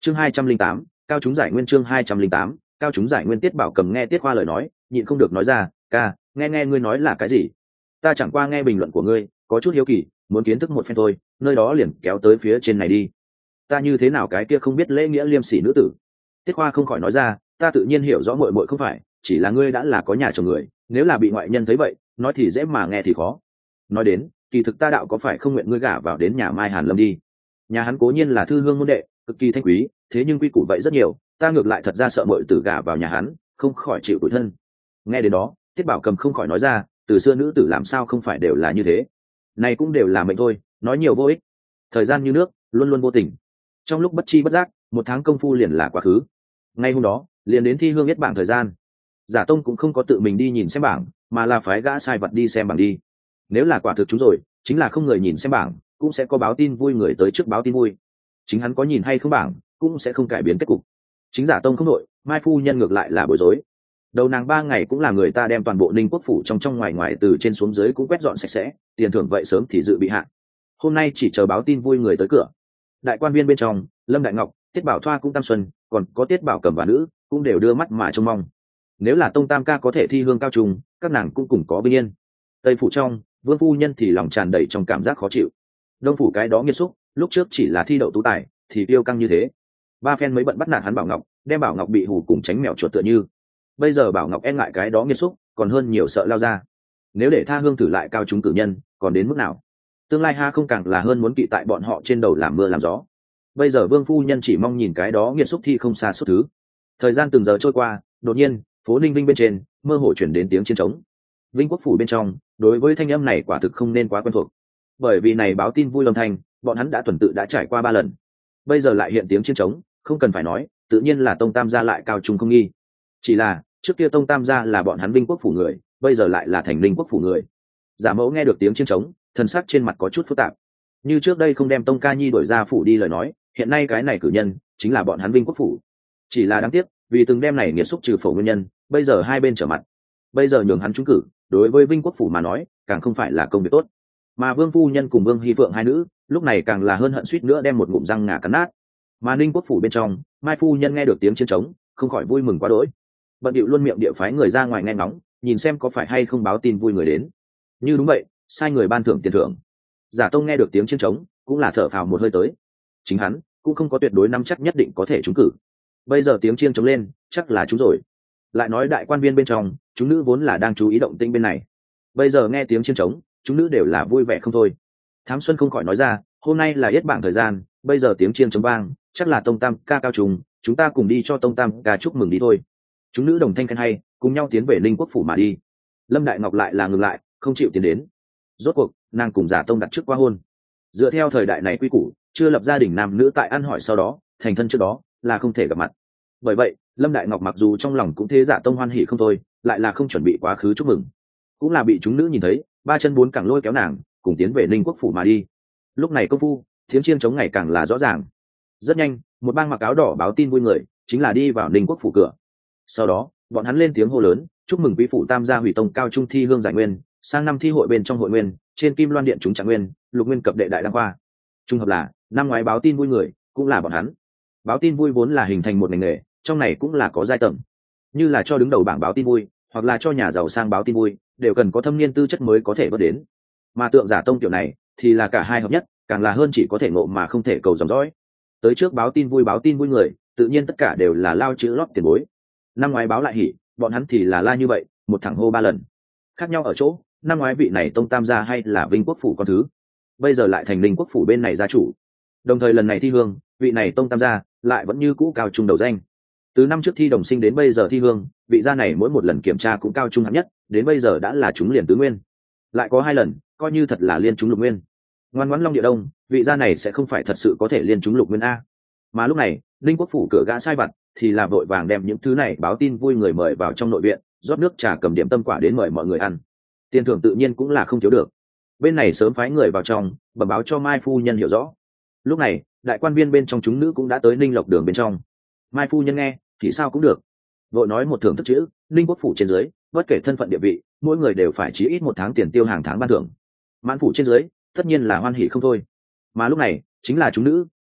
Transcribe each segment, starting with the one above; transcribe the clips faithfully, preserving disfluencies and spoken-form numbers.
chương hai trăm linh tám cao chúng giải nguyên chương hai trăm linh tám cao chúng giải nguyên. Tiết Bảo Cầm nghe Tiết Khoa lời nói, nhịn không được nói ra, ca, nghe nghe ngươi nói là cái gì? Ta chẳng qua nghe bình luận của ngươi, có chút hiếu kỳ, muốn kiến thức một phen thôi, nơi đó liền kéo tới phía trên này đi. Ta như thế nào cái kia không biết lễ nghĩa liêm sỉ nữ tử? Tiết Khoa không khỏi nói ra, ta tự nhiên hiểu rõ muội muội không phải, chỉ là ngươi đã là có nhà chồng người, nếu là bị ngoại nhân thấy vậy, nói thì dễ mà nghe thì khó. Nói đến, kỳ thực ta đạo có phải không nguyện ngươi gả vào đến nhà Mai Hàn Lâm đi. Nhà hắn cố nhiên là thư hương môn đệ, cực kỳ thanh quý, thế nhưng quy củ vậy rất nhiều, ta ngược lại thật ra sợ muội tử gả vào nhà hắn, không khỏi chịu tủi thân. Nghe đến đó, Tiết Bảo Cầm không khỏi nói ra, từ xưa nữ tử làm sao không phải đều là như thế, này cũng đều là mệnh thôi, nói nhiều vô ích. Thời gian như nước, luôn luôn vô tình. Trong lúc bất chi bất giác, một tháng công phu liền là quá khứ. Ngay hôm đó, liền đến thi hương nhất bảng thời gian. Giả Tông cũng không có tự mình đi nhìn xem bảng, mà là phái gã sai vật đi xem bảng đi. Nếu là quả thực chúng rồi, chính là không người nhìn xem bảng, cũng sẽ có báo tin vui người tới trước báo tin vui. Chính hắn có nhìn hay không bảng, cũng sẽ không cải biến kết cục. Chính Giả Tông không nội, Mai phu nhân ngược lại là bối rối. Đầu nàng ba ngày cũng là người ta đem toàn bộ Ninh Quốc phủ trong trong ngoài ngoài từ trên xuống dưới cũng quét dọn sạch sẽ, tiền thưởng vậy sớm thì dự bị hạ. Hôm nay chỉ chờ báo tin vui người tới cửa. Đại quan viên bên trong, Lâm Đại Ngọc, Tiết Bảo Thoa cũng tam xuân, còn có Tiết Bảo Cầm và nữ cũng đều đưa mắt mà trông mong. Nếu là Tông Tam ca có thể thi hương cao trùng, các nàng cũng cùng có bình yên. Tây phủ trong, Vương phu nhân thì lòng tràn đầy trong cảm giác khó chịu. Đông phủ cái đó nghiệt xúc, lúc trước chỉ là thi đậu tú tài, thì tiêu căng như thế. Ba phen mới bận bắt nạt hắn Bảo Ngọc, đem Bảo Ngọc bị hù cùng tránh mèo chuột tựa như. Bây giờ Bảo Ngọc e ngại cái đó nghiệt xúc, còn hơn nhiều sợ lao ra. Nếu để tha hương thử lại cao chúng cử nhân, còn đến mức nào? Tương lai ha không càng là hơn muốn kỵ tại bọn họ trên đầu làm mưa làm gió. Bây giờ Vương phu nhân chỉ mong nhìn cái đó nghiệt xúc thi không xa suốt thứ. Thời gian từng giờ trôi qua, đột nhiên, phố Ninh Vinh bên trên, mơ hồ chuyển đến tiếng chiến trống. Vinh Quốc phủ bên trong, đối với thanh âm này quả thực không nên quá quen thuộc. Bởi vì này báo tin vui lâm thanh, bọn hắn đã tuần tự đã trải qua ba lần. Bây giờ lại hiện tiếng chiến trống, không cần phải nói, tự nhiên là Tông Tam gia lại cao trung không nghi. Chỉ là, trước kia Tông Tam gia là bọn hắn Vinh Quốc phủ người, bây giờ lại là thành Ninh Quốc phủ người. Giả Mẫu nghe được tiếng chiến trống, thần sắc trên mặt có chút phức tạp. Như trước đây không đem Tông Ca Nhi đuổi ra phủ đi lời nói, hiện nay cái này cử nhân chính là bọn hắn Vinh Quốc phủ. Chỉ là đáng tiếc, vì từng đem này nghiệt xúc trừ phổ nguyên nhân, bây giờ hai bên trở mặt. Bây giờ nhường hắn trúng cử, đối với Vinh Quốc phủ mà nói, càng không phải là công việc tốt. Mà Vương phu nhân cùng Vương Hy Phượng hai nữ, lúc này càng là hơn hận suýt nữa đem một ngụm răng ngà cắn nát. Mà Ninh Quốc phủ bên trong, Mai phu nhân nghe được tiếng chiến trống, không khỏi vui mừng quá đỗi. Bận điệu luôn miệng địa phái người ra ngoài nghe ngóng, nhìn xem có phải hay không báo tin vui người đến. Như đúng vậy, sai người ban thưởng tiền thưởng. Giả Tông nghe được tiếng chiến trống, cũng là thở phào một hơi tới. Chính hắn cũng không có tuyệt đối nắm chắc nhất định có thể trúng cử. Bây giờ tiếng chiêng trống lên, chắc là trúng rồi. Lại nói đại quan viên bên trong, chúng nữ vốn là đang chú ý động tĩnh bên này. Bây giờ nghe tiếng chiêng trống, chúng nữ đều là vui vẻ không thôi. Thám Xuân không khỏi nói ra, hôm nay là yết bảng thời gian, bây giờ tiếng chiêng trống vang, chắc là Tông Tam ca cao trùng, chúng ta cùng đi cho Tông Tam ca chúc mừng đi thôi. Chúng nữ đồng thanh khen hay, cùng nhau tiến về Ninh Quốc phủ mà đi. Lâm Đại Ngọc lại là ngừng lại, không chịu tiến đến. Rốt cuộc, nàng cùng Giả Tông đặt trước qua hôn. Dựa theo thời đại này quy củ, chưa lập gia đình nam nữ tại ăn hỏi sau đó, thành thân trước đó là không thể gặp mặt. Bởi vậy, Lâm Đại Ngọc mặc dù trong lòng cũng thế Giả Tông hoan hỉ không thôi, lại là không chuẩn bị quá khứ chúc mừng. Cũng là bị chúng nữ nhìn thấy, ba chân bốn cẳng lôi kéo nàng, cùng tiến về Ninh Quốc phủ mà đi. Lúc này công phu, tiếng chiêng trống ngày càng là rõ ràng. Rất nhanh, một bang mặc áo đỏ báo tin vui người, chính là đi vào Ninh Quốc phủ cửa. Sau đó, bọn hắn lên tiếng hô lớn, chúc mừng quý phụ Tam gia hủy tông cao trung thi hương giải nguyên, sang năm thi hội bên trong hội nguyên, trên Kim Loan điện chúng trạng nguyên, lục nguyên cập đệ đại đăng khoa. Trung hợp là, năm ngoái báo tin vui người, cũng là bọn hắn. Báo tin vui vốn là hình thành một ngành nghề, trong này cũng là có giai tầng. Như là cho đứng đầu bảng báo tin vui, hoặc là cho nhà giàu sang báo tin vui, đều cần có thâm niên tư chất mới có thể vớt đến. Mà Tượng Giả Tông kiểu này, thì là cả hai hợp nhất, càng là hơn chỉ có thể ngộ mà không thể cầu dòng dõi. Tới trước báo tin vui báo tin vui người, tự nhiên tất cả đều là lao chữ lót tiền bối. Năm ngoái báo lại hỉ, bọn hắn thì là la như vậy, một thẳng hô ba lần. Khác nhau ở chỗ, năm ngoái vị này Tông Tam gia hay là Vinh Quốc phủ con thứ, bây giờ lại thành Ninh Quốc phủ bên này gia chủ. Đồng thời lần này thi hương, vị này Tông Tam gia lại vẫn như cũ cao trung đầu danh. Từ năm trước thi đồng sinh đến bây giờ thi hương, vị gia này mỗi một lần kiểm tra cũng cao trung hạng nhất, đến bây giờ đã là trúng liền tứ nguyên. Lại có hai lần, coi như thật là liên trúng lục nguyên. Ngoan ngoãn Long Địa Đông, vị gia này sẽ không phải thật sự có thể liên trúng lục nguyên a. Mà lúc này, Ninh Quốc phủ cửa gã sai vặt thì là vội vàng đem những thứ này báo tin vui người mời vào trong nội viện, rót nước trà cầm điểm tâm quả đến mời mọi người ăn. Tiền thưởng tự nhiên cũng là không thiếu được. Bên này sớm phái người vào trong, bẩm báo cho Mai phu nhân hiểu rõ. Lúc này, đại quan viên bên trong chúng nữ cũng đã tới Ninh Lộc đường bên trong. Mai phu nhân nghe, thì sao cũng được. Vội nói một thưởng thức chữ, Ninh Quốc phủ trên dưới, bất kể thân phận địa vị, mỗi người đều phải chí ít một tháng tiền tiêu hàng tháng ban thưởng. Mãn phủ trên dưới, tất nhiên là hoan hỉ không thôi. Mà lúc này, chính là chúng nữ,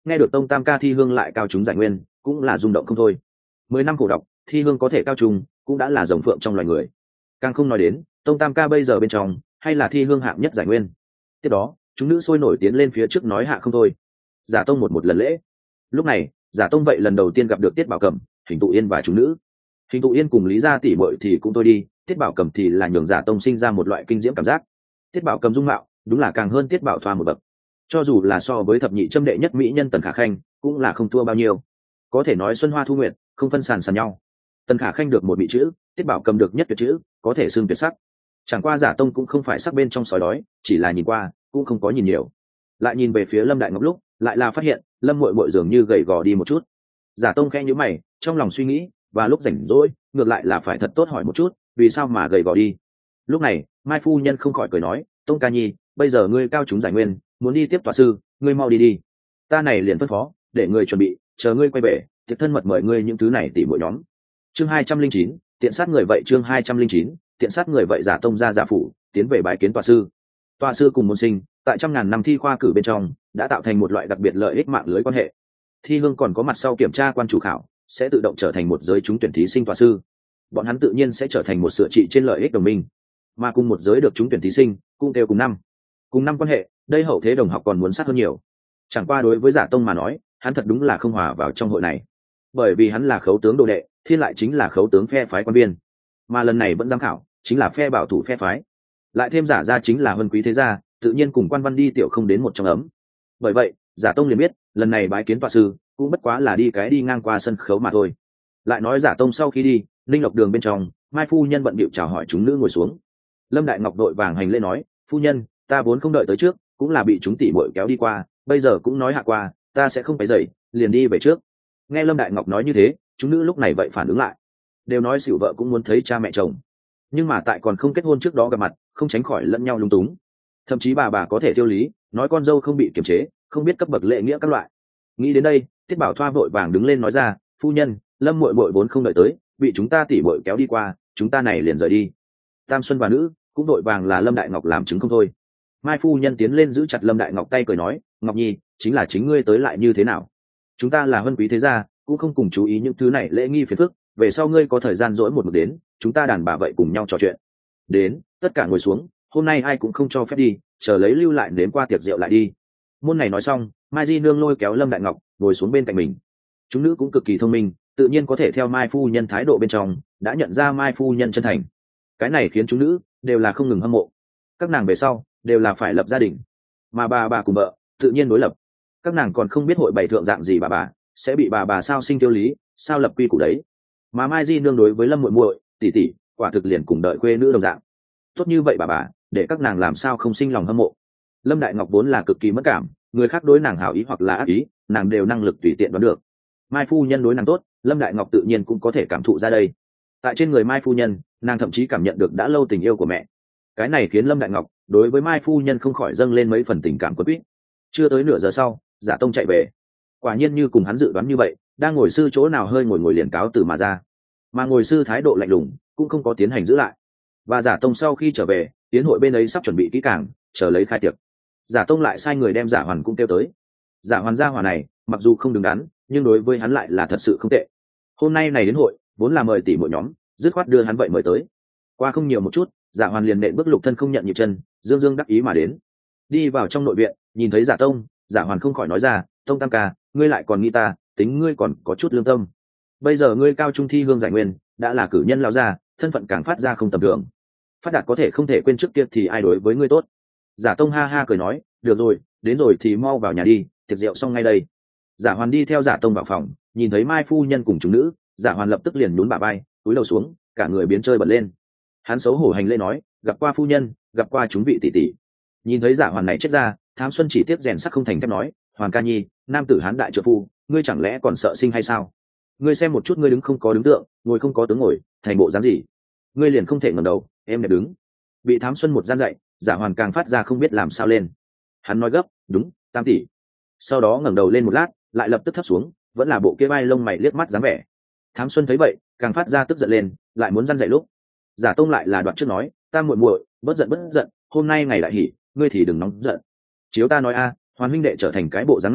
nghe được tông tam ca thi hương lại cao chúng giải nguyên cũng là rung động không thôi. Mười năm khổ đọc thi hương có thể cao trùng cũng đã là rồng phượng trong loài người, càng không nói đến tông tam ca bây giờ bên trong hay là thi hương hạng nhất giải nguyên. Tiếp đó chúng nữ sôi nổi tiến lên phía trước nói hạ không thôi. Giả tông một một lần lễ. Lúc này giả tông vậy lần đầu tiên gặp được tiết bảo cầm, hình tụ yên và chúng nữ. Hình tụ yên cùng lý gia tỷ muội thì cũng tôi đi, tiết bảo cầm thì là nhường giả tông sinh ra một loại kinh diễm cảm giác. Tiết bảo cầm dung mạo đúng là càng hơn tiết bảo thoa một bậc, cho dù là so với thập nhị châm đệ nhất mỹ nhân tần khả khanh cũng là không thua bao nhiêu, có thể nói xuân hoa thu nguyện không phân sàn sàn nhau. Tần khả khanh được một bị chữ, tiết bảo cầm được nhất tuyệt chữ, có thể xưng tuyệt sắc. Chẳng qua giả tông cũng không phải sắc bên trong sói đói, chỉ là nhìn qua cũng không có nhìn nhiều. Lại nhìn về phía lâm đại ngọc lúc lại là phát hiện lâm muội muội dường như gầy gò đi một chút. Giả tông khẽ nhíu mày trong lòng suy nghĩ, và lúc rảnh rỗi ngược lại là phải thật tốt hỏi một chút vì sao mà gầy gò đi. Lúc này mai phu nhân không khỏi cười nói, tông ca nhi bây giờ ngươi cao chúng giải nguyên muốn đi tiếp tòa sư, ngươi mau đi đi, ta này liền phân phó để ngươi chuẩn bị, chờ ngươi quay về tiệc thân mật mời ngươi những thứ này tỉ mỗi nhóm. Chương hai trăm linh chín tiện sát người vậy chương hai trăm linh chín tiện sát người vậy. Giả tông ra giả phủ tiến về bái kiến tòa sư. Tòa sư cùng môn sinh tại trăm ngàn năm thi khoa cử bên trong đã tạo thành một loại đặc biệt lợi ích mạng lưới quan hệ. Thi hương còn có mặt sau kiểm tra quan chủ khảo sẽ tự động trở thành một giới trúng tuyển thí sinh tòa sư, bọn hắn tự nhiên sẽ trở thành một sửa trị trên lợi ích đồng minh, mà cùng một giới được trúng tuyển thí sinh cũng đều cùng năm cùng năm quan hệ, đây hậu thế đồng học còn muốn sát hơn nhiều. Chẳng qua đối với giả tông mà nói, hắn thật đúng là không hòa vào trong hội này, bởi vì hắn là khấu tướng đồ đệ, thiên lại chính là khấu tướng phe phái quan viên, mà lần này vẫn giám khảo chính là phe bảo thủ phe phái, lại thêm giả ra chính là huân quý thế gia, tự nhiên cùng quan văn đi tiểu không đến một trong ấm. Bởi vậy giả tông liền biết lần này bái kiến tòa sư cũng bất quá là đi cái đi ngang qua sân khấu mà thôi. Lại nói giả tông sau khi đi, linh lộc đường bên trong mai phu nhân bận bịu chào hỏi chúng nữ ngồi xuống. Lâm đại ngọc đội vàng hành lễ nói, phu nhân ta vốn không đợi tới trước, cũng là bị chúng tỷ muội kéo đi qua, bây giờ cũng nói hạ qua ta sẽ không phải dậy, liền đi về trước. Nghe Lâm đại ngọc nói như thế, chúng nữ lúc này vậy phản ứng lại, đều nói xỉu vợ cũng muốn thấy cha mẹ chồng, nhưng mà tại còn không kết hôn trước đó gặp mặt không tránh khỏi lẫn nhau lung túng, thậm chí bà bà có thể tiêu lý nói con dâu không bị kiềm chế, không biết cấp bậc lễ nghĩa các loại. Nghĩ đến đây tiết bảo thoa vội vàng đứng lên nói ra, phu nhân lâm muội muội vốn không đợi tới, bị chúng ta tỉ muội kéo đi qua, chúng ta này liền rời đi. Tam xuân và nữ cũng vội vàng là Lâm đại ngọc làm chứng không thôi. Mai phu nhân tiến lên giữ chặt Lâm đại ngọc tay cười nói, ngọc nhi chính là chính ngươi tới lại như thế nào, chúng ta là huân quý thế gia cũng không cùng chú ý những thứ này lễ nghi phiền phức, về sau ngươi có thời gian dỗi một mực đến, chúng ta đàn bà vậy cùng nhau trò chuyện. Đến tất cả ngồi xuống, hôm nay ai cũng không cho phép đi, chờ lấy lưu lại đến qua tiệc rượu lại đi. Môn này nói xong, mai di nương lôi kéo Lâm đại ngọc ngồi xuống bên cạnh mình. Chúng nữ cũng cực kỳ thông minh, tự nhiên có thể theo mai phu nhân thái độ bên trong đã nhận ra mai phu nhân chân thành. Cái này khiến chúng nữ đều là không ngừng hâm mộ, các nàng về sau đều là phải lập gia đình, mà bà bà cùng vợ tự nhiên đối lập. Các nàng còn không biết hội bày thượng dạng gì bà bà sẽ bị bà bà sao sinh tiêu lý, sao lập quy củ đấy. Mà mai di nương đối với Lâm muội muội tỷ tỷ quả thực liền cùng đợi khuê nữ đồng dạng, tốt như vậy bà bà để các nàng làm sao không sinh lòng hâm mộ. Lâm đại ngọc vốn là cực kỳ mất cảm, người khác đối nàng hảo ý hoặc là ác ý nàng đều năng lực tùy tiện đoán được. Mai phu nhân đối nàng tốt, Lâm đại ngọc tự nhiên cũng có thể cảm thụ ra đây. Tại trên người mai phu nhân, nàng thậm chí cảm nhận được đã lâu tình yêu của mẹ. Cái này khiến Lâm đại ngọc đối với mai phu nhân không khỏi dâng lên mấy phần tình cảm quấn quýt. Chưa tới nửa giờ sau, giả tông chạy về, quả nhiên như cùng hắn dự đoán như vậy, đang ngồi sư chỗ nào hơi ngồi ngồi liền cáo từ mà ra, mà ngồi sư thái độ lạnh lùng cũng không có tiến hành giữ lại. Và giả tông sau khi trở về, tiến hội bên ấy sắp chuẩn bị kỹ càng chờ lấy khai tiệc. Giả tông lại sai người đem giả hoàn cũng kêu tới. Giả hoàn gia hỏa này mặc dù không đứng đắn, nhưng đối với hắn lại là thật sự không tệ. Hôm nay này đến hội vốn là mời tỷ muội nhóm, dứt khoát đưa hắn vậy mời tới. Qua không nhiều một chút, giả hoàn liền nện bước lục thân không nhận nhịp chân, dương dương đắc ý mà đến. Đi vào trong nội viện, nhìn thấy giả tông, giả hoàn không khỏi nói ra, tông tam ca ngươi lại còn nghĩ ta, tính ngươi còn có chút lương tâm. Bây giờ ngươi cao trung thi hương giải nguyên, đã là cử nhân lao ra, thân phận càng phát ra không tầm thường, phát đạt có thể không thể quên trước kia thì ai đối với ngươi tốt. Giả tông ha ha cười nói, được rồi, đến rồi thì mau vào nhà đi, tiệc rượu xong ngay đây. Giả hoàn đi theo giả tông vào phòng, nhìn thấy mai phu nhân cùng chúng nữ, giả hoàn lập tức liền nhún bả vai, túi đầu xuống, cả người biến chơi bật lên. Hắn xấu hổ hành lễ nói, gặp qua phu nhân, gặp qua chúng vị tỷ tỷ. Nhìn thấy giả hoàn này chết ra, Thám Xuân chỉ tiếp rèn sắc không thành thép nói, Hoàn ca nhi, nam tử hán đại trợ phu, ngươi chẳng lẽ còn sợ sinh hay sao? Ngươi xem một chút, ngươi đứng không có đứng tượng, ngồi không có tướng ngồi, thành bộ dáng gì? Ngươi liền không thể ngẩng đầu, em đẹp đứng. Bị Thám Xuân một gian dạy, giả hoàn càng phát ra không biết làm sao lên. Hắn nói gấp, đúng, tam tỷ. Sau đó ngẩng đầu lên một lát, lại lập tức thấp xuống, vẫn là bộ kia vai lông mày liếc mắt dáng vẻ. Thám Xuân thấy vậy, càng phát ra tức giận lên, lại muốn răn dạy lúc. Giả tông lại là đoạn trước nói, ta muội muội, bớt giận bớt giận, hôm nay ngày đại hỉ, ngươi thì đừng nóng giận. Chiếu ta nói a, Hoàn huynh đệ trở thành cái bộ dáng này,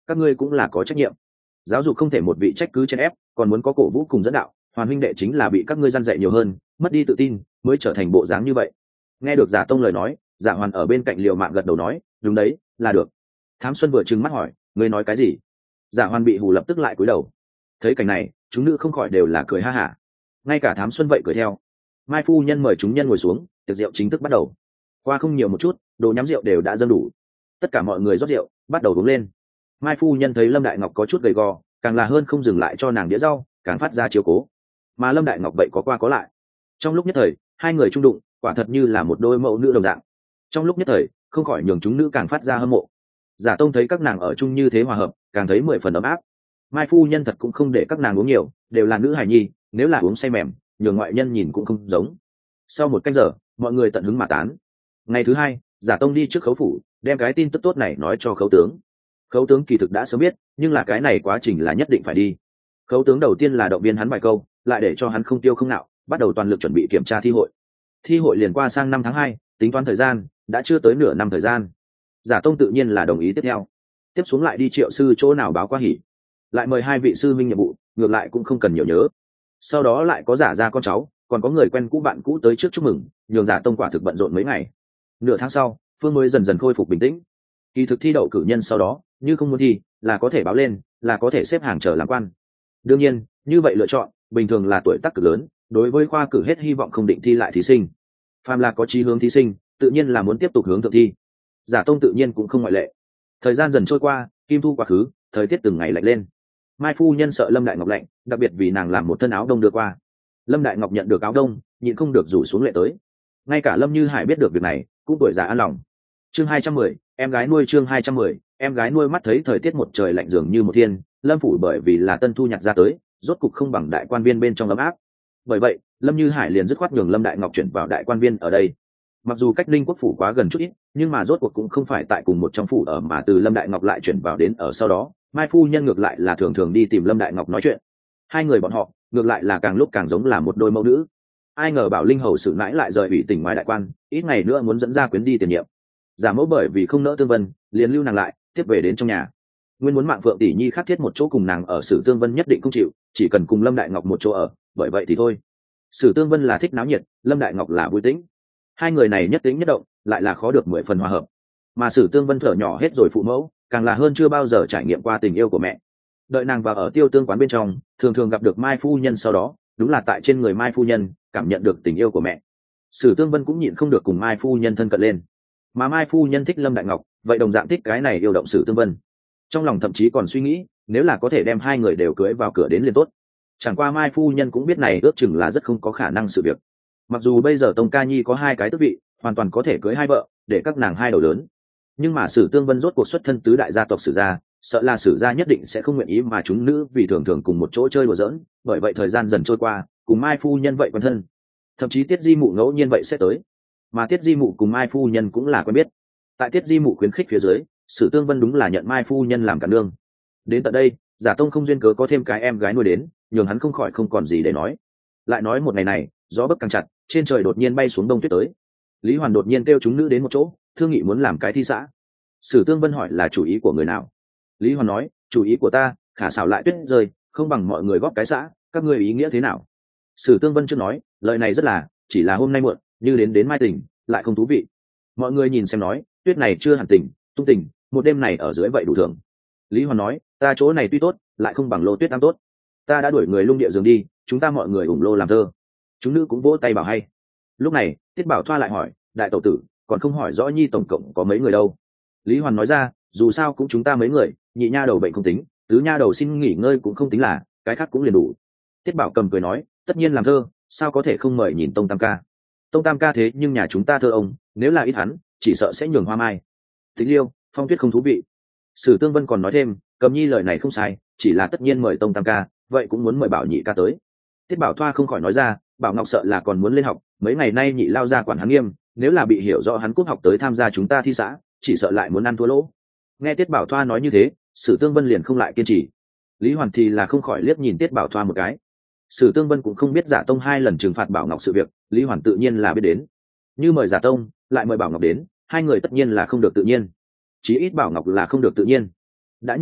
các ngươi cũng là có trách nhiệm. Giáo dục không thể một vị trách cứ chen ép, còn muốn có cổ vũ cùng dẫn đạo. Hoàn huynh đệ chính là bị các ngươi răn dạy nhiều hơn, mất đi tự tin mới trở thành bộ dáng như vậy. Nghe được Giả Tông lời nói, Giả Hoàn ở bên cạnh liều mạng gật đầu nói, đúng đấy, là được. Thám Xuân vừa trừng mắt hỏi, ngươi nói cái gì? Giả Hoàn bị hù lập tức lại cúi đầu. Thấy cảnh này, chúng nữ không khỏi đều là cười ha hả. Ngay cả Thám Xuân vậy cười theo. Mai phu nhân mời chúng nhân ngồi xuống, tiệc rượu chính thức bắt đầu. Qua không nhiều một chút, đồ nhắm rượu đều đã dâng đủ. Tất cả mọi người rót rượu, bắt đầu uống lên. Mai phu nhân thấy Lâm Đại Ngọc có chút gầy gò, càng là hơn không dừng lại cho nàng đĩa rau, càng phát ra chiếu cố. Mà Lâm Đại Ngọc vậy có qua có lại. Trong lúc nhất thời, hai người chung đụng, quả thật như là một đôi mẫu nữ đồng dạng. Trong lúc nhất thời, không khỏi nhường chúng nữ càng phát ra hâm mộ. Giả Tông thấy các nàng ở chung như thế hòa hợp, càng thấy mười phần ấm áp. Mai phu nhân thật cũng không để các nàng uống nhiều, đều là nữ hài nhi, nếu là uống say mềm, nhường ngoại nhân nhìn cũng không giống. Sau một canh giờ, mọi người tận hứng mà tán. Ngày thứ hai, Giả Tông đi trước khấu phủ, đem cái tin tức tốt này nói cho khấu tướng. Khấu tướng kỳ thực đã sớm biết, nhưng là cái này quá trình là nhất định phải đi. Khấu tướng đầu tiên là động viên hắn vài câu, lại để cho hắn không tiêu không nạo, bắt đầu toàn lực chuẩn bị kiểm tra thi hội. Thi hội liền qua sang năm tháng hai, tính toán thời gian đã chưa tới nửa năm thời gian. Giả Tông tự nhiên là đồng ý tiếp theo. Tiếp xuống lại đi triệu sư chỗ nào báo qua hỉ, lại mời hai vị sư minh nhiệm vụ, ngược lại cũng không cần nhiều nhớ. Sau đó lại có Giả gia con cháu, còn có người quen cũ bạn cũ tới trước chúc mừng, nhường Giả Tông quả thực bận rộn mấy ngày. Nửa tháng sau, phương mới dần dần khôi phục bình tĩnh. Kỳ thực thi đậu cử nhân sau đó, như không muốn thi, là có thể báo lên, là có thể xếp hàng chờ làm quan. Đương nhiên, như vậy lựa chọn, bình thường là tuổi tác cực lớn, đối với khoa cử hết hy vọng không định thi lại thí sinh. Phàm là có chí hướng thí sinh, tự nhiên là muốn tiếp tục hướng thượng thi. Giả Tông tự nhiên cũng không ngoại lệ. Thời gian dần trôi qua, kim thu quá khứ, thời tiết từng ngày lạnh lên. Mai phu nhân sợ Lâm Đại Ngọc lạnh, đặc biệt vì nàng làm một thân áo đông đưa qua. Lâm Đại Ngọc nhận được áo đông, nhịn không được rủ xuống lệ tới. Ngay cả Lâm Như Hải biết được việc này, cũng tuổi già an lòng. Chương hai trăm mười, em gái nuôi chương hai trăm mười, em gái nuôi mắt thấy thời tiết một trời lạnh dường như một thiên, Lâm phủ bởi vì là tân thu nhặt ra tới, rốt cục không bằng đại quan viên bên trong ấm áp. Bởi vậy, Lâm Như Hải liền dứt khoát nhường Lâm Đại Ngọc chuyển vào đại quan viên ở đây. Mặc dù cách Ninh Quốc phủ quá gần chút ít, nhưng mà rốt cuộc cũng không phải tại cùng một trong phủ ở, mà từ Lâm Đại Ngọc lại chuyển vào đến ở sau đó, Mai phu nhân ngược lại là thường thường đi tìm Lâm Đại Ngọc nói chuyện. Hai người bọn họ, ngược lại là càng lúc càng giống là một đôi mẫu nữ. Ai ngờ Bảo Linh hầu sự mãi lại rời ủy tỉnh ngoài đại quan, ít ngày nữa muốn dẫn ra quyến đi tiền nhiệm. Giả mẫu bởi vì không nỡ Tương Vân, liền lưu nàng lại, tiếp về đến trong nhà. Nguyên muốn Mạng Phượng tỷ nhi khắc thiết một chỗ cùng nàng ở, Sử Tương Vân nhất định không chịu, chỉ cần cùng Lâm Đại Ngọc một chỗ ở, bởi vậy thì thôi. Sử Tương Vân là thích náo nhiệt, Lâm Đại Ngọc là vui tĩnh. Hai người này nhất tính nhất động, lại là khó được mười phần hòa hợp. Mà Sử Tương Vân thở nhỏ hết rồi phụ mẫu, càng là hơn chưa bao giờ trải nghiệm qua tình yêu của mẹ. Đợi nàng vào ở Tiêu Tương quán bên trong, thường thường gặp được Mai phu nhân, sau đó đúng là tại trên người Mai phu nhân cảm nhận được tình yêu của mẹ. Sử Tương Vân cũng nhịn không được cùng Mai phu nhân thân cận lên. Mà Mai phu nhân thích Lâm Đại Ngọc, vậy đồng dạng thích cái này yêu động Sử Tương Vân. Trong lòng thậm chí còn suy nghĩ, nếu là có thể đem hai người đều cưới vào cửa đến liền tốt. Chẳng qua Mai phu nhân cũng biết này ước chừng là rất không có khả năng sự việc. Mặc dù bây giờ Tông Ca Nhi có hai cái tước vị, hoàn toàn có thể cưới hai vợ, để các nàng hai đầu lớn. Nhưng mà Sử Tương Vân rốt cuộc xuất thân tứ đại gia tộc Sử gia, sợ là Sử gia nhất định sẽ không nguyện ý mà chúng nữ vì thường thường cùng một chỗ chơi đùa giỡn, bởi vậy thời gian dần trôi qua, cùng Mai phu nhân vậy quen thân. Thậm chí Tiết Di Mụ ngẫu nhiên vậy sẽ tới. Mà Tiết Di Mụ cùng Mai phu nhân cũng là quen biết. Tại Tiết Di Mụ khuyến khích phía dưới, Sử Tương Vân đúng là nhận Mai phu nhân làm cả nương. Đến tận đây, Giả Tông không duyên cớ có thêm cái em gái nuôi đến, nhường hắn không khỏi không còn gì để nói. Lại nói một ngày này, gió bấc càng chặt, trên trời đột nhiên bay xuống đông tuyết tới. Lý Hoàn đột nhiên kêu chúng nữ đến một chỗ, thương nghị muốn làm cái thi xã. Sử Tương Vân hỏi là chủ ý của người nào. Lý Hoàn nói, chủ ý của ta, khả xảo lại tuyết rơi, không bằng mọi người góp cái xã, các ngươi ý nghĩa thế nào? Sử Tương Vân chưa nói, lời này rất là, chỉ là hôm nay muộn, như đến đến mai tỉnh, lại không thú vị. Mọi người nhìn xem nói, tuyết này chưa hẳn tỉnh, tung tỉnh, một đêm này ở dưới vậy đủ thường. Lý Hoàn nói, ta chỗ này tuy tốt, lại không bằng lô tuyết am tốt. Ta đã đuổi người lung địa giường đi, chúng ta mọi người ủng lô làm thơ. Chúng nữ cũng vỗ tay bảo hay. Lúc này, Tiết Bảo Thoa lại hỏi, đại tẩu tử, còn không hỏi rõ nhi tổng cộng có mấy người đâu? Lý Hoàn nói ra, dù sao cũng chúng ta mấy người, nhị nha đầu bệnh không tính, tứ nha đầu xin nghỉ ngơi cũng không tính là, cái khác cũng liền đủ. Tiết Bảo cầm cười nói, tất nhiên làm thơ, sao có thể không mời nhìn Tông Tam ca? Tông Tam ca thế nhưng nhà chúng ta thơ ông, nếu là ít hắn, chỉ sợ sẽ nhường hoa mai. Tịch Liêu, Phong Tuyết không thú vị. Sử Tương Vân còn nói thêm, Cầm Nhi lời này không sai, chỉ là tất nhiên mời Tông Tam ca, vậy cũng muốn mời Bảo nhị ca tới. Tiết Bảo Thoa không khỏi nói ra, Bảo Ngọc sợ là còn muốn lên học, mấy ngày nay nhị lao ra quản hắn nghiêm, nếu là bị hiểu rõ hắn cúp học tới tham gia chúng ta thi xã, chỉ sợ lại muốn ăn thua lỗ. Nghe Tiết Bảo Thoa nói như thế, Sử Tương Vân liền không lại kiên trì. Lý Hoàn thì là không khỏi liếc nhìn Tiết Bảo Thoa một cái. Sử Tương Vân cũng không biết Giả Tông hai lần trừng phạt Bảo Ngọc sự việc, Lý Hoàn tự nhiên là biết đến. Như mời Giả Tông, lại mời Bảo Ngọc đến, hai người tất nhiên là không được tự nhiên. Chí ít Bảo Ngọc là không được tự nhiên. Đã như vậy,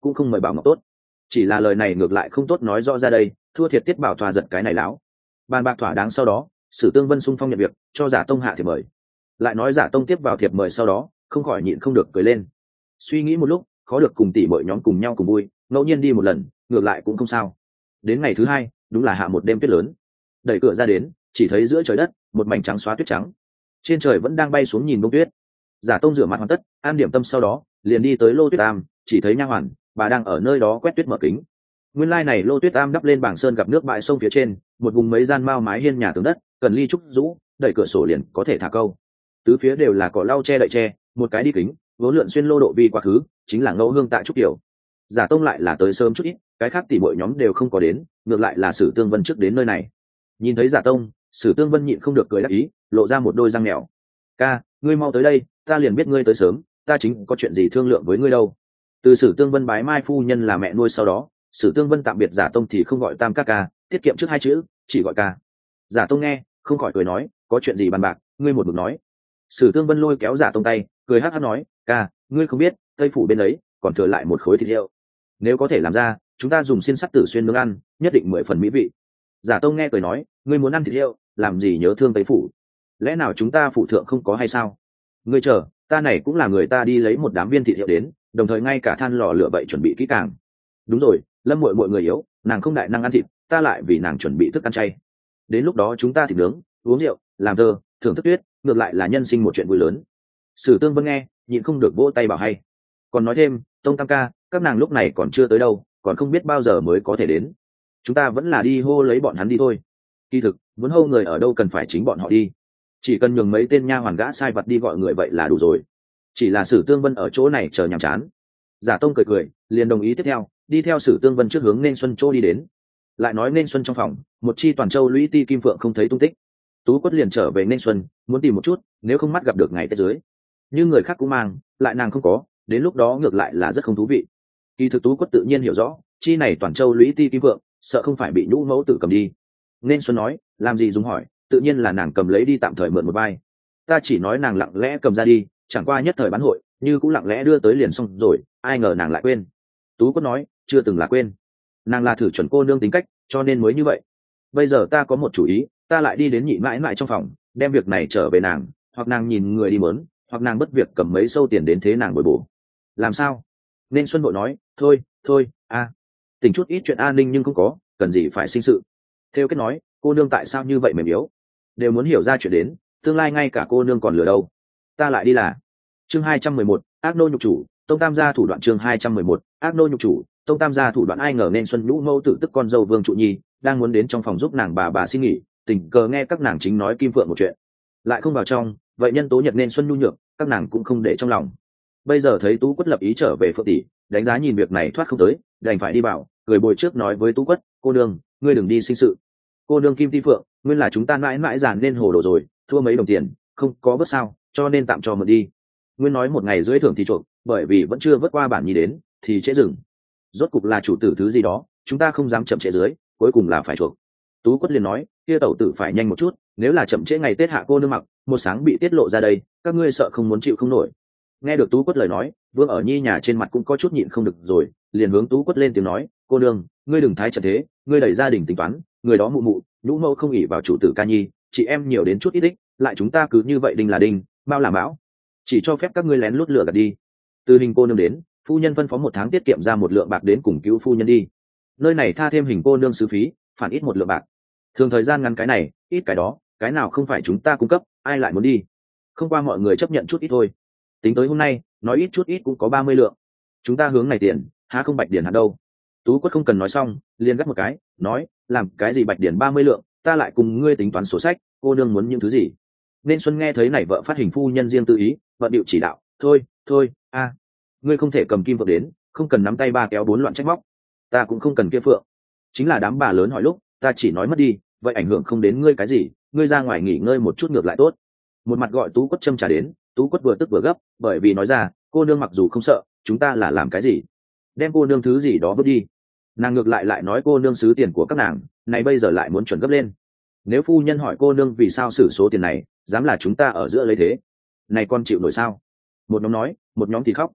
cũng không mời bảo ngọc tốt. Chỉ là lời này ngược lại không tốt nói rõ ra đây, thua thiệt Tiết Bảo Thoa giật cái này lão. Bàn bạc thỏa đáng sau đó, Sử Tương Vân xung phong nhận việc, cho Giả Tông hạ thiệp mời. Lại nói Giả Tông tiếp vào thiệp mời sau đó, không khỏi nhịn không được cười lên. Suy nghĩ một lúc, khó được cùng tỷ muội nhóm cùng nhau cùng vui, ngẫu nhiên đi một lần, ngược lại cũng không sao. Đến ngày thứ hai, đúng là hạ một đêm tuyết lớn. Đẩy cửa ra đến, chỉ thấy giữa trời đất một mảnh trắng xóa tuyết trắng. Trên trời vẫn đang bay xuống nhìn bông tuyết. Giả Tông rửa mặt hoàn tất, an điểm tâm sau đó, liền đi tới Lô Tuyết Am, chỉ thấy nha hoàn, bà đang ở nơi đó quét tuyết mở kính. Nguyên lai này Lô Tuyết Am đắp lên bảng sơn gặp nước bãi sông phía trên, một vùng mấy gian mao mái hiên nhà tường đất, cần ly trúc rũ, đẩy cửa sổ liền có thể thả câu. Tứ phía đều là cỏ lau che đậy che, một cái đi kính, vốn lượn xuyên lô độ vi quá khứ, chính là ngẫu hương tại trúc tiểu. Giả Tông lại là tới sớm chút ít, cái khác tỷ muội nhóm đều không có đến, ngược lại là Sử Tương Vân trước đến nơi này. Nhìn thấy Giả Tông, Sử Tương Vân nhịn không được cười đắc ý, lộ ra một đôi răng mèo. Ca, ngươi mau tới đây, ta liền biết ngươi tới sớm, ta chính có chuyện gì thương lượng với ngươi đâu. Từ Sử Tương Vân bái mai phu nhân là mẹ nuôi sau đó, Sử Tương Vân tạm biệt Giả Tông thì không gọi tam ca ca, tiết kiệm trước hai chữ, chỉ gọi ca. Giả Tông nghe, không khỏi cười nói, có chuyện gì bàn bạc, ngươi một mực nói. Sử Tương Vân lôi kéo Giả Tông tay, cười hắc hắc nói, ca, ngươi không biết, tây phủ bên ấy còn thừa lại một khối thịt heo. Nếu có thể làm ra, chúng ta dùng xiên sắt tử xuyên nướng ăn, nhất định mười phần mỹ vị. Giả Tông nghe cười nói, ngươi muốn ăn thịt heo, làm gì nhớ thương tây phủ? Lẽ nào chúng ta phụ thượng không có hay sao? Ngươi chờ, ta này cũng là người ta đi lấy một đám viên thịt heo đến, đồng thời ngay cả than lò lửa vậy chuẩn bị kỹ càng. Đúng rồi, Lâm muội muội người yếu, nàng không đại năng ăn thịt, ta lại vì nàng chuẩn bị thức ăn chay. Đến lúc đó chúng ta thịt nướng, uống rượu, làm thơ, thưởng thức tuyết, ngược lại là nhân sinh một chuyện vui lớn. Sử Tương Vân nghe, nhịn không được vỗ tay bảo hay. Còn nói thêm, Tông tam ca, các nàng lúc này còn chưa tới đâu, còn không biết bao giờ mới có thể đến. Chúng ta vẫn là đi hô lấy bọn hắn đi thôi. Kỳ thực, muốn hô người ở đâu cần phải chính bọn họ đi. Chỉ cần nhường mấy tên nha hoàn gã sai vật đi gọi người vậy là đủ rồi. Chỉ là Sử Tương Vân ở chỗ này chờ nhàm chán. Giả Tông cười cười, liền đồng ý tiếp theo, đi theo Sử Tương Vân trước hướng Nên Xuân Châu đi đến. Lại nói Nên Xuân trong phòng, một chi toàn châu lũy ti kim phượng không thấy tung tích. Tú Quất liền trở về Nên Xuân, muốn tìm một chút, nếu không mắt gặp được ngày Tết dưới. Nhưng người khác cũng mang, lại nàng không có, đến lúc đó ngược lại là rất không thú vị. Kỳ thực Tú Quất tự nhiên hiểu rõ, chi này toàn châu lũy ti kim phượng, sợ không phải bị nhũ mẫu tự cầm đi. Nên Xuân nói, làm gì dùng hỏi, tự nhiên là nàng cầm lấy đi tạm thời mượn một vai. Ta chỉ nói nàng lặng lẽ cầm ra đi, chẳng qua nhất thời bán hội, như cũng lặng lẽ đưa tới liền xong rồi, ai ngờ nàng lại quên. Tú Quất nói, chưa từng là quên, nàng là thử chuẩn cô nương tính cách, cho nên mới như vậy. Bây giờ ta có một chủ ý, ta lại đi đến nhị mãi mãi trong phòng, đem việc này trở về nàng, hoặc nàng nhìn người đi mớn, hoặc nàng bất việc cầm mấy sâu tiền đến thế nàng bồi bổ. Làm sao? Nên Xuân Bội nói, thôi, thôi, a, à. Tỉnh chút ít chuyện an ninh nhưng không có, cần gì phải sinh sự. Theo kết nói, cô nương tại sao như vậy mềm yếu, đều muốn hiểu ra chuyện đến, tương lai ngay cả cô nương còn lừa đâu. Ta lại đi là. Chương hai trăm mười một, ác nô nhục chủ, Tông Tam gia thủ đoạn. Chương hai trăm mười một, ác nô nhục chủ, Tông Tam gia thủ đoạn. Ai ngờ Nên Xuân Nhũ mâu tự tức con dâu Vương Trụ Nhi đang muốn đến trong phòng giúp nàng bà bà xin nghỉ, tình cờ nghe các nàng chính nói Kim Phượng một chuyện, lại không vào trong, vậy nhân tố nhật Nên Xuân nhu nhược, các nàng cũng không để trong lòng. Bây giờ thấy Tú Quất lập ý trở về Phượng tỷ, đánh giá nhìn việc này thoát không tới, đành phải đi bảo, cười bồi trước nói với Tú Quất, cô nương, ngươi đừng đi sinh sự. Cô nương Kim Ti Phượng, nguyên là chúng ta mãi mãi giàn nên hồ đồ rồi, thua mấy đồng tiền, không có vớt sao, cho nên tạm cho mượn đi. Nguyên nói một ngày rưỡi thưởng thì chuộc, bởi vì vẫn chưa vớt qua bản nhi đến, thì trễ dừng. Rốt cục là chủ tử thứ gì đó, chúng ta không dám chậm trễ dưới, cuối cùng là phải chuộc. Tú Quất liền nói, kia tẩu tử phải nhanh một chút, nếu là chậm trễ ngày Tết hạ cô nương mặc, một sáng bị tiết lộ ra đây, các ngươi sợ không muốn chịu không nổi. Nghe được Tú Quất lời nói, Vương ở Nhi nhà trên mặt cũng có chút nhịn không được rồi, liền hướng Tú Quất lên tiếng nói, cô nương, ngươi đừng thái chậm thế, ngươi đẩy gia đình tính toán, người đó mụ mụ, nhũ mẫu không ỷ vào chủ tử ca nhi, chị em nhiều đến chút ít ích, lại chúng ta cứ như vậy đinh là đinh, mao là mão, chỉ cho phép các ngươi lén lút lừa gạt đi. Từ hình cô nương đến, phu nhân phân phó một tháng tiết kiệm ra một lượng bạc đến cùng cứu phu nhân đi. Nơi này tha thêm hình cô nương sứ phí, phản ít một lượng bạc. Thường thời gian ngắn cái này, ít cái đó, cái nào không phải chúng ta cung cấp, ai lại muốn đi? Không qua mọi người chấp nhận chút ít thôi. Tính tới hôm nay, nói ít chút ít cũng có ba mươi lượng. Chúng ta hướng này tiền, há không bạch điển hạt đâu. Tú Quất không cần nói xong, liền gắt một cái, nói, làm cái gì bạch điển ba mươi lượng, ta lại cùng ngươi tính toán sổ sách, cô nương muốn những thứ gì? Nên Xuân nghe thấy này vợ phát hình phu nhân riêng tự ý, vợ điệu chỉ đạo, thôi, thôi, a, ngươi không thể cầm kim phượng đến, không cần nắm tay ba kéo bốn loạn trách móc, ta cũng không cần kia phượng. Chính là đám bà lớn hỏi lúc, ta chỉ nói mất đi, vậy ảnh hưởng không đến ngươi cái gì, ngươi ra ngoài nghỉ ngơi một chút ngược lại tốt. Một mặt gọi Tú Quất châm trà đến, Tú Quất vừa tức vừa gấp, bởi vì nói ra, cô nương mặc dù không sợ, chúng ta là làm cái gì? Đem cô nương thứ gì đó vứt đi. Nàng ngược lại lại nói cô nương xứ tiền của các nàng, này bây giờ lại muốn chuẩn gấp lên. Nếu phu nhân hỏi cô nương vì sao xử số tiền này, dám là chúng ta ở giữa lấy thế, này con chịu nổi sao? Một nhóm nói, một nhóm thì khóc.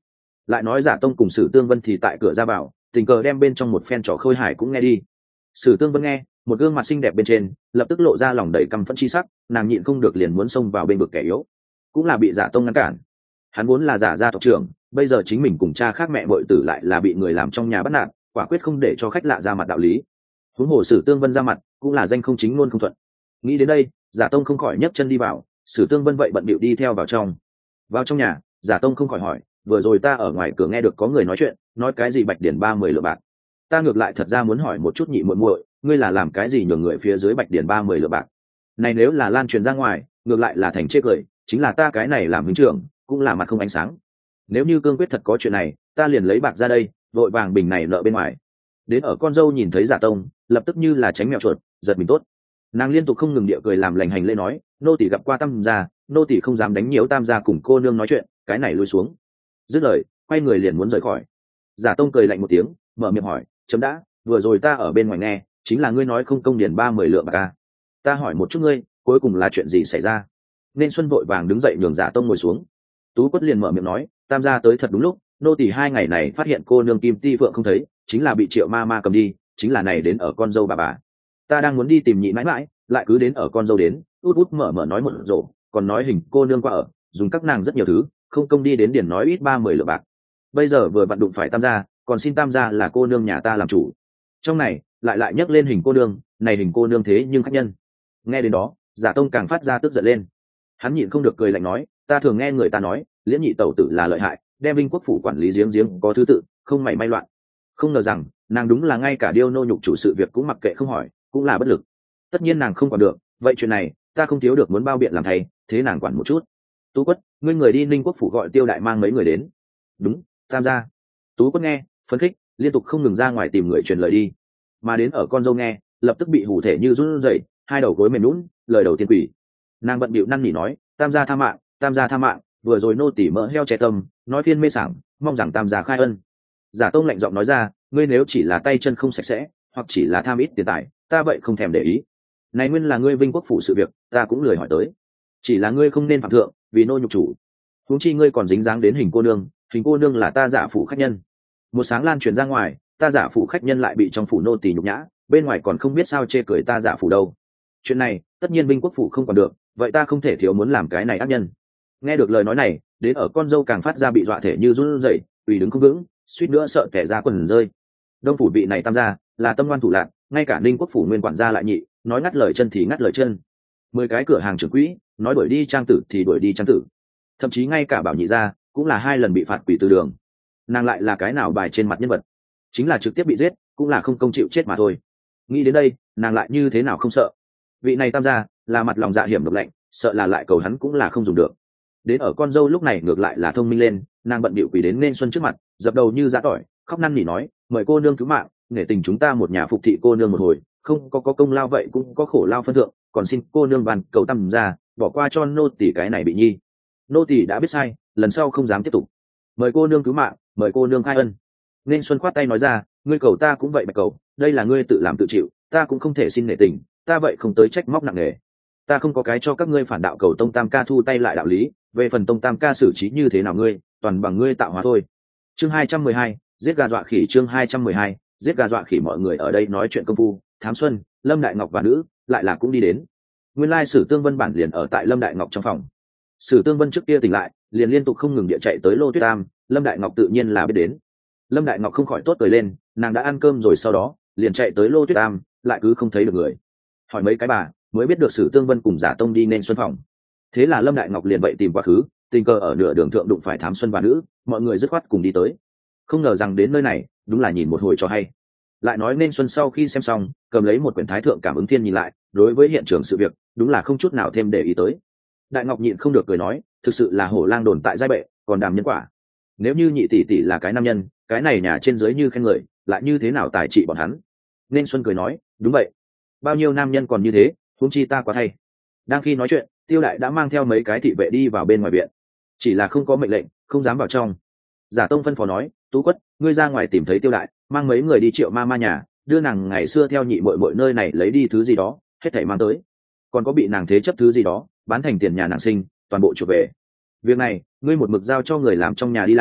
lại nói giả tông cùng sử tương vân thì tại cửa ra vào tình cờ đem bên trong một phen trò khôi hài cũng nghe đi. Sử tương vân nghe một gương mặt xinh đẹp bên trên lập tức lộ ra lòng đầy căm phẫn chi sắc, nàng nhịn không được liền muốn xông vào bên vực kẻ yếu, cũng là bị giả tông ngăn cản. Hắn vốn là giả gia tộc trưởng, bây giờ chính mình cùng cha khác mẹ bội tử lại là bị người làm trong nhà bắt nạt, quả quyết không để cho khách lạ ra mặt đạo lý. Huống hồ sử tương vân ra mặt cũng là danh không chính luôn không thuận. Nghĩ đến đây, giả tông không khỏi nhấc chân đi vào, sử tương vân vậy bận bịu đi theo vào trong. Vào trong nhà, giả tông không khỏi hỏi, vừa rồi ta ở ngoài cửa nghe được có người nói chuyện, nói cái gì bạch điển ba mươi lượng bạc. Ta ngược lại thật ra muốn hỏi một chút nhị muội muội, ngươi là làm cái gì nhường người phía dưới bạch điển ba mươi lượng bạc? Này nếu là lan truyền ra ngoài, ngược lại là thành chê cười, chính là ta cái này làm huynh trưởng, cũng là mặt không ánh sáng. Nếu như cương quyết thật có chuyện này, ta liền lấy bạc ra đây, vội vàng bình này nợ bên ngoài. Đến ở con dâu nhìn thấy giả tông, lập tức như là tránh mèo chuột, giật mình tốt. Nàng liên tục không ngừng địa cười làm lành hành lễ nói, nô tỳ gặp qua tam gia, nô tỳ không dám đánh nhiễu tam gia cùng cô nương nói chuyện, cái này lui xuống. Dứt lời, quay người liền muốn rời khỏi. Giả tông cười lạnh một tiếng, mở miệng hỏi, chấm đã, vừa rồi ta ở bên ngoài nghe, chính là ngươi nói không công điền ba mươi lượng bạc à? Ta hỏi một chút ngươi, cuối cùng là chuyện gì xảy ra? Nên Xuân vội vàng đứng dậy nhường giả tông ngồi xuống. Tú Quất liền mở miệng nói, tam gia tới thật đúng lúc, nô tỳ hai ngày này phát hiện cô nương Kim Ti Phượng không thấy, chính là bị Triệu ma ma cầm đi, chính là này đến ở con dâu bà bà. Ta đang muốn đi tìm nhị mãi mãi, lại cứ đến ở con dâu đến, út út mở mở nói một rổ, còn nói hình cô nương qua ở, dùng các nàng rất nhiều thứ, không công đi đến điển nói ít ba mươi lượng bạc. Bây giờ vừa vặn đụng phải tam gia, còn xin tam gia là cô nương nhà ta làm chủ. Trong này lại lại nhắc lên hình cô nương, này hình cô nương thế nhưng khách nhân. Nghe đến đó, giả tông càng phát ra tức giận lên. Hắn nhịn không được cười lạnh nói, ta thường nghe người ta nói, liễn nhị tẩu tử là lợi hại, đem Vinh quốc phủ quản lý giếng giếng có thứ tự, không mảy may loạn. Không ngờ rằng nàng đúng là ngay cả điêu nô nhục chủ sự việc cũng mặc kệ không hỏi, cũng là bất lực. Tất nhiên nàng không quản được, vậy chuyện này ta không thiếu được muốn bao biện làm thầy, thế nàng quản một chút. Tú Quất, ngươi người đi Ninh quốc phủ gọi Tiêu đại mang mấy người đến. Đúng, tam gia. Tú Quất nghe phấn khích, liên tục không ngừng ra ngoài tìm người truyền lời đi. Mà đến ở con dâu nghe, lập tức bị hủ thể như run rẩy, hai đầu gối mềm nhũn, lời đầu tiên quỷ. Nàng bận bịu năn nỉ nói, tam gia tha mạng, tam gia tha mạng, vừa rồi nô tỉ mỡ heo che tâm, nói phiên mê sảng, mong rằng tam gia khai ân. Giả tông lạnh giọng nói ra, ngươi nếu chỉ là tay chân không sạch sẽ, hoặc chỉ là tham ít tiền tài, ta vậy không thèm để ý. Này nguyên là ngươi Vinh quốc phủ sự việc, ta cũng lười hỏi tới. Chỉ là ngươi không nên phạm thượng, vì nô nhục chủ. Huống chi ngươi còn dính dáng đến hình cô nương, hình cô nương là ta giả phủ khách nhân. Một sáng lan truyền ra ngoài, ta giả phủ khách nhân lại bị trong phủ nô tỳ nhục nhã, bên ngoài còn không biết sao chê cười ta giả phủ đâu. Chuyện này tất nhiên Vinh quốc phủ không còn được, vậy ta không thể thiếu muốn làm cái này ác nhân. Nghe được lời nói này, đến ở con dâu càng phát ra bị dọa thể như run rẩy, ủy đứng không vững, suýt nữa sợ kẻ ra quần rơi. Đông phủ vị này tam gia là tâm ngoan thủ lạc, ngay cả Ninh quốc phủ nguyên quản gia lại nhị, nói ngắt lời chân thì ngắt lời chân. Mười cái cửa hàng trưởng quỹ nói đuổi đi trang tử thì đuổi đi trang tử, thậm chí ngay cả bảo nhị gia cũng là hai lần bị phạt quỷ từ đường. Nàng lại là cái nào bài trên mặt nhân vật, chính là trực tiếp bị giết, cũng là không công chịu chết mà thôi. Nghĩ đến đây, nàng lại như thế nào không sợ. Vị này tam gia là mặt lòng dạ hiểm độc lạnh, sợ là lại cầu hắn cũng là không dùng được. Đến ở con dâu lúc này ngược lại là thông minh lên, nàng bận bịu quỳ đến nên xuân trước mặt, dập đầu như giã tỏi, khóc năn nỉ nói, mời cô nương cứu mạng, nể tình chúng ta một nhà phục thị cô nương một hồi, không có có công lao vậy cũng có khổ lao phân thượng, còn xin cô nương van cầu tam gia bỏ qua cho nô tỳ cái này bị nhi. Nô tỳ đã biết sai, lần sau không dám tiếp tục. Mời cô nương cứu mạng, mời cô nương khai ân. Nên xuân khoát tay nói ra, ngươi cầu ta cũng vậy bạch cầu, đây là ngươi tự làm tự chịu, ta cũng không thể xin nể tình, ta vậy không tới trách móc nặng nề. Ta không có cái cho các ngươi phản đạo cầu tông tam ca thu tay lại đạo lý, về phần tông tam ca xử trí như thế nào ngươi, toàn bằng ngươi tạo hóa thôi. Chương hai trăm mười hai, giết gà dọa khỉ. Chương hai trăm mười hai, giết gà dọa khỉ. Mọi người ở đây nói chuyện công phu, Thám Xuân, Lâm Đại Ngọc và nữ lại là cũng đi đến. Nguyên lai Sử Tương Vân bản liền ở tại Lâm Đại Ngọc trong phòng. Sử Tương Vân trước kia tỉnh lại, liền liên tục không ngừng địa chạy tới Lô Tuyết Tam, Lâm Đại Ngọc tự nhiên là biết đến. Lâm Đại Ngọc không khỏi tốt cười lên, nàng đã ăn cơm rồi sau đó liền chạy tới Lô Tuyết Tam, lại cứ không thấy được người. Hỏi mấy cái bà mới biết được Sử Tương Vân cùng Giả Tông đi nên xuân phòng. Thế là Lâm Đại Ngọc liền vậy tìm quá khứ, tình cờ ở nửa đường thượng đụng phải Thám Xuân và nữ, mọi người dứt khoát cùng đi tới. Không ngờ rằng đến nơi này đúng là nhìn một hồi cho hay. Lại nói nên xuân sau khi xem xong, cầm lấy một quyển Thái Thượng Cảm ứng Thiên nhìn lại, đối với hiện trường sự việc đúng là không chút nào thêm để ý tới. Đại Ngọc nhịn không được cười nói, thực sự là hổ lang đồn tại giai bệ, còn đàm nhân quả. Nếu như nhị tỷ tỷ là cái nam nhân, cái này nhà trên dưới như khen người, lại như thế nào tài trị bọn hắn. Nên xuân cười nói, đúng vậy, bao nhiêu nam nhân còn như thế, huống chi ta quá thay. Đang khi nói chuyện, Tiêu Đại đã mang theo mấy cái thị vệ đi vào bên ngoài viện, chỉ là không có mệnh lệnh, không dám vào trong. Giả Tông phân phó nói, Tú Quất, ngươi ra ngoài tìm thấy Tiêu Đại, mang mấy người đi Triệu ma ma nhà, đưa nàng ngày xưa theo nhị muội muội nơi này lấy đi thứ gì đó, hết thảy mang tới. Còn có bị nàng thế chấp thứ gì đó, bán thành tiền nhà nàng sinh, toàn bộ chuộc về. Việc này ngươi một mực giao cho người làm trong nhà đi làm,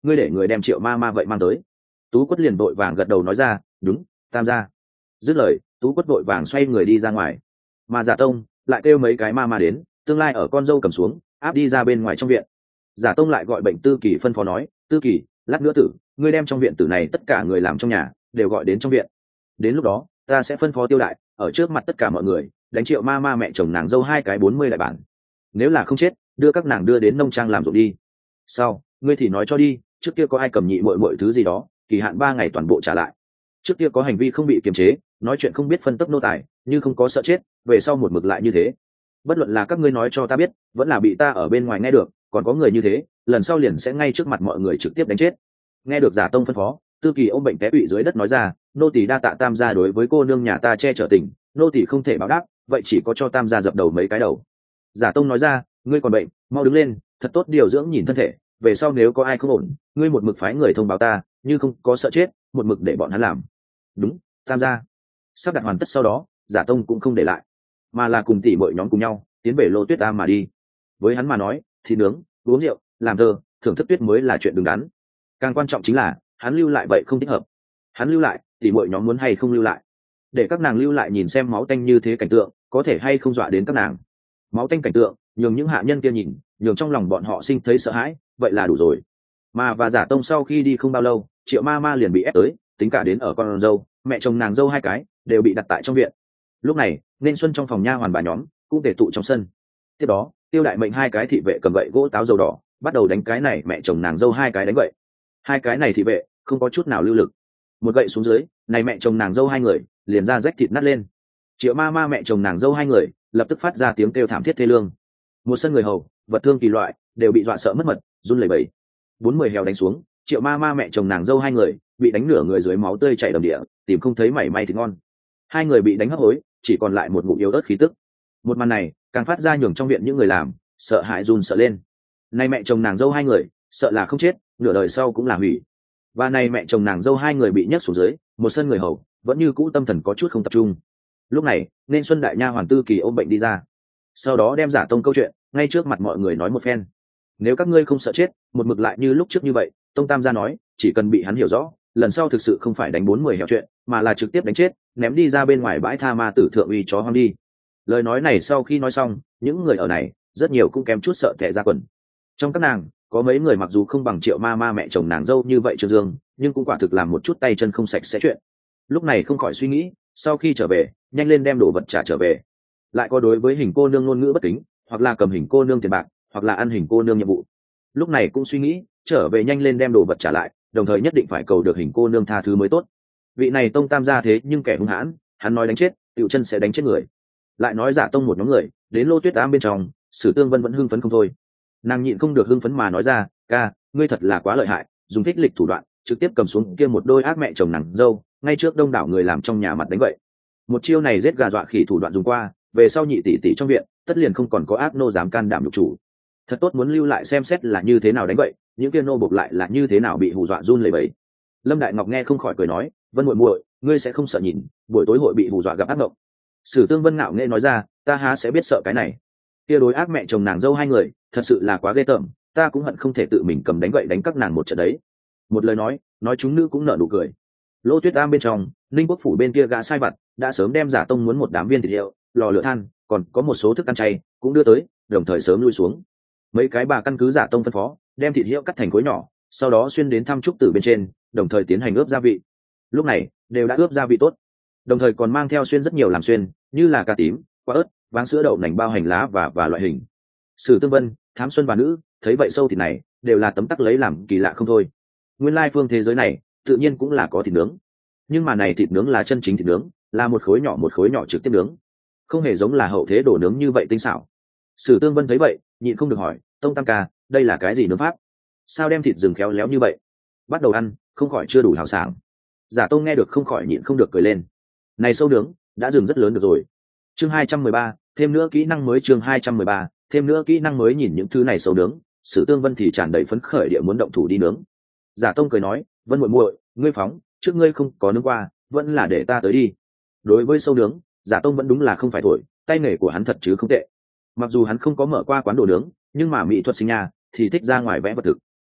ngươi để người đem Triệu ma ma vậy mang tới. Tú Quất liền vội vàng gật đầu nói ra, đúng, tam gia. Dứt lời, Tú Quất vội vàng xoay người đi ra ngoài, mà Giả Tông lại kêu mấy cái ma ma đến, tương lai ở con dâu cầm xuống, áp đi ra bên ngoài trong viện. Giả Tông lại gọi Bệnh Tư Kỳ phân phó nói, Tư Kỳ, lát nữa tử, ngươi đem trong viện tử này tất cả người làm trong nhà đều gọi đến trong viện. Đến lúc đó, ta sẽ phân phó Tiêu đại, ở trước mặt tất cả mọi người, đánh Triệu ma ma mẹ chồng nàng dâu hai cái bốn mươi đại bản. Nếu là không chết, đưa các nàng đưa đến nông trang làm ruộng đi. Sau, ngươi thì nói cho đi, trước kia có ai cầm nhị muội muội thứ gì đó, kỳ hạn ba ngày toàn bộ trả lại. Trước kia có hành vi không bị kiềm chế, nói chuyện không biết phân tốc nô tài, như không có sợ chết, về sau một mực lại như thế. Bất luận là các ngươi nói cho ta biết, vẫn là bị ta ở bên ngoài nghe được, còn có người như thế, lần sau liền sẽ ngay trước mặt mọi người trực tiếp đánh chết. Nghe được Giả Tông phân phó, Tư Kỳ ôm bệnh té quỵ dưới đất nói ra, nô tỳ đa tạ tam gia đối với cô nương nhà ta che chở tình, nô tỳ không thể báo đáp, vậy chỉ có cho tam gia dập đầu mấy cái đầu. Giả Tông nói ra, ngươi còn bệnh, mau đứng lên, thật tốt điều dưỡng nhìn thân thể, về sau nếu có ai không ổn, ngươi một mực phái người thông báo ta, như không có sợ chết, một mực để bọn hắn làm. Đúng, tam gia. Sắp đặt hoàn tất sau đó, Giả Tông cũng không để lại, mà là cùng tỷ muội nhóm cùng nhau tiến về Lô Tuyết Am mà đi. Với hắn mà nói, thịt nướng, uống rượu, làm thơ, thưởng thức tuyết mới là chuyện đứng đắn. Càng quan trọng chính là hắn lưu lại vậy không thích hợp. Hắn lưu lại, tỷ muội nhóm muốn hay không lưu lại, để các nàng lưu lại nhìn xem máu tanh như thế cảnh tượng, có thể hay không dọa đến các nàng. Máu tanh cảnh tượng, nhường những hạ nhân kia nhìn, nhường trong lòng bọn họ sinh thấy sợ hãi, vậy là đủ rồi. Mà và Giả Tông sau khi đi không bao lâu, Triệu ma ma liền bị ép tới, tính cả đến ở con dâu, mẹ chồng nàng dâu hai cái đều bị đặt tại trong viện. Lúc này, nên xuân trong phòng nha hoàn bà nhóm cũng tề tụ trong sân. Tiếp đó, Tiêu đại mệnh hai cái thị vệ cầm gậy gỗ táo dầu đỏ, bắt đầu đánh cái này mẹ chồng nàng dâu hai cái đánh vậy. Hai cái này thị vệ không có chút nào lưu lực, một gậy xuống dưới, này mẹ chồng nàng dâu hai người liền ra rách thịt nát lên. Triệu ma ma mẹ chồng nàng dâu hai người lập tức phát ra tiếng kêu thảm thiết thê lương. Một sân người hầu, vật thương kỳ loại đều bị dọa sợ mất mật, run lẩy bẩy. Bốn mươi heo đánh xuống, Triệu ma ma mẹ chồng nàng dâu hai người bị đánh nửa người dưới máu tươi chảy đầm địa, tìm không thấy mảy may thịt ngon. Hai người bị đánh hấp hối, chỉ còn lại một ngụm yếu ớt khí tức. Một màn này càng phát ra nhường trong viện những người làm sợ hãi run sợ lên. Nay mẹ chồng nàng dâu hai người sợ là không chết, nửa đời sau cũng là hủy. Và này mẹ chồng nàng dâu hai người bị nhấc xuống dưới, một sân người hầu vẫn như cũ tâm thần có chút không tập trung. Lúc này, nên Xuân đại nha hoàn Tư Kỳ ôm bệnh đi ra, sau đó đem Giả Tông câu chuyện ngay trước mặt mọi người nói một phen. Nếu các ngươi không sợ chết, một mực lại như lúc trước như vậy, Tông tam gia nói, chỉ cần bị hắn hiểu rõ, lần sau thực sự không phải đánh bốn mươi hẻo chuyện, mà là trực tiếp đánh chết, ném đi ra bên ngoài bãi tha ma tử thượng uy chó hoang đi. Lời nói này sau khi nói xong, những người ở này rất nhiều cũng kém chút sợ tè ra quần. Trong các nàng có mấy người mặc dù không bằng Triệu ma ma mẹ chồng nàng dâu như vậy Trương Dương, nhưng cũng quả thực làm một chút tay chân không sạch sẽ chuyện. Lúc này không khỏi suy nghĩ, sau khi trở về nhanh lên đem đồ vật trả trở về. Lại có đối với hình cô nương ngôn ngữ bất kính, hoặc là cầm hình cô nương tiền bạc, hoặc là ăn hình cô nương nhiệm vụ. Lúc này cũng suy nghĩ, trở về nhanh lên đem đồ vật trả lại, đồng thời nhất định phải cầu được hình cô nương tha thứ mới tốt. Vị này Tông tam gia thế nhưng kẻ hung hãn, hắn nói đánh chết, tiểu chân sẽ đánh chết người. Lại nói Giả Tông một nhóm người đến Lô Tuyết Am bên trong, Sử Tương Vân vẫn hưng phấn không thôi. Nàng nhịn không được hưng phấn mà nói ra, ca, ngươi thật là quá lợi hại, dùng thích lịch thủ đoạn trực tiếp cầm xuống kia một đôi ác mẹ chồng nàng dâu, ngay trước đông đảo người làm trong nhà mặt đánh vậy. Một chiêu này giết gà dọa khỉ thủ đoạn dùng qua, về sau nhị tỷ tỷ trong viện tất liền không còn có ác nô dám can đảm nhục chủ. Thật tốt muốn lưu lại xem xét là như thế nào đánh vậy, những kia nô buộc lại là như thế nào bị hù dọa run lẩy bẩy. Lâm Đại Ngọc nghe không khỏi cười nói, Vân muội muội, ngươi sẽ không sợ nhìn buổi tối hội bị hù dọa gặp ác mộng. Sử Tương Vân ngạo nghễ nói ra, ta há sẽ biết sợ cái này. Kia đối ác mẹ chồng nàng dâu hai người thật sự là quá ghê tởm, ta cũng hận không thể tự mình cầm đánh gậy đánh các nàng một trận đấy. Một lời nói nói chúng nữ cũng nở nụ cười. Lô Tuyết Am bên trong, Ninh Quốc phủ bên kia gã sai vặt đã sớm đem Giả Tông muốn một đám viên thịt hiệu, lò lửa than, còn có một số thức ăn chay cũng đưa tới, đồng thời sớm lui xuống. Mấy cái bà căn cứ Giả Tông phân phó, đem thịt hiệu cắt thành khối nhỏ, sau đó xuyên đến thăm trúc tử bên trên, đồng thời tiến hành ướp gia vị. Lúc này đều đã ướp gia vị tốt, đồng thời còn mang theo xuyên rất nhiều làm xuyên, như là cà tím, quả ớt, váng sữa đậu nành bao hành lá và và loại hình. Sử Tương Vân, Thám Xuân và nữ thấy vậy sâu thịt này đều là tấm tắc lấy làm kỳ lạ không thôi. Nguyên lai phương thế giới này tự nhiên cũng là có thịt nướng, nhưng mà này thịt nướng là chân chính thịt nướng, là một khối nhỏ một khối nhỏ trực tiếp nướng, không hề giống là hậu thế đổ nướng như vậy tinh xảo. Sử Tương Vân thấy vậy nhịn không được hỏi, Tông tam ca, đây là cái gì nướng pháp? Sao đem thịt rừng khéo léo như vậy? Bắt đầu ăn không khỏi chưa đủ hào sảng. Giả Tông nghe được không khỏi nhịn không được cười lên. Này sâu nướng đã rừng rất lớn được rồi. Chương hai trăm mười ba, thêm nữa kỹ năng mới. Chương hai trăm mười ba, thêm nữa kỹ năng mới. Nhìn những thứ này sâu nướng, Sử Tương Vân thì tràn đầy phấn khởi địa muốn động thủ đi nướng. Giả Tông cười nói, Vân muội muội, ngươi phóng, trước ngươi không có nướng qua, vẫn là để ta tới đi. Đối với sâu nướng, Giả Tông vẫn đúng là không phải thổi, tay nghề của hắn thật chứ không tệ. Mặc dù hắn không có mở qua quán đồ nướng, nhưng mà mỹ thuật sinh nhà thì thích ra ngoài vẽ vật thực.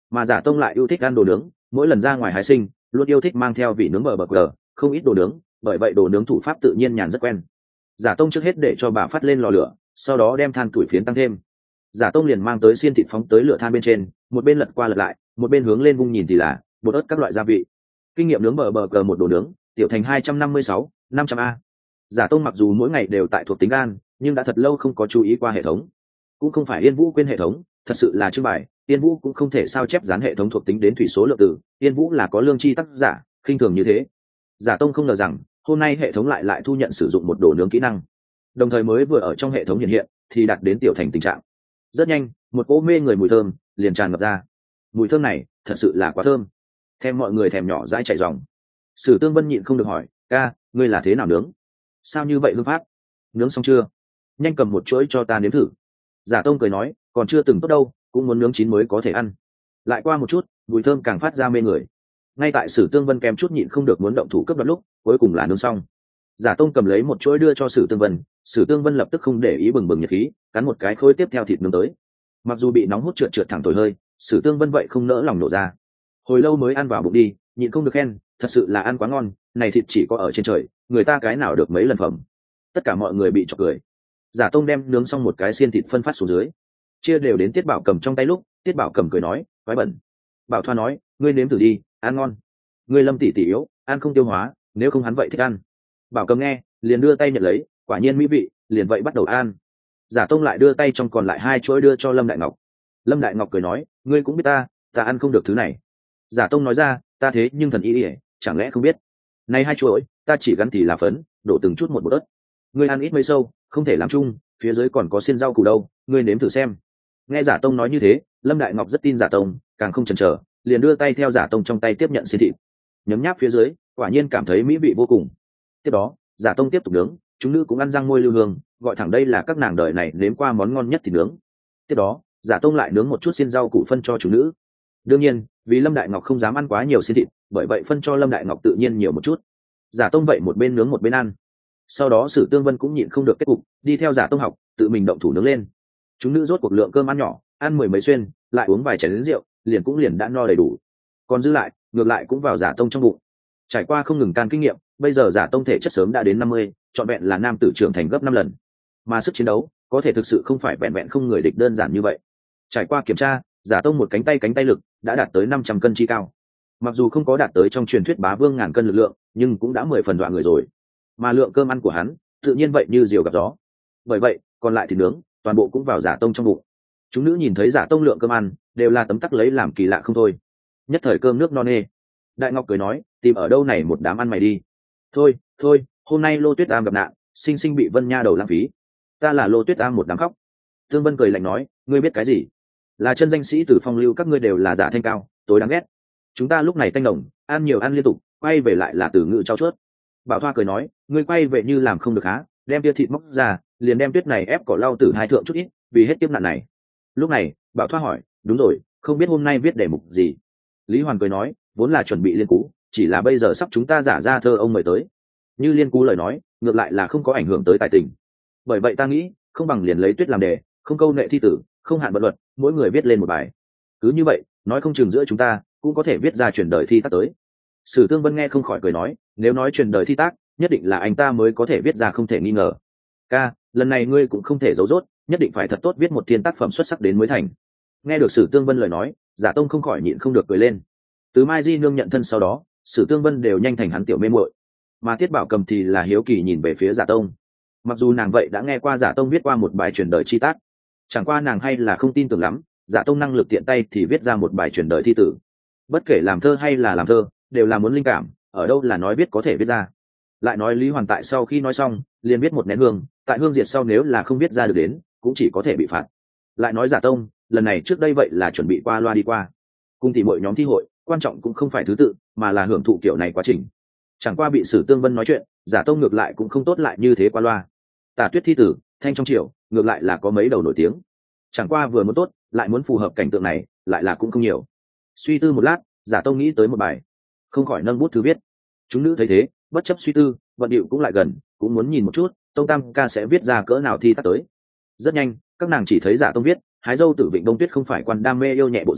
mà giả tông lại yêu thích ăn đồ nướng, mỗi lần ra ngoài hái sinh luôn yêu thích mang theo vị nướng bờ bờ cờ, không ít đồ nướng, bởi vậy đồ nướng thủ pháp tự nhiên nhàn rất quen. Giả tông trước hết để cho bà phát lên lò lửa, sau đó đem than tuổi phiến tăng thêm. Giả tông liền mang tới xiên thịt phóng tới lửa than bên trên, một bên lật qua lật lại, một bên hướng lên vung nhìn thì là bột ớt các loại gia vị. Kinh nghiệm nướng bờ bờ cờ một đồ nướng, tiểu thành hai trăm năm mươi sáu, năm trăm a. Giả tông mặc dù mỗi ngày đều tại thuộc tính gan, nhưng đã thật lâu không có chú ý qua hệ thống. Cũng không phải Yên Vũ quên hệ thống, thật sự là trưng bày, Yên Vũ cũng không thể sao chép dán hệ thống thuộc tính đến thủy số lượng tử, Yên Vũ là có lương tri tác giả, khinh thường như thế. Giả tông không ngờ rằng hôm nay hệ thống lại lại thu nhận sử dụng một đồ nướng kỹ năng, đồng thời mới vừa ở trong hệ thống hiện hiện thì đạt đến tiểu thành tình trạng. Rất nhanh, một cỗ mê người mùi thơm liền tràn ngập ra. Mùi thơm này thật sự là quá thơm, thêm mọi người thèm nhỏ dãi chảy ròng. Sử Tương Vân nhịn không được hỏi, ca, ngươi là thế nào nướng, sao như vậy hương phát, nướng xong chưa, nhanh cầm một chuỗi cho ta nếm thử. Giả tông cười nói, còn chưa từng tốt đâu, cũng muốn nướng chín mới có thể ăn. Lại qua một chút, mùi thơm càng phát ra mê người. Ngay tại Sử Tương Vân kém chút nhịn không được muốn động thủ cướp đoạt lúc, cuối cùng là nướng xong. Giả tông cầm lấy một chuỗi đưa cho Sử Tương Vân, Sử Tương Vân lập tức không để ý bừng bừng nhiệt khí, cắn một cái khối tiếp theo thịt nướng tới. Mặc dù bị nóng hút trượt trượt thẳng thổi hơi, Sử Tương Vân vậy không nỡ lòng nổ ra. Hồi lâu mới ăn vào bụng đi, nhịn không được khen, thật sự là ăn quá ngon, này thịt chỉ có ở trên trời, người ta cái nào được mấy lần phẩm. Tất cả mọi người bị chọc cười. Giả tông đem nướng xong một cái xiên thịt phân phát xuống dưới, chia đều đến Tiết Bảo Cầm trong tay lúc, Tiết Bảo Cầm cười nói, quái bẩn. Bảo Thoa nói, ngươi nếm thử đi, ăn ngon. Ngươi Lâm tỷ tỷ yếu, ăn không tiêu hóa, nếu không hắn vậy thích ăn. Bảo Cầm nghe, liền đưa tay nhận lấy, quả nhiên mỹ vị, liền vậy bắt đầu ăn. Giả tông lại đưa tay trong còn lại hai chuỗi đưa cho Lâm Đại Ngọc. Lâm Đại Ngọc cười nói, ngươi cũng biết ta, ta ăn không được thứ này. Giả tông nói ra, ta thế nhưng thần y ỉa, chẳng lẽ không biết. Này hai chuỗi, ta chỉ gắn thì là phấn, đổ từng chút một bột ớt. Ngươi ăn ít mấy sâu, không thể làm chung, phía dưới còn có xiên rau củ đâu, ngươi nếm thử xem. Nghe Giả tông nói như thế, Lâm Đại Ngọc rất tin Giả tông, càng không chần chờ, liền đưa tay theo Giả tông trong tay tiếp nhận xiên thịt, nhấm nháp phía dưới, quả nhiên cảm thấy mỹ vị vô cùng. Tiếp đó, Giả tông tiếp tục nướng, chúng nữ cũng ăn răng môi lưu hương, gọi thẳng đây là các nàng đời này nếm qua món ngon nhất thì nướng. Tiếp đó, Giả tông lại nướng một chút xiên rau củ phân cho chúng nữ. Đương nhiên, vì Lâm Đại Ngọc không dám ăn quá nhiều xiên thịt, bởi vậy phân cho Lâm Đại Ngọc tự nhiên nhiều một chút. Giả tông vậy một bên nướng một bên ăn. Sau đó Sử Tương Vân cũng nhịn không được kết cục, đi theo Giả tông học, tự mình động thủ nướng lên. Chúng nữ rốt cuộc lượng cơm ăn nhỏ, ăn mười mấy xuyên, lại uống vài chén lớn rượu, liền cũng liền đã no đầy đủ. Còn dư lại, ngược lại cũng vào Giả tông trong bụng. Trải qua không ngừng can kinh nghiệm, bây giờ Giả tông thể chất sớm đã đến năm mươi, trọn vẹn là nam tử trưởng thành gấp năm lần. Mà sức chiến đấu có thể thực sự không phải vẹn vẹn không người địch đơn giản như vậy. Trải qua kiểm tra, Giả tông một cánh tay cánh tay lực đã đạt tới năm trăm cân chi cao. Mặc dù không có đạt tới trong truyền thuyết bá vương ngàn cân lực lượng, nhưng cũng đã mười phần dọa người rồi. Mà lượng cơm ăn của hắn tự nhiên vậy như diều gặp gió. Bởi vậy, còn lại thì nướng, toàn bộ cũng vào Giả tông trong bụng. Chúng nữ nhìn thấy Giả tông lượng cơm ăn, đều là tấm tắc lấy làm kỳ lạ không thôi. Nhất thời cơm nước no nê. Đại Ngọc cười nói, tìm ở đâu này một đám ăn mày đi. Thôi, thôi, hôm nay Lô Tuyết Am gặp nạn, sinh sinh bị Vân Nha đầu lãng phí. Ta là Lô Tuyết Am một đám khóc. Tương Vân cười lạnh nói, ngươi biết cái gì? Là chân danh sĩ tử phong lưu các ngươi đều là giả thanh cao, tối đáng ghét. Chúng ta lúc này tanh nồng, ăn nhiều ăn liên tục, quay về lại là từ ngự trao chuốt. Bảo Thoa cười nói, ngươi quay về như làm không được há, đem tia thịt móc ra, liền đem tuyết này ép cỏ lau tử hai thượng chút ít, vì hết tiếp nạn này. Lúc này, Bảo Thoa hỏi, đúng rồi, không biết hôm nay viết đề mục gì? Lý Hoàn cười nói, vốn là chuẩn bị liên cú, chỉ là bây giờ sắp chúng ta giả ra thơ ông mời tới. Như liên cú lời nói, ngược lại là không có ảnh hưởng tới tài tình. Bởi vậy ta nghĩ, không bằng liền lấy tuyết làm đề, không câu nệ thi tử, không hạn bận luật, mỗi người viết lên một bài. Cứ như vậy, nói không chừng giữa chúng ta cũng có thể viết ra truyền đời thi tác tới. Sử Tương Vân nghe không khỏi cười nói, nếu nói truyền đời thi tác, nhất định là anh ta mới có thể viết ra không thể nghi ngờ. Ca, lần này ngươi cũng không thể giấu dốt, nhất định phải thật tốt viết một thiên tác phẩm xuất sắc đến mới thành. Nghe được Sử Tương Vân lời nói, Giả tông không khỏi nhịn không được cười lên. Từ Mai Di nương nhận thân sau đó, Sử Tương Vân đều nhanh thành hắn tiểu mê muội, mà Tiết Bảo Cầm thì là hiếu kỳ nhìn về phía Giả tông. Mặc dù nàng vậy đã nghe qua Giả tông viết qua một bài truyền đời chi tác, chẳng qua nàng hay là không tin tưởng lắm, Giả tông năng lực tiện tay thì viết ra một bài truyền đời thi tử. Bất kể làm thơ hay là làm thơ, đều là muốn linh cảm, ở đâu là nói viết có thể viết ra. Lại nói Lý Hoàn tại sau khi nói xong, liền viết một nén hương, tại hương diệt sau nếu là không viết ra được đến, cũng chỉ có thể bị phạt. Lại nói Giả tông, lần này trước đây vậy là chuẩn bị qua loa đi qua. Cùng thì mọi nhóm thi hội, quan trọng cũng không phải thứ tự, mà là hưởng thụ kiểu này quá trình. Chẳng qua bị Sử Tương Vân nói chuyện, Giả tông ngược lại cũng không tốt lại như thế qua loa. Tả Tuyết thi tử, thanh trong triều, ngược lại là có mấy đầu nổi tiếng. Chẳng qua vừa muốn tốt, lại muốn phù hợp cảnh tượng này, lại là cũng không nhiều. Suy tư một lát, Giả tông nghĩ tới một bài, không khỏi nâng bút thư viết. Chúng nữ thấy thế, bất chấp suy tư, vận điệu cũng lại gần, cũng muốn nhìn một chút, Tông Tam ca sẽ viết ra cỡ nào thi tác tới. Rất nhanh, các nàng chỉ thấy Giả tông viết, hái dâu tử Vịnh Đông Tuyết không phải quan đam mê yêu nhẹ bộ dáng,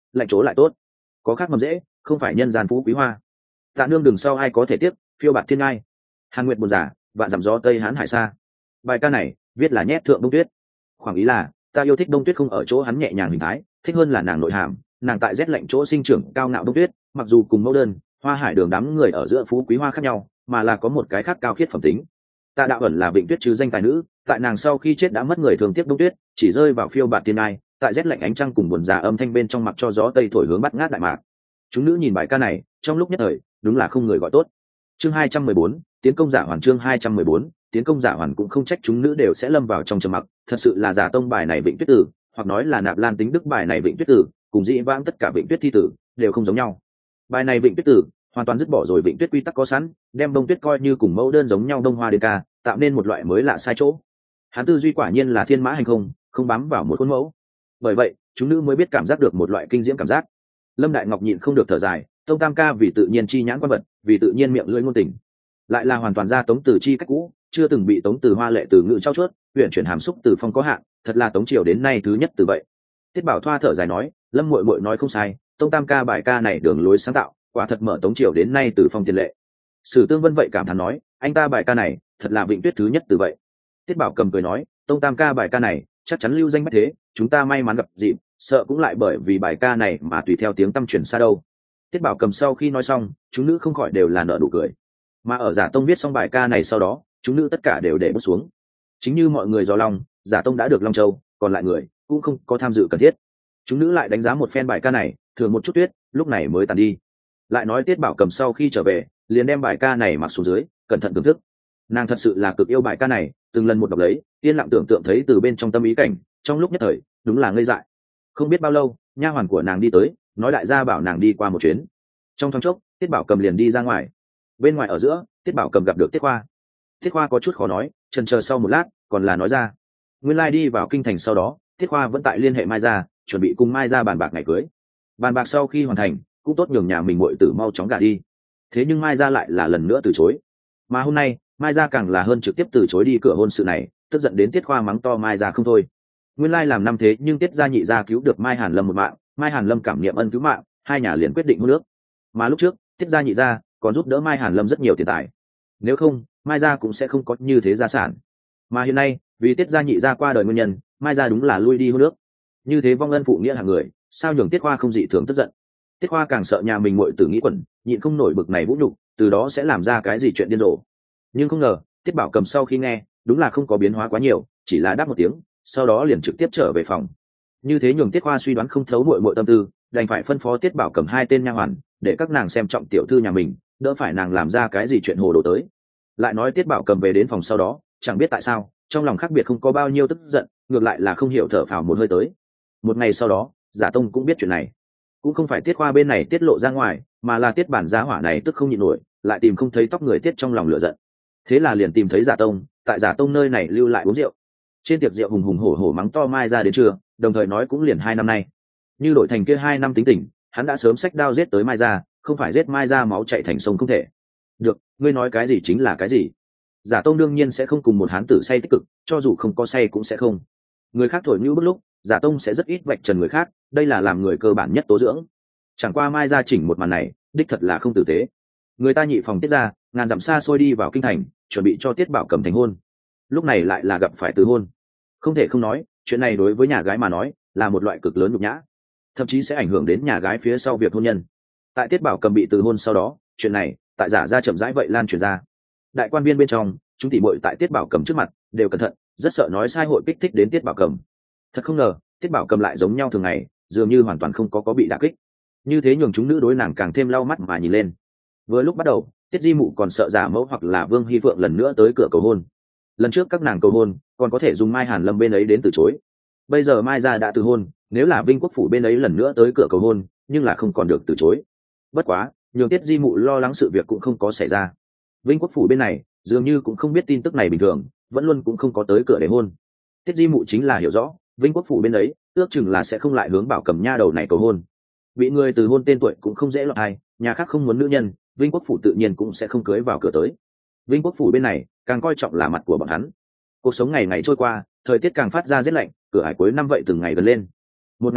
lạnh chỗ lại tốt, có khác mầm dễ, không phải nhân gian phú quý hoa. Tạ nương đừng sau ai có thể tiếp, phiêu bạt thiên ngai. Hàn Nguyệt buồn giả, vạn dặm gió tây hán hải xa. Bài ca này viết là nhét thượng đông tuyết, khoảng ý là ta yêu thích đông tuyết không ở chỗ hắn nhẹ nhàng hình thái, thích hơn là nàng nội hàm, nàng tại rét lạnh chỗ sinh trưởng cao ngạo đông tuyết, mặc dù cùng mẫu đơn hoa hải đường đám người ở giữa phú quý hoa khác nhau, mà là có một cái khác cao khiết phẩm tính. Tạ đạo ẩn là Vịnh Tuyết chứ danh tài nữ, tại nàng sau khi chết đã mất người thường tiếc đông tuyết, chỉ rơi vào phiêu bạt tiên ai, tại rét lạnh ánh trăng cùng buồn già âm thanh bên trong mặc cho gió tây thổi hướng bắt ngát đại mạc. Chúng nữ nhìn bài ca này, trong lúc nhất thời, đúng là không người gọi tốt. Chương hai trăm mười bốn, tiến công giả hoàn. Chương hai trăm mười bốn, tiến công giả hoàn. Cũng không trách chúng nữ đều sẽ lâm vào trong trầm mặc, thật sự là giả tông bài này Vịnh Tuyết tử, hoặc nói là Nạp Lan Tính Đức bài này Vịnh Tuyết tử, cùng dị vãng tất cả Vịnh Tuyết thi tử đều không giống nhau. Bài này Vịnh Tuyết tử hoàn toàn dứt bỏ rồi Vịnh Tuyết quy tắc có sẵn, đem đông tuyết coi như cùng mẫu đơn giống nhau đông hoa đến ca, tạo nên một loại mới lạ sai chỗ. Hắn tư duy quả nhiên là thiên mã hành không, không bám vào một khuôn mẫu. Bởi vậy, chúng nữ mới biết cảm giác được một loại kinh diễm cảm giác. Lâm Đại Ngọc nhịn không được thở dài, tông tam ca vì tự nhiên chi nhãn quan vật, vì tự nhiên miệng lưỡi ngôn tình, lại là hoàn toàn ra tống từ chi cách cũ, chưa từng bị tống từ hoa lệ từ ngữ trao chuốt, huyện chuyển hàm xúc từ phong có hạn, thật là tống triều đến nay thứ nhất từ vậy. Tiết Bảo Thoa thở dài nói, Lâm muội muội nói không sai, tông tam ca bài ca này đường lối sáng tạo, quả thật mở tống triều đến nay từ phong tiền lệ. Sử Tương Vân vậy cảm thán nói, anh ta bài ca này thật là Vịnh Tuyết thứ nhất từ vậy. Tiết Bảo Cầm cười nói, tông tam ca bài ca này chắc chắn lưu danh bách thế, chúng ta may mắn gặp dịp, sợ cũng lại bởi vì bài ca này mà tùy theo tiếng tăm truyền xa đâu. Tiết Bảo Cầm sau khi nói xong, chúng nữ không khỏi đều là nở nụ cười. Mà ở Giả Tông viết xong bài ca này sau đó, chúng nữ tất cả đều để bút xuống. Chính như mọi người do lòng, Giả Tông đã được Long Châu, còn lại người cũng không có tham dự cần thiết. Chúng nữ lại đánh giá một phen bài ca này, thường một chút tuyết, lúc này mới tàn đi. Lại nói Tiết Bảo Cầm sau khi trở về, liền đem bài ca này mặc xuống dưới, cẩn thận thưởng thức. Nàng thật sự là cực yêu bài ca này, từng lần một đọc lấy, yên lặng tưởng tượng thấy từ bên trong tâm ý cảnh, trong lúc nhất thời, đúng là ngây dại. Không biết bao lâu, nha hoàn của nàng đi tới, nói đại gia bảo nàng đi qua một chuyến. Trong thoáng chốc, Tiết Bảo Cầm liền đi ra ngoài. Bên ngoài ở giữa, Tiết Bảo Cầm gặp được Tiết Khoa. Tiết Khoa có chút khó nói, chần chờ sau một lát, còn là nói ra. Nguyên lai đi vào kinh thành sau đó, Tiết Khoa vẫn tại liên hệ Mai gia, chuẩn bị cùng Mai gia bàn bạc ngày cưới. Bàn bạc sau khi hoàn thành, cũng tốt nhường nhà mình muội tử mau chóng gả đi. Thế nhưng Mai gia lại là lần nữa từ chối. Mà hôm nay, Mai gia càng là hơn trực tiếp từ chối đi cửa hôn sự này, tức giận đến Tiết Khoa mắng to Mai gia không thôi. Nguyên lai làm năm thế nhưng Tiết gia nhị gia cứu được Mai Hàn Lâm một mạng, Mai Hàn Lâm cảm niệm ân cứu mạng, hai nhà liền quyết định hôn nước. Mà lúc trước, Tiết gia nhị gia còn giúp đỡ Mai Hàn Lâm rất nhiều tiền tài. Nếu không, Mai gia cũng sẽ không có như thế gia sản. Mà hiện nay, vì Tiết gia nhị gia qua đời nguyên nhân, Mai gia đúng là lui đi hôn nước. Như thế vong ân phụ nghĩa hàng người, sao nhường Tiết Khoa không dị thường tức giận. Tiết Khoa càng sợ nhà mình muội tử nghĩ quẩn, nhịn không nổi bực này vũ nhục, từ đó sẽ làm ra cái gì chuyện điên rồ. Nhưng không ngờ, Tiết Bảo Cầm sau khi nghe, đúng là không có biến hóa quá nhiều, chỉ là đáp một tiếng, sau đó liền trực tiếp trở về phòng. Như thế nhường Tiết Khoa suy đoán không thấu muội muội tâm tư, đành phải phân phó Tiết Bảo Cầm hai tên nha hoàn, để các nàng xem trọng tiểu thư nhà mình, đỡ phải nàng làm ra cái gì chuyện hồ đồ tới. Lại nói Tiết Bảo Cầm về đến phòng sau đó, chẳng biết tại sao, trong lòng khác biệt không có bao nhiêu tức giận, ngược lại là không hiểu thở phào một hơi tới. Một ngày sau đó, Giả Tông cũng biết chuyện này, cũng không phải Tiết Khoa bên này tiết lộ ra ngoài, mà là Tiết bản gia hỏa này tức không nhịn nổi, lại tìm không thấy tóc người Tiết trong lòng lửa giận. Thế là liền tìm thấy Giả Tông, tại Giả Tông nơi này lưu lại uống rượu. Trên tiệc rượu hùng hùng hổ hổ mắng to Mai ra đến trưa, đồng thời nói cũng liền hai năm nay. Như đổi thành kia hai năm tính tình, hắn đã sớm xách đao giết tới Mai ra, không phải giết Mai ra máu chạy thành sông không thể. Được, ngươi nói cái gì chính là cái gì. Giả Tông đương nhiên sẽ không cùng một hán tử say tích cực, cho dù không có say cũng sẽ không. Người khác thổi nhũ bức lúc, Giả Tông sẽ rất ít vạch trần người khác, đây là làm người cơ bản nhất tố dưỡng. Chẳng qua Mai ra chỉnh một màn này, đích thật là không tử tế. Người ta nhị phòng Tiết ra, ngàn dặm xa xôi đi vào kinh thành, chuẩn bị cho Tiết Bảo Cầm thành hôn. Lúc này lại là gặp phải từ hôn. Không thể không nói, chuyện này đối với nhà gái mà nói, là một loại cực lớn nhục nhã, thậm chí sẽ ảnh hưởng đến nhà gái phía sau việc hôn nhân. Tại Tiết Bảo Cầm bị từ hôn sau đó, chuyện này tại Giả ra chậm rãi vậy lan truyền ra. Đại quan viên bên trong, chúng tỷ muội tại Tiết Bảo Cầm trước mặt đều cẩn thận, rất sợ nói sai hội kích thích đến Tiết Bảo Cầm. Thật không ngờ, Tiết Bảo Cầm lại giống nhau thường ngày, dường như hoàn toàn không có có bị đả kích. Như thế nhường chúng nữ đối nàng càng thêm lau mắt mà nhìn lên. Vừa lúc bắt đầu, Tiết Di Mụ còn sợ Giả Mẫu hoặc là Vương Hy Phượng lần nữa tới cửa cầu hôn. Lần trước các nàng cầu hôn, còn có thể dùng Mai Hàn Lâm bên ấy đến từ chối. Bây giờ Mai gia đã từ hôn, nếu là Vinh Quốc phủ bên ấy lần nữa tới cửa cầu hôn, nhưng là không còn được từ chối. Bất quá, nhường Tiết Di Mụ lo lắng sự việc cũng không có xảy ra. Vinh Quốc phủ bên này, dường như cũng không biết tin tức này bình thường, vẫn luôn cũng không có tới cửa để hôn. Tiết Di Mụ chính là hiểu rõ, Vinh Quốc phủ bên ấy, ước chừng là sẽ không lại hướng Bảo Cầm nha đầu này cầu hôn. Bị người từ hôn tên tuổi cũng không dễ lọt hay, nhà khác không muốn nữ nhân, Vinh Quốc phủ tự nhiên cũng sẽ không cưới vào cửa tới. Vinh Quốc phủ bên này càng coi trọng là mặt của bọn hắn. Cuộc sống ngày ngày trôi qua, thời tiết càng phát ra rét lạnh, cửa hải cuối năm vậy từng ngày gần lên. Một ngày này,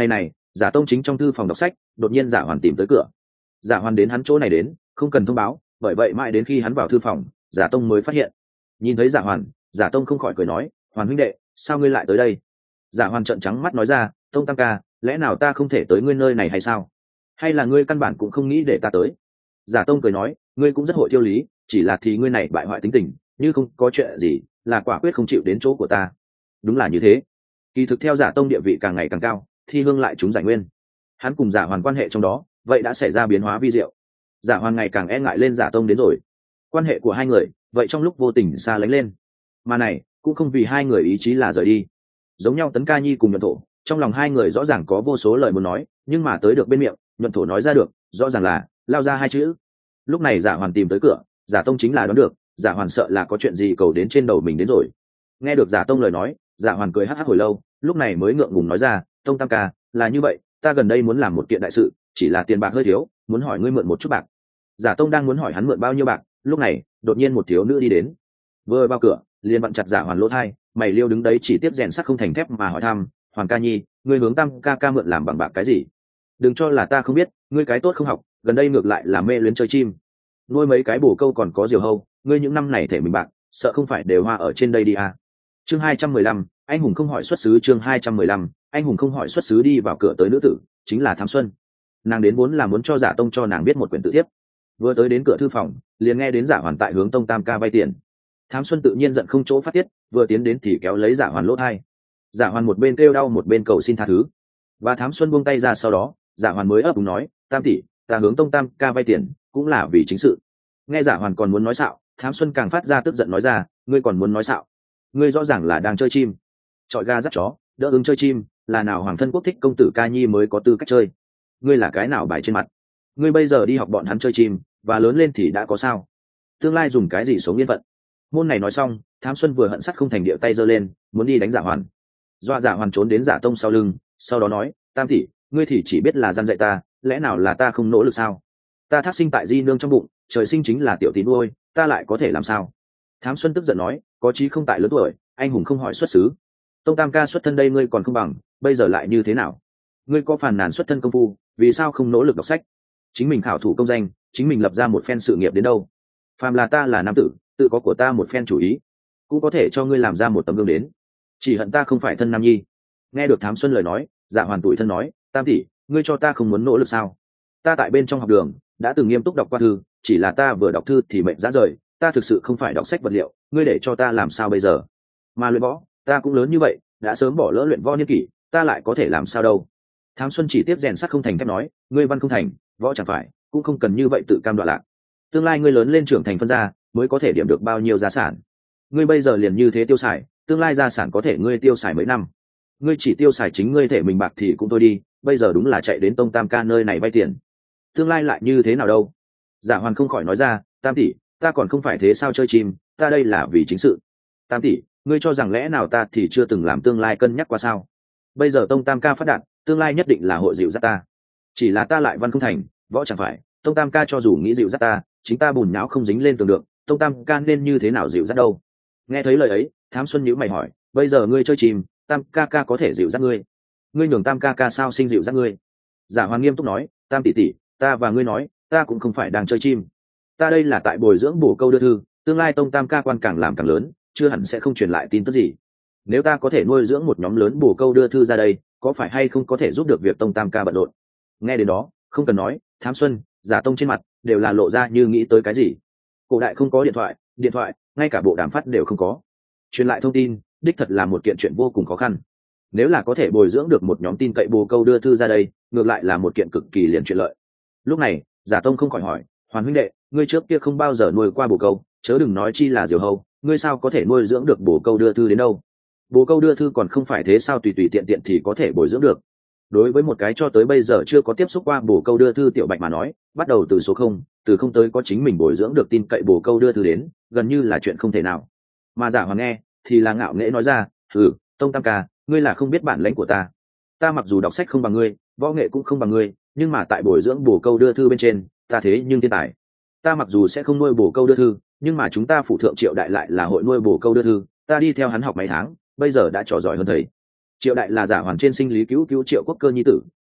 Giả Tông chính trong thư phòng đọc sách, đột nhiên Giả Hoàn tìm tới cửa. Giả Hoàn đến hắn chỗ này đến, không cần thông báo, bởi vậy mãi đến khi hắn vào thư phòng, Giả Tông mới phát hiện. Nhìn thấy Giả Hoàn, Giả Tông không khỏi cười nói, Hoàn huynh đệ, sao ngươi lại tới đây? Giả Hoàn trợn trắng mắt nói ra, Tông tam ca, lẽ nào ta không thể tới ngươi nơi này hay sao? Hay là ngươi căn bản cũng không nghĩ để ta tới? Giả Tông cười nói, ngươi cũng rất hội tiêu lý, chỉ là thì ngươi này bại hoại tính tình, như không có chuyện gì, là quả quyết không chịu đến chỗ của ta. Đúng là như thế. Kỳ thực theo Giả Tông địa vị càng ngày càng cao, Thi Hương lại trúng giải nguyên. Hắn cùng Giả Hoàn quan hệ trong đó, vậy đã xảy ra biến hóa vi diệu. Giả Hoàn ngày càng e ngại lên Giả Tông đến rồi. Quan hệ của hai người, vậy trong lúc vô tình xa lánh lên. Mà này, cũng không vì hai người ý chí là rời đi. Giống nhau Tấn Ca Nhi cùng Nhuận Thổ, trong lòng hai người rõ ràng có vô số lời muốn nói, nhưng mà tới được bên miệng, Nhuận Thổ nói ra được, rõ ràng là lao ra hai chữ. Lúc này Giả Hoàn tìm tới cửa, Giả Tông chính là đoán được, Giả Hoàn sợ là có chuyện gì cầu đến trên đầu mình đến rồi. Nghe được Giả Tông lời nói, Giả Hoàn cười hắc hắc hồi lâu, lúc này mới ngượng ngùng nói ra, Tông tam ca, là như vậy, ta gần đây muốn làm một kiện đại sự, chỉ là tiền bạc hơi thiếu, muốn hỏi ngươi mượn một chút bạc. Giả Tông đang muốn hỏi hắn mượn bao nhiêu bạc, lúc này đột nhiên một thiếu nữ đi đến, vừa vào cửa liền vặn chặt Giả Hoàn lỗ thai, mày liêu đứng đấy chỉ tiếp rèn sắt không thành thép mà hỏi thăm, Hoàn ca nhi, ngươi hướng tam ca ca mượn làm bằng bạc cái gì? Đừng cho là ta không biết, ngươi cái tốt không học, gần đây ngược lại là mê luyến chơi chim, nuôi mấy cái bồ câu còn có diều hâu, ngươi những năm này thể mình bạc, sợ không phải đều hoa ở trên đây đi à? Chương hai trăm mười lăm, anh hùng không hỏi xuất xứ. Chương hai trăm mười lăm, anh hùng không hỏi xuất xứ. Đi vào cửa tới nữ tử chính là Thám Xuân. Nàng đến vốn là muốn cho Giả Tông cho nàng biết một quyển tự thiếp, vừa tới đến cửa thư phòng liền nghe đến Giả Hoàn tại hướng Tông tam ca vay tiền. Thám Xuân tự nhiên giận không chỗ phát tiết, vừa tiến đến thì kéo lấy Giả Hoàn lỗ thai. Giả Hoàn một bên kêu đau một bên cầu xin tha thứ, và Thám Xuân buông tay ra, sau đó Giả Hoàn mới ấp úng nói, tam tỷ, ta hướng Tông tam ca vay tiền cũng là vì chính sự. Nghe Giả Hoàn còn muốn nói xạo, Thám Xuân càng phát ra tức giận nói ra, ngươi còn muốn nói xạo? Ngươi rõ ràng là đang chơi chim, chọi ga dắt chó, đỡ ứng chơi chim, là nào hoàng thân quốc thích công tử ca nhi mới có tư cách chơi? Ngươi là cái nào bài trên mặt? Ngươi bây giờ đi học bọn hắn chơi chim, và lớn lên thì đã có sao? Tương lai dùng cái gì sống yên phận? Môn này nói xong, Thám Xuân vừa hận sắt không thành điệu tay giơ lên, muốn đi đánh Giả Hoàn. Doa Giả Hoàn trốn đến Giả Tông sau lưng, sau đó nói, tam tỷ, ngươi thì chỉ biết là gian dạy ta, lẽ nào là ta không nỗ lực sao? Ta thác sinh tại di nương trong bụng, trời sinh chính là tiểu tín nuôi, ta lại có thể làm sao? Thám Xuân tức giận nói, có chí không tại lớn tuổi, anh hùng không hỏi xuất xứ. Tông tam ca xuất thân đây ngươi còn không bằng, bây giờ lại như thế nào? Ngươi có phàn nàn xuất thân công phu, vì sao không nỗ lực đọc sách, chính mình khảo thủ công danh, chính mình lập ra một phen sự nghiệp đến đâu? Phàm là ta là nam tử, tự có của ta một phen chủ ý, cũng có thể cho ngươi làm ra một tấm gương đến. Chỉ hận ta không phải thân nam nhi. Nghe được Thám Xuân lời nói, Giả Hoàn tủi thân nói, tam tỷ, ngươi cho ta không muốn nỗ lực sao? Ta tại bên trong học đường đã từng nghiêm túc đọc qua thư, chỉ là ta vừa đọc thư thì mệnh ra rời, ta thực sự không phải đọc sách vật liệu, ngươi để cho ta làm sao bây giờ? Mà luyện võ, ta cũng lớn như vậy, đã sớm bỏ lỡ luyện võ niên kỷ, ta lại có thể làm sao đâu? Thám Xuân chỉ tiếp rèn sắt không thành thép nói, ngươi văn không thành, võ chẳng phải, cũng không cần như vậy tự cam đoạn lạc. Tương lai ngươi lớn lên trưởng thành phân gia, mới có thể điểm được bao nhiêu gia sản. Ngươi bây giờ liền như thế tiêu xài, tương lai gia sản có thể ngươi tiêu xài mấy năm. Ngươi chỉ tiêu xài chính ngươi thể mình bạc thì cũng thôi đi, bây giờ đúng là chạy đến Tông tam ca nơi này vay tiền, tương lai lại như thế nào đâu? Giả Hoàn không khỏi nói ra, tam tỷ, ta còn không phải thế sao chơi chim, ta đây là vì chính sự. Tam tỷ, ngươi cho rằng lẽ nào ta thì chưa từng làm tương lai cân nhắc qua sao? Bây giờ Tông tam ca phát đạt, tương lai nhất định là hội dịu dắt ta. Chỉ là ta lại văn không thành, võ chẳng phải, Tông tam ca cho dù nghĩ dịu dắt ta, chính ta bùn nhão không dính lên tường được, Tông tam ca nên như thế nào dịu dắt đâu? Nghe thấy lời ấy, Thám Xuân nhíu mày hỏi, bây giờ ngươi chơi chim, tam ca ca có thể dịu dắt ngươi? Ngươi nhường tam ca ca sao sinh dịu dắt ngươi? Giả Hoàn nghiêm túc nói, tam tỷ tỷ, ta và ngươi nói, ta cũng không phải đang chơi chim, ta đây là tại bồi dưỡng bổ câu đưa thư, tương lai Tông tam ca quan càng làm càng lớn, chưa hẳn sẽ không truyền lại tin tức gì. Nếu ta có thể nuôi dưỡng một nhóm lớn bổ câu đưa thư ra đây, có phải hay không có thể giúp được việc Tông tam ca bận rộn? Nghe đến đó, không cần nói, Thám Xuân, Giả Tông trên mặt đều là lộ ra như nghĩ tới cái gì. Cổ đại không có điện thoại, điện thoại ngay cả bộ đàm phát đều không có, truyền lại thông tin đích thật là một kiện chuyện vô cùng khó khăn. Nếu là có thể bồi dưỡng được một nhóm tin cậy bồ câu đưa thư ra đây, ngược lại là một kiện cực kỳ liền chuyện lợi. Lúc này Giả Tông không khỏi hỏi, Hoàn huynh đệ, ngươi trước kia không bao giờ nuôi qua bồ câu, chớ đừng nói chi là diều hâu, ngươi sao có thể nuôi dưỡng được bồ câu đưa thư đến đâu? Bồ câu đưa thư còn không phải thế sao tùy tùy tiện tiện thì có thể bồi dưỡng được? Đối với một cái cho tới bây giờ chưa có tiếp xúc qua bồ câu đưa thư tiểu bạch mà nói, bắt đầu từ số không, từ không tới có chính mình bồi dưỡng được tin cậy bồ câu đưa thư đến, gần như là chuyện không thể nào. Mà Giả Hoàn nghe thì là ngạo nghễ nói ra, ừ, Tông tam ca, ngươi là không biết bản lĩnh của ta. Ta mặc dù đọc sách không bằng ngươi, võ nghệ cũng không bằng ngươi, nhưng mà tại bồi dưỡng bồ câu đưa thư bên trên, ta thế nhưng thiên tài. Ta mặc dù sẽ không nuôi bồ câu đưa thư, nhưng mà chúng ta phụ thượng Triệu đại lại là hội nuôi bồ câu đưa thư, ta đi theo hắn học mấy tháng, bây giờ đã trò giỏi hơn thầy. Triệu đại là Giả Hoàn trên sinh lý cứu cứu Triệu Quốc Cơ nhi tử,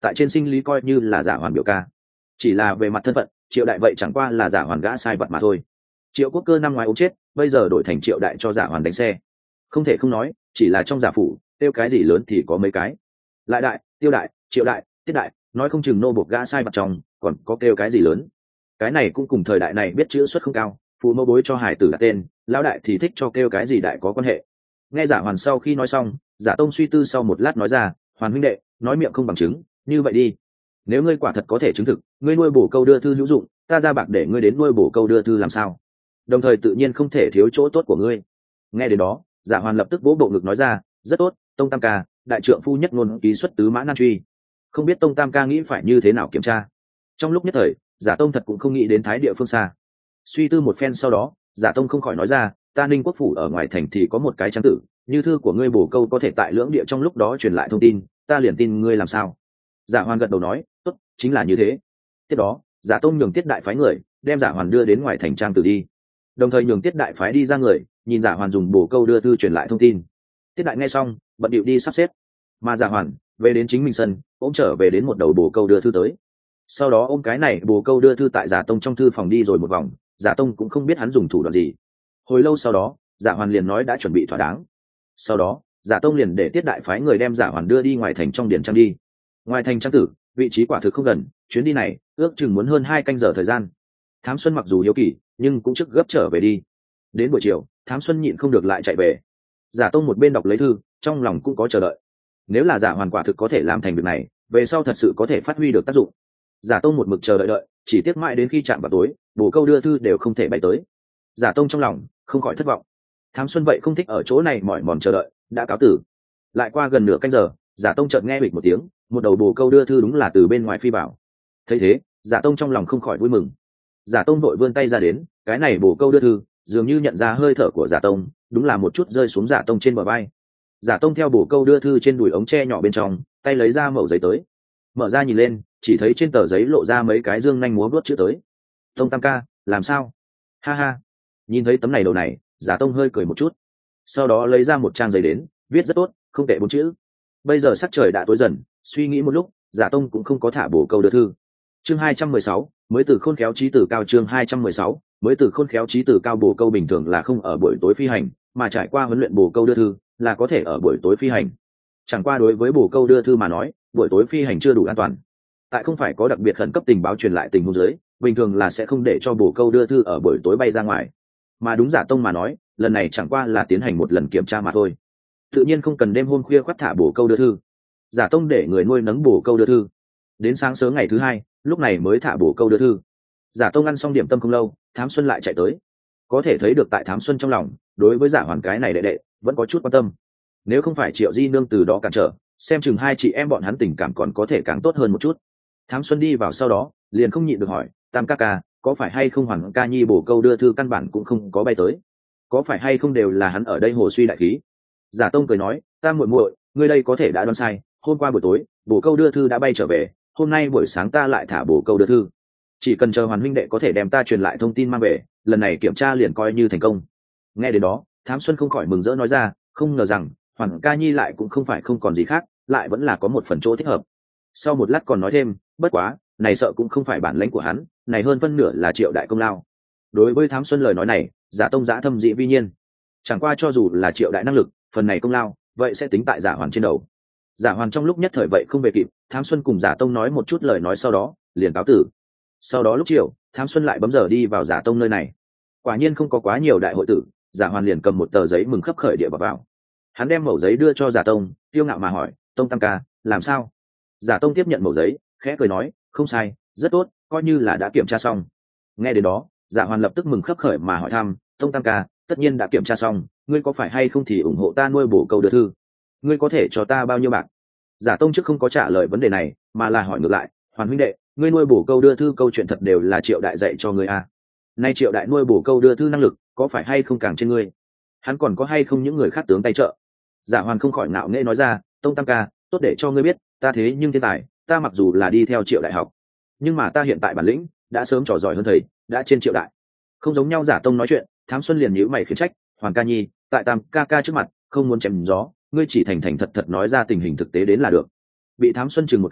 tại trên sinh lý coi như là giả hoàn biểu ca, chỉ là về mặt thân phận triệu đại vậy chẳng qua là giả hoàn gã sai vật mà thôi. Triệu Quốc Cơ năm ngoái ốm chết, bây giờ đổi thành triệu đại cho giả hoàn đánh xe. Không thể không nói, chỉ là trong giả phủ tiêu cái gì lớn thì có mấy cái, lại đại, tiêu đại, triệu đại, tiết đại, nói không chừng nô bộc gã sai vật trong còn có kêu cái gì lớn. Cái này cũng cùng thời đại này biết chữ xuất không cao, phụ mẫu bối cho hải tử đặt tên, lão đại thì thích cho kêu cái gì đại có quan hệ. Nghe giả hoàn sau khi nói xong, giả tông suy tư sau một lát nói ra, hoàn huynh đệ, nói miệng không bằng chứng, như vậy đi, nếu ngươi quả thật có thể chứng thực ngươi nuôi bổ câu đưa thư hữu dụng, ta ra bạc để ngươi đến nuôi bổ câu đưa thư làm sao, đồng thời tự nhiên không thể thiếu chỗ tốt của ngươi. Nghe đến đó, giả hoàn lập tức vỗ bộ ngực nói ra, rất tốt, tông tam ca, đại trượng phu nhất ngôn ký xuất tứ mã nan truy. Không biết tông tam ca nghĩ phải như thế nào kiểm tra. Trong lúc nhất thời, giả tông thật cũng không nghĩ đến thái địa phương xa. Suy tư một phen sau đó, giả tông không khỏi nói ra, ta Ninh Quốc phủ ở ngoài thành thì có một cái trang tử, như thư của ngươi bổ câu có thể tại lưỡng địa trong lúc đó truyền lại thông tin, ta liền tin ngươi làm sao. Giả hoàn gật đầu nói, tốt, chính là như thế. Tiếp đó, giả tông nhường tiết đại phái người đem giả hoàn đưa đến ngoài thành trang tử đi, đồng thời nhường tiết đại phái đi ra người nhìn giả hoàn dùng bổ câu đưa thư truyền lại thông tin. Tiết đại nghe xong bận điệu đi sắp xếp, mà giả hoàn về đến chính mình sân, ôm trở về đến một đầu bổ câu đưa thư tới. Sau đó ôm cái này bổ câu đưa thư tại giả tông trong thư phòng đi rồi một vòng, giả tông cũng không biết hắn dùng thủ đoạn gì. Hồi lâu sau đó, giả hoàn liền nói đã chuẩn bị thỏa đáng. Sau đó giả tông liền để tiết đại phái người đem giả hoàn đưa đi ngoài thành trong điển trang đi. Ngoài thành trang tử vị trí quả thực không gần, chuyến đi này ước chừng muốn hơn hai canh giờ thời gian. Thám Xuân mặc dù hiếu kỳ nhưng cũng trước gấp trở về đi. Đến buổi chiều, Thám Xuân nhịn không được lại chạy về. Giả tông một bên đọc lấy thư, trong lòng cũng có chờ đợi. Nếu là giả hoàn quả thực có thể làm thành việc này, về sau thật sự có thể phát huy được tác dụng. Giả tông một mực chờ đợi đợi, chỉ tiếc mãi đến khi chạm vào tối, bổ câu đưa thư đều không thể bay tới. Giả tông trong lòng không khỏi thất vọng. Thám Xuân vậy không thích ở chỗ này mỏi mòn chờ đợi, đã cáo tử. Lại qua gần nửa canh giờ, giả tông chợt nghe bịch một tiếng, một đầu bồ câu đưa thư đúng là từ bên ngoài phi vào. Thấy thế, giả tông trong lòng không khỏi vui mừng. Giả tông vội vươn tay ra đến, cái này bồ câu đưa thư dường như nhận ra hơi thở của giả tông, đúng là một chút rơi xuống giả tông trên bờ vai. Giả tông theo bồ câu đưa thư trên đùi ống tre nhỏ bên trong, tay lấy ra mẩu giấy tới. Mở ra nhìn lên, chỉ thấy trên tờ giấy lộ ra mấy cái dương nhanh múa vuốt chữ tới. Tông tam ca, làm sao? Ha ha. Nhìn thấy tấm này đầu này, giả tông hơi cười một chút. Sau đó lấy ra một trang giấy đến, viết rất tốt, không tệ bốn chữ. Bây giờ sắc trời đã tối dần, suy nghĩ một lúc, giả tông cũng không có thả bổ câu đưa thư. Chương hai trăm mười sáu, mới từ khôn khéo trí từ cao. Chương hai trăm mười sáu, mới từ khôn khéo trí từ cao. Bổ câu bình thường là không ở buổi tối phi hành, mà trải qua huấn luyện bổ câu đưa thư là có thể ở buổi tối phi hành. Chẳng qua đối với bổ câu đưa thư mà nói, buổi tối phi hành chưa đủ an toàn. Tại không phải có đặc biệt khẩn cấp tình báo truyền lại tình huống dưới, bình thường là sẽ không để cho bổ câu đưa thư ở buổi tối bay ra ngoài. Mà đúng giả tông mà nói, lần này chẳng qua là tiến hành một lần kiểm tra mà thôi, tự nhiên không cần đêm hôm khuya khoắt thả bổ câu đưa thư. Giả tông để người nuôi nấng bổ câu đưa thư, đến sáng sớm ngày thứ hai lúc này mới thả bổ câu đưa thư. Giả tông ăn xong điểm tâm không lâu, Thám Xuân lại chạy tới. Có thể thấy được tại Thám Xuân trong lòng đối với giả hoàn cái này đệ đệ vẫn có chút quan tâm. Nếu không phải Triệu Di nương từ đó cản trở, xem chừng hai chị em bọn hắn tình cảm còn có thể càng tốt hơn một chút. Thám Xuân đi vào sau đó liền không nhịn được hỏi, tam ca ca, có phải hay không Hoàn ca nhi bổ câu đưa thư căn bản cũng không có bay tới, có phải hay không đều là hắn ở đây hồ suy đại khí? Giả tông cười nói, ta muội muội, ngươi đây có thể đã đoán sai, hôm qua buổi tối bổ câu đưa thư đã bay trở về, hôm nay buổi sáng ta lại thả bổ câu đưa thư. Chỉ cần chờ Hoàn huynh đệ có thể đem ta truyền lại thông tin mang về, lần này kiểm tra liền coi như thành công. Nghe đến đó, Thám Xuân không khỏi mừng rỡ nói ra, không ngờ rằng Hoàn ca nhi lại cũng không phải không còn gì khác, lại vẫn là có một phần chỗ thích hợp. Sau một lát còn nói thêm, bất quá này sợ cũng không phải bản lãnh của hắn, này hơn phân nửa là Triệu đại công lao. Đối với Thám Xuân lời nói này, giả tông giã thâm dị vi nhiên. Chẳng qua cho dù là Triệu đại năng lực, phần này công lao vậy sẽ tính tại giả hoàn trên đầu. Giả hoàn trong lúc nhất thời vậy không về kịp, Thám Xuân cùng giả tông nói một chút lời nói sau đó liền cáo tử. Sau đó lúc chiều, Thám Xuân lại bấm giờ đi vào giả tông nơi này. Quả nhiên không có quá nhiều đại hội tử, giả hoàn liền cầm một tờ giấy mừng khấp khởi địa vào, vào. Hắn đem mẩu giấy đưa cho giả tông, tiêu ngạo mà hỏi, tông tam ca, làm sao? Giả tông tiếp nhận mẩu giấy, khẽ cười nói, không sai, rất tốt, coi như là đã kiểm tra xong. Nghe đến đó, giả hoàn lập tức mừng khấp khởi mà hỏi thăm, tông tam ca, tất nhiên đã kiểm tra xong, ngươi có phải hay không thì ủng hộ ta nuôi bổ câu đưa thư? Ngươi có thể cho ta bao nhiêu bạc? Giả tông trước không có trả lời vấn đề này, mà là hỏi ngược lại, Hoàn huynh đệ, ngươi nuôi bổ câu đưa thư câu chuyện thật đều là Triệu đại dạy cho ngươi à? Nay Triệu đại nuôi bổ câu đưa thư năng lực có phải hay không càng trên ngươi? Hắn còn có hay không những người khác tướng tay trợ? Giả hoàn không khỏi ngạo nghễ nói ra, tông tam ca, tốt để cho ngươi biết, ta thế nhưng thiên tài, ta mặc dù là đi theo Triệu đại học, nhưng mà ta hiện tại bản lĩnh đã sớm trò giỏi hơn thầy, đã trên Triệu đại. Không giống nhau. Giả tông nói chuyện, Thám Xuân liền nhíu mày khiển trách, Hoàn ca nhi, tại tam ca ca trước mặt không muốn chém gió, ngươi chỉ thành thành thật thật nói ra tình hình thực tế đến là được. Bị Thám Xuân chừng một cái,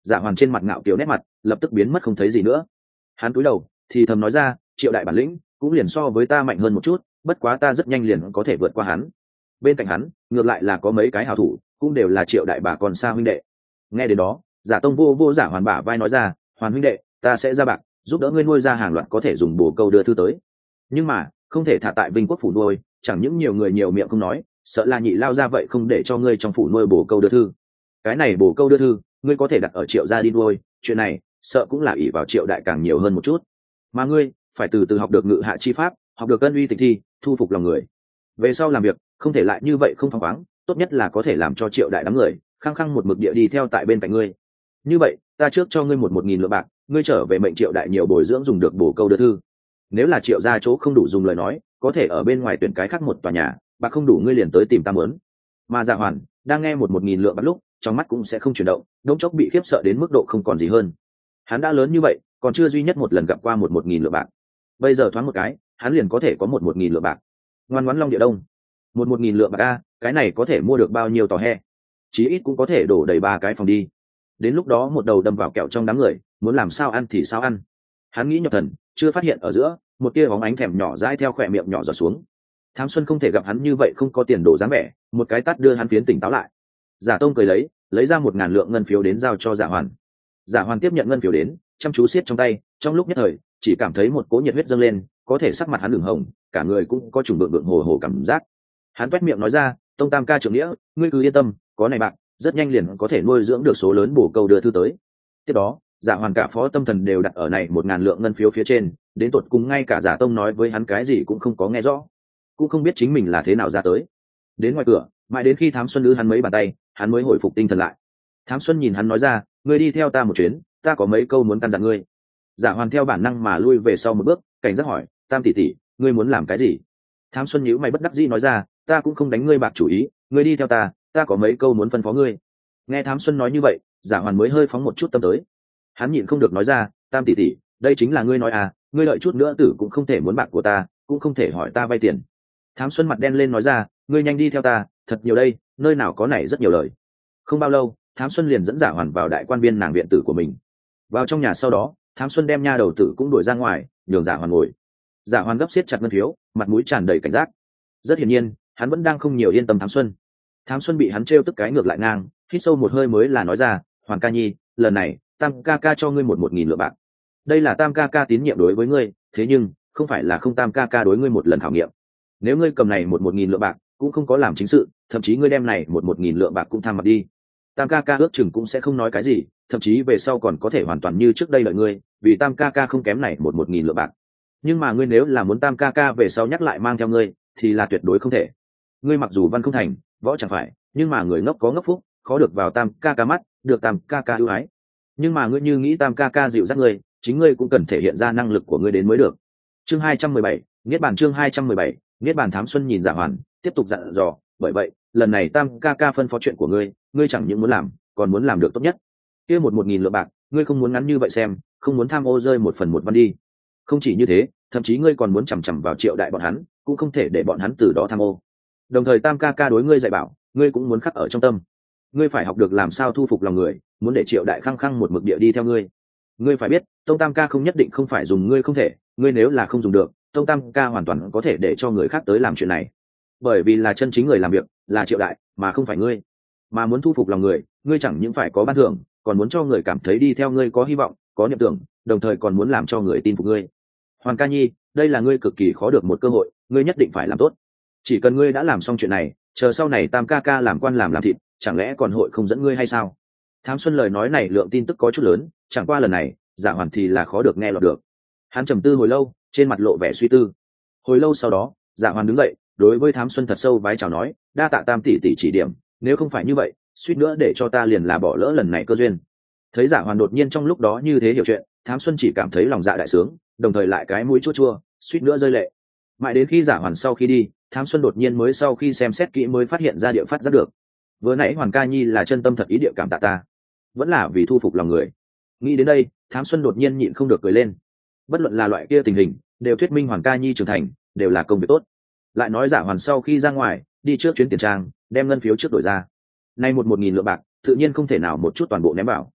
Dạ Hoàn trên mặt ngạo kiều nét mặt lập tức biến mất không thấy gì nữa. Hắn cúi đầu thì thầm nói ra, Triệu đại bản lĩnh cũng liền so với ta mạnh hơn một chút, bất quá ta rất nhanh liền có thể vượt qua hắn. Bên cạnh hắn ngược lại là có mấy cái hảo thủ, cũng đều là Triệu đại bà còn xa huynh đệ. Nghe đến đó, Giả Tông vô vô Giả Hoàn bả vai nói ra, Hoàn huynh đệ, ta sẽ ra bạc giúp đỡ ngươi nuôi ra hàng loạt có thể dùng bồ câu đưa thư tới, nhưng mà không thể thả tại Vinh Quốc phủ nuôi, chẳng những nhiều người nhiều miệng không nói, sợ là nhị lao ra vậy không để cho ngươi trong phủ nuôi bồ câu đưa thư. Cái này bồ câu đưa thư ngươi có thể đặt ở Triệu gia đi nuôi, chuyện này sợ cũng là ỷ vào Triệu đại càng nhiều hơn một chút, mà ngươi phải từ từ học được ngự hạ chi pháp, học được ân uy tịch thi, thu phục lòng người. Về sau làm việc không thể lại như vậy không phăng khoáng, tốt nhất là có thể làm cho Triệu đại đám người khăng khăng một mực địa đi theo tại bên cạnh ngươi. Như vậy ta trước cho ngươi một một nghìn lượng bạc, ngươi trở về mệnh Triệu đại nhiều bồi dưỡng dùng được bồ câu đưa thư. Nếu là Triệu gia chỗ không đủ dùng lời nói, có thể ở bên ngoài tuyển cái khác một tòa nhà, bạc không đủ ngươi liền tới tìm ta muốn. Mà Dạ Hoàn đang nghe một một nghìn lượng bạc lúc, trong mắt cũng sẽ không chuyển động, đống chốc bị khiếp sợ đến mức độ không còn gì hơn. Hắn đã lớn như vậy, còn chưa duy nhất một lần gặp qua một một nghìn lượng bạc. Bây giờ thoáng một cái, hắn liền có thể có một một nghìn lượng bạc. Ngoan ngoãn Long Địa Đông, một một nghìn lượng bạc a, cái này có thể mua được bao nhiêu tòa he? Chí ít cũng có thể đổ đầy ba cái phòng đi. Đến lúc đó một đầu đâm vào kẹo trong đám người, muốn làm sao ăn thì sao ăn. Hắn nghĩ nhập thần, chưa phát hiện ở giữa một tia bóng ánh thèm nhỏ dãi theo khỏe miệng nhỏ giọt xuống. Thám Xuân không thể gặp hắn như vậy không có tiền đổ dáng vẻ, một cái tát đưa hắn phiến tỉnh táo lại. Giả Tông cười lấy lấy ra một ngàn lượng ngân phiếu đến giao cho Giả Hoàn. Giả Hoàn tiếp nhận ngân phiếu đến, chăm chú siết trong tay, trong lúc nhất thời chỉ cảm thấy một cỗ nhiệt huyết dâng lên, có thể sắc mặt hắn ửng hồng, cả người cũng có trùng bượng bượng hồ hồ cảm giác. Hắn toét miệng nói ra, Tông Tam ca trưởng nghĩa, ngươi cứ yên tâm, có này bạc rất nhanh liền có thể nuôi dưỡng được số lớn bổ câu đưa thư tới. Tiếp đó Giả Hoàn cả phó tâm thần đều đặt ở này một ngàn lượng ngân phiếu phía trên, đến tột cùng ngay cả Giả Tông nói với hắn cái gì cũng không có nghe rõ, cũng không biết chính mình là thế nào ra tới. Đến ngoài cửa, mãi đến khi Thám Xuân lư hắn mấy bàn tay, hắn mới hồi phục tinh thần lại. Thám Xuân nhìn hắn nói ra, ngươi đi theo ta một chuyến, ta có mấy câu muốn căn dặn ngươi. Giả Hoàn theo bản năng mà lui về sau một bước, cảnh giác hỏi, Tam tỷ tỷ, ngươi muốn làm cái gì? Thám Xuân nhíu mày bất đắc dĩ nói ra, ta cũng không đánh ngươi bạc chủ ý, ngươi đi theo ta, ta có mấy câu muốn phân phó ngươi. Nghe Thám Xuân nói như vậy, Giả Hoàn mới hơi phóng một chút tâm tới. Hắn nhịn không được nói ra, Tam tỷ tỷ, đây chính là ngươi nói à, ngươi đợi chút nữa tử cũng không thể muốn bạc của ta, cũng không thể hỏi ta vay tiền. Thám Xuân mặt đen lên nói ra, ngươi nhanh đi theo ta, thật nhiều đây, nơi nào có này rất nhiều lời. Không bao lâu, Thám Xuân liền dẫn Giả Hoàn vào đại quan viên nàng viện tử của mình. Vào trong nhà sau đó, Thám Xuân đem nha đầu tử cũng đuổi ra ngoài, nhường Giả Hoàn ngồi. Giả Hoàn gấp siết chặt ngân phiếu, mặt mũi tràn đầy cảnh giác. Rất hiển nhiên, hắn vẫn đang không nhiều yên tâm Thám Xuân. Thám Xuân bị hắn trêu tức cái ngược lại ngang, hít sâu một hơi mới là nói ra, Hoàn ca nhi, lần này Tam ca ca cho ngươi một một nghìn lượng bạc. Đây là Tam ca ca tín nhiệm đối với ngươi, thế nhưng không phải là không Tam ca ca đối ngươi một lần khảo nghiệm. Nếu ngươi cầm này một một nghìn lượng bạc cũng không có làm chính sự, thậm chí ngươi đem này một một nghìn lượng bạc cũng tham mặt đi, Tam ca ca ước chừng cũng sẽ không nói cái gì, thậm chí về sau còn có thể hoàn toàn như trước đây lợi ngươi, vì Tam ca ca không kém này một một nghìn lượng bạc. Nhưng mà ngươi nếu là muốn Tam ca ca về sau nhắc lại mang theo ngươi, thì là tuyệt đối không thể. Ngươi mặc dù văn không thành, võ chẳng phải, nhưng mà người ngốc có ngốc phúc, khó được vào Tam ca ca mắt, được Tam ca ca ưu ái. Nhưng mà ngươi như nghĩ Tam ca ca dịu dắt ngươi, chính ngươi cũng cần thể hiện ra năng lực của ngươi đến mới được. Chương hai trăm mười bảy, Niết bàn chương hai trăm mười bảy, Niết bàn. Thám Xuân nhìn Giả Hoàn, tiếp tục dặn dò, bởi vậy, lần này Tam ca ca phân phó chuyện của ngươi, ngươi chẳng những muốn làm, còn muốn làm được tốt nhất. Kia một một nghìn lượng bạc, ngươi không muốn ngắn như vậy xem, không muốn tham ô rơi một phần một văn đi. Không chỉ như thế, thậm chí ngươi còn muốn chằm chằm vào Triệu đại bọn hắn, cũng không thể để bọn hắn từ đó tham ô. Đồng thời Tam ca ca đối ngươi dạy bảo, ngươi cũng muốn khắc ở trong tâm. Ngươi phải học được làm sao thu phục lòng người, muốn để Triệu đại khăng khăng một mực địa đi theo ngươi. Ngươi phải biết, Tông Tam ca không nhất định không phải dùng ngươi không thể, ngươi nếu là không dùng được, Tông Tam ca hoàn toàn có thể để cho người khác tới làm chuyện này. Bởi vì là chân chính người làm việc là Triệu đại, mà không phải ngươi. Mà muốn thu phục lòng người, ngươi chẳng những phải có ban thưởng, còn muốn cho người cảm thấy đi theo ngươi có hy vọng, có niệm tưởng, đồng thời còn muốn làm cho người tin phục ngươi. Hoàn ca nhi, đây là ngươi cực kỳ khó được một cơ hội, ngươi nhất định phải làm tốt. Chỉ cần ngươi đã làm xong chuyện này, chờ sau này Tam ca ca làm quan làm làm thịt, chẳng lẽ còn hội không dẫn ngươi hay sao? Thám Xuân lời nói này lượng tin tức có chút lớn, chẳng qua lần này Giả Hoàn thì là khó được nghe lọt được. Hắn trầm tư hồi lâu, trên mặt lộ vẻ suy tư. Hồi lâu sau đó, Giả Hoàn đứng dậy, đối với Thám Xuân thật sâu vái chào nói, đa tạ Tam tỷ tỷ chỉ điểm, nếu không phải như vậy, suýt nữa để cho ta liền là bỏ lỡ lần này cơ duyên. Thấy Giả Hoàn đột nhiên trong lúc đó như thế hiểu chuyện, Thám Xuân chỉ cảm thấy lòng dạ đại sướng, đồng thời lại cái mũi chua chua, suýt nữa rơi lệ. Mãi đến khi Giả Hoàn sau khi đi, Thám Xuân đột nhiên mới sau khi xem xét kỹ mới phát hiện ra địa phát giác được. Vừa nãy Hoàn ca nhi là chân tâm thật ý địa cảm tạ ta, vẫn là vì thu phục lòng người. Nghĩ đến đây, Thám Xuân đột nhiên nhịn không được cười lên. Bất luận là loại kia tình hình, đều thuyết minh Hoàn ca nhi trưởng thành, đều là công việc tốt. Lại nói Giả Hoàn sau khi ra ngoài, đi trước chuyến tiền trang, đem ngân phiếu trước đổi ra. Nay một một nghìn lượng bạc, tự nhiên không thể nào một chút toàn bộ ném vào.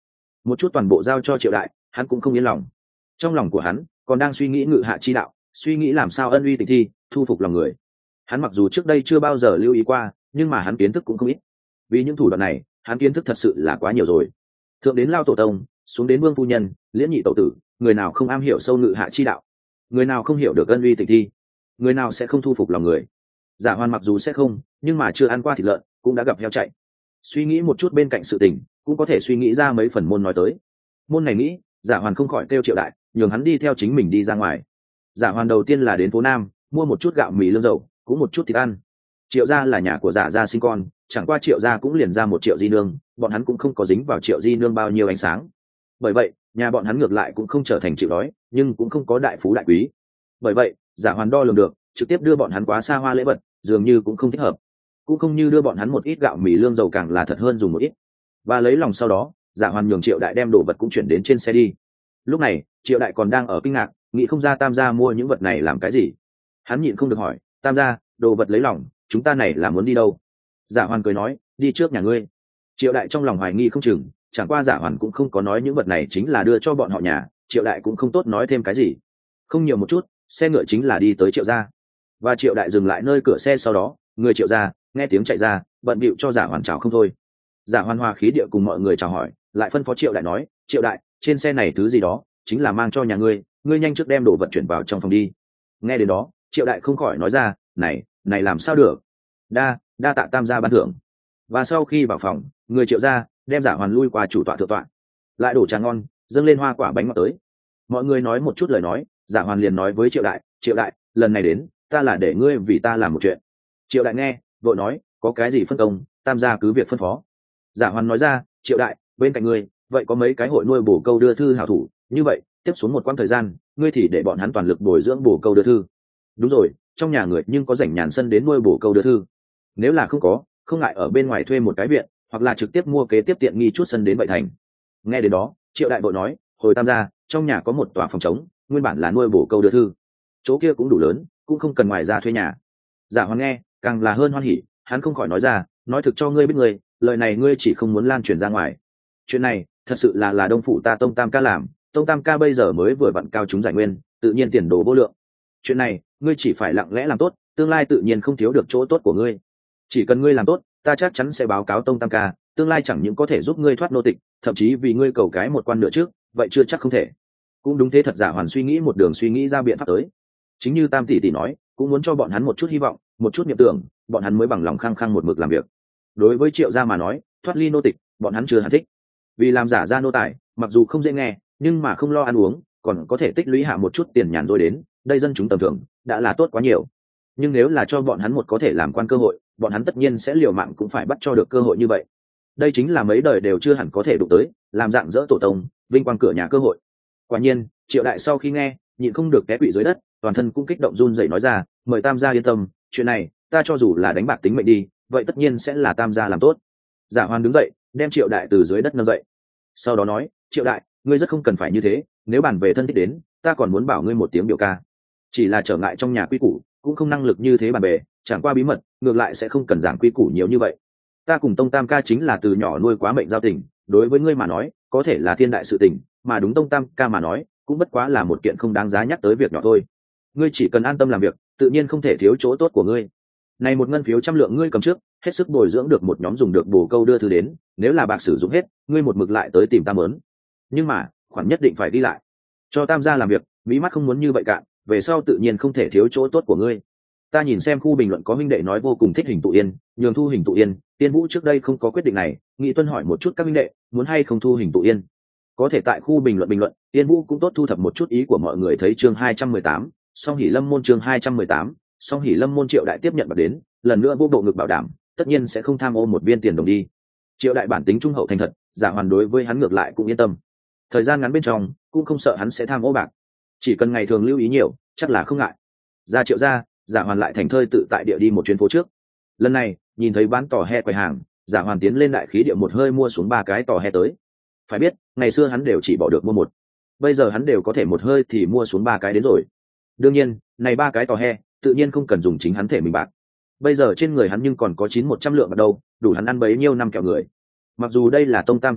một chút toàn bộ giao cho Triệu Đại, hắn cũng không yên lòng. Trong lòng của hắn còn đang suy nghĩ ngự hạ chi đạo, suy nghĩ làm sao ân uy tịch thi, thu phục lòng người. Hắn mặc dù trước đây chưa bao giờ lưu ý qua, nhưng mà hắn kiến thức cũng không ít. Vì những thủ đoạn này, hắn kiến thức thật sự là quá nhiều rồi. Thượng đến Lao tổ tông, xuống đến Vương phu nhân, Liễn nhị tẩu tử, người nào không am hiểu sâu ngự hạ chi đạo, người nào không hiểu được ân uy tịch thi, người nào sẽ không thu phục lòng người. Giả Hoàn mặc dù sẽ không, nhưng mà chưa ăn qua thịt lợn, cũng đã gặp heo chạy. Suy nghĩ một chút bên cạnh sự tình, cũng có thể suy nghĩ ra mấy phần môn nói tới. Môn này nghĩ, Giả Hoàn không khỏi kêu Triệu Đại, nhường hắn đi theo chính mình đi ra ngoài. Giả Hoàn đầu tiên là đến phố Nam, mua một chút gạo mì lương dầu, cũng một chút thịt ăn. Triệu gia là nhà của Giả gia sinh con, chẳng qua Triệu gia cũng liền ra một Triệu di nương, bọn hắn cũng không có dính vào Triệu di nương bao nhiêu ánh sáng. Bởi vậy, nhà bọn hắn ngược lại cũng không trở thành chịu đói, nhưng cũng không có đại phú đại quý. Bởi vậy, Giả Hoàn đo lường được, trực tiếp đưa bọn hắn quá xa hoa lễ vật, dường như cũng không thích hợp. Cũng không như đưa bọn hắn một ít gạo mì lương dầu càng là thật hơn dùng một ít. Và lấy lòng sau đó, Giả Hoàn nhường Triệu Đại đem đồ vật cũng chuyển đến trên xe đi. Lúc này, Triệu Đại còn đang ở kinh ngạc, nghĩ không ra Tam gia mua những vật này làm cái gì. Hắn nhịn không được hỏi, Tam gia, đồ vật lấy lòng, chúng ta này là muốn đi đâu? Giả Hoàn cười nói, đi trước nhà ngươi. Triệu Đại trong lòng hoài nghi không chừng, chẳng qua Giả Hoàn cũng không có nói những vật này chính là đưa cho bọn họ nhà, Triệu Đại cũng không tốt nói thêm cái gì. Không nhiều một chút, xe ngựa chính là đi tới Triệu gia. Và Triệu Đại dừng lại nơi cửa xe, sau đó người Triệu gia nghe tiếng chạy ra, bận bịu cho Giả Hoàn chào không thôi. Giả Hoàn hòa khí địa cùng mọi người chào hỏi, lại phân phó Triệu Đại nói, Triệu Đại, trên xe này thứ gì đó chính là mang cho nhà ngươi, ngươi nhanh trước đem đồ vật chuyển vào trong phòng đi. Nghe đến đó, Triệu Đại không khỏi nói ra, này này làm sao được, đa đa tạ Tam gia ban thưởng. Và sau khi vào phòng, người Triệu gia đem Giả Hoàn lui qua chủ tọa thượng tọa, lại đổ trà ngon, dâng lên hoa quả bánh ngọt tới. Mọi người nói một chút lời nói, Giả Hoàn liền nói với Triệu Đại, Triệu Đại, lần này đến ta là để ngươi vì ta làm một chuyện. Triệu Đại nghe vội nói, có cái gì phân công, Tam gia cứ việc phân phó. Giả Hoàn nói ra, Triệu Đại, bên cạnh ngươi vậy có mấy cái hội nuôi bổ câu đưa thư hảo thủ, như vậy tiếp xuống một quãng thời gian ngươi thì để bọn hắn toàn lực bồi dưỡng bổ câu đưa thư. Đúng rồi, trong nhà người nhưng có rảnh nhàn sân đến nuôi bổ câu đưa thư, nếu là không có, không ngại ở bên ngoài thuê một cái viện, hoặc là trực tiếp mua kế tiếp tiện nghi chút sân đến vậy thành. Nghe đến đó, Triệu Đại vội nói, hồi Tam gia, trong nhà có một tòa phòng trống, nguyên bản là nuôi bổ câu đưa thư, chỗ kia cũng đủ lớn, cũng không cần ngoài ra thuê nhà. Giả Hoàn nghe càng là hơn hoan hỉ, hắn không khỏi nói ra, nói thực cho ngươi biết, ngươi lời này ngươi chỉ không muốn lan truyền ra ngoài. Chuyện này thật sự là là đông phụ ta Tông Tam ca làm, Tông Tam ca bây giờ mới vừa vặn cao chúng giải nguyên, tự nhiên tiền đồ vô lượng. Chuyện này ngươi chỉ phải lặng lẽ làm tốt, tương lai tự nhiên không thiếu được chỗ tốt của ngươi. Chỉ cần ngươi làm tốt, ta chắc chắn sẽ báo cáo Tông Tam ca, tương lai chẳng những có thể giúp ngươi thoát nô tịch, thậm chí vì ngươi cầu cái một quan nữa trước, vậy chưa chắc không thể. Cũng đúng thế thật. Giả Hoàn suy nghĩ một đường suy nghĩ ra biện pháp tới. Chính như Tam tỷ tỷ nói, cũng muốn cho bọn hắn một chút hy vọng, một chút niệm tưởng, bọn hắn mới bằng lòng khăng khăng một mực làm việc. Đối với Triệu gia mà nói, thoát ly nô tịch, bọn hắn chưa hẳn thích. Vì làm giả ra nô tài, mặc dù không dễ nghe, nhưng mà không lo ăn uống, còn có thể tích lũy hạ một chút tiền nhàn rồi đến, đây dân chúng tầm thường đã là tốt quá nhiều. Nhưng nếu là cho bọn hắn một có thể làm quan cơ hội, bọn hắn tất nhiên sẽ liều mạng cũng phải bắt cho được cơ hội như vậy. Đây chính là mấy đời đều chưa hẳn có thể đụng tới, làm dạng dỡ tổ tông, vinh quang cửa nhà cơ hội. Quả nhiên, Triệu Đại sau khi nghe, nhịn không được té quỵ dưới đất, toàn thân cũng kích động run rẩy nói ra, mời Tam gia yên tâm, chuyện này ta cho dù là đánh bạc tính mệnh đi, vậy tất nhiên sẽ là Tam gia làm tốt. Giả Hoàn đứng dậy, đem Triệu Đại từ dưới đất nâng dậy, sau đó nói, Triệu Đại, ngươi rất không cần phải như thế, nếu bàn về thân thích đến, ta còn muốn bảo ngươi một tiếng biểu ca. Chỉ là trở ngại trong nhà quy củ, cũng không năng lực như thế bàn bề, chẳng qua bí mật, ngược lại sẽ không cần giảng quy củ nhiều như vậy. Ta cùng Tông Tam ca chính là từ nhỏ nuôi quá mệnh giao tình, đối với ngươi mà nói, có thể là thiên đại sự tình, mà đúng Tông Tam ca mà nói, cũng bất quá là một kiện không đáng giá nhắc tới việc nhỏ thôi. Ngươi chỉ cần an tâm làm việc, tự nhiên không thể thiếu chỗ tốt của ngươi. Này một ngân phiếu trăm lượng ngươi cầm trước, hết sức bồi dưỡng được một nhóm dùng được bổ câu đưa thư đến, nếu là bạc sử dụng hết, ngươi một mực lại tới tìm ta mớn. Nhưng mà, khoản nhất định phải đi lại. Cho Tam gia làm việc, bí mắt không muốn như vậy cạn, về sau tự nhiên không thể thiếu chỗ tốt của ngươi. Ta nhìn xem khu bình luận có huynh đệ nói vô cùng thích Hình Tụ Yên, nhường thu Hình Tụ Yên, Tiên Vũ trước đây không có quyết định này, nghị tuân hỏi một chút các huynh đệ, muốn hay không thu Hình Tụ Yên. Có thể tại khu bình luận bình luận, Tiên Vũ cũng tốt thu thập một chút ý của mọi người thấy chương hai trăm mười tám, Song Hỷ Lâm môn chương hai trăm mười tám, Song Hỷ Lâm môn Triệu Đại tiếp nhận bạc đến, lần nữa vô bộ ngực bảo đảm, tất nhiên sẽ không tham ô một viên tiền đồng đi. Triệu Đại bản tính trung hậu thành thật, Giả Hoàn đối với hắn ngược lại cũng yên tâm. Thời gian ngắn bên trong, cũng không sợ hắn sẽ tham ô bạc. Chỉ cần ngày thường lưu ý nhiều, chắc là không ngại. Ra Triệu gia, Giả Hoàn lại thành thơi tự tại địa đi một chuyến phố trước. Lần này, nhìn thấy bán tò he quầy hàng, Giả Hoàn tiến lên đại khí địa một hơi mua xuống ba cái tò he tới. Phải biết, ngày xưa hắn đều chỉ bỏ được mua một, bây giờ hắn đều có thể một hơi thì mua xuống ba cái đến rồi. Đương nhiên, này ba cái tò he, tự nhiên không cần dùng chính hắn thể mình bạc. Bây giờ trên người hắn nhưng còn có chín một trăm lượng ở đâu, đủ hắn ăn bấy nhiêu năm kẹo người. Mặc dù đây là Tông Tam ca bạc,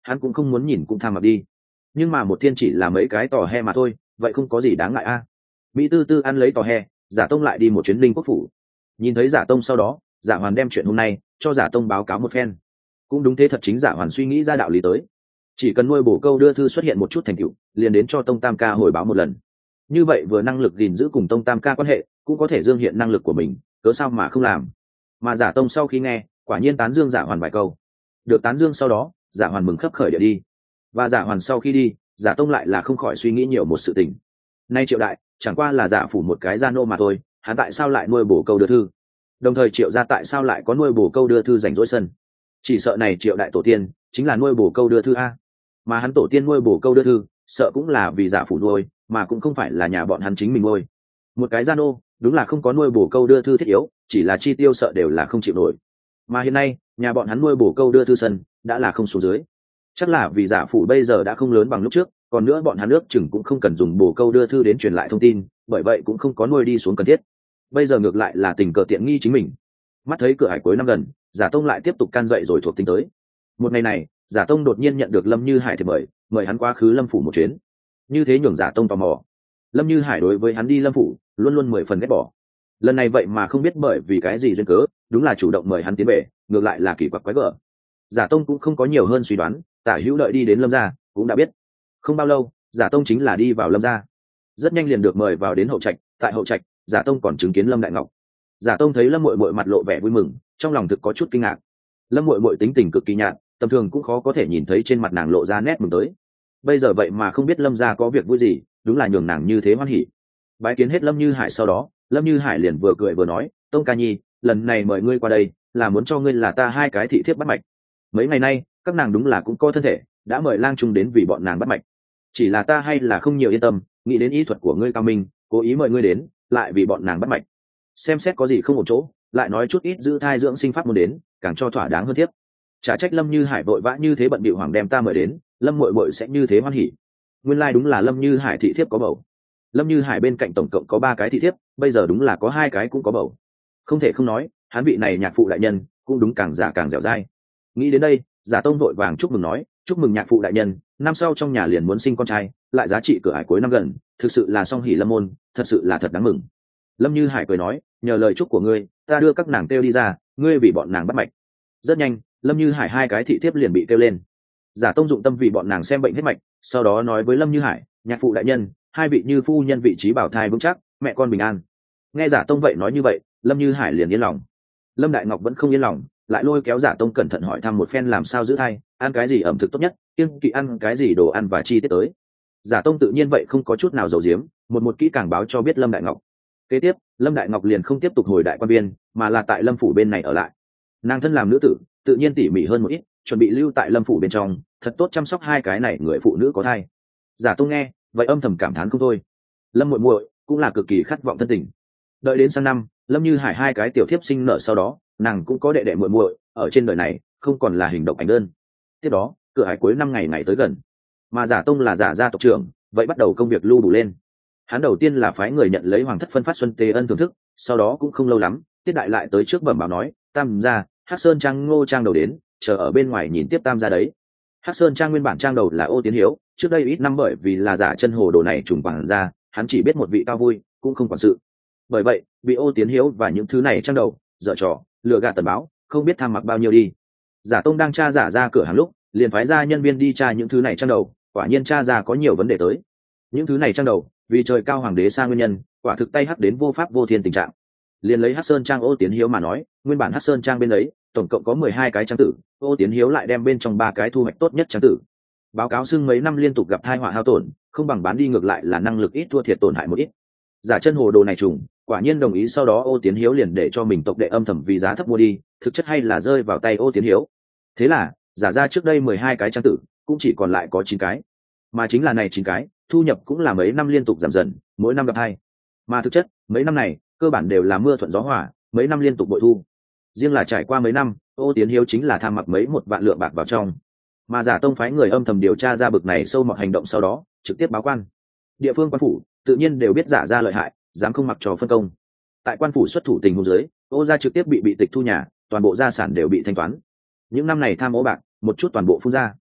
hắn cũng không muốn nhìn cũng tham mặc đi. Nhưng mà một thiên chỉ là mấy cái tò he mà thôi, vậy không có gì đáng ngại a. Mỹ tư tư ăn lấy tò he, giả tông lại đi một chuyến linh quốc phủ. Nhìn thấy giả tông sau đó, giả hoàn đem chuyện hôm nay cho giả tông báo cáo một phen. Cũng đúng thế thật, chính giả hoàn suy nghĩ ra đạo lý tới, chỉ cần nuôi bổ câu đưa thư xuất hiện một chút thành tựu, liền đến cho tông tam ca hồi báo một lần. Như vậy vừa năng lực gìn giữ cùng tông tam ca quan hệ, cũng có thể dương hiện năng lực của mình, cớ sao mà không làm. Mà giả tông sau khi nghe, quả nhiên tán dương giả hoàn vài câu. Được tán dương sau đó, giả hoàn mừng khấp khởi địa đi. Và giả hoàn sau khi đi, giả tông lại là không khỏi suy nghĩ nhiều một sự tình. Nay Triệu đại chẳng qua là giả phủ một cái gia nô mà thôi, hắn tại sao lại nuôi bổ câu đưa thư? Đồng thời Triệu gia tại sao lại có nuôi bổ câu đưa thư rảnh rỗi sân? Chỉ sợ này Triệu đại tổ tiên chính là nuôi bổ câu đưa thư a. Mà hắn tổ tiên nuôi bổ câu đưa thư, sợ cũng là vì giả phủ nuôi, mà cũng không phải là nhà bọn hắn chính mình nuôi. Một cái gia nô đúng là không có nuôi bổ câu đưa thư thiết yếu, chỉ là chi tiêu sợ đều là không chịu nổi. Mà hiện nay nhà bọn hắn nuôi bổ câu đưa thư sân đã là không số dưới, chắc là vì giả phủ bây giờ đã không lớn bằng lúc trước, còn nữa bọn hắn nước chừng cũng không cần dùng bổ câu đưa thư đến truyền lại thông tin, bởi vậy cũng không có nuôi đi xuống cần thiết. Bây giờ ngược lại là tình cờ tiện nghi chính mình. Mắt thấy cửa hải cuối năm gần, giả tông lại tiếp tục can dậy rồi thuộc tính tới. Một ngày này, giả tông đột nhiên nhận được Lâm Như Hải thì mời mời hắn quá khứ Lâm phủ một chuyến. Như thế nhường giả tông tò mò. Lâm Như Hải đối với hắn đi Lâm phủ luôn luôn mười phần ghét bỏ. Lần này vậy mà không biết bởi vì cái gì duyên cớ, đúng là chủ động mời hắn tiến về, ngược lại là kỳ quặc quái gở. Giả tông cũng không có nhiều hơn suy đoán, tả hữu đợi đi đến Lâm gia cũng đã biết. Không bao lâu, giả tông chính là đi vào Lâm gia, rất nhanh liền được mời vào đến hậu trạch. Tại hậu trạch, giả tông còn chứng kiến Lâm Đại Ngọc. Giả tông thấy Lâm muội muội mặt lộ vẻ vui mừng, trong lòng thực có chút kinh ngạc. Lâm muội muội tính tình cực kỳ nhạt, tầm thường cũng khó có thể nhìn thấy trên mặt nàng lộ ra nét mừng tới. Bây giờ vậy mà không biết Lâm gia có việc vui gì, đúng là nhường nàng như thế hoan hỉ. Bái kiến hết Lâm Như Hải sau đó, Lâm Như Hải liền vừa cười vừa nói, tông ca nhi, lần này mời ngươi qua đây là muốn cho ngươi là ta hai cái thị thiếp bắt mạch. Mấy ngày nay các nàng đúng là cũng có thân thể, đã mời lang trung đến vì bọn nàng bắt mạch. Chỉ là ta hay là không nhiều yên tâm, nghĩ đến y thuật của ngươi cao minh, cố ý mời ngươi đến, lại vì bọn nàng bắt mạch. Xem xét có gì không ổn chỗ, lại nói chút ít giữ thai dưỡng sinh pháp muốn đến, càng cho thỏa đáng hơn tiếp. Chả trách Lâm Như Hải vội vã như thế bận bịu hoàng đem ta mời đến, Lâm muội muội sẽ như thế hoan hỉ. Nguyên lai like đúng là Lâm Như Hải thị thiếp có bầu. Lâm Như Hải bên cạnh tổng cộng có ba cái thị thiếp, bây giờ đúng là có hai cái cũng có bầu. Không thể không nói, hắn vị này nhạc phụ đại nhân cũng đúng càng già càng dẻo dai. Nghĩ đến đây, giả tông vội vàng chúc mừng nói, chúc mừng nhạc phụ đại nhân, năm sau trong nhà liền muốn sinh con trai, lại giá trị cửa hải cuối năm gần, thực sự là song hỷ lâm môn, thật sự là thật đáng mừng. Lâm Như Hải cười nói, nhờ lời chúc của ngươi, ta đưa các nàng kêu đi ra, ngươi vì bọn nàng bắt mạch. Rất nhanh, Lâm Như Hải hai cái thị thiếp liền bị kêu lên. Giả tông dụng tâm vì bọn nàng xem bệnh hết mạch, sau đó nói với Lâm Như Hải, nhạc phụ đại nhân, hai vị như phu nhân vị trí bảo thai vững chắc, mẹ con bình an. Nghe giả tông vậy nói như vậy, Lâm Như Hải liền yên lòng. Lâm Đại Ngọc vẫn không yên lòng, lại lôi kéo giả tông cẩn thận hỏi thăm một phen làm sao giữ thai, ăn cái gì ẩm thực tốt nhất, kiêng kỵ ăn cái gì đồ ăn và chi tiết tới. Giả tông tự nhiên vậy không có chút nào giấu giếm, một một kỹ càng báo cho biết Lâm Đại Ngọc. Kế tiếp, Lâm Đại Ngọc liền không tiếp tục hồi đại quan viên, mà là tại Lâm phủ bên này ở lại. Nàng thân làm nữ tử, tự nhiên tỉ mỉ hơn một ít, chuẩn bị lưu tại Lâm phủ bên trong, thật tốt chăm sóc hai cái này người phụ nữ có thai. Giả tông nghe vậy âm thầm cảm thán không thôi. Lâm muội muội cũng là cực kỳ khát vọng thân tình. Đợi đến sang năm, Lâm Như Hải hai cái tiểu thiếp sinh nở sau đó, nàng cũng có đệ đệ muội muội, ở trên đời này không còn là hình độc ảnh đơn. Tiếp đó, cửa hải cuối năm ngày ngày tới gần, mà giả tông là giả gia tộc trưởng, vậy bắt đầu công việc lưu đủ lên. Hắn đầu tiên là phái người nhận lấy hoàng thất phân phát xuân tề ân thưởng thức, sau đó cũng không lâu lắm, Tiết đại lại tới trước bẩm báo nói, tam gia, Hắc Sơn Trang Ngô Trang đầu đến, chờ ở bên ngoài nhìn tiếp tam gia đấy. Hắc Sơn Trang nguyên bản trang đầu là Ô Tiến Hiếu, trước đây ít năm bởi vì là giả chân hồ đồ này trùng quản ra, hắn chỉ biết một vị cao vui, cũng không quản sự. Bởi vậy, bị Ô Tiến Hiếu và những thứ này trang đầu dở trò, lừa gạt tần báo, không biết tham mặc bao nhiêu đi. Giả tông đang tra giả ra cửa hàng lúc, liền phái ra nhân viên đi tra những thứ này trang đầu, quả nhiên tra ra có nhiều vấn đề tới. Những thứ này trang đầu, vì trời cao hoàng đế xa nguyên nhân, quả thực tay hắc đến vô pháp vô thiên tình trạng. Liền lấy Hắc Sơn Trang Ô Tiến Hiếu mà nói, nguyên bản Hắc Sơn Trang bên ấy tổng cộng có mười hai cái trang tử, Ô Tiến Hiếu lại đem bên trong ba cái thu hoạch tốt nhất trang tử. Báo cáo xưng mấy năm liên tục gặp tai họa hao tổn, không bằng bán đi ngược lại là năng lực ít thua thiệt tổn hại một ít. Giả chân hồ đồ này trùng, quả nhiên đồng ý, sau đó Ô Tiến Hiếu liền để cho mình tộc đệ âm thầm vì giá thấp mua đi, thực chất hay là rơi vào tay Ô Tiến Hiếu. Thế là, giả ra trước đây mười hai cái trang tử, cũng chỉ còn lại có chín cái. Mà chính là này chín cái, thu nhập cũng là mấy năm liên tục giảm dần, mỗi năm gặp hai. Mà thực chất, mấy năm này, cơ bản đều là mưa thuận gió hòa, mấy năm liên tục bội thu. Riêng là trải qua mấy năm, Ô Tiến Hiếu chính là tham mặc mấy một vạn lượng bạc vào trong. Mà giả tông phái người âm thầm điều tra ra bực này sâu mọt hành động, sau đó trực tiếp báo quan. Địa phương quan phủ tự nhiên đều biết giả ra lợi hại, dám không mặc trò phân công. Tại quan phủ xuất thủ tình huống dưới, Ô gia trực tiếp bị bị tịch thu nhà, toàn bộ gia sản đều bị thanh toán. Những năm này tham ô bạc, một chút toàn bộ phun ra.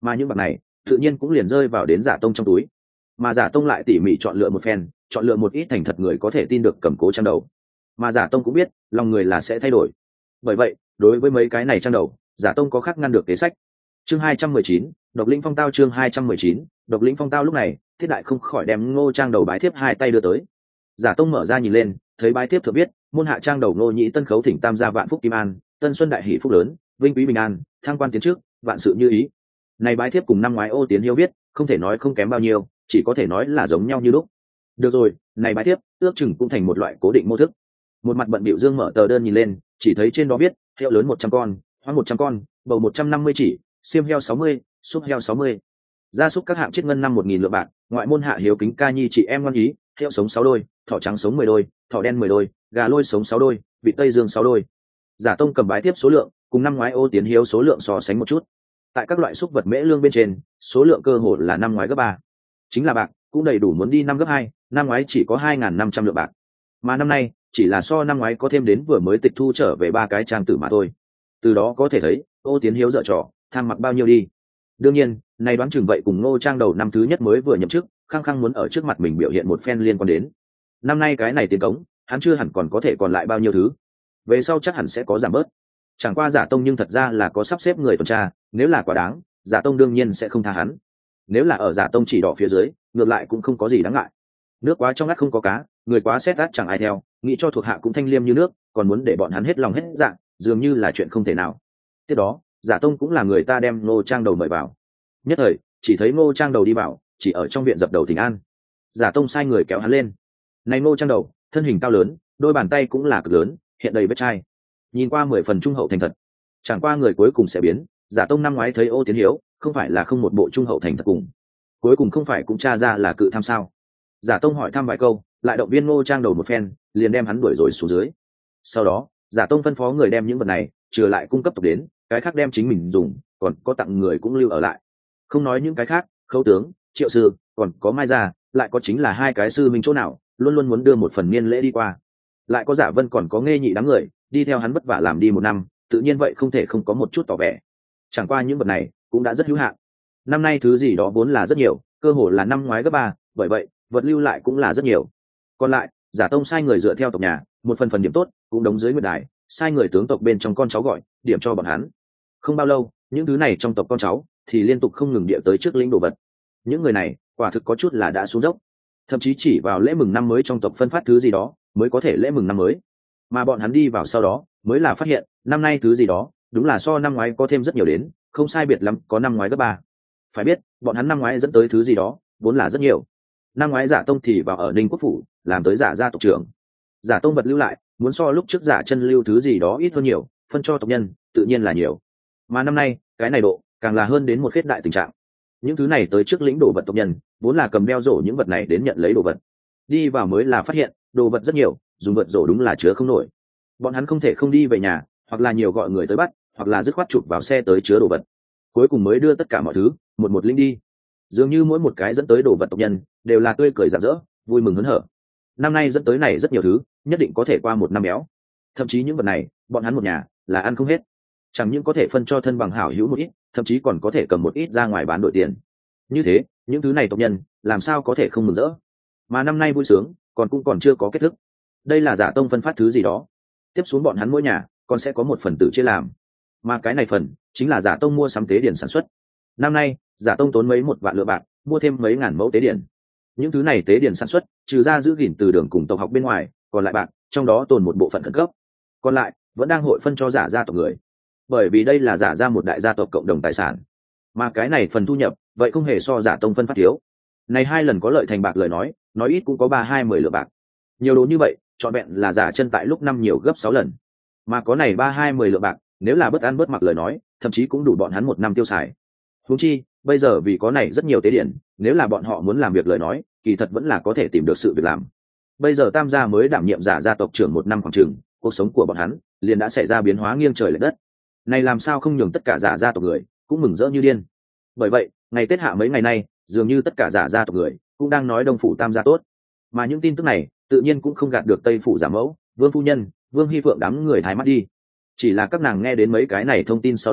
mà những bạc này tự nhiên cũng liền rơi vào đến giả tông trong túi. Mà giả tông lại tỉ mỉ chọn lựa một phen, chọn lựa một ít thành thật người có thể tin được cầm cố trang đầu. Mà giả tông cũng biết lòng người là sẽ thay đổi, bởi vậy đối với mấy cái này trang đầu, giả tông có khác ngăn được kế sách. Chương hai trăm mười chín, độc lĩnh phong tao. Chương hai trăm mười chín, độc lĩnh phong tao. Lúc này Thiết Đại không khỏi đem Ngô trang đầu bái thiếp hai tay đưa tới. Giả tông mở ra nhìn lên, thấy bái thiếp thừa viết môn hạ trang đầu Ngô Nhĩ Tân khấu thỉnh tam gia vạn phúc kim an, tân xuân đại hỷ phúc lớn, vinh quý bình an, thăng quan tiến trước, vạn sự như ý. Này bái thiếp cùng năm ngoái Ô Tiến Hiếu viết không thể nói không kém bao nhiêu, chỉ có thể nói là giống nhau như lúc. Được rồi, này bái thiếp ước chừng cũng thành một loại cố định mô thức. Một mặt bận bịu Dương mở tờ đơn nhìn lên, chỉ thấy trên đó viết heo lớn một trăm con, hoang một trăm con, bầu một trăm năm mươi chỉ, xiêm heo sáu mươi, súp heo sáu mươi. Gia súc các hạng chiết ngân năm một nghìn lượng bạc, ngoại môn hạ hiếu kính ca nhi chị em ngoan ý, heo sống sáu đôi, thỏ trắng sống mười đôi, thỏ đen mười đôi, gà lôi sống sáu đôi, vịt tây dương sáu đôi. Giả tông cầm bái tiếp số lượng cùng năm ngoái Ô Tiến Hiếu số lượng so sánh một chút. Tại các loại súc vật mễ lương bên trên, số lượng cơ hồ là năm ngoái gấp ba. Chính là bạc cũng đầy đủ muốn đi năm gấp hai, năm ngoái chỉ có hai nghìn năm trăm lượng bạc. Mà năm nay chỉ là so năm ngoái có thêm đến vừa mới tịch thu trở về ba cái trang tử mà thôi. Từ đó có thể thấy Ô Tiến Hiếu dở trò tham mặc bao nhiêu đi. Đương nhiên này đoán chừng vậy cùng Ngô trang đầu năm thứ nhất mới vừa nhậm chức, khăng khăng muốn ở trước mặt mình biểu hiện một phen liên quan đến. Năm nay cái này tiền cống hắn chưa hẳn còn có thể còn lại bao nhiêu thứ, về sau chắc hẳn sẽ có giảm bớt. Chẳng qua giả tông nhưng thật ra là có sắp xếp người tuần tra, nếu là quá đáng giả tông đương nhiên sẽ không tha hắn. Nếu là ở giả tông chỉ đỏ phía dưới ngược lại cũng không có gì đáng ngại. Nước quá trong ngắt không có cá, người quá xét át chẳng ai theo, nghĩ cho thuộc hạ cũng thanh liêm như nước, còn muốn để bọn hắn hết lòng hết dạ dường như là chuyện không thể nào. Tiếp đó giả tông cũng là người ta đem Ngô trang đầu mời vào. Nhất thời chỉ thấy Ngô trang đầu đi vào, chỉ ở trong viện dập đầu thỉnh an. Giả tông sai người kéo hắn lên. Này Ngô trang đầu thân hình cao lớn, đôi bàn tay cũng là cực lớn, hiện đầy vết chai, nhìn qua mười phần trung hậu thành thật. Chẳng qua người cuối cùng sẽ biến, giả tông năm ngoái thấy Ô Tiến Hiếu không phải là không một bộ trung hậu thành thật cùng, cuối cùng không phải cũng tra ra là cự tham sao. Giả tông hỏi thăm vài câu, lại động viên Ngô trang đầu một phen, liền đem hắn đuổi rồi xuống dưới. Sau đó giả tông phân phó người đem những vật này trừ lại cung cấp tộc đến, cái khác đem chính mình dùng, còn có tặng người cũng lưu ở lại. Không nói những cái khác, khấu tướng, triệu sư, còn có mai gia, lại có chính là hai cái sư minh chỗ nào luôn luôn muốn đưa một phần niên lễ đi qua. Lại có giả vân còn có nghe nhị đám người đi theo hắn vất vả làm đi một năm, tự nhiên vậy không thể không có một chút tỏ vẻ. Chẳng qua những vật này cũng đã rất hữu hạn, năm nay thứ gì đó vốn là rất nhiều, cơ hồ là năm ngoái gấp ba, bởi vậy vật lưu lại cũng là rất nhiều. Còn lại giả tông sai người dựa theo tộc nhà, một phần phần điểm tốt cũng đóng dưới nguyệt đài, sai người tướng tộc bên trong con cháu gọi điểm cho bọn hắn. Không bao lâu những thứ này trong tộc con cháu thì liên tục không ngừng địa tới trước lĩnh đồ vật. Những người này quả thực có chút là đã xuống dốc, thậm chí chỉ vào lễ mừng năm mới trong tộc phân phát thứ gì đó mới có thể lễ mừng năm mới, mà bọn hắn đi vào sau đó mới là phát hiện năm nay thứ gì đó đúng là so năm ngoái có thêm rất nhiều đến, không sai biệt lắm có năm ngoái gấp ba. Phải biết bọn hắn năm ngoái dẫn tới thứ gì đó vốn là rất nhiều. Năm ngoái giả tông thì vào ở Ninh Quốc phủ làm tới giả gia tộc trưởng, giả tông vật lưu lại muốn so lúc trước giả chân lưu thứ gì đó ít hơn nhiều, phân cho tộc nhân tự nhiên là nhiều. Mà năm nay cái này độ càng là hơn đến một khết đại tình trạng. Những thứ này tới trước lĩnh đồ vật tộc nhân vốn là cầm đeo rổ những vật này đến nhận lấy đồ vật, đi vào mới là phát hiện đồ vật rất nhiều, dùng vật rổ đúng là chứa không nổi. Bọn hắn không thể không đi về nhà, hoặc là nhiều gọi người tới bắt, hoặc là dứt khoát chụp vào xe tới chứa đồ vật, cuối cùng mới đưa tất cả mọi thứ một một linh đi. Dường như mỗi một cái dẫn tới đồ vật tộc nhân đều là tươi cười rạng rỡ, vui mừng hớn hở. Năm nay dẫn tới này rất nhiều thứ, nhất định có thể qua một năm béo. Thậm chí những vật này bọn hắn một nhà là ăn không hết, chẳng những có thể phân cho thân bằng hảo hữu một ít, thậm chí còn có thể cầm một ít ra ngoài bán đổi tiền. Như thế những thứ này tộc nhân làm sao có thể không mừng rỡ. Mà năm nay vui sướng còn cũng còn chưa có kết thúc. Đây là giả tông phân phát thứ gì đó, tiếp xuống bọn hắn mỗi nhà còn sẽ có một phần tự chia làm, mà cái này phần chính là giả tông mua sắm tế điển sản xuất. Năm nay giả tông tốn mấy một vạn lượng bạc mua thêm mấy ngàn mẫu tế điển. Những thứ này tế điển sản xuất trừ ra giữ gìn từ đường cùng tộc học bên ngoài, còn lại bạc trong đó tồn một bộ phận khẩn cấp, còn lại vẫn đang hội phân cho giả gia tộc người, bởi vì đây là giả ra một đại gia tộc cộng đồng tài sản. Mà cái này phần thu nhập vậy không hề so giả tông phân phát thiếu. Này hai lần có lợi thành bạc lời nói, nói ít cũng có ba hai mười lượng bạc. Nhiều đồ như vậy trọn vẹn là giả chân tại lúc năm nhiều gấp sáu lần. Mà có này ba hai mười lượng bạc, nếu là bất ăn bất mặc lời nói, thậm chí cũng đủ bọn hắn một năm tiêu xài. Huống chi bây giờ vì có này rất nhiều tế điện, nếu là bọn họ muốn làm việc lời nói, kỳ thật vẫn là có thể tìm được sự việc làm. Bây giờ tam gia mới đảm nhiệm giả gia tộc trưởng một năm khoảng chừng, cuộc sống của bọn hắn liền đã xảy ra biến hóa nghiêng trời lệch đất. Này làm sao không nhường tất cả giả gia tộc người cũng mừng rỡ như điên. Bởi vậy ngày Tết hạ mấy ngày nay, dường như tất cả giả gia tộc người cũng đang nói đông phủ tam gia tốt. Mà những tin tức này tự nhiên cũng không gạt được tây phủ giả mẫu, vương phu nhân, vương hy phượng đám người thái mắt đi. Chỉ là các nàng nghe đến mấy cái này thông tin sau đó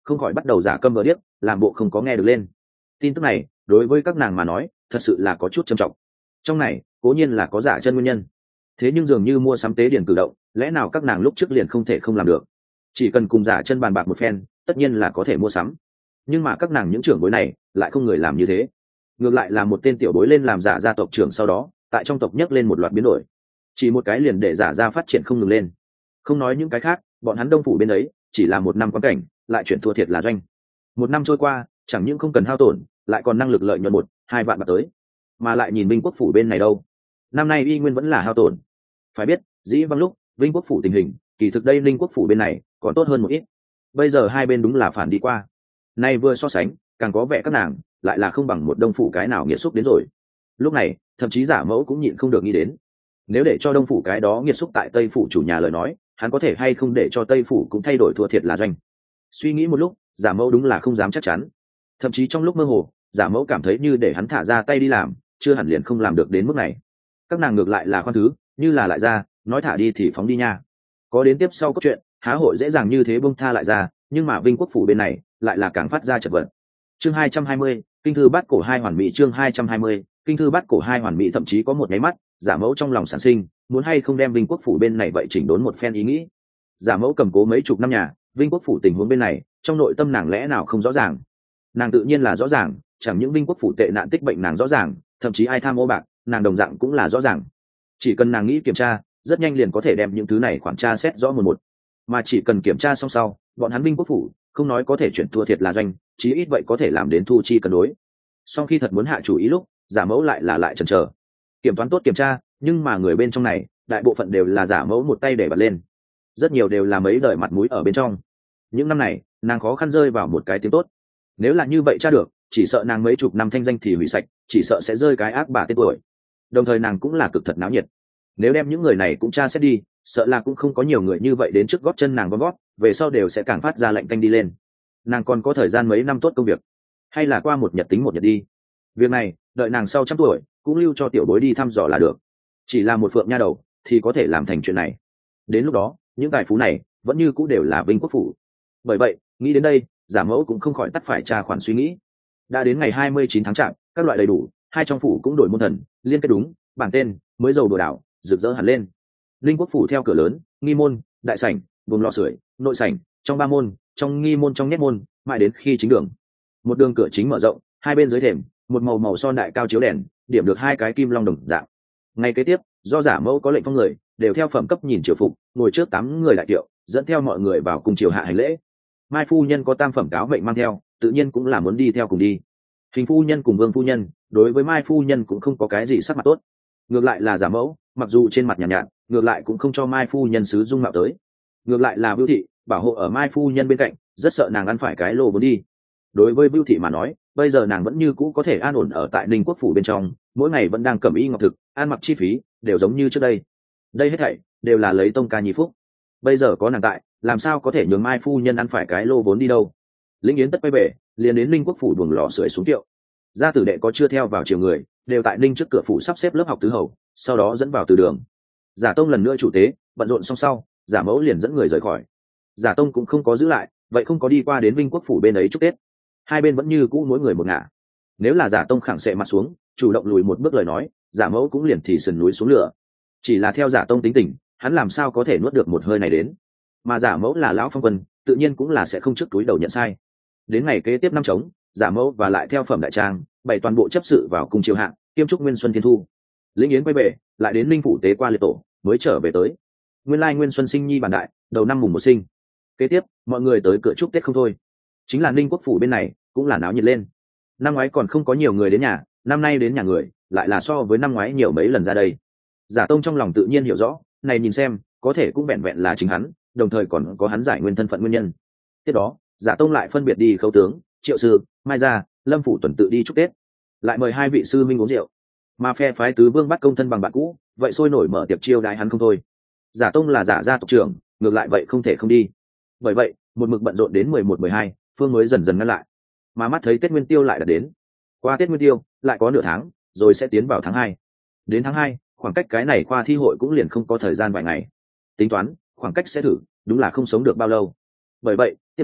không khỏi bắt đầu giả câm vờ điếc, làm bộ không có nghe được lên. Tin tức này đối với các nàng mà nói thật sự là có chút trầm trọng. Trong này cố nhiên là có giả chân nguyên nhân, thế nhưng dường như mua sắm tế điển cử động, lẽ nào các nàng lúc trước liền không thể không làm được? Chỉ cần cùng giả chân bàn bạc một phen, tất nhiên là có thể mua sắm. Nhưng mà các nàng những trưởng bối này lại không người làm như thế, ngược lại là một tên tiểu bối lên làm giả gia tộc trưởng, sau đó tại trong tộc nhấc lên một loạt biến đổi, chỉ một cái liền để giả gia phát triển không ngừng lên. Không nói những cái khác, bọn hắn Đông phủ bên ấy chỉ là một năm quan cảnh, lại chuyển thua thiệt là doanh. Một năm trôi qua, chẳng những không cần hao tổn, lại còn năng lực lợi nhuận một hai vạn bạc tới. Mà lại nhìn Vinh Quốc phủ bên này đâu, năm nay y nguyên vẫn là hao tổn. Phải biết dĩ vãng lúc Vinh Quốc phủ tình hình, kỳ thực đây Linh Quốc phủ bên này còn tốt hơn một ít. Bây giờ hai bên đúng là phản đi qua, nay vừa so sánh càng có vẻ các nàng lại là không bằng một Đông phủ cái nào nghiệt xúc đến rồi. Lúc này thậm chí giả mẫu cũng nhịn không được nghĩ đến, nếu để cho Đông phủ cái đó nghiệt xúc tại Tây phủ chủ nhà lời nói, hắn có thể hay không để cho Tây phủ cũng thay đổi thua thiệt là doanh. Suy nghĩ một lúc, giả mẫu đúng là không dám chắc chắn, thậm chí trong lúc mơ hồ giả mẫu cảm thấy như để hắn thả ra tay đi làm, chưa hẳn liền không làm được đến mức này. Các nàng ngược lại là khoan thứ, như là lại ra nói thả đi thì phóng đi nha. Có đến tiếp sau câu chuyện há hội dễ dàng như thế bông tha lại ra, nhưng mà Vinh Quốc phủ bên này lại là càng phát ra chật vật. Chương hai trăm hai mươi, kinh thư bát cổ hai hoàn mỹ. Chương hai trăm hai mươi, kinh thư bát cổ hai hoàn mỹ. Thậm chí có một nháy mắt giả mẫu trong lòng sản sinh muốn hay không đem Vinh Quốc phủ bên này vậy chỉnh đốn một phen ý nghĩ. Giả mẫu cầm cố mấy chục năm nhà, Vinh Quốc phủ tình huống bên này trong nội tâm nàng lẽ nào không rõ ràng? Nàng tự nhiên là rõ ràng, chẳng những Vinh Quốc phủ tệ nạn tích bệnh nàng rõ ràng, thậm chí ai tham ô bạc nàng đồng dạng cũng là rõ ràng. Chỉ cần nàng nghĩ kiểm tra, rất nhanh liền có thể đem những thứ này khoản tra xét rõ một một. Mà chỉ cần kiểm tra xong sau, bọn hắn Vinh Quốc phủ không nói có thể chuyển thua thiệt là doanh, chí ít vậy có thể làm đến thu chi cân đối. Sau khi thật muốn hạ chủ ý lúc, giả mẫu lại là lại chần chờ. Kiểm toán tốt kiểm tra, nhưng mà người bên trong này đại bộ phận đều là giả mẫu một tay để bật lên, rất nhiều đều là mấy đời mặt mũi ở bên trong. Những năm này nàng khó khăn rơi vào một cái tiếng tốt, nếu là như vậy tra được, chỉ sợ nàng mấy chục năm thanh danh thì hủy sạch, chỉ sợ sẽ rơi cái ác bà tên tuổi. Đồng thời nàng cũng là cực thật náo nhiệt, nếu đem những người này cũng tra xét đi, sợ là cũng không có nhiều người như vậy đến trước gót chân nàng gom gót, về sau đều sẽ càng phát ra lạnh tanh đi lên. Nàng còn có thời gian mấy năm tốt công việc, hay là qua một nhật tính một nhật đi. Việc này đợi nàng sau trăm tuổi cũng lưu cho tiểu bối đi thăm dò là được, chỉ là một phượng nha đầu thì có thể làm thành chuyện này. Đến lúc đó những tài phú này vẫn như cũ đều là Vinh Quốc phủ. Bởi vậy nghĩ đến đây, giả mẫu cũng không khỏi tắt phải tra khoản suy nghĩ. Đã đến ngày hai mươi chín tháng chạp, các loại đầy đủ, hai trong phủ cũng đổi môn thần liên kết đúng, bảng tên mới dầu đồ đảo rực rỡ hẳn lên. Linh Quốc phủ theo cửa lớn, nghi môn, đại sảnh, vùng lò sưởi, nội sảnh, trong ba môn, trong nghi môn, trong nhét môn, mãi đến khi chính đường. Một đường cửa chính mở rộng, hai bên dưới thềm một màu màu son đại cao chiếu đèn, điểm được hai cái kim long đồng dạng. Ngay kế tiếp, do giả mẫu có lệnh phong người đều theo phẩm cấp nhìn triều phục, ngồi trước tám người đại kiệu, dẫn theo mọi người vào cùng triều hạ hành lễ. Mai phu nhân có tam phẩm cáo mệnh mang theo, tự nhiên cũng là muốn đi theo cùng đi. Hình phu nhân cùng vương phu nhân đối với Mai phu nhân cũng không có cái gì sắc mặt tốt, ngược lại là giả mẫu mặc dù trên mặt nhàn nhạt, nhạt ngược lại cũng không cho Mai phu nhân sứ dung mạo tới. Ngược lại là Bưu thị bảo hộ ở Mai phu nhân bên cạnh, rất sợ nàng ăn phải cái lô vốn đi. Đối với Bưu thị mà nói, bây giờ nàng vẫn như cũ có thể an ổn ở tại Ninh Quốc phủ bên trong, mỗi ngày vẫn đang cẩm y ngọc thực, ăn mặc chi phí đều giống như trước đây. Đây hết thảy đều là lấy tông ca nhi phúc. Bây giờ có nàng tại, làm sao có thể nhường Mai phu nhân ăn phải cái lô vốn đi đâu. Lĩnh Yến tất quay về, liền đến Ninh Quốc phủ buồng lò sưởi xuống tiệu. Gia tử đệ có chưa theo vào chiều người, đều tại Ninh trước cửa phủ sắp xếp lớp học tứ hầu, sau đó dẫn vào từ đường. Giả Tông lần nữa chủ tế bận rộn xong sau, giả mẫu liền dẫn người rời khỏi. Giả Tông cũng không có giữ lại, vậy không có đi qua đến Vinh Quốc phủ bên ấy chúc Tết. Hai bên vẫn như cũ mỗi người một ngả. Nếu là giả Tông khẳng sệ mặt xuống, chủ động lùi một bước lời nói, giả mẫu cũng liền thì sườn núi xuống lửa. Chỉ là theo giả Tông tính tình, hắn làm sao có thể nuốt được một hơi này đến. Mà giả mẫu là lão phong quân, tự nhiên cũng là sẽ không trước túi đầu nhận sai. Đến ngày kế tiếp năm trống, giả mẫu và lại theo phẩm đại trang bày toàn bộ chấp sự vào cùng triều hạng, kiêm trúc nguyên xuân thiên thu. Lĩnh Yến quay về, lại đến Ninh phủ tế qua liệt tổ mới trở về tới. Nguyên lai nguyên xuân sinh nhi bản đại, đầu năm mùng một sinh. Kế tiếp mọi người tới cửa chúc Tết không thôi. Chính là Ninh Quốc phủ bên này cũng là náo nhiệt lên. Năm ngoái còn không có nhiều người đến nhà, năm nay đến nhà người lại là so với năm ngoái nhiều mấy lần ra đây. Giả Tông trong lòng tự nhiên hiểu rõ, này nhìn xem có thể cũng vẹn vẹn là chính hắn, đồng thời còn có hắn giải nguyên thân phận nguyên nhân. Tiếp đó Giả Tông lại phân biệt đi khấu tướng, triệu sư, mai gia, lâm phủ tuần tự đi chúc Tết, lại mời hai vị sư minh uống rượu. Mà phe phái tứ vương bắt công thân bằng bạn cũ, vậy sôi nổi mở tiệc chiêu đãi hắn không thôi. Giả Tông là giả gia tộc trưởng, ngược lại vậy không thể không đi. Bởi vậy một mực bận rộn đến mười một mười hai, phương mới dần dần ngăn lại. Mà mắt thấy Tết Nguyên Tiêu lại đã đến, qua Tết Nguyên Tiêu lại có nửa tháng, rồi sẽ tiến vào tháng hai. Đến tháng hai, khoảng cách cái này khoa thi hội cũng liền không có thời gian vài ngày. Tính toán khoảng cách sẽ thử, đúng là không sống được bao lâu. Bởi vậy tiếp đó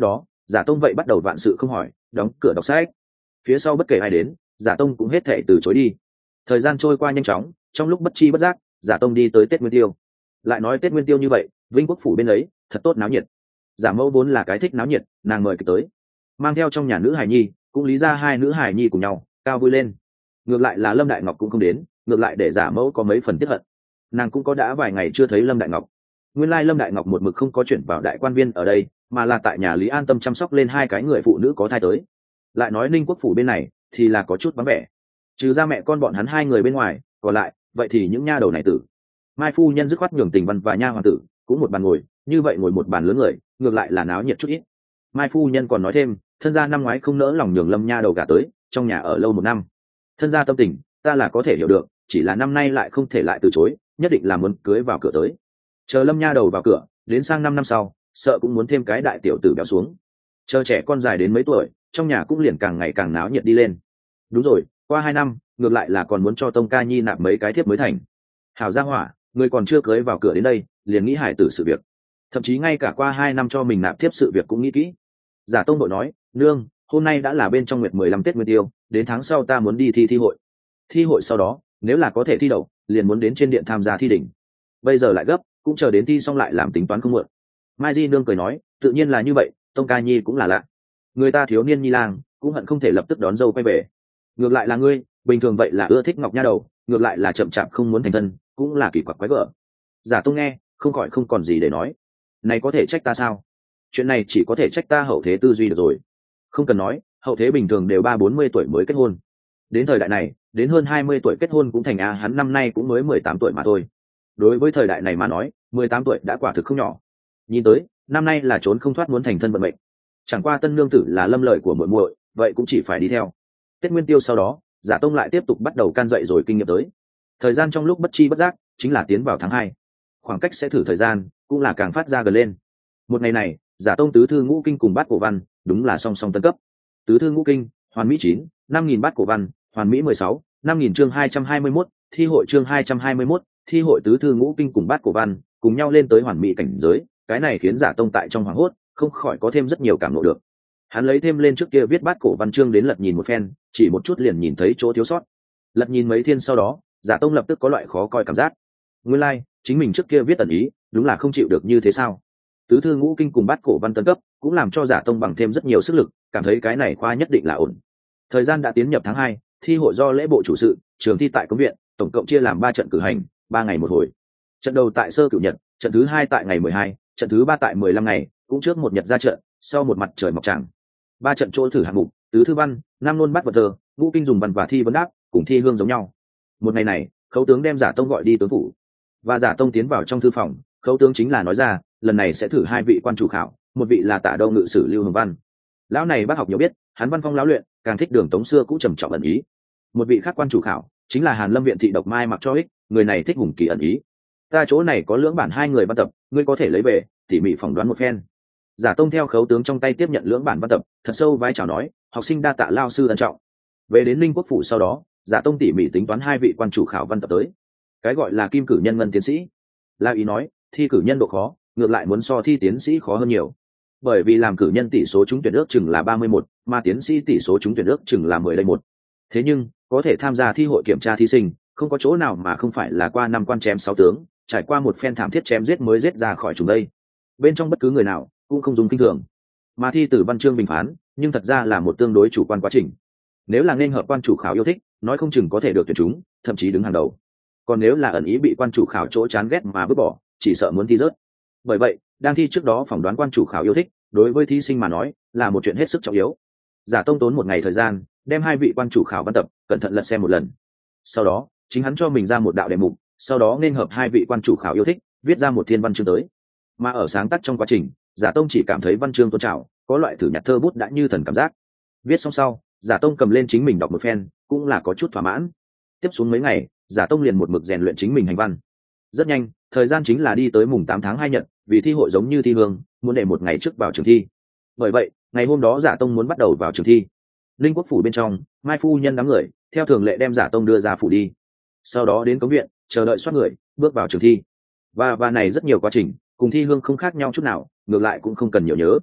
giả tông vậy bắt đầu vạn sự không hỏi, đóng cửa đọc sách. Phía sau bất kể ai đến, giả tông cũng hết thể từ chối đi. Thời gian trôi qua nhanh chóng, trong lúc bất chi bất giác, giả tông đi tới Tết Nguyên Tiêu. Lại nói Tết Nguyên Tiêu như vậy, Vinh Quốc phủ bên ấy thật tốt náo nhiệt. Giả mẫu vốn là cái thích náo nhiệt, nàng mời kịp tới, mang theo trong nhà nữ hài nhi, cũng lý ra hai nữ hài nhi cùng nhau cao vui lên. Ngược lại là Lâm Đại Ngọc cũng không đến, ngược lại để giả mẫu có mấy phần tiếc hận. Nàng cũng có đã vài ngày chưa thấy Lâm Đại Ngọc. Nguyên lai Lâm Đại Ngọc một mực không có chuyển vào đại quan viên ở đây, mà là tại nhà Lý An Tâm chăm sóc lên hai cái người phụ nữ có thai tới. Lại nói Ninh Quốc phủ bên này thì là có chút vắng vẻ, trừ ra mẹ con bọn hắn hai người bên ngoài, còn lại vậy thì những nha đầu này tử. Mai phu nhân dứt khoát nhường Tình Văn và nha hoàng tử cũng một bàn ngồi, như vậy ngồi một bàn lớn người, ngược lại là náo nhiệt chút ít. Mai phu nhân còn nói thêm, thân gia năm ngoái không nỡ lòng nhường Lâm nha đầu gả tới, trong nhà ở lâu một năm. Thân gia tâm tình ta là có thể hiểu được, chỉ là năm nay lại không thể lại từ chối, nhất định là muốn cưới vào cửa tới. Chờ Lâm nha đầu vào cửa, đến sang năm năm sau, sợ cũng muốn thêm cái đại tiểu tử béo xuống. Chờ trẻ con dài đến mấy tuổi, trong nhà cũng liền càng ngày càng náo nhiệt đi lên. Đúng rồi, qua hai năm, ngược lại là còn muốn cho Tông Ca Nhi nạp mấy cái thiếp mới thành. Hảo gia hỏa, người còn chưa cưới vào cửa đến đây, liền nghĩ hải tử sự việc. Thậm chí ngay cả qua hai năm cho mình nạp thiếp sự việc cũng nghĩ kỹ. Giả Tông đội nói, nương, hôm nay đã là bên trong nguyệt mười lăm Tết Nguyên Tiêu, đến tháng sau ta muốn đi thi thi hội. Thi hội sau đó, nếu là có thể thi đậu, liền muốn đến trên điện tham gia thi đỉnh. Bây giờ lại gấp, cũng chờ đến thi xong lại làm tính toán không muộn. Mai Di nương cười nói, tự nhiên là như vậy, Tông Ca Nhi cũng là lạ. Người ta thiếu niên nhi lang, cũng hận không thể lập tức đón dâu quay về. Ngược lại là ngươi, bình thường vậy là ưa thích ngọc nha đầu, ngược lại là chậm chạp không muốn thành thân, cũng là kỳ quặc quái gở. Giả Tông nghe, không khỏi không còn gì để nói. Này có thể trách ta sao? Chuyện này chỉ có thể trách ta hậu thế tư duy được rồi. Không cần nói, hậu thế bình thường đều ba bốn mươi tuổi mới kết hôn. Đến thời đại này, đến hơn hai mươi tuổi kết hôn cũng thành a, hắn năm nay cũng mới mười tám tuổi mà thôi. Đối với thời đại này mà nói, mười tám tuổi đã quả thực không nhỏ. Nhìn tới, năm nay là trốn không thoát muốn thành thân vận mệnh. Chẳng qua tân nương tử là lâm lợi của muội muội, vậy cũng chỉ phải đi theo. Tết Nguyên Tiêu sau đó, Giả Tông lại tiếp tục bắt đầu can dậy rồi kinh nghiệm tới. Thời gian trong lúc bất chi bất giác, chính là tiến vào tháng hai. Khoảng cách sẽ thử thời gian, cũng là càng phát ra gần lên. Một ngày này, Giả Tông tứ thư ngũ kinh cùng bát cổ văn, đúng là song song tân cấp. Tứ thư ngũ kinh, hoàn mỹ chín, năm nghìn bát cổ văn, hoàn mỹ mười sáu, năm nghìn chương hai trăm hai mươi mốt, thi hội chương hai trăm hai mươi mốt, thi hội tứ thư ngũ kinh cùng bát cổ văn, cùng nhau lên tới hoàn mỹ cảnh giới, cái này khiến Giả Tông tại trong hoàng hốt, không khỏi có thêm rất nhiều cảm ngộ được. Hắn lấy thêm lên trước kia viết bát cổ văn chương đến lật nhìn một phen, chỉ một chút liền nhìn thấy chỗ thiếu sót. Lật nhìn mấy thiên sau đó, Giả Tông lập tức có loại khó coi cảm giác. Nguyên lai, like, chính mình trước kia viết ẩn ý, đúng là không chịu được như thế sao? Tứ thư ngũ kinh cùng bát cổ văn tân cấp, cũng làm cho Giả Tông bằng thêm rất nhiều sức lực, cảm thấy cái này khoa nhất định là ổn. Thời gian đã tiến nhập tháng hai, thi hội do lễ bộ chủ sự, trường thi tại công viện, tổng cộng chia làm ba trận cử hành, ba ngày một hồi. Trận đầu tại sơ cửu nhật, trận thứ hai tại ngày mười hai, trận thứ ba tại mười lăm ngày, cũng trước một nhật ra trận, sau một mặt trời mọc tràng. Ba trận chỗ thử hạng mục, tứ thư văn, năm nôn bắt vật thơ, ngũ kinh dùng văn và thi vấn đáp, cùng thi hương giống nhau. Một ngày này, khấu tướng đem Giả Tông gọi đi tướng phủ, và Giả Tông tiến vào trong thư phòng. Khấu tướng chính là nói ra, lần này sẽ thử hai vị quan chủ khảo, một vị là Tả Đâu ngự sử Lưu Hồng Văn. Lão này bác học nhiều biết, hắn văn phong lão luyện, càng thích đường tống xưa cũ trầm trọng ẩn ý. Một vị khác quan chủ khảo chính là Hàn Lâm viện thị độc Mai Mặc cho ích, người này thích hùng kỳ ẩn ý. Ta chỗ này có lưỡng bản hai người văn tập, ngươi có thể lấy về tỉ mỉ phỏng đoán một phen. Giả Tông theo khấu tướng trong tay tiếp nhận lưỡng bản văn tập, thật sâu vái chào nói, học sinh đa tạ lao sư ân trọng. Về đến Ninh Quốc phủ sau đó, Giả Tông tỉ mỉ tính toán hai vị quan chủ khảo văn tập tới. Cái gọi là kim cử nhân ngân tiến sĩ, La ý nói, thi cử nhân độ khó, ngược lại muốn so thi tiến sĩ khó hơn nhiều. Bởi vì làm cử nhân tỷ số trúng tuyển ước chừng là ba mươi mốt, mà tiến sĩ tỷ số trúng tuyển ước chừng là mười đây một. Thế nhưng, có thể tham gia thi hội kiểm tra thí sinh, không có chỗ nào mà không phải là qua năm quan chém sáu tướng, trải qua một phen thảm thiết chém giết mới giết ra khỏi chúng đây. Bên trong bất cứ người nào cũng không dùng kinh thường. Mà thi từ văn chương bình phán, nhưng thật ra là một tương đối chủ quan quá trình. Nếu là nên hợp quan chủ khảo yêu thích, nói không chừng có thể được tuyển chúng, thậm chí đứng hàng đầu. Còn nếu là ẩn ý bị quan chủ khảo chỗ chán ghét mà vứt bỏ, chỉ sợ muốn thi rớt. Bởi vậy, đang thi trước đó phỏng đoán quan chủ khảo yêu thích, đối với thí sinh mà nói, là một chuyện hết sức trọng yếu. Giả Tông tốn một ngày thời gian, đem hai vị quan chủ khảo văn tập cẩn thận lật xem một lần. Sau đó, chính hắn cho mình ra một đạo đề mục, sau đó nên hợp hai vị quan chủ khảo yêu thích, viết ra một thiên văn chương tới. Mà ở sáng tác trong quá trình, Giả Tông chỉ cảm thấy văn chương tôn trào, có loại thử nhặt thơ bút đã như thần cảm giác. Viết xong sau, Giả Tông cầm lên chính mình đọc một phen, cũng là có chút thỏa mãn. Tiếp xuống mấy ngày, Giả Tông liền một mực rèn luyện chính mình hành văn. Rất nhanh, thời gian chính là đi tới mùng tám tháng hai nhật, vì thi hội giống như thi hương, muốn để một ngày trước vào trường thi. Bởi vậy, ngày hôm đó Giả Tông muốn bắt đầu vào trường thi. Linh Quốc phủ bên trong, Mai phu nhân đám người theo thường lệ đem Giả Tông đưa ra phủ đi. Sau đó đến cống viện, chờ đợi soát người, bước vào trường thi. Và và này rất nhiều quá trình, cùng thi hương không khác nhau chút nào, ngược lại cũng không cần nhiều nhớ.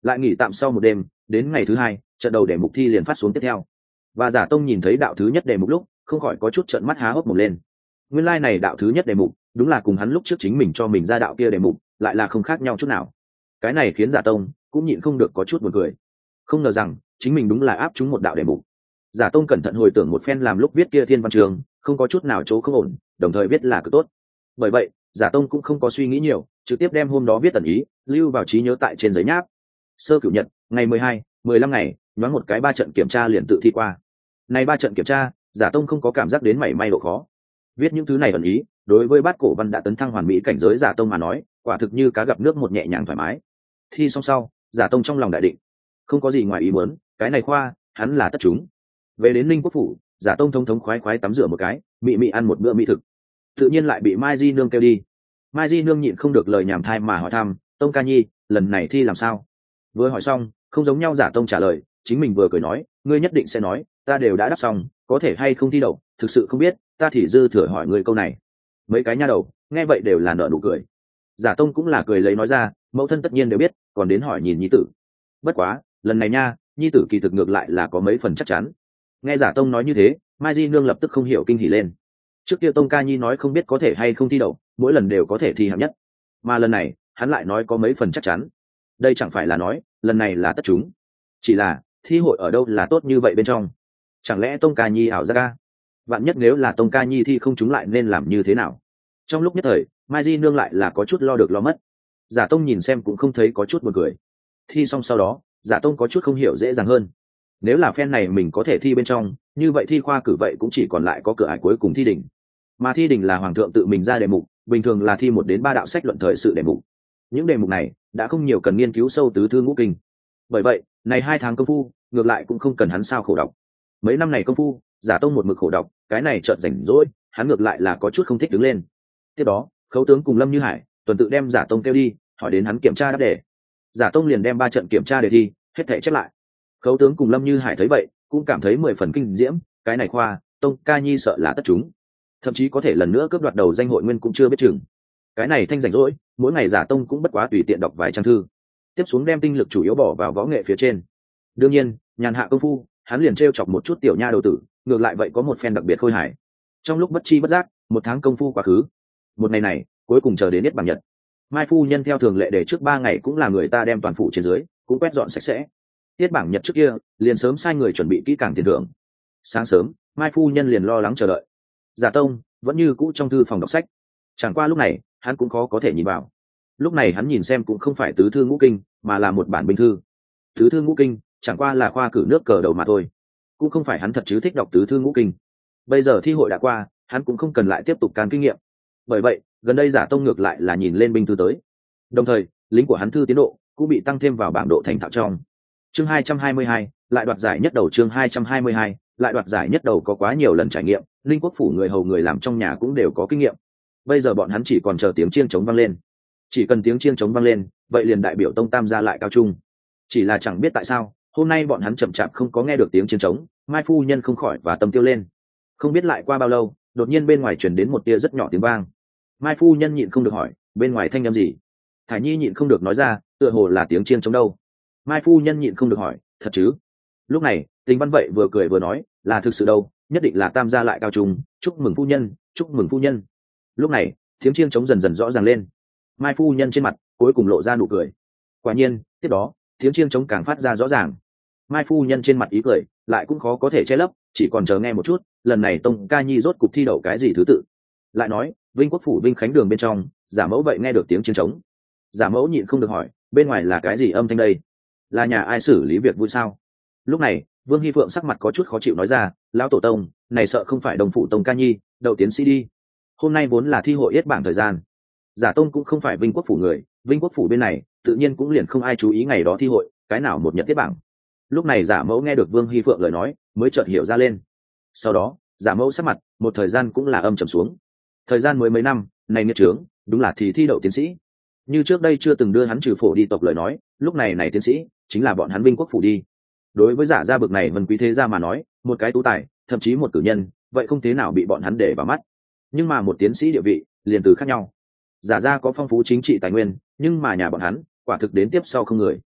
Lại nghỉ tạm sau một đêm, đến ngày thứ hai trận đầu đề mục thi liền phát xuống tiếp theo. Và Giả Tông nhìn thấy đạo thứ nhất đề mục lúc không khỏi có chút trợn mắt há hốc mồm lên. Nguyên lai like này đạo thứ nhất đề mục đúng là cùng hắn lúc trước chính mình cho mình ra đạo kia đề mục lại là không khác nhau chút nào. Cái này khiến Giả Tông cũng nhịn không được có chút buồn cười. Không ngờ rằng chính mình đúng là áp trúng một đạo đề mục. Giả Tông cẩn thận hồi tưởng một phen làm lúc viết kia thiên văn trường, không có chút nào chỗ không ổn, đồng thời viết là cực tốt. Bởi vậy Giả Tông cũng không có suy nghĩ nhiều, trực tiếp đem hôm đó viết tần ý lưu vào trí nhớ tại trên giấy nháp. Sơ cửu nhật ngày mười hai, mười lăm ngày, nhoáng một cái ba trận kiểm tra liền tự thi qua. Này ba trận kiểm tra, Giả Tông không có cảm giác đến mảy may độ khó. Viết những thứ này ẩn ý, đối với bát cổ văn đã tấn thăng hoàn mỹ cảnh giới Giả Tông mà nói, quả thực như cá gặp nước một nhẹ nhàng thoải mái. Thi xong sau, Giả Tông trong lòng đại định, không có gì ngoài ý muốn, cái này khoa, hắn là tất chúng. Về đến Ninh Quốc phủ, Giả Tông thống thống khoái khoái tắm rửa một cái, mị mị ăn một bữa mỹ thực. Tự nhiên lại bị Mai Di nương kêu đi. Mai Di nương nhịn không được lời nhảm thai mà hỏi thăm, Tông ca nhi, lần này thi làm sao? Vừa hỏi xong, không giống nhau Giả Tông trả lời, chính mình vừa cười nói, ngươi nhất định sẽ nói, ta đều đã đáp xong, có thể hay không thi đậu, thực sự không biết, ta thì dư thừa hỏi ngươi câu này. Mấy cái nha đầu nghe vậy đều là nở nụ cười. Giả Tông cũng là cười lấy nói ra, mẫu thân tất nhiên đều biết, còn đến hỏi nhìn nhi tử. Bất quá lần này nha, nhi tử kỳ thực ngược lại là có mấy phần chắc chắn. Nghe Giả Tông nói như thế, Mai Di nương lập tức không hiểu kinh hỉ lên. Trước kia Tông ca nhi nói không biết có thể hay không thi đậu, mỗi lần đều có thể thi hạng nhất, mà lần này hắn lại nói có mấy phần chắc chắn. Đây chẳng phải là nói lần này là tất chúng, chỉ là thi hội ở đâu là tốt như vậy bên trong? Chẳng lẽ Tông ca nhi ảo ra ca? Vạn nhất nếu là Tông ca nhi thi không chúng lại nên làm như thế nào? Trong lúc nhất thời, Mai Di nương lại là có chút lo được lo mất. Giả Tông nhìn xem cũng không thấy có chút buồn cười. Thi xong sau đó, Giả Tông có chút không hiểu dễ dàng hơn. Nếu là phen này mình có thể thi bên trong, như vậy thi khoa cử vậy cũng chỉ còn lại có cửa ải cuối cùng thi đỉnh. Mà thi đỉnh là hoàng thượng tự mình ra đề mục, bình thường là thi một đến ba đạo sách luận thời sự đề mục. Những đề mục này đã không nhiều cần nghiên cứu sâu tứ thư ngũ kinh. Bởi vậy, này hai tháng công phu, ngược lại cũng không cần hắn sao khổ đọc. Mấy năm này công phu, Giả Tông một mực khổ đọc, cái này chợt rảnh rỗi, hắn ngược lại là có chút không thích đứng lên. Tiếp đó, Khấu tướng cùng Lâm Như Hải tuần tự đem Giả Tông kêu đi, hỏi đến hắn kiểm tra đáp đề. Giả Tông liền đem ba trận kiểm tra đề thi, hết thảy chép lại. Khấu tướng cùng Lâm Như Hải thấy vậy, cũng cảm thấy mười phần kinh diễm, cái này khoa, Tông ca nhi sợ là tất chúng, thậm chí có thể lần nữa cướp đoạt đầu danh hội nguyên cũng chưa biết chừng. Cái này thanh rảnh rỗi, mỗi ngày Giả Tông cũng bất quá tùy tiện đọc vài trang thư, tiếp xuống đem tinh lực chủ yếu bỏ vào võ nghệ phía trên. Đương nhiên, nhàn hạ công phu, hắn liền trêu chọc một chút tiểu nha đầu tử, ngược lại vậy có một phen đặc biệt khôi hài. Trong lúc bất chi bất giác, một tháng công phu quá khứ. Một ngày này, cuối cùng chờ đến Niết Bảng Nhật. Mai phu nhân theo thường lệ để trước ba ngày cũng là người ta đem toàn phủ trên dưới cũng quét dọn sạch sẽ. Niết Bảng Nhật trước kia, liền sớm sai người chuẩn bị kỹ càng tiền thưởng. Sáng sớm, Mai phu nhân liền lo lắng chờ đợi. Giả Tông vẫn như cũ trong thư phòng đọc sách. Chẳng qua lúc này, hắn cũng khó có thể nhìn vào. Lúc này hắn nhìn xem cũng không phải tứ thư ngũ kinh, mà là một bản binh thư. Tứ thư ngũ kinh chẳng qua là khoa cử nước cờ đầu mà thôi, cũng không phải hắn thật chứ thích đọc tứ thư ngũ kinh. Bây giờ thi hội đã qua, hắn cũng không cần lại tiếp tục can kinh nghiệm. Bởi vậy, gần đây Giả Tông ngược lại là nhìn lên binh thư tới. Đồng thời, lính của hắn thư tiến độ cũng bị tăng thêm vào bảng độ thành thạo trong. Chương hai trăm hai mươi hai, lại đoạt giải nhất đầu. Chương hai trăm hai mươi hai, lại đoạt giải nhất đầu có quá nhiều lần trải nghiệm, Linh Quốc phủ người hầu người làm trong nhà cũng đều có kinh nghiệm. Bây giờ bọn hắn chỉ còn chờ tiếng chiêng trống vang lên. Chỉ cần tiếng chiêng trống vang lên, vậy liền đại biểu Tông Tam gia lại cao trung. Chỉ là chẳng biết tại sao, hôm nay bọn hắn chậm chạp không có nghe được tiếng chiêng trống, Mai phu nhân không khỏi và tâm tiêu lên. Không biết lại qua bao lâu, đột nhiên bên ngoài truyền đến một tia rất nhỏ tiếng vang. Mai phu nhân nhịn không được hỏi, bên ngoài thanh âm gì? Thải Nhi nhịn không được nói ra, tựa hồ là tiếng chiêng trống đâu. Mai phu nhân nhịn không được hỏi, thật chứ? Lúc này, Tình Văn vậy vừa cười vừa nói, là thực sự đâu, nhất định là Tam gia lại cao trung, chúc mừng phu nhân, chúc mừng phu nhân. Lúc này, tiếng chiêng trống dần dần rõ ràng lên. Mai phu nhân trên mặt cuối cùng lộ ra nụ cười. Quả nhiên, tiếp đó, tiếng chiêng trống càng phát ra rõ ràng. Mai phu nhân trên mặt ý cười lại cũng khó có thể che lấp, chỉ còn chờ nghe một chút, lần này Tông ca nhi rốt cục thi đậu cái gì thứ tự. Lại nói, Vinh Quốc phủ Vinh Khánh đường bên trong, Giả Mẫu vậy nghe được tiếng chiêng trống. Giả Mẫu nhịn không được hỏi, bên ngoài là cái gì âm thanh đây? Là nhà ai xử lý việc vui sao? Lúc này, Vương Hy Phượng sắc mặt có chút khó chịu nói ra, lão tổ tông, này sợ không phải đồng phụ Tông ca nhi, đậu tiến sĩ đi. Hôm nay vốn là thi hội yết bảng thời gian. Giả Tông cũng không phải Vinh Quốc phủ người, Vinh Quốc phủ bên này tự nhiên cũng liền không ai chú ý ngày đó thi hội, cái nào một nhật tiết bảng. Lúc này Giả Mẫu nghe được Vương Hy Phượng lời nói, mới chợt hiểu ra lên. Sau đó, Giả Mẫu sắc mặt một thời gian cũng là âm trầm xuống. Thời gian mới mấy năm, này nghiệt trướng, đúng là thì thi đậu tiến sĩ. Như trước đây chưa từng đưa hắn trừ phổ đi tộc lời nói, lúc này này tiến sĩ chính là bọn hắn Vinh Quốc phủ đi. Đối với Giả gia bực này vân quý thế gia mà nói, một cái tú tài, thậm chí một cử nhân, vậy không thế nào bị bọn hắn để vào mắt. Nhưng mà một tiến sĩ địa vị, liền từ khác nhau. Giả gia có phong phú chính trị tài nguyên, nhưng mà nhà bọn hắn quả thực đến tiếp sau không người.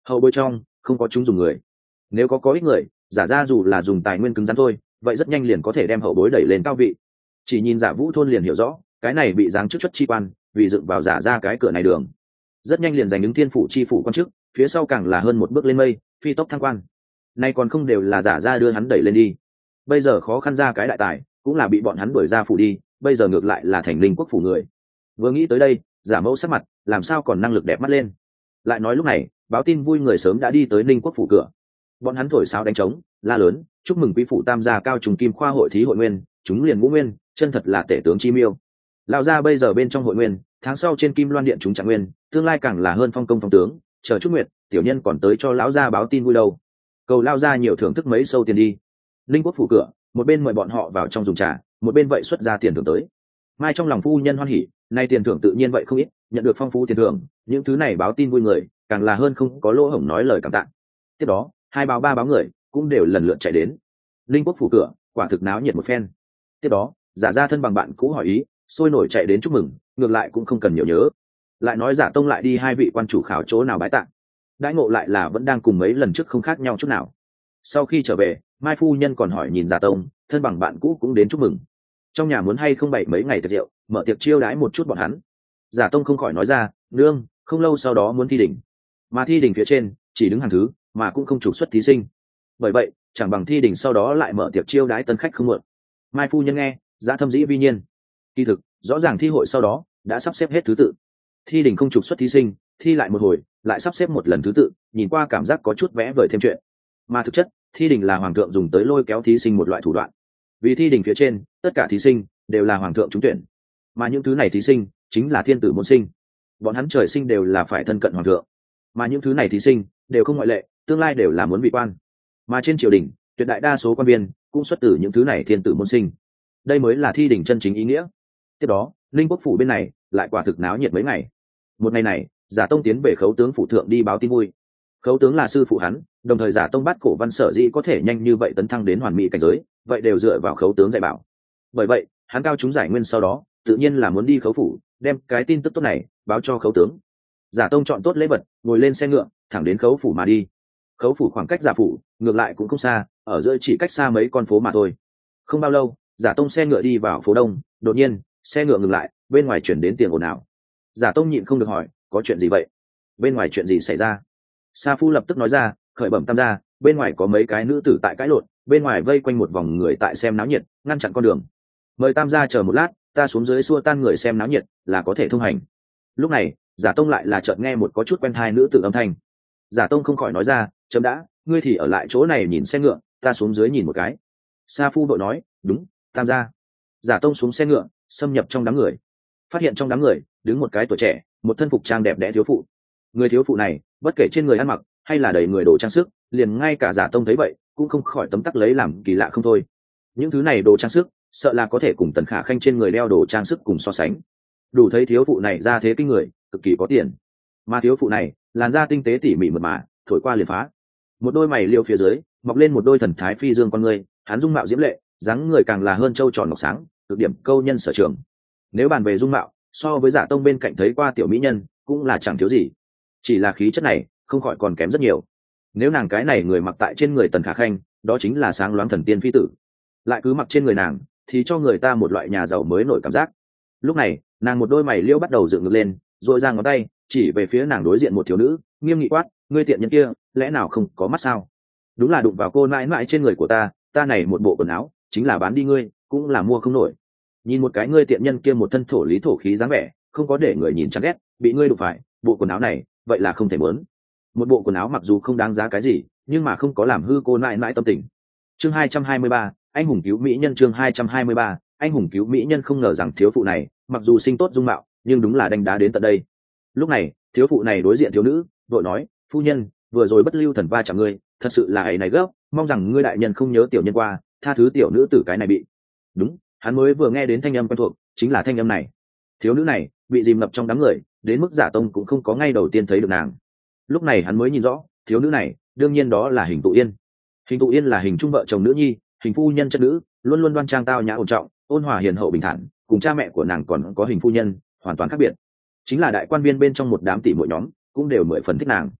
hậu bối trong không có chúng dùng người, nếu có có ít người giả ra dù là dùng tài nguyên cứng rắn thôi, vậy rất nhanh liền có thể đem hậu bối đẩy lên cao vị. Chỉ nhìn giả vũ thôn liền hiểu rõ, cái này bị giáng chức chất chi quan vì dựng vào giả ra cái cửa này đường, rất nhanh liền giành ứng thiên phủ chi phủ quan chức, phía sau càng là hơn một bước lên mây, phi tốc thăng quan. Nay còn không đều là giả ra đưa hắn đẩy lên đi, bây giờ khó khăn ra cái đại tài cũng là bị bọn hắn đuổi ra phủ đi, bây giờ ngược lại là thành linh quốc phủ người. Vừa nghĩ tới đây, giả mẫu sắc mặt làm sao còn năng lực đẹp mắt lên. Lại nói lúc này báo tin vui người sớm đã đi tới linh quốc phủ cửa, bọn hắn thổi sáo đánh trống la lớn chúc mừng quý phủ tam gia cao trùng kim khoa hội thí hội nguyên, chúng liền ngũ nguyên, chân thật là tể tướng chi miêu. Lão gia bây giờ bên trong hội nguyên, tháng sau trên kim loan điện chúng trạng nguyên, tương lai càng là hơn phong công phong tướng, chờ chúc nguyệt tiểu nhân còn tới cho lão gia báo tin vui đâu. Cầu lão gia nhiều thưởng thức mấy sâu tiền đi. Linh quốc phủ cửa, một bên mời bọn họ vào trong dùng trà, một bên vậy xuất ra tiền thưởng tới. Mai trong lòng phu nhân hoan hỉ, nay tiền thưởng tự nhiên vậy không ít, nhận được phong phú tiền thưởng, những thứ này báo tin vui người càng là hơn không có lỗ hổng nói lời cảm tạ. Tiếp đó hai báo ba báo người cũng đều lần lượt chạy đến linh quốc phủ cửa, quả thực náo nhiệt một phen. Tiếp đó giả ra thân bằng bạn cũ hỏi ý, sôi nổi chạy đến chúc mừng, ngược lại cũng không cần nhiều nhớ. Lại nói giả tông lại đi hai vị quan chủ khảo chỗ nào bái tạ, đãi ngộ lại là vẫn đang cùng mấy lần trước không khác nhau chút nào. Sau khi trở về, mai phu nhân còn hỏi nhìn giả tông, thân bằng bạn cũ cũng đến chúc mừng, trong nhà muốn hay không bày mấy ngày tiệc rượu, mở tiệc chiêu đãi một chút bọn hắn. Giả tông không khỏi nói ra, nương không lâu sau đó muốn thi đỉnh, mà thi đỉnh phía trên chỉ đứng hàng thứ mà cũng không trục xuất thí sinh, bởi vậy chẳng bằng thi đỉnh sau đó lại mở tiệc chiêu đãi tân khách không muộn. Mai phu nhân nghe giá thâm dĩ vi nhiên, kỳ thực rõ ràng thi hội sau đó đã sắp xếp hết thứ tự, thi đỉnh không trục xuất thí sinh, thi lại một hồi lại sắp xếp một lần thứ tự, nhìn qua cảm giác có chút vẽ vời thêm chuyện, mà thực chất thi đỉnh là hoàng thượng dùng tới lôi kéo thí sinh một loại thủ đoạn. Vì thi đỉnh phía trên tất cả thí sinh đều là hoàng thượng trúng tuyển, mà những thứ này thí sinh chính là thiên tử môn sinh, bọn hắn trời sinh đều là phải thân cận hoàng thượng, mà những thứ này thí sinh đều không ngoại lệ, tương lai đều là muốn vị quan, mà trên triều đình tuyệt đại đa số quan viên cũng xuất từ những thứ này thiên tử môn sinh, đây mới là thi đỉnh chân chính ý nghĩa. Tiếp đó linh quốc phủ bên này lại quả thực náo nhiệt mấy ngày. Một ngày này giả tông tiến về khấu tướng phủ thượng đi báo tin vui, khấu tướng là sư phụ hắn, đồng thời giả tông bắt cổ văn sở dĩ có thể nhanh như vậy tấn thăng đến hoàn mỹ cảnh giới, vậy đều dựa vào khấu tướng dạy bảo. Bởi vậy hắn cao chúng giải nguyên sau đó tự nhiên là muốn đi khấu phủ đem cái tin tức tốt này báo cho khấu tướng. Giả tông chọn tốt lễ vật, ngồi lên xe ngựa thẳng đến khấu phủ mà đi. Khấu phủ khoảng cách giả phủ ngược lại cũng không xa, ở giữa chỉ cách xa mấy con phố mà thôi. Không bao lâu giả tông xe ngựa đi vào phố đông, đột nhiên xe ngựa ngừng lại, bên ngoài chuyển đến tiếng ồn ào. Giả tông nhịn không được hỏi, có chuyện gì vậy? Bên ngoài chuyện gì xảy ra? Sa phu lập tức nói ra, khởi bẩm tam gia, bên ngoài có mấy cái nữ tử tại cãi lộn, bên ngoài vây quanh một vòng người tại xem náo nhiệt, ngăn chặn con đường. Mời tam gia chờ một lát, ta xuống dưới xua tan người xem náo nhiệt là có thể thông hành. Lúc này giả tông lại là chợt nghe một có chút quen thai nữ tử âm thanh. Giả tông không khỏi nói ra, chấm đã, ngươi thì ở lại chỗ này nhìn xe ngựa, ta xuống dưới nhìn một cái. Sa phu đội nói, đúng tam gia. Giả tông xuống xe ngựa xâm nhập trong đám người, phát hiện trong đám người đứng một cái tuổi trẻ, một thân phục trang đẹp đẽ thiếu phụ. Người thiếu phụ này bất kể trên người ăn mặc hay là đầy người đồ trang sức, liền ngay cả giả tông thấy vậy cũng không khỏi tấm tắc lấy làm kỳ lạ không thôi. Những thứ này đồ trang sức sợ là có thể cùng Tần Khả Khanh trên người đeo đồ trang sức cùng so sánh, đủ thấy thiếu phụ này ra thế kinh người, cực kỳ có tiền. Mà thiếu phụ này làn da tinh tế tỉ mỉ mượt mà, thổi qua liền phá, một đôi mày liêu phía dưới mọc lên một đôi thần thái phi dương con người, hắn dung mạo diễm lệ, dáng người càng là hơn châu tròn ngọc sáng, cực điểm câu nhân sở trường. Nếu bàn về dung mạo, so với giả tông bên cạnh thấy qua tiểu mỹ nhân cũng là chẳng thiếu gì, chỉ là khí chất này không khỏi còn kém rất nhiều. Nếu nàng cái này người mặc tại trên người Tần Khả Khanh, đó chính là sáng loáng thần tiên phi tử, lại cứ mặc trên người nàng thì cho người ta một loại nhà giàu mới nổi cảm giác. Lúc này nàng một đôi mày liêu bắt đầu dựng ngược lên, rồi ra ngón tay chỉ về phía nàng đối diện một thiếu nữ, nghiêm nghị quát, ngươi tiện nhân kia lẽ nào không có mắt sao? Đúng là đụng vào cô mãi mãi trên người của ta, ta này một bộ quần áo chính là bán đi ngươi cũng là mua không nổi. Nhìn một cái ngươi tiện nhân kia một thân thổ lý thổ khí dáng vẻ, không có để người nhìn chán ghét, bị ngươi đụng phải bộ quần áo này vậy là không thể muốn. Một bộ quần áo mặc dù không đáng giá cái gì, nhưng mà không có làm hư cô mãi mãi tâm tình. Chương hai trăm hai mươi ba, anh hùng cứu mỹ nhân. Chương hai trăm hai mươi ba, anh hùng cứu mỹ nhân. Không ngờ rằng thiếu phụ này mặc dù sinh tốt dung mạo, nhưng đúng là đánh đá đến tận đây. Lúc này thiếu phụ này đối diện thiếu nữ vội nói, phu nhân vừa rồi bất lưu thần va chạm ngươi, thật sự là ấy này gấp, mong rằng ngươi đại nhân không nhớ tiểu nhân qua, tha thứ tiểu nữ tử cái này bị. Đúng, hắn mới vừa nghe đến thanh âm quen thuộc, chính là thanh âm này. Thiếu nữ này bị dìm ngập trong đám người, đến mức giả tông cũng không có ngay đầu tiên thấy được nàng. Lúc này hắn mới nhìn rõ, thiếu nữ này đương nhiên đó là Hình Tụ Yên. Hình Tụ Yên là hình trung vợ chồng nữ nhi, hình phu nhân chất nữ, luôn luôn đoan trang tao nhã ổn trọng, ôn hòa hiền hậu bình thản, cùng cha mẹ của nàng còn có hình phu nhân hoàn toàn khác biệt. Chính là đại quan viên bên trong một đám tỷ muội nhóm cũng đều mười phần thích nàng.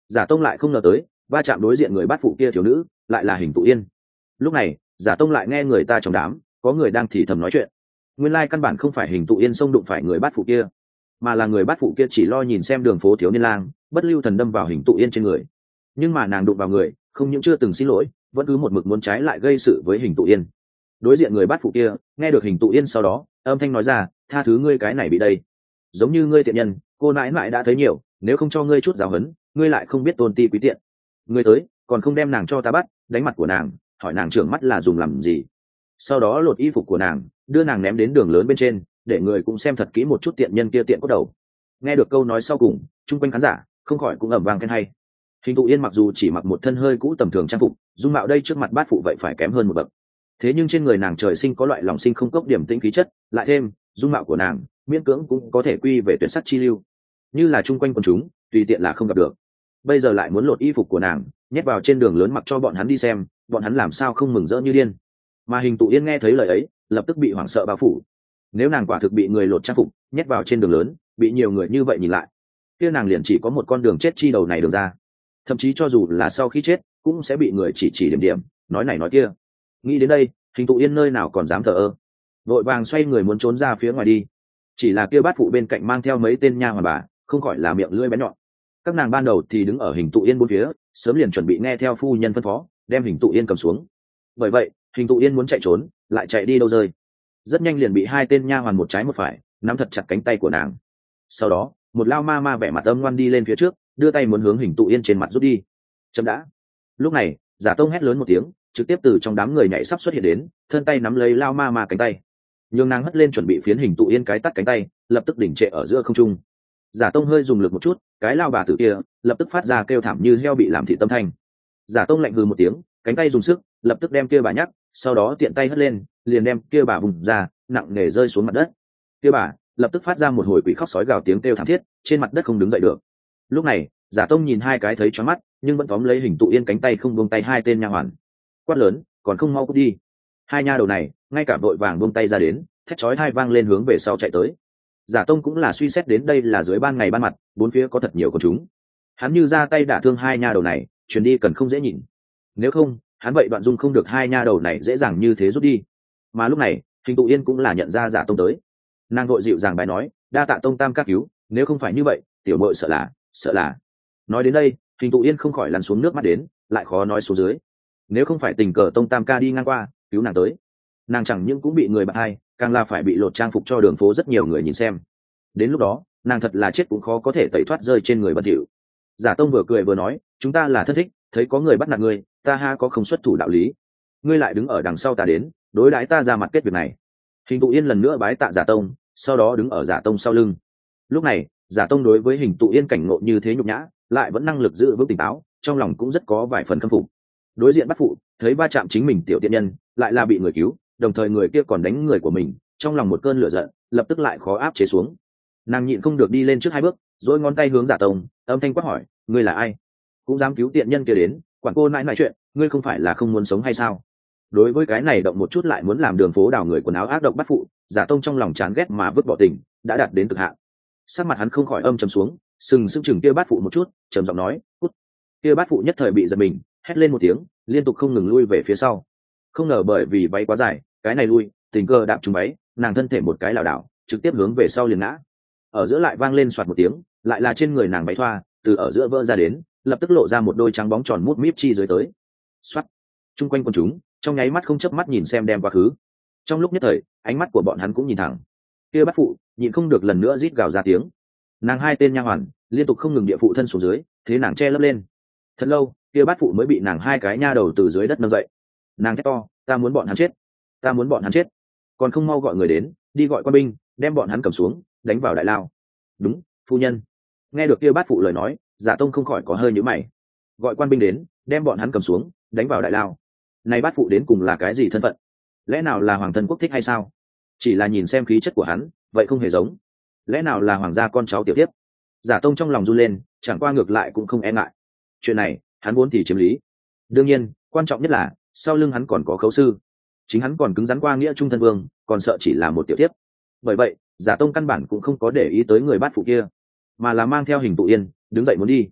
Giả tông lại không ngờ tới va chạm đối diện người bắt phụ kia thiếu nữ lại là Hình Tụ Yên. Lúc này giả tông lại nghe người ta trong đám có người đang thì thầm nói chuyện. Nguyên lai căn bản không phải Hình Tụ Yên xông đụng phải người bắt phụ kia, mà là người bắt phụ kia chỉ lo nhìn xem đường phố thiếu niên lang bất lưu thần đâm vào Hình Tụ Yên trên người. Nhưng mà nàng đụng vào người không những chưa từng xin lỗi, vẫn cứ một mực muốn trái lại gây sự với Hình Tụ Yên. Đối diện người bắt phụ kia nghe được Hình Tụ Yên sau đó âm thanh nói ra, tha thứ ngươi cái này bị đây, giống như ngươi tiện nhân, cô nãi nãi đã thấy nhiều, nếu không cho ngươi chút giáo huấn, ngươi lại không biết tôn ti quý tiện. Ngươi tới còn không đem nàng cho ta bắt, đánh mặt của nàng, hỏi nàng trưởng mắt là dùng làm gì. Sau đó lột y phục của nàng đưa nàng ném đến đường lớn bên trên, để người cũng xem thật kỹ một chút tiện nhân kia tiện cốt đầu. Nghe được câu nói sau cùng, chung quanh khán giả không khỏi cũng ầm vang khen hay. Hình Tụ Yên mặc dù chỉ mặc một thân hơi cũ tầm thường trang phục, dung mạo đây trước mặt bát phụ vậy phải kém hơn một bậc. Thế nhưng trên người nàng trời sinh có loại lòng sinh không cốc điểm tĩnh khí chất, lại thêm dung mạo của nàng miễn cưỡng cũng có thể quy về tuyệt sắc chi lưu, như là chung quanh quần chúng tùy tiện là không gặp được. Bây giờ lại muốn lột y phục của nàng nhét vào trên đường lớn mặc cho bọn hắn đi xem, bọn hắn làm sao không mừng rỡ như điên. Mà Hình Tụ Yên nghe thấy lời ấy lập tức bị hoảng sợ bao phủ. Nếu nàng quả thực bị người lột trang phục nhét vào trên đường lớn, bị nhiều người như vậy nhìn lại, kia nàng liền chỉ có một con đường chết chi đầu này đường ra. Thậm chí cho dù là sau khi chết cũng sẽ bị người chỉ chỉ điểm điểm, nói này nói kia. Nghĩ đến đây, Hình Tụ Yên nơi nào còn dám thờ ơ, vội vàng xoay người muốn trốn ra phía ngoài đi. Chỉ là kia bát phụ bên cạnh mang theo mấy tên nha hoàn bà không khỏi là miệng lưỡi bén nhọn. Các nàng ban đầu thì đứng ở Hình Tụ Yên bốn phía, sớm liền chuẩn bị nghe theo phu nhân phân phó đem Hình Tụ Yên cầm xuống. Bởi vậy Hình Tụ Yên muốn chạy trốn lại chạy đi đâu rơi, rất nhanh liền bị hai tên nha hoàn một trái một phải nắm thật chặt cánh tay của nàng. Sau đó một lao ma ma vẻ mặt âm ngoan đi lên phía trước, đưa tay muốn hướng Hình Tụ Yên trên mặt rút đi. Chậm đã. Lúc này giả tông hét lớn một tiếng, trực tiếp từ trong đám người nhảy sắp xuất hiện đến, thân tay nắm lấy lao ma ma cánh tay, nhường nàng hất lên chuẩn bị phiến Hình Tụ Yên cái tắt cánh tay, lập tức đỉnh trệ ở giữa không trung. Giả tông hơi dùng lực một chút, cái lao bà tử kia lập tức phát ra kêu thảm như heo bị làm thịt tâm thanh. Giả tông lạnh hừ một tiếng, cánh tay dùng sức lập tức đem kia bà nhắc, sau đó tiện tay hất lên liền đem kia bà vùng ra, nặng nề rơi xuống mặt đất. Kia bà lập tức phát ra một hồi quỷ khóc sói gào tiếng kêu thảm thiết, trên mặt đất không đứng dậy được. Lúc này giả tông nhìn hai cái thấy choáng mắt nhưng vẫn tóm lấy Hình Tụ Yên cánh tay không buông tay hai tên nha hoàn, quát lớn, còn không mau cút đi. Hai nha đầu này ngay cả vội vàng buông tay ra đến, thét chói tai vang lên hướng về sau chạy tới. Giả tông cũng là suy xét đến đây là dưới ban ngày ban mặt, bốn phía có thật nhiều con chúng, hắn như ra tay đả thương hai nha đầu này chuyển đi cần không dễ nhìn, nếu không hắn vậy đoạn dung không được hai nha đầu này dễ dàng như thế rút đi. Mà lúc này Hình Tụ Yên cũng là nhận ra giả tông tới, nàng vội dịu dàng bài nói, đa tạ tông tam ca cứu, nếu không phải như vậy tiểu muội sợ là sợ là. Nói đến đây Hình Tụ Yên không khỏi lăn xuống nước mắt đến, lại khó nói xuống dưới. Nếu không phải tình cờ tông tam ca đi ngang qua cứu nàng tới, nàng chẳng những cũng bị người bạn hai, càng là phải bị lột trang phục cho đường phố rất nhiều người nhìn xem. Đến lúc đó nàng thật là chết cũng khó có thể tẩy thoát rơi trên người bẩn thỉu. Giả tông vừa cười vừa nói, chúng ta là thân thích, thấy có người bắt nạt ngươi, ta ha có không xuất thủ đạo lý, ngươi lại đứng ở đằng sau ta đến đối đãi ta ra mặt kết việc này. Hình Tụ Yên lần nữa bái tạ giả tông, sau đó đứng ở giả tông sau lưng. Lúc này giả tông đối với Hình Tụ Yên cảnh ngộ như thế nhục nhã, lại vẫn năng lực giữ vững tỉnh táo, trong lòng cũng rất có vài phần khâm phục. Đối diện bắt phụ thấy va chạm chính mình tiểu tiện nhân lại là bị người cứu, đồng thời người kia còn đánh người của mình, trong lòng một cơn lửa giận lập tức lại khó áp chế xuống. Nàng nhịn không được đi lên trước hai bước, rồi ngón tay hướng giả tông, âm thanh quát hỏi, ngươi là ai, cũng dám cứu tiện nhân kia đến, quản cô nãi nãi chuyện, ngươi không phải là không muốn sống hay sao? Đối với cái này động một chút lại muốn làm đường phố đào người quần áo ác độc bắt phụ, giả tông trong lòng chán ghét mà vứt bỏ tình đã đạt đến cực hạn. Sắc mặt hắn không khỏi âm trầm xuống, sừng sững chừng kia bát phụ một chút, trầm giọng nói, cút. Kia bát phụ nhất thời bị giật mình, hét lên một tiếng, liên tục không ngừng lui về phía sau. Không ngờ bởi vì váy quá dài, cái này lui tình cờ đạp trúng váy, nàng thân thể một cái lảo đảo trực tiếp hướng về sau liền ngã. Ở giữa lại vang lên soạt một tiếng, lại là trên người nàng váy thoa từ ở giữa vỡ ra đến, lập tức lộ ra một đôi trắng bóng tròn mút míp chi dưới tới. Soát. Trung quanh quần chúng trong nháy mắt không chớp mắt nhìn xem đem quá khứ. Trong lúc nhất thời ánh mắt của bọn hắn cũng nhìn thẳng. Kia bát phụ nhịn không được lần nữa rít gào ra tiếng. Nàng hai tên nha hoàn liên tục không ngừng địa phụ thân xuống dưới, thế nàng che lấp lên. Thật lâu kia bát phụ mới bị nàng hai cái nha đầu từ dưới đất nâng dậy. Nàng thét to, ta muốn bọn hắn chết, ta muốn bọn hắn chết, còn không mau gọi người đến, đi gọi quan binh đem bọn hắn cầm xuống đánh vào đại lao. Đúng phu nhân. Nghe được kia bát phụ lời nói, giả tông không khỏi có hơi nhíu mày. Gọi quan binh đến đem bọn hắn cầm xuống đánh vào đại lao, này bát phụ đến cùng là cái gì thân phận? Lẽ nào là hoàng thân quốc thích hay sao? Chỉ là nhìn xem khí chất của hắn vậy không hề giống. Lẽ nào là hoàng gia con cháu tiểu tiếp? Giả tông trong lòng run lên, chẳng qua ngược lại cũng không e ngại. Chuyện này hắn muốn thì chiếm lý. Đương nhiên quan trọng nhất là sau lưng hắn còn có khấu sư, chính hắn còn cứng rắn qua nghĩa trung thân vương, còn sợ chỉ là một tiểu tiếp. Bởi vậy giả tông căn bản cũng không có để ý tới người bát phụ kia, mà là mang theo Hình Tụ Yên đứng dậy muốn đi.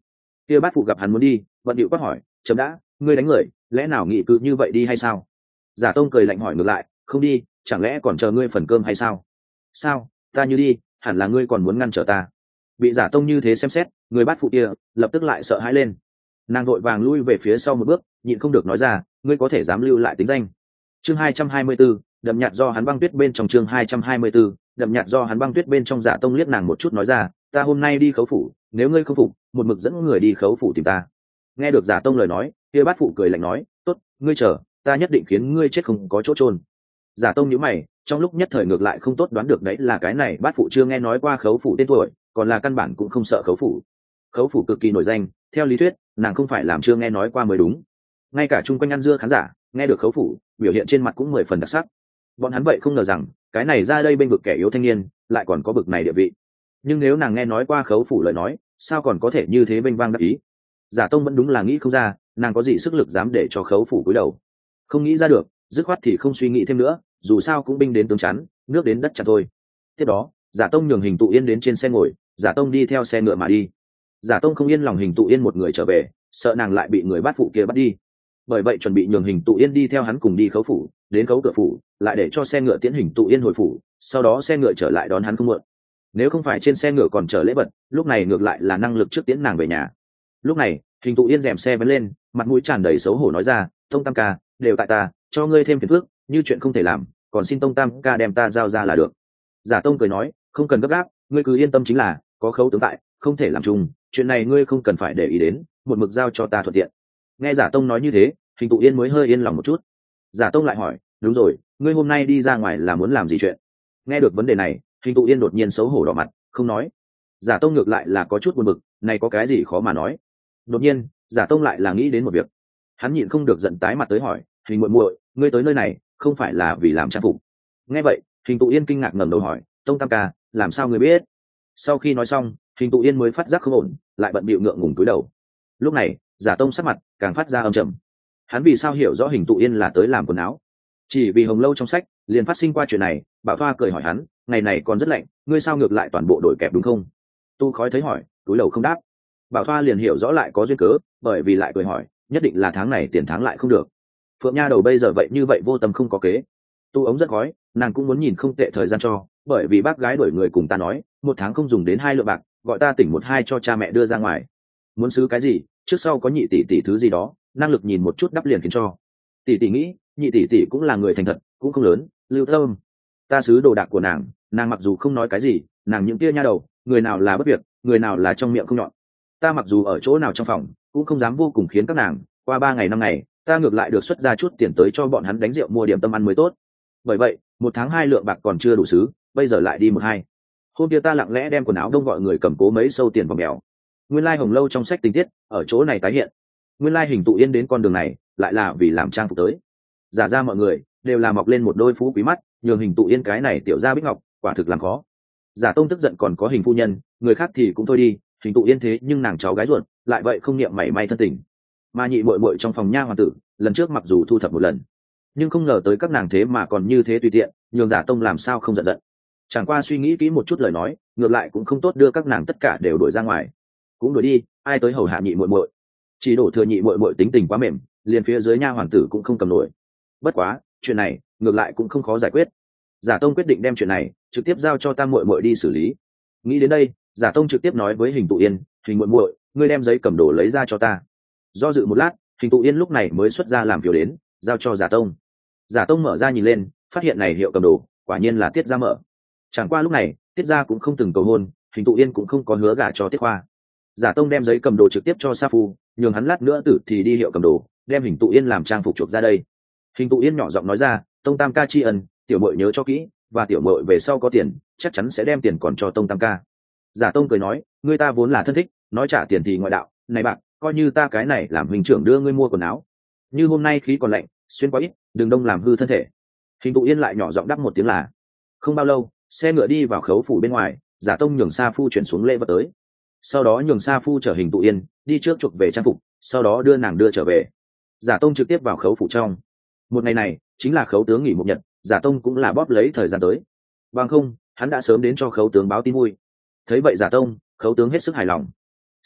Kia bát phụ gặp hắn muốn đi, bận điệu quát hỏi, chấm đã, ngươi đánh người, lẽ nào nghị cứ như vậy đi hay sao? Giả tông cười lạnh hỏi ngược lại, không đi, chẳng lẽ còn chờ ngươi phần cơm hay sao? Sao, ta như đi, hẳn là ngươi còn muốn ngăn trở ta. Bị giả tông như thế xem xét, người bát phụ kia lập tức lại sợ hãi lên. Nàng vội vàng lui về phía sau một bước, nhịn không được nói ra, ngươi có thể dám lưu lại tính danh. Chương hai trăm hai mươi 224, đậm nhạt do hắn băng tuyết bên trong chương hai trăm hai mươi 224, đậm nhạt do hắn băng tuyết bên trong. Giả tông liếc nàng một chút nói ra, ta hôm nay đi khấu phủ, nếu ngươi không phục, một mực dẫn người đi khấu phủ tìm ta. Nghe được giả tông lời nói, kia bát phụ cười lạnh nói, tốt, ngươi chờ, ta nhất định khiến ngươi chết không có chỗ chôn. Giả tông nhíu mày, trong lúc nhất thời ngược lại không tốt đoán được đấy là cái này bát phụ chưa nghe nói qua khấu phủ tên tuổi, còn là căn bản cũng không sợ khấu phủ. Khấu phủ cực kỳ nổi danh, theo lý thuyết nàng không phải làm chưa nghe nói qua mới đúng. Ngay cả chung quanh ăn dưa khán giả nghe được khấu phủ, biểu hiện trên mặt cũng mười phần đặc sắc. Bọn hắn vậy không ngờ rằng cái này ra đây bên vực kẻ yếu thanh niên lại còn có bực này địa vị. Nhưng nếu nàng nghe nói qua khấu phủ lời nói, sao còn có thể như thế bênh vang đắc ý. Giả tông vẫn đúng là nghĩ không ra nàng có gì sức lực dám để cho khấu phủ cúi đầu. Không nghĩ ra được, dứt khoát thì không suy nghĩ thêm nữa, dù sao cũng binh đến tướng chắn, nước đến đất chặn thôi. Tiếp đó giả tông nhường Hình Tụ Yên đến trên xe ngồi, giả tông đi theo xe ngựa mà đi. Giả tông không yên lòng Hình Tụ Yên một người trở về, sợ nàng lại bị người bát phụ kia bắt đi, bởi vậy chuẩn bị nhường Hình Tụ Yên đi theo hắn cùng đi khấu phủ, đến khấu cửa phủ lại để cho xe ngựa tiễn Hình Tụ Yên hồi phủ, sau đó xe ngựa trở lại đón hắn không muộn. Nếu không phải trên xe ngựa còn chở lễ vật, lúc này ngược lại là năng lực trước tiễn nàng về nhà. Lúc này Hình Tụ Yên rèm xe vén lên, mặt mũi tràn đầy xấu hổ nói ra, tông tam ca, đều tại ta, cho ngươi thêm phiền phức, như chuyện không thể làm, còn xin tông tam ca đem ta giao ra là được. Giả tông cười nói, không cần gấp gáp, ngươi cứ yên tâm chính là, có khấu tướng tại, không thể làm chung, chuyện này ngươi không cần phải để ý đến, một mực giao cho ta thuận tiện. Nghe giả tông nói như thế, Hình Tụ Yên mới hơi yên lòng một chút. Giả tông lại hỏi, đúng rồi, ngươi hôm nay đi ra ngoài là muốn làm gì chuyện? Nghe được vấn đề này, Hình Tụ Yên đột nhiên xấu hổ đỏ mặt, không nói. Giả tông ngược lại là có chút buồn bực, này có cái gì khó mà nói. Đột nhiên giả tông lại là nghĩ đến một việc, hắn nhịn không được giận tái mặt tới hỏi, Hình muội muội, ngươi tới nơi này không phải là vì làm trang phục? Nghe vậy Hình Tụ Yên kinh ngạc ngẩng đầu hỏi, tông tam ca, làm sao ngươi biết? Sau khi nói xong, Hình Tụ Yên mới phát giác không ổn, lại bận bịu ngượng ngùng cúi đầu. Lúc này giả tông sắc mặt càng phát ra âm trầm. Hắn vì sao hiểu rõ Hình Tụ Yên là tới làm quần áo? Chỉ vì hồng lâu trong sách liền phát sinh qua chuyện này. Bảo Thoa cười hỏi hắn, ngày này còn rất lạnh, ngươi sao ngược lại toàn bộ đổi kẹp đúng không? Tu Khói thấy hỏi, túi đầu không đáp. Bảo Thoa liền hiểu rõ lại có duyên cớ, bởi vì lại cười hỏi, nhất định là tháng này tiền tháng lại không được. Phượng Nha đầu bây giờ vậy như vậy vô tâm không có kế. Tu Ống rất khói, nàng cũng muốn nhìn không tệ thời gian cho, bởi vì bác gái đuổi người cùng ta nói, một tháng không dùng đến hai lượng bạc, gọi ta tỉnh một hai cho cha mẹ đưa ra ngoài. Muốn xứ cái gì, trước sau có nhị tỷ tỷ thứ gì đó, năng lực nhìn một chút đắp liền khiến cho. Tỷ tỷ nghĩ, nhị tỷ tỷ cũng là người thành thật, cũng không lớn, lưu tâm. Ta xứ đồ đạc của nàng, nàng mặc dù không nói cái gì, nàng những tia nha đầu, người nào là bất việc, người nào là trong miệng không nhọn. Ta mặc dù ở chỗ nào trong phòng, cũng không dám vô cùng khiến các nàng. Qua ba ngày năm ngày, ta ngược lại được xuất ra chút tiền tới cho bọn hắn đánh rượu mua điểm tâm ăn mới tốt. Bởi vậy một tháng hai lượng bạc còn chưa đủ xứ, bây giờ lại đi một hai. Hôm kia ta lặng lẽ đem quần áo đông gọi người cầm cố mấy sâu tiền vào mèo. Nguyên lai hồng lâu trong sách tình tiết ở chỗ này tái hiện. Nguyên lai Hình Tụ Yên đến con đường này lại là vì làm trang phục tới. Giả ra mọi người đều là mọc lên một đôi phú quý mắt, nhường Hình Tụ Yên cái này tiểu gia bích ngọc quả thực làm khó. Giả tông tức giận còn có Hình phu nhân, người khác thì cũng thôi đi, Hình Tụ Yên thế nhưng nàng cháu gái ruột lại vậy không niệm mảy may thân tình. Mà nhị muội muội trong phòng nha hoàn tử lần trước mặc dù thu thập một lần, nhưng không ngờ tới các nàng thế mà còn như thế tùy tiện, nhường giả tông làm sao không giận giận. Chẳng qua suy nghĩ kỹ một chút lời nói, ngược lại cũng không tốt đưa các nàng tất cả đều đuổi ra ngoài. Cũng đuổi đi, ai tới hầu hạ nhị muội muội? Chỉ đổ thừa nhị muội muội tính tình quá mềm, liền phía dưới nha hoàn tử cũng không cầm nổi. Bất quá chuyện này ngược lại cũng không khó giải quyết. Giả tông quyết định đem chuyện này trực tiếp giao cho tam muội muội đi xử lý. Nghĩ đến đây, giả tông trực tiếp nói với Hình Tụ Yên, Hình muội muội, ngươi đem giấy cầm đồ lấy ra cho ta. Do dự một lát, Hình Tụ Yên lúc này mới xuất ra làm phiếu đến, giao cho giả tông. Giả tông mở ra nhìn lên, phát hiện này hiệu cầm đồ quả nhiên là Tiết Gia mở. Chẳng qua lúc này Tiết Gia cũng không từng cầu hôn, Hình Tụ Yên cũng không có hứa gả cho Tiết Khoa. Giả tông đem giấy cầm đồ trực tiếp cho Sa Phu, nhường hắn lát nữa tử thì đi hiệu cầm đồ, đem Hình Tụ Yên làm trang phục chuộc ra đây. Hình Tụ Yên nhỏ giọng nói ra, tông tam ca tri ân, tiểu muội nhớ cho kỹ, và tiểu muội về sau có tiền chắc chắn sẽ đem tiền còn cho tông tam ca. Giả tông cười nói, ngươi ta vốn là thân thích, nói trả tiền thì ngoại đạo, này bạn coi như ta cái này làm huynh trưởng đưa ngươi mua quần áo, như hôm nay khí còn lạnh, xuyên quá ít, đừng đông làm hư thân thể. Hình Tụ Yên lại nhỏ giọng đáp một tiếng là. Không bao lâu, xe ngựa đi vào khấu phủ bên ngoài, giả tông nhường Sa Phu chuyển xuống lễ vật tới, sau đó nhường Sa Phu chở Hình Tụ Yên đi trước chuộc về trang phục, sau đó đưa nàng đưa trở về. Giả tông trực tiếp vào khấu phủ trong. Một ngày này chính là khấu tướng nghỉ một nhật, giả tông cũng là bóp lấy thời gian tới, bằng không hắn đã sớm đến cho khấu tướng báo tin vui. Thấy vậy giả tông, khấu tướng hết sức hài lòng.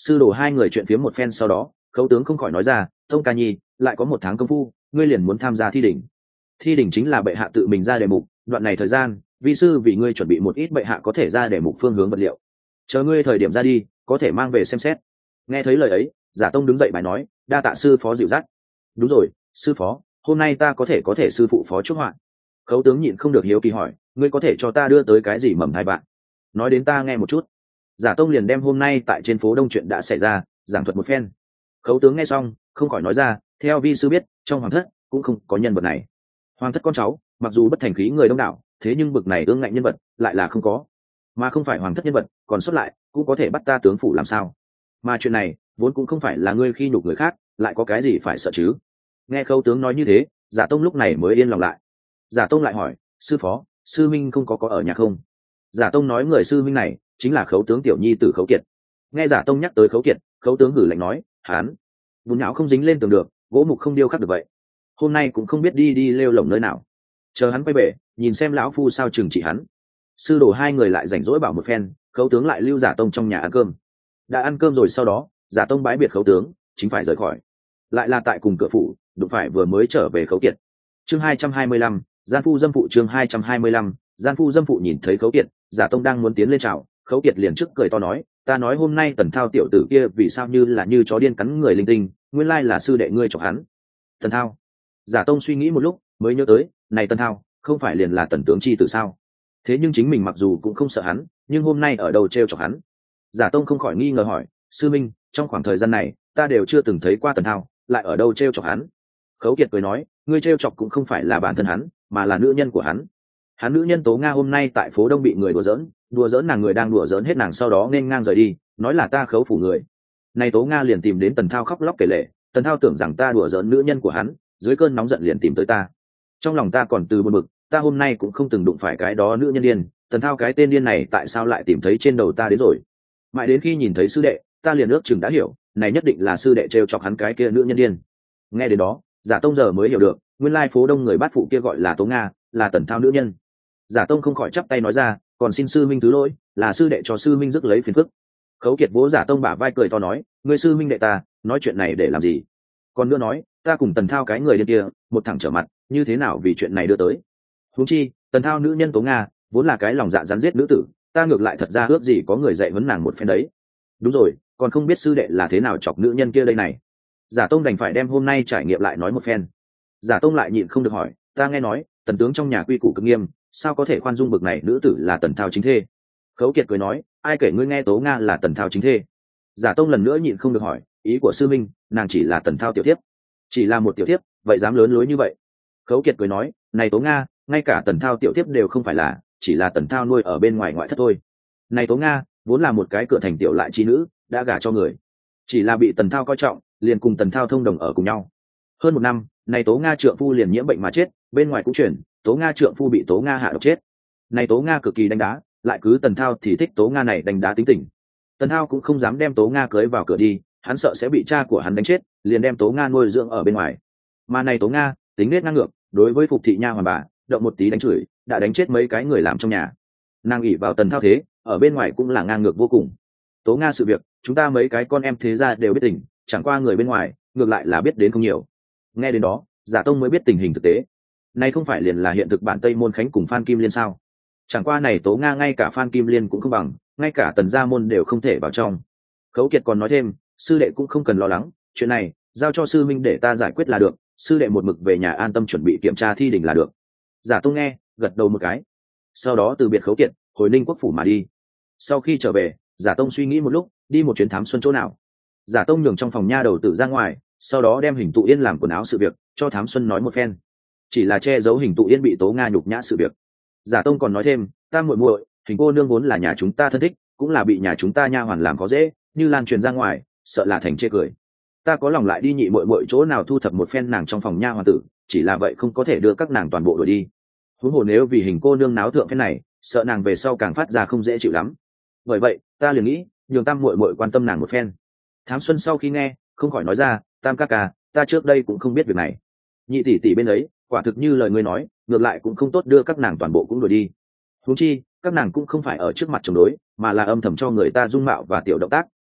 Sư đồ hai người chuyện phiếm một phen sau đó, khấu tướng không khỏi nói ra, Tông ca nhi, lại có một tháng công phu, ngươi liền muốn tham gia thi đỉnh. Thi đỉnh chính là bệ hạ tự mình ra đề mục, đoạn này thời gian, vi sư vì ngươi chuẩn bị một ít bệ hạ có thể ra đề mục phương hướng vật liệu. Chờ ngươi thời điểm ra đi, có thể mang về xem xét. Nghe thấy lời ấy, Giả Tông đứng dậy bài nói, đa tạ sư phó dịu dắt. Đúng rồi, sư phó, hôm nay ta có thể có thể sư phụ phó chúc họa. Khấu tướng nhịn không được hiếu kỳ hỏi, ngươi có thể cho ta đưa tới cái gì mầm thai bạn? Nói đến ta nghe một chút. Giả Tông liền đem hôm nay tại trên phố Đông chuyện đã xảy ra giảng thuật một phen. Khấu tướng nghe xong không khỏi nói ra, theo vi sư biết, trong hoàng thất cũng không có nhân vật này. Hoàng thất con cháu mặc dù bất thành khí người đông đảo, thế nhưng bực này ương ngạnh nhân vật lại là không có. Mà không phải hoàng thất nhân vật còn xuất lại cũng có thể bắt ta tướng phủ làm sao? Mà chuyện này vốn cũng không phải là ngươi khi nhục người khác, lại có cái gì phải sợ chứ? Nghe Khấu tướng nói như thế, Giả Tông lúc này mới yên lòng lại. Giả Tông lại hỏi, sư phó, sư minh không có có ở nhà không? Giả Tông nói người sư minh này chính là Khấu tướng tiểu nhi tử Khấu Kiệt. Nghe Giả Tông nhắc tới Khấu Kiệt, Khấu tướng hử lạnh nói, hán bùn nhão không dính lên tường được, gỗ mục không điêu khắc được vậy, hôm nay cũng không biết đi đi lêu lổng nơi nào. Chờ hắn quay về, nhìn xem lão phu sao trừng trị hắn. Sư đồ hai người lại rảnh rỗi bảo một phen, Khấu tướng lại lưu Giả Tông trong nhà ăn cơm. Đã ăn cơm rồi sau đó, Giả Tông bái biệt Khấu tướng, chính phải rời khỏi. Lại là tại cùng cửa phủ, đụng phải vừa mới trở về Khấu Kiệt. Chương hai trăm hai mươi lăm, gian phu dâm phụ. Chương hai trăm hai mươi lăm, gian phu dâm phụ. Nhìn thấy Khấu Kiệt, Giả Tông đang muốn tiến lên chào, Khấu Kiệt liền trước cười to nói, ta nói hôm nay Tần Thao tiểu tử kia vì sao như là như chó điên cắn người linh tinh, nguyên lai là sư đệ ngươi chọc hắn. Tần Thao. Giả Tông suy nghĩ một lúc mới nhớ tới, này Tần Thao không phải liền là Tần tướng chi tử sao? Thế nhưng chính mình mặc dù cũng không sợ hắn, nhưng hôm nay ở đâu trêu chọc hắn? Giả Tông không khỏi nghi ngờ hỏi, sư minh, trong khoảng thời gian này ta đều chưa từng thấy qua Tần Thao, lại ở đâu trêu chọc hắn? Khấu Kiệt cười nói, ngươi trêu chọc cũng không phải là bản thân hắn, mà là nữ nhân của hắn. Hắn nữ nhân Tố Nga hôm nay tại phố Đông bị người đùa giỡn, đùa giỡn nàng người đang đùa giỡn hết nàng, sau đó nên ngang rời đi, nói là ta khấu phủ người. Này Tố Nga liền tìm đến Tần Thao khóc lóc kể lể, Tần Thao tưởng rằng ta đùa giỡn nữ nhân của hắn, dưới cơn nóng giận liền tìm tới ta. Trong lòng ta còn từ buồn bực, ta hôm nay cũng không từng đụng phải cái đó nữ nhân điên, Tần Thao cái tên điên này tại sao lại tìm thấy trên đầu ta đến rồi. Mãi đến khi nhìn thấy sư đệ, ta liền ước chừng đã hiểu, này nhất định là sư đệ trêu chọc hắn cái kia nữ nhân điên. Nghe đến đó, Giả Tông giờ mới hiểu được, nguyên lai phố Đông người bát phụ kia gọi là Tố Nga, là Tần Thao nữ nhân. Giả Tông không khỏi chắp tay nói ra, còn xin sư minh thứ lỗi, là sư đệ cho sư minh rước lấy phiền phức. Khấu Kiệt vỗ Giả Tông bả vai cười to nói, người sư minh đệ ta nói chuyện này để làm gì? Còn nữa nói, ta cùng Tần Thao cái người điên kia một thẳng trở mặt, như thế nào vì chuyện này đưa tới? Huống chi, Tần Thao nữ nhân Tố Nga vốn là cái lòng dạ rắn giết nữ tử, ta ngược lại thật ra ước gì có người dạy huấn nàng một phen đấy. Đúng rồi, còn không biết sư đệ là thế nào chọc nữ nhân kia đây này. Giả Tông đành phải đem hôm nay trải nghiệm lại nói một phen. Giả Tông lại nhịn không được hỏi, ta nghe nói Tần tướng trong nhà quy củ cực nghiêm, sao có thể khoan dung bực này nữ tử là Tần Thao chính thê? Khấu Kiệt cười nói, ai kể ngươi nghe Tố Nga là Tần Thao chính thê? Giả Tông lần nữa nhịn không được hỏi, ý của sư minh, nàng chỉ là Tần Thao tiểu thiếp? Chỉ là một tiểu thiếp, vậy dám lớn lối như vậy? Khấu Kiệt cười nói, này Tố Nga, ngay cả Tần Thao tiểu thiếp đều không phải là, chỉ là Tần Thao nuôi ở bên ngoài ngoại thất thôi. Này Tố Nga vốn là một cái cửa thành tiểu lại chi nữ, đã gả cho người, chỉ là bị Tần Thao coi trọng, liền cùng Tần Thao thông đồng ở cùng nhau. Hơn một năm, này Tố Nga trượng phu liền nhiễm bệnh mà chết, bên ngoài cũng chuyển, Tố Nga trượng phu bị Tố Nga hạ độc chết. Này Tố Nga cực kỳ đánh đá, lại cứ Tần Thao thì thích Tố Nga này đánh đá tính tình. Tần Thao cũng không dám đem Tố Nga cưới vào cửa đi, hắn sợ sẽ bị cha của hắn đánh chết, liền đem Tố Nga nuôi dưỡng ở bên ngoài. Mà này Tố Nga tính nết ngang ngược, đối với phục thị nha hoàn bà, động một tí đánh chửi, đã đánh chết mấy cái người làm trong nhà. Nàng ỷ vào Tần Thao thế, ở bên ngoài cũng là ngang ngược vô cùng. Tố Nga sự việc, chúng ta mấy cái con em thế gia đều biết tình, chẳng qua người bên ngoài ngược lại là biết đến không nhiều. Nghe đến đó, Giả Tông mới biết tình hình thực tế. Này không phải liền là hiện thực bản Tây Môn Khánh cùng Phan Kim Liên sao? Chẳng qua này Tố Nga ngay cả Phan Kim Liên cũng không bằng, ngay cả Tần gia môn đều không thể vào trong. Khấu Kiệt còn nói thêm, sư đệ cũng không cần lo lắng, chuyện này giao cho sư minh để ta giải quyết là được, sư đệ một mực về nhà an tâm chuẩn bị kiểm tra thi đình là được. Giả Tông nghe, gật đầu một cái. Sau đó từ biệt Khấu Kiệt, hồi Ninh Quốc phủ mà đi. Sau khi trở về, Giả Tông suy nghĩ một lúc, đi một chuyến thám xuân chỗ nào. Giả Tông nhường trong phòng nha đầu tử ra ngoài, sau đó đem Hình Tụ Yên làm quần áo sự việc cho thám xuân nói một phen, chỉ là che giấu Hình Tụ Yên bị Tố Nga nhục nhã sự việc. Giả Tông còn nói thêm, ta muội muội Hình cô nương vốn là nhà chúng ta thân thích, cũng là bị nhà chúng ta nha hoàn làm khó dễ, như lan truyền ra ngoài, sợ là thành chê cười. Ta có lòng lại đi nhị muội muội chỗ nào thu thập một phen nàng trong phòng nha hoàn tử, chỉ là vậy không có thể đưa các nàng toàn bộ đuổi đi. Huống hồ nếu vì Hình cô nương náo thượng phen này, sợ nàng về sau càng phát ra không dễ chịu lắm. Bởi vậy, ta liền nghĩ, nhường Tam muội muội quan tâm nàng một phen. Thám xuân sau khi nghe, không khỏi nói ra, Tam ca ca, ta trước đây cũng không biết việc này. Nhị tỷ tỷ bên ấy, quả thực như lời ngươi nói, ngược lại cũng không tốt đưa các nàng toàn bộ cũng đuổi đi. Huống chi, các nàng cũng không phải ở trước mặt chống đối, mà là âm thầm cho người ta dung mạo và tiểu động tác,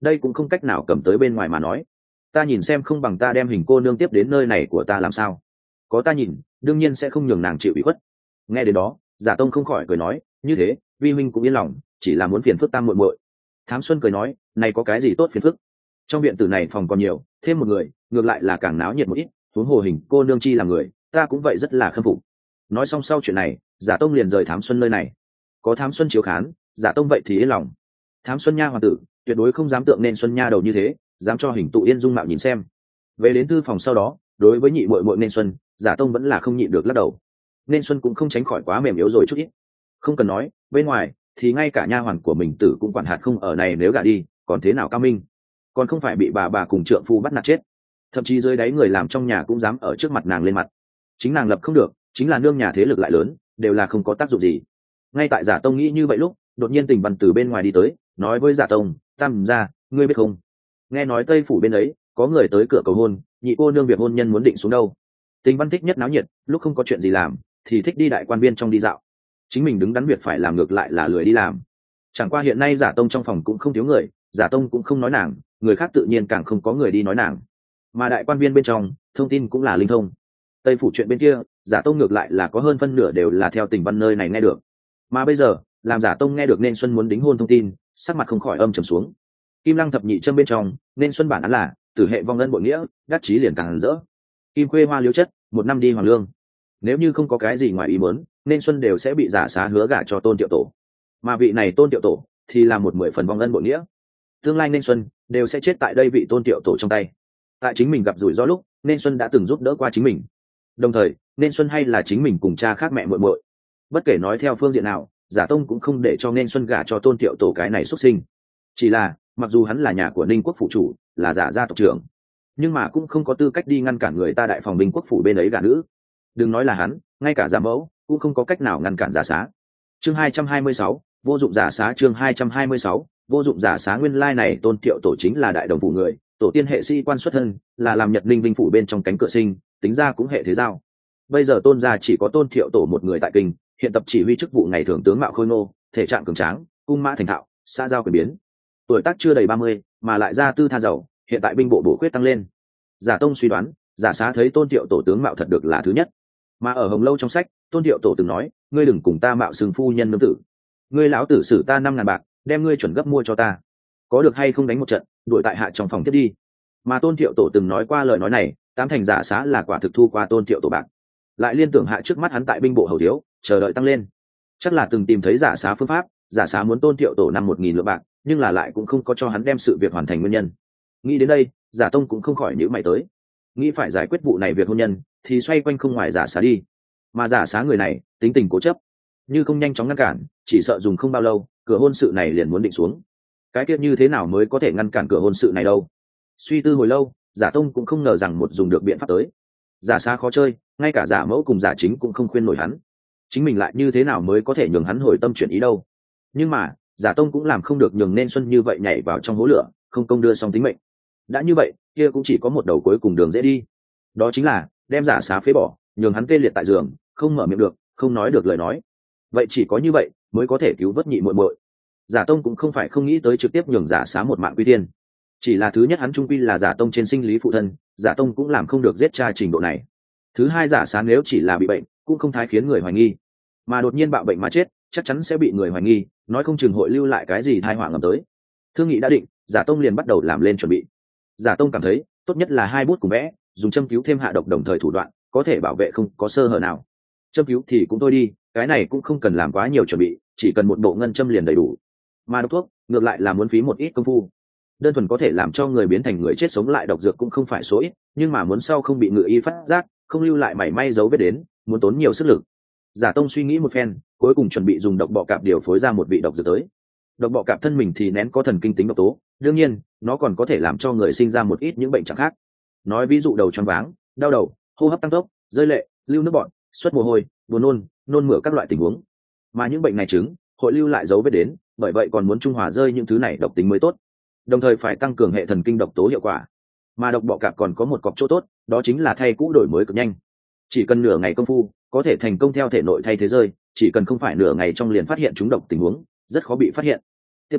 đây cũng không cách nào cầm tới bên ngoài mà nói. Ta nhìn xem không bằng ta đem hình cô nương tiếp đến nơi này của ta làm sao? Có ta nhìn, đương nhiên sẽ không nhường nàng chịu ủy khuất. Nghe đến đó, Giả Tông không khỏi cười nói, như thế, vi huynh cũng yên lòng, chỉ là muốn phiền phức tam muội muội. Thám Xuân cười nói, này có cái gì tốt phiền phức? Trong viện tử này phòng còn nhiều, thêm một người, ngược lại là càng náo nhiệt một ít. Huống hồ hình cô nương chi là người, ta cũng vậy rất là khâm phục. Nói xong sau chuyện này, Giả Tông liền rời Thám Xuân nơi này. Có Thám Xuân chiếu khán, Giả Tông vậy thì yên lòng. Thám Xuân nha hoàng tử, tuyệt đối không dám tượng nên Xuân nha đầu như thế, dám cho hình tụ yên dung mạo nhìn xem. Về đến thư phòng sau đó, đối với nhị muội muội nên Xuân, Giả Tông vẫn là không nhịn được lắc đầu. Nên Xuân cũng không tránh khỏi quá mềm yếu rồi chút ít. Không cần nói, bên ngoài thì ngay cả nha hoàn của mình tử cũng quản hạt không ở này, nếu gả đi, còn thế nào cao minh, còn không phải bị bà bà cùng trượng phu bắt nạt chết. Thậm chí dưới đáy người làm trong nhà cũng dám ở trước mặt nàng lên mặt. Chính nàng lập không được, chính là nương nhà thế lực lại lớn, đều là không có tác dụng gì. Ngay tại Giả Tông nghĩ như vậy lúc, đột nhiên Tình Văn từ bên ngoài đi tới, nói với Giả Tông, tam gia, ngươi biết không, nghe nói Tây phủ bên ấy có người tới cửa cầu hôn, nhị cô nương việc hôn nhân muốn định xuống đâu. Tình Văn thích nhất náo nhiệt, lúc không có chuyện gì làm thì thích đi đại quan viên trong đi dạo. Chính mình đứng đắn việc phải làm ngược lại là lười đi làm. Chẳng qua hiện nay Giả Tông trong phòng cũng không thiếu người, Giả Tông cũng không nói nàng, người khác tự nhiên càng không có người đi nói nàng. Mà đại quan viên bên trong thông tin cũng là linh thông. Tây phủ chuyện bên kia, Giả Tông ngược lại là có hơn phân nửa đều là theo Tình Văn nơi này nghe được. Mà bây giờ làm Giả Tông nghe được nên Xuân muốn đính hôn thông tin, sắc mặt không khỏi âm trầm xuống. Kim Lăng thập nhị châm bên trong nên Xuân bản án là tử hệ vong ân bội nghĩa, đắc chí liền càng rỡ. Kim khuê hoa liếu chất, một năm đi hoàng lương. Nếu như không có cái gì ngoài ý muốn, nên Xuân đều sẽ bị giả xá hứa gả cho Tôn Tiệu Tổ. Mà vị này Tôn Tiệu Tổ thì là một mười phần vong ân bội nghĩa. Tương lai nên Xuân đều sẽ chết tại đây vị Tôn Tiệu Tổ trong tay. Tại chính mình gặp rủi ro lúc, nên Xuân đã từng giúp đỡ qua chính mình. Đồng thời, nên Xuân hay là chính mình cùng cha khác mẹ muội muội. Bất kể nói theo phương diện nào, Giả Tông cũng không để cho nên Xuân gả cho Tôn Tiệu Tổ cái này xuất sinh. Chỉ là, mặc dù hắn là nhà của Ninh Quốc phủ chủ, là giả gia tộc trưởng, nhưng mà cũng không có tư cách đi ngăn cản người ta đại phòng Ninh Quốc phủ bên ấy gả nữ. Đừng nói là hắn, ngay cả giả mẫu cũng không có cách nào ngăn cản giả xá. Chương hai trăm hai mươi sáu, vô dụng giả xá. Chương hai trăm hai mươi sáu, vô dụng giả xá. Nguyên lai này Tôn Tiệu Tổ chính là đại đồng phủ người, tổ tiên hệ sĩ quan xuất thân, là làm Nhật Ninh Vinh phủ bên trong cánh cửa sinh, tính ra cũng hệ thế giao. Bây giờ Tôn gia chỉ có Tôn Tiệu Tổ một người tại kinh, hiện tập chỉ huy chức vụ ngày thường tướng mạo khôi ngô, thể trạng cường tráng, cung mã thành thạo, xã giao quyền biến. Tuổi tác chưa đầy ba mươi, mà lại ra tư tha giàu, hiện tại binh bộ bổ khuyết tăng lên. Giả Tông suy đoán, giả xá thấy Tôn Tiệu Tổ tướng mạo thật được là thứ nhất. Mà ở Hồng Lâu trong sách, Tôn Tiệu Tổ từng nói, ngươi đừng cùng ta mạo xưng phu nhân nương tử, ngươi lão tử xử ta năm ngàn bạc, đem ngươi chuẩn gấp mua cho ta, có được hay không đánh một trận, đuổi tại hạ trong phòng tiếp đi. Mà Tôn Tiệu Tổ từng nói qua lời nói này, tám thành giả xá là quả thực thu qua Tôn Tiệu Tổ bạc, lại liên tưởng hạ trước mắt hắn tại binh bộ hầu thiếu, chờ đợi tăng lên, chắc là từng tìm thấy giả xá phương pháp. Giả xá muốn Tôn Tiệu Tổ năm một nghìn lượng bạc, nhưng là lại cũng không có cho hắn đem sự việc hoàn thành nguyên nhân. Nghĩ đến đây, Giả Tông cũng không khỏi nhíu mày tới, nghĩ phải giải quyết vụ này việc hôn nhân thì xoay quanh không ngoài giả xá đi. Mà giả xá người này tính tình cố chấp, như không nhanh chóng ngăn cản, chỉ sợ dùng không bao lâu cửa hôn sự này liền muốn định xuống. Cái tiết như thế nào mới có thể ngăn cản cửa hôn sự này đâu? Suy tư hồi lâu, Giả Tông cũng không ngờ rằng một dùng được biện pháp tới. Giả xá khó chơi, ngay cả giả mẫu cùng giả chính cũng không khuyên nổi hắn, chính mình lại như thế nào mới có thể nhường hắn hồi tâm chuyển ý đâu? Nhưng mà Giả Tông cũng làm không được nhường nên Xuân như vậy nhảy vào trong hố lửa, không công đưa xong tính mệnh. Đã như vậy, kia cũng chỉ có một đầu cuối cùng đường dễ đi, đó chính là đem giả xá phế bỏ, nhường hắn tê liệt tại giường, không mở miệng được, không nói được lời nói. Vậy chỉ có như vậy mới có thể cứu vớt nhị muội muội. Giả Tông cũng không phải không nghĩ tới trực tiếp nhường giả xá một mạng quy thiên, chỉ là thứ nhất hắn trung quy là Giả Tông trên sinh lý phụ thân, Giả Tông cũng làm không được giết cha trình độ này. Thứ hai, giả xá nếu chỉ là bị bệnh, cũng không thái khiến người hoài nghi, mà đột nhiên bạo bệnh mà chết, chắc chắn sẽ bị người hoài nghi, nói không chừng hội lưu lại cái gì tai họa ngầm tới. Thương nghị đã định, Giả Tông liền bắt đầu làm lên chuẩn bị. Giả Tông cảm thấy tốt nhất là hai bút cùng vẽ, dùng châm cứu thêm hạ độc đồng thời thủ đoạn, có thể bảo vệ không có sơ hở nào. Châm cứu thì cũng thôi đi, cái này cũng không cần làm quá nhiều chuẩn bị, chỉ cần một bộ ngân châm liền đầy đủ. Mà độc thuốc ngược lại là muốn phí một ít công phu. Đơn thuần có thể làm cho người biến thành người chết sống lại độc dược cũng không phải số ít, nhưng mà muốn sau không bị ngự y phát giác, không lưu lại mảy may dấu vết đến, muốn tốn nhiều sức lực. Giả Tông suy nghĩ một phen, cuối cùng chuẩn bị dùng độc bọ cạp điều phối ra một vị độc dược tới. Độc bọ cạp thân mình thì nén có thần kinh tính độc tố, đương nhiên nó còn có thể làm cho người sinh ra một ít những bệnh trạng khác. Nói ví dụ đầu choáng váng, đau đầu, hô hấp tăng tốc, rơi lệ, lưu nước bọt, xuất mồ hôi, buồn nôn, nôn mửa các loại tình huống. Mà những bệnh này chứng hội lưu lại dấu vết đến, bởi vậy còn muốn trung hòa rơi những thứ này độc tính mới tốt. Đồng thời phải tăng cường hệ thần kinh độc tố hiệu quả. Mà độc bọ cạp còn có một cọc chỗ tốt, đó chính là thay cũ đổi mới cực nhanh. Chỉ cần nửa ngày công phu, có thể thành công theo thể nội thay thế rơi, chỉ cần không phải nửa ngày trong liền phát hiện chúng độc tình huống, rất khó bị phát hiện. Tiếp đó,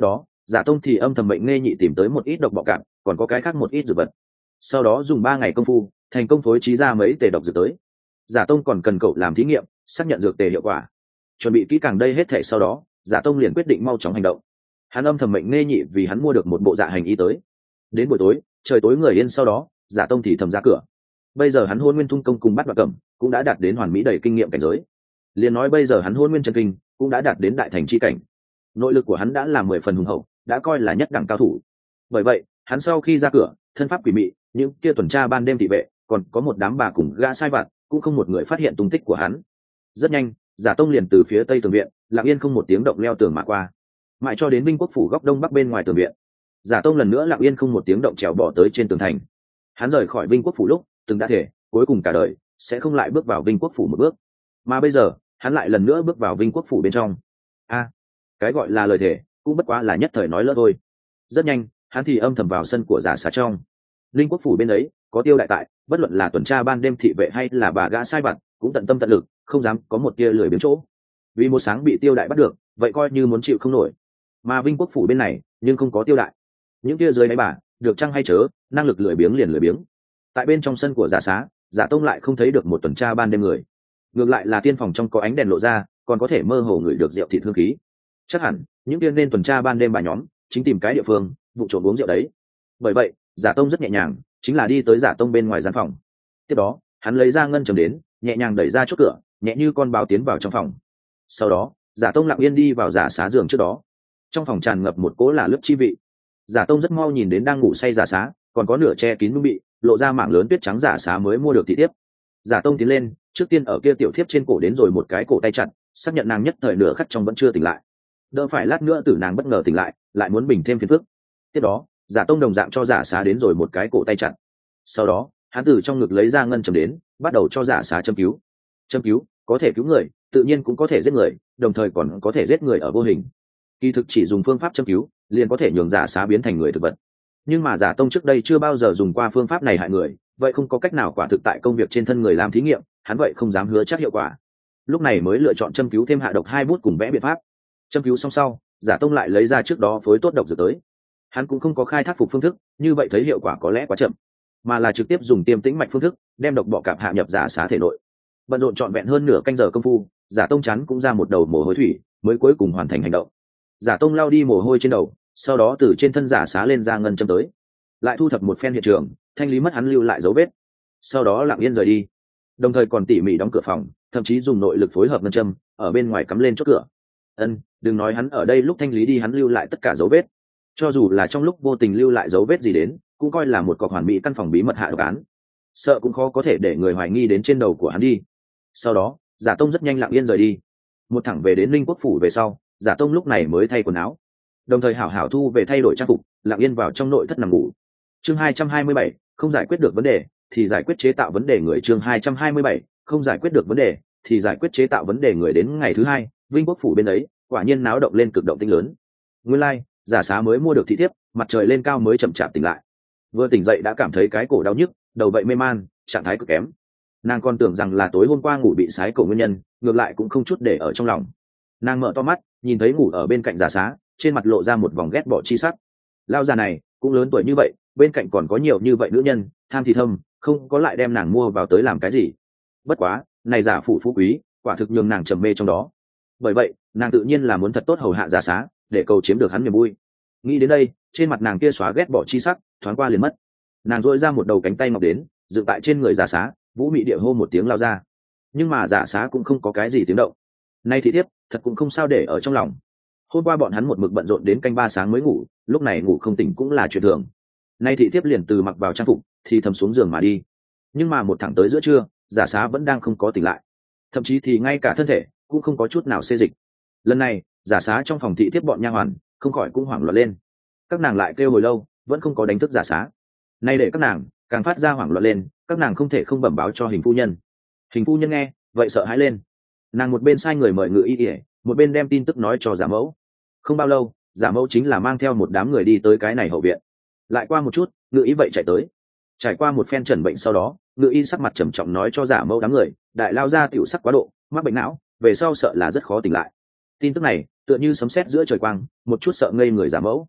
Giả tông thì âm thầm mệnh nghe nhị tìm tới một ít độc bọ cạp, còn có cái khác một ít dược vật. Sau đó dùng ba ngày công phu thành công phối trí ra mấy tề độc dược tới. Giả tông còn cần cậu làm thí nghiệm xác nhận dược tề hiệu quả. Chuẩn bị kỹ càng đây hết thể sau đó, giả tông liền quyết định mau chóng hành động. Hắn âm thầm mệnh nghe nhị vì hắn mua được một bộ dạ hành y tới. Đến buổi tối, trời tối người yên sau đó, giả tông thì thầm ra cửa. Bây giờ hắn hôn nguyên thung công cùng bắt bạc cẩm cũng đã đạt đến hoàn mỹ đầy kinh nghiệm cảnh giới. Liền nói bây giờ hắn hôn nguyên chân kinh cũng đã đạt đến đại thành chi cảnh. Nội lực của hắn đã là mười phần hùng hậu, đã coi là nhất đẳng cao thủ. Bởi vậy, hắn sau khi ra cửa, thân pháp quỷ mị, những kia tuần tra ban đêm thị vệ, còn có một đám bà cùng gã sai vặt, cũng không một người phát hiện tung tích của hắn. Rất nhanh, giả tông liền từ phía tây tường viện, lặng yên không một tiếng động leo tường mà qua, mãi cho đến Vinh Quốc phủ góc đông bắc bên ngoài tường viện. Giả tông lần nữa lặng yên không một tiếng động trèo bỏ tới trên tường thành. Hắn rời khỏi Vinh Quốc phủ lúc từng đã thể cuối cùng cả đời sẽ không lại bước vào Vinh Quốc phủ một bước, mà bây giờ hắn lại lần nữa bước vào Vinh Quốc phủ bên trong. A, cái gọi là lời thể cũng bất quá là nhất thời nói lỡ thôi. Rất nhanh, hắn thì âm thầm vào sân của giả xá trong. Linh Quốc phủ bên ấy có Tiêu đại tại, bất luận là tuần tra ban đêm thị vệ hay là bà gã sai vặt, cũng tận tâm tận lực, không dám có một tia lười biếng chỗ. Vì một sáng bị Tiêu đại bắt được, vậy coi như muốn chịu không nổi. Mà Vinh Quốc phủ bên này, nhưng không có Tiêu đại. Những kia dưới đáy bà, được chăng hay chớ, năng lực lười biếng liền lười biếng. Tại bên trong sân của giả xá, giả tông lại không thấy được một tuần tra ban đêm người. Ngược lại là tiên phòng trong có ánh đèn lộ ra, còn có thể mơ hồ ngửi được rượu thịt hương khí. Chắc hẳn những kia nên tuần tra ban đêm bà nhóm chính tìm cái địa phương vụ trộm uống rượu đấy. Bởi vậy, giả tông rất nhẹ nhàng, chính là đi tới giả tông bên ngoài gian phòng. Tiếp đó, hắn lấy ra ngân châm đến, nhẹ nhàng đẩy ra chốt cửa, nhẹ như con báo tiến vào trong phòng. Sau đó, giả tông lặng yên đi vào giả xá giường trước đó. Trong phòng tràn ngập một cỗ là lướt chi vị. Giả tông rất mau nhìn đến đang ngủ say giả xá, còn có nửa che kín mũi bị lộ ra mảng lớn tuyết trắng giả xá mới mua được thị thiếp. Giả tông tiến lên, trước tiên ở kia tiểu thiếp trên cổ đến rồi một cái cổ tay chặt, xác nhận nàng nhất thời nửa khắc trong vẫn chưa tỉnh lại. Đỡ phải lát nữa tử nàng bất ngờ tỉnh lại, lại muốn bình thêm phiền phức. Tiếp đó, giả tông đồng dạng cho giả xá đến rồi một cái cổ tay chặt. Sau đó, hắn từ trong ngực lấy ra ngân châm đến, bắt đầu cho giả xá châm cứu. Châm cứu có thể cứu người, tự nhiên cũng có thể giết người, đồng thời còn có thể giết người ở vô hình. Kỳ thực chỉ dùng phương pháp châm cứu, liền có thể nhường giả xá biến thành người thực vật. Nhưng mà giả tông trước đây chưa bao giờ dùng qua phương pháp này hại người, vậy không có cách nào quả thực tại công việc trên thân người làm thí nghiệm, hắn vậy không dám hứa chắc hiệu quả. Lúc này mới lựa chọn châm cứu thêm hạ độc hai bút cùng vẽ biện pháp. Châm cứu xong sau, giả tông lại lấy ra trước đó phối tốt độc dược tới. Hắn cũng không có khai thác phục phương thức, như vậy thấy hiệu quả có lẽ quá chậm, mà là trực tiếp dùng tiêm tĩnh mạch phương thức, đem độc bọ cạp hạ nhập giả xá thể nội. Bận rộn trọn vẹn hơn nửa canh giờ công phu, giả tông chắn cũng ra một đầu mồ hôi thủy, mới cuối cùng hoàn thành hành động. Giả tông lao đi mồ hôi trên đầu, sau đó từ trên thân giả xá lên ra ngân châm tới, lại thu thập một phen hiện trường, thanh lý mất hắn lưu lại dấu vết, sau đó lặng yên rời đi, đồng thời còn tỉ mỉ đóng cửa phòng, thậm chí dùng nội lực phối hợp ngân châm ở bên ngoài cắm lên chốt cửa. Ân, đừng nói hắn ở đây lúc thanh lý đi hắn lưu lại tất cả dấu vết, cho dù là trong lúc vô tình lưu lại dấu vết gì đến, cũng coi là một cọc hoàn mỹ căn phòng bí mật hạ độc án, sợ cũng khó có thể để người hoài nghi đến trên đầu của hắn đi. Sau đó, giả tông rất nhanh lặng yên rời đi, một thẳng về đến Linh Quốc phủ về sau, giả tông lúc này mới thay quần áo, đồng thời hảo hảo thu về thay đổi trang phục, lặng yên vào trong nội thất nằm ngủ. Chương hai trăm hai mươi bảy, không giải quyết được vấn đề thì giải quyết chế tạo vấn đề người. Chương hai trăm hai mươi bảy, không giải quyết được vấn đề thì giải quyết chế tạo vấn đề người. Đến ngày thứ hai, Vinh Quốc phủ bên ấy quả nhiên náo động lên cực động tĩnh lớn. Nguyên lai, like, giả xá mới mua được thị thiếp, mặt trời lên cao mới chậm chạp tỉnh lại. Vừa tỉnh dậy đã cảm thấy cái cổ đau nhức, đầu vậy mê man, trạng thái cực kém. Nàng còn tưởng rằng là tối hôm qua ngủ bị sái cổ nguyên nhân, ngược lại cũng không chút để ở trong lòng. Nàng mở to mắt, nhìn thấy ngủ ở bên cạnh giả xá, trên mặt lộ ra một vòng ghét bỏ chi sắc. Lao già này cũng lớn tuổi như vậy, bên cạnh còn có nhiều như vậy nữ nhân, tham thì thâm, không có lại đem nàng mua vào tới làm cái gì. Bất quá, này giả phụ phú quý, quả thực nhường nàng trầm mê trong đó. Bởi vậy, nàng tự nhiên là muốn thật tốt hầu hạ giả xá, để cầu chiếm được hắn niềm vui. Nghĩ đến đây, trên mặt nàng kia xóa ghét bỏ chi sắc, thoáng qua liền mất. Nàng duỗi ra một đầu cánh tay ngọc đến, dựng tại trên người giả xá, vũ mị địa hô một tiếng lao ra. Nhưng mà giả xá cũng không có cái gì tiếng động. Nay thì thiếp, thật cũng không sao để ở trong lòng. Hôm qua bọn hắn một mực bận rộn đến canh ba sáng mới ngủ, lúc này ngủ không tỉnh cũng là chuyện thường. Nay thị thiếp liền từ mặc vào trang phục thì thầm xuống giường mà đi. Nhưng mà một thẳng tới giữa trưa, giả xá vẫn đang không có tỉnh lại, thậm chí thì ngay cả thân thể cũng không có chút nào xê dịch. Lần này, giả xá trong phòng thị thiếp bọn nha hoàn không khỏi cũng hoảng loạn lên. Các nàng lại kêu hồi lâu vẫn không có đánh thức giả xá. Nay để các nàng càng phát ra hoảng loạn lên, các nàng không thể không bẩm báo cho hình phu nhân. Hình phu nhân nghe vậy sợ hãi lên, nàng một bên sai người mời ngự y ỉa, một bên đem tin tức nói cho giả mẫu. Không bao lâu, giả mẫu chính là mang theo một đám người đi tới cái này hậu viện. Lại qua một chút, ngự y vậy chạy tới. Trải qua một phen chẩn bệnh sau đó, ngự y sắc mặt trầm trọng nói cho giả mẫu đám người, đại lao ra tiểu sắc quá độ, mắc bệnh não, về sau sợ là rất khó tỉnh lại. Tin tức này tựa như sấm sét giữa trời quang, một chút sợ ngây người giả mẫu.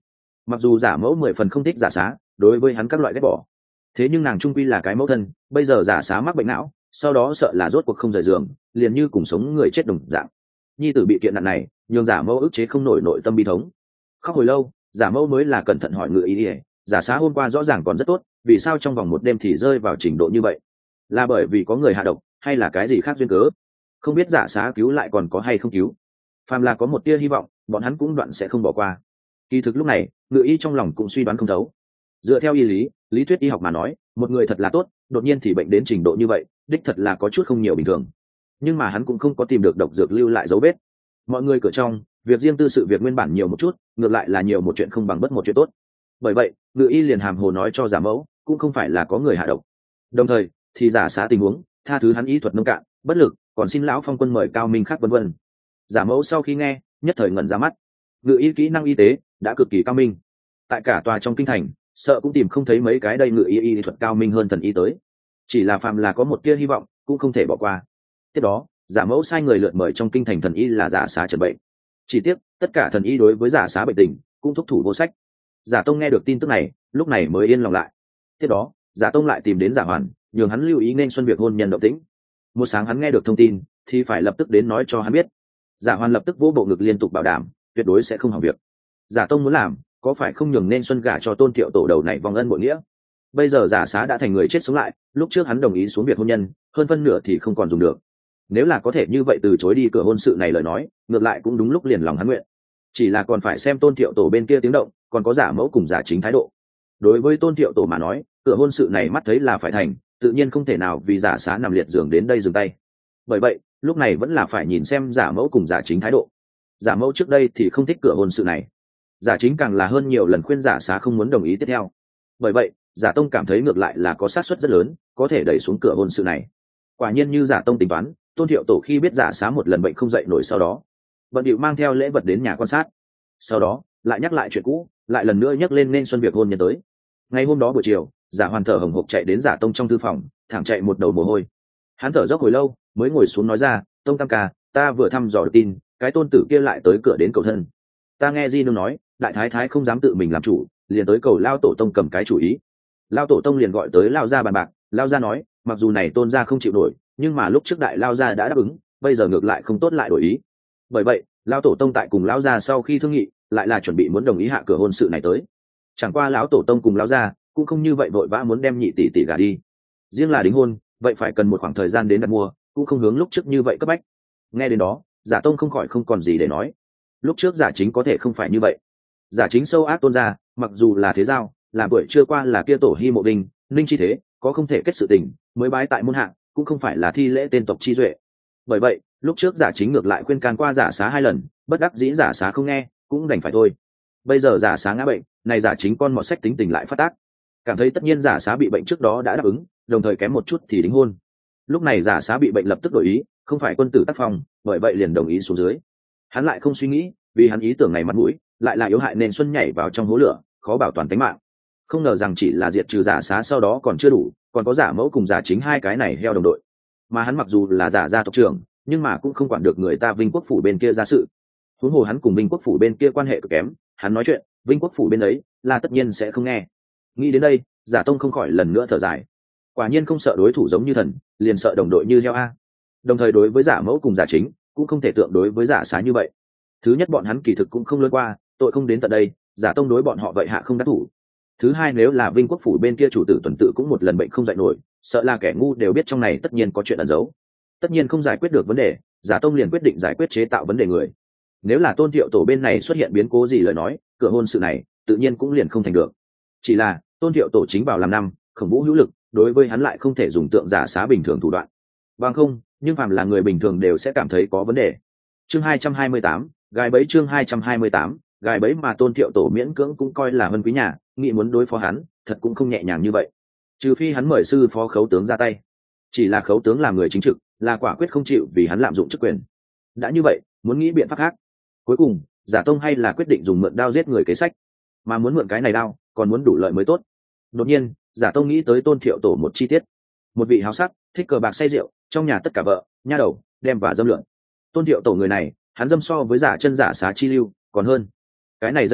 Mặc dù giả mẫu mười phần không thích giả xá, đối với hắn các loại ghét bỏ, thế nhưng nàng trung quy là cái mẫu thân, bây giờ giả xá mắc bệnh não, sau đó sợ là rốt cuộc không rời giường, liền như cùng sống người chết đồng dạng. Nhi tử bị kiện nạn này, nhường giả mẫu ức chế không nổi nội tâm bi thống. Khóc hồi lâu, giả mẫu mới là cẩn thận hỏi ngự ý ỉa, giả xá hôm qua rõ ràng còn rất tốt, vì sao trong vòng một đêm thì rơi vào trình độ như vậy? Là bởi vì có người hạ độc hay là cái gì khác duyên cớ? Không biết giả xá cứu lại còn có hay không cứu. Phàm là có một tia hy vọng, bọn hắn cũng đoạn sẽ không bỏ qua. Kỳ thực lúc này ngự y trong lòng cũng suy đoán không thấu. Dựa theo y lý lý thuyết y học mà nói, một người thật là tốt, đột nhiên thì bệnh đến trình độ như vậy, đích thật là có chút không nhiều bình thường. Nhưng mà hắn cũng không có tìm được độc dược lưu lại dấu vết. Mọi người cửa trong, việc riêng tư sự việc nguyên bản nhiều một chút, ngược lại là nhiều một chuyện không bằng bất một chuyện tốt. Bởi vậy ngự y liền hàm hồ nói cho giả mẫu cũng không phải là có người hạ độc, đồng thời thì giả xá tình huống tha thứ hắn y thuật nông cạn bất lực, còn xin lão phong quân mời cao minh khác vân vân. Giả mẫu sau khi nghe nhất thời ngẩn ra mắt. Ngự y kỹ năng y tế đã cực kỳ cao minh, tại cả tòa trong kinh thành sợ cũng tìm không thấy mấy cái đây ngự y y thuật cao minh hơn thần y tới. Chỉ là phàm là có một tia hy vọng cũng không thể bỏ qua. Tiếp đó giả mẫu sai người lượn mời trong kinh thành thần y là giả xá chẩn bệnh. Chỉ tiếc tất cả thần y đối với giả xá bệnh tình cũng thúc thủ vô sách. Giả tông nghe được tin tức này lúc này mới yên lòng lại. Tiếp đó giả tông lại tìm đến giả hoàn, nhường hắn lưu ý nên xuân việc hôn nhân động tĩnh. Một sáng hắn nghe được thông tin thì phải lập tức đến nói cho hắn biết. Giả hoàn lập tức vỗ bộ ngực liên tục bảo đảm tuyệt đối sẽ không hỏng việc. Giả tông muốn làm có phải không nhường nên xuân gả cho Tôn Thiệu Tổ đầu này vong ân bội nghĩa. Bây giờ giả xá đã thành người chết sống lại, lúc trước hắn đồng ý xuống việc hôn nhân hơn phân nửa thì không còn dùng được. Nếu là có thể như vậy từ chối đi cửa hôn sự này lời nói, ngược lại cũng đúng lúc liền lòng hắn nguyện. Chỉ là còn phải xem Tôn Thiệu Tổ bên kia tiếng động, còn có giả mẫu cùng giả chính thái độ. Đối với Tôn Thiệu Tổ mà nói, cửa hôn sự này mắt thấy là phải thành, tự nhiên không thể nào vì giả xá nằm liệt giường đến đây dừng tay. Bởi vậy lúc này vẫn là phải nhìn xem giả mẫu cùng giả chính thái độ. Giả mẫu trước đây thì không thích cửa hôn sự này, giả chính càng là hơn nhiều lần khuyên giả xá không muốn đồng ý tiếp theo. Bởi vậy giả tông cảm thấy ngược lại là có xác suất rất lớn có thể đẩy xuống cửa hôn sự này. Quả nhiên như giả tông tính toán, Tôn Thiệu Tổ khi biết giả xá một lần bệnh không dậy nổi sau đó bận điệu mang theo lễ vật đến nhà quan sát, sau đó lại nhắc lại chuyện cũ, lại lần nữa nhắc lên nên xuân việc hôn nhân tới. Ngày hôm đó buổi chiều, giả hoàn thở hồng hộc chạy đến giả tông trong thư phòng, thẳng chạy một đầu mồ hôi. Hắn thở dốc hồi lâu mới ngồi xuống nói ra, tông tam ca, ta vừa thăm dò được tin cái tôn tử kia lại tới cửa đến cầu thân. Ta nghe di nương nói đại thái thái không dám tự mình làm chủ, liền tới cầu lao tổ tông cầm cái chủ ý. Lao tổ tông liền gọi tới lao gia bàn bạc, lao gia nói mặc dù này tôn gia không chịu nổi, nhưng mà lúc trước đại lao gia đã đáp ứng, bây giờ ngược lại không tốt lại đổi ý. Bởi vậy lao tổ tông tại cùng lao gia sau khi thương nghị, lại là chuẩn bị muốn đồng ý hạ cửa hôn sự này tới. Chẳng qua lão tổ tông cùng lao gia cũng không như vậy vội vã muốn đem nhị tỷ tỷ gả đi. Riêng là đính hôn vậy phải cần một khoảng thời gian đến đặt mua, cũng không hướng lúc trước như vậy cấp bách. Nghe đến đó giả tông không khỏi không còn gì để nói. Lúc trước giả chính có thể không phải như vậy. Giả chính sâu ác tôn gia mặc dù là thế giao, là buổi trưa qua là kia tổ hy mộ đình ninh chi thế, có không thể kết sự tình mới bái tại môn hạng, cũng không phải là thi lễ tên tộc chi duệ. Bởi vậy lúc trước giả chính ngược lại khuyên can qua giả xá hai lần, bất đắc dĩ giả xá không nghe, cũng đành phải thôi. Bây giờ giả xá ngã bệnh này, giả chính con mọt sách tính tình lại phát tác, cảm thấy tất nhiên giả xá bị bệnh trước đó đã đáp ứng, đồng thời kém một chút thì đính hôn. Lúc này giả xá bị bệnh lập tức đổi ý, không phải quân tử tác phong, bởi vậy liền đồng ý xuống dưới. Hắn lại không suy nghĩ, vì hắn ý tưởng này mặt mũi lại là yếu hại nên xuân nhảy vào trong hố lửa, khó bảo toàn tính mạng. Không ngờ rằng chỉ là diệt trừ giả xá sau đó còn chưa đủ, còn có giả mẫu cùng giả chính hai cái này heo đồng đội. Mà hắn mặc dù là giả gia tộc trưởng, nhưng mà cũng không quản được người ta Vinh Quốc phủ bên kia ra sự. Huống hồ hắn cùng Vinh Quốc phủ bên kia quan hệ cực kém, hắn nói chuyện Vinh Quốc phủ bên ấy là tất nhiên sẽ không nghe. Nghĩ đến đây giả tông không khỏi lần nữa thở dài. Quả nhiên không sợ đối thủ giống như thần, liền sợ đồng đội như heo a. Đồng thời đối với giả mẫu cùng giả chính cũng không thể tượng đối với giả xá như vậy. Thứ nhất bọn hắn kỳ thực cũng không lớn qua, tội không đến tận đây, giả tông đối bọn họ vậy hạ không đắc thủ. Thứ hai nếu là Vinh Quốc phủ bên kia chủ tử tuần tự cũng một lần bệnh không dậy nổi, sợ là kẻ ngu đều biết trong này tất nhiên có chuyện ẩn giấu. Tất nhiên không giải quyết được vấn đề, giả tông liền quyết định giải quyết chế tạo vấn đề người. Nếu là Tôn Thiệu Tổ bên này xuất hiện biến cố gì lời nói, cửa hôn sự này tự nhiên cũng liền không thành được. Chỉ là Tôn Thiệu Tổ chính vào làm năm, khổng vũ hữu lực, đối với hắn lại không thể dùng tượng giả xá bình thường thủ đoạn. Bằng không, nhưng phàm là người bình thường đều sẽ cảm thấy có vấn đề. Chương hai trăm hai mươi tám, gài bẫy chương hai trăm hai mươi tám, gài bẫy mà Tôn Thiệu Tổ miễn cưỡng cũng coi là vân quý nhà, nghĩ muốn đối phó hắn, thật cũng không nhẹ nhàng như vậy. Trừ phi hắn mời sư phó khấu tướng ra tay. Chỉ là khấu tướng là người chính trực, là quả quyết không chịu vì hắn lạm dụng chức quyền. Đã như vậy, muốn nghĩ biện pháp khác. Cuối cùng, giả tông hay là quyết định dùng mượn đao giết người kế sách. Mà muốn mượn cái này đao, còn muốn đủ lợi mới tốt. Đột nhiên, giả tông nghĩ tới Tôn Thiệu Tổ một chi tiết. Một vị háo sắc, thích cờ bạc say rượu, trong nhà tất cả vợ, nha đầu, đem và dâm lượn. Tôn Thiệu Tổ người này, hắn dâm so với giả chân giả xá chi lưu còn hơn. Cái này giây lát,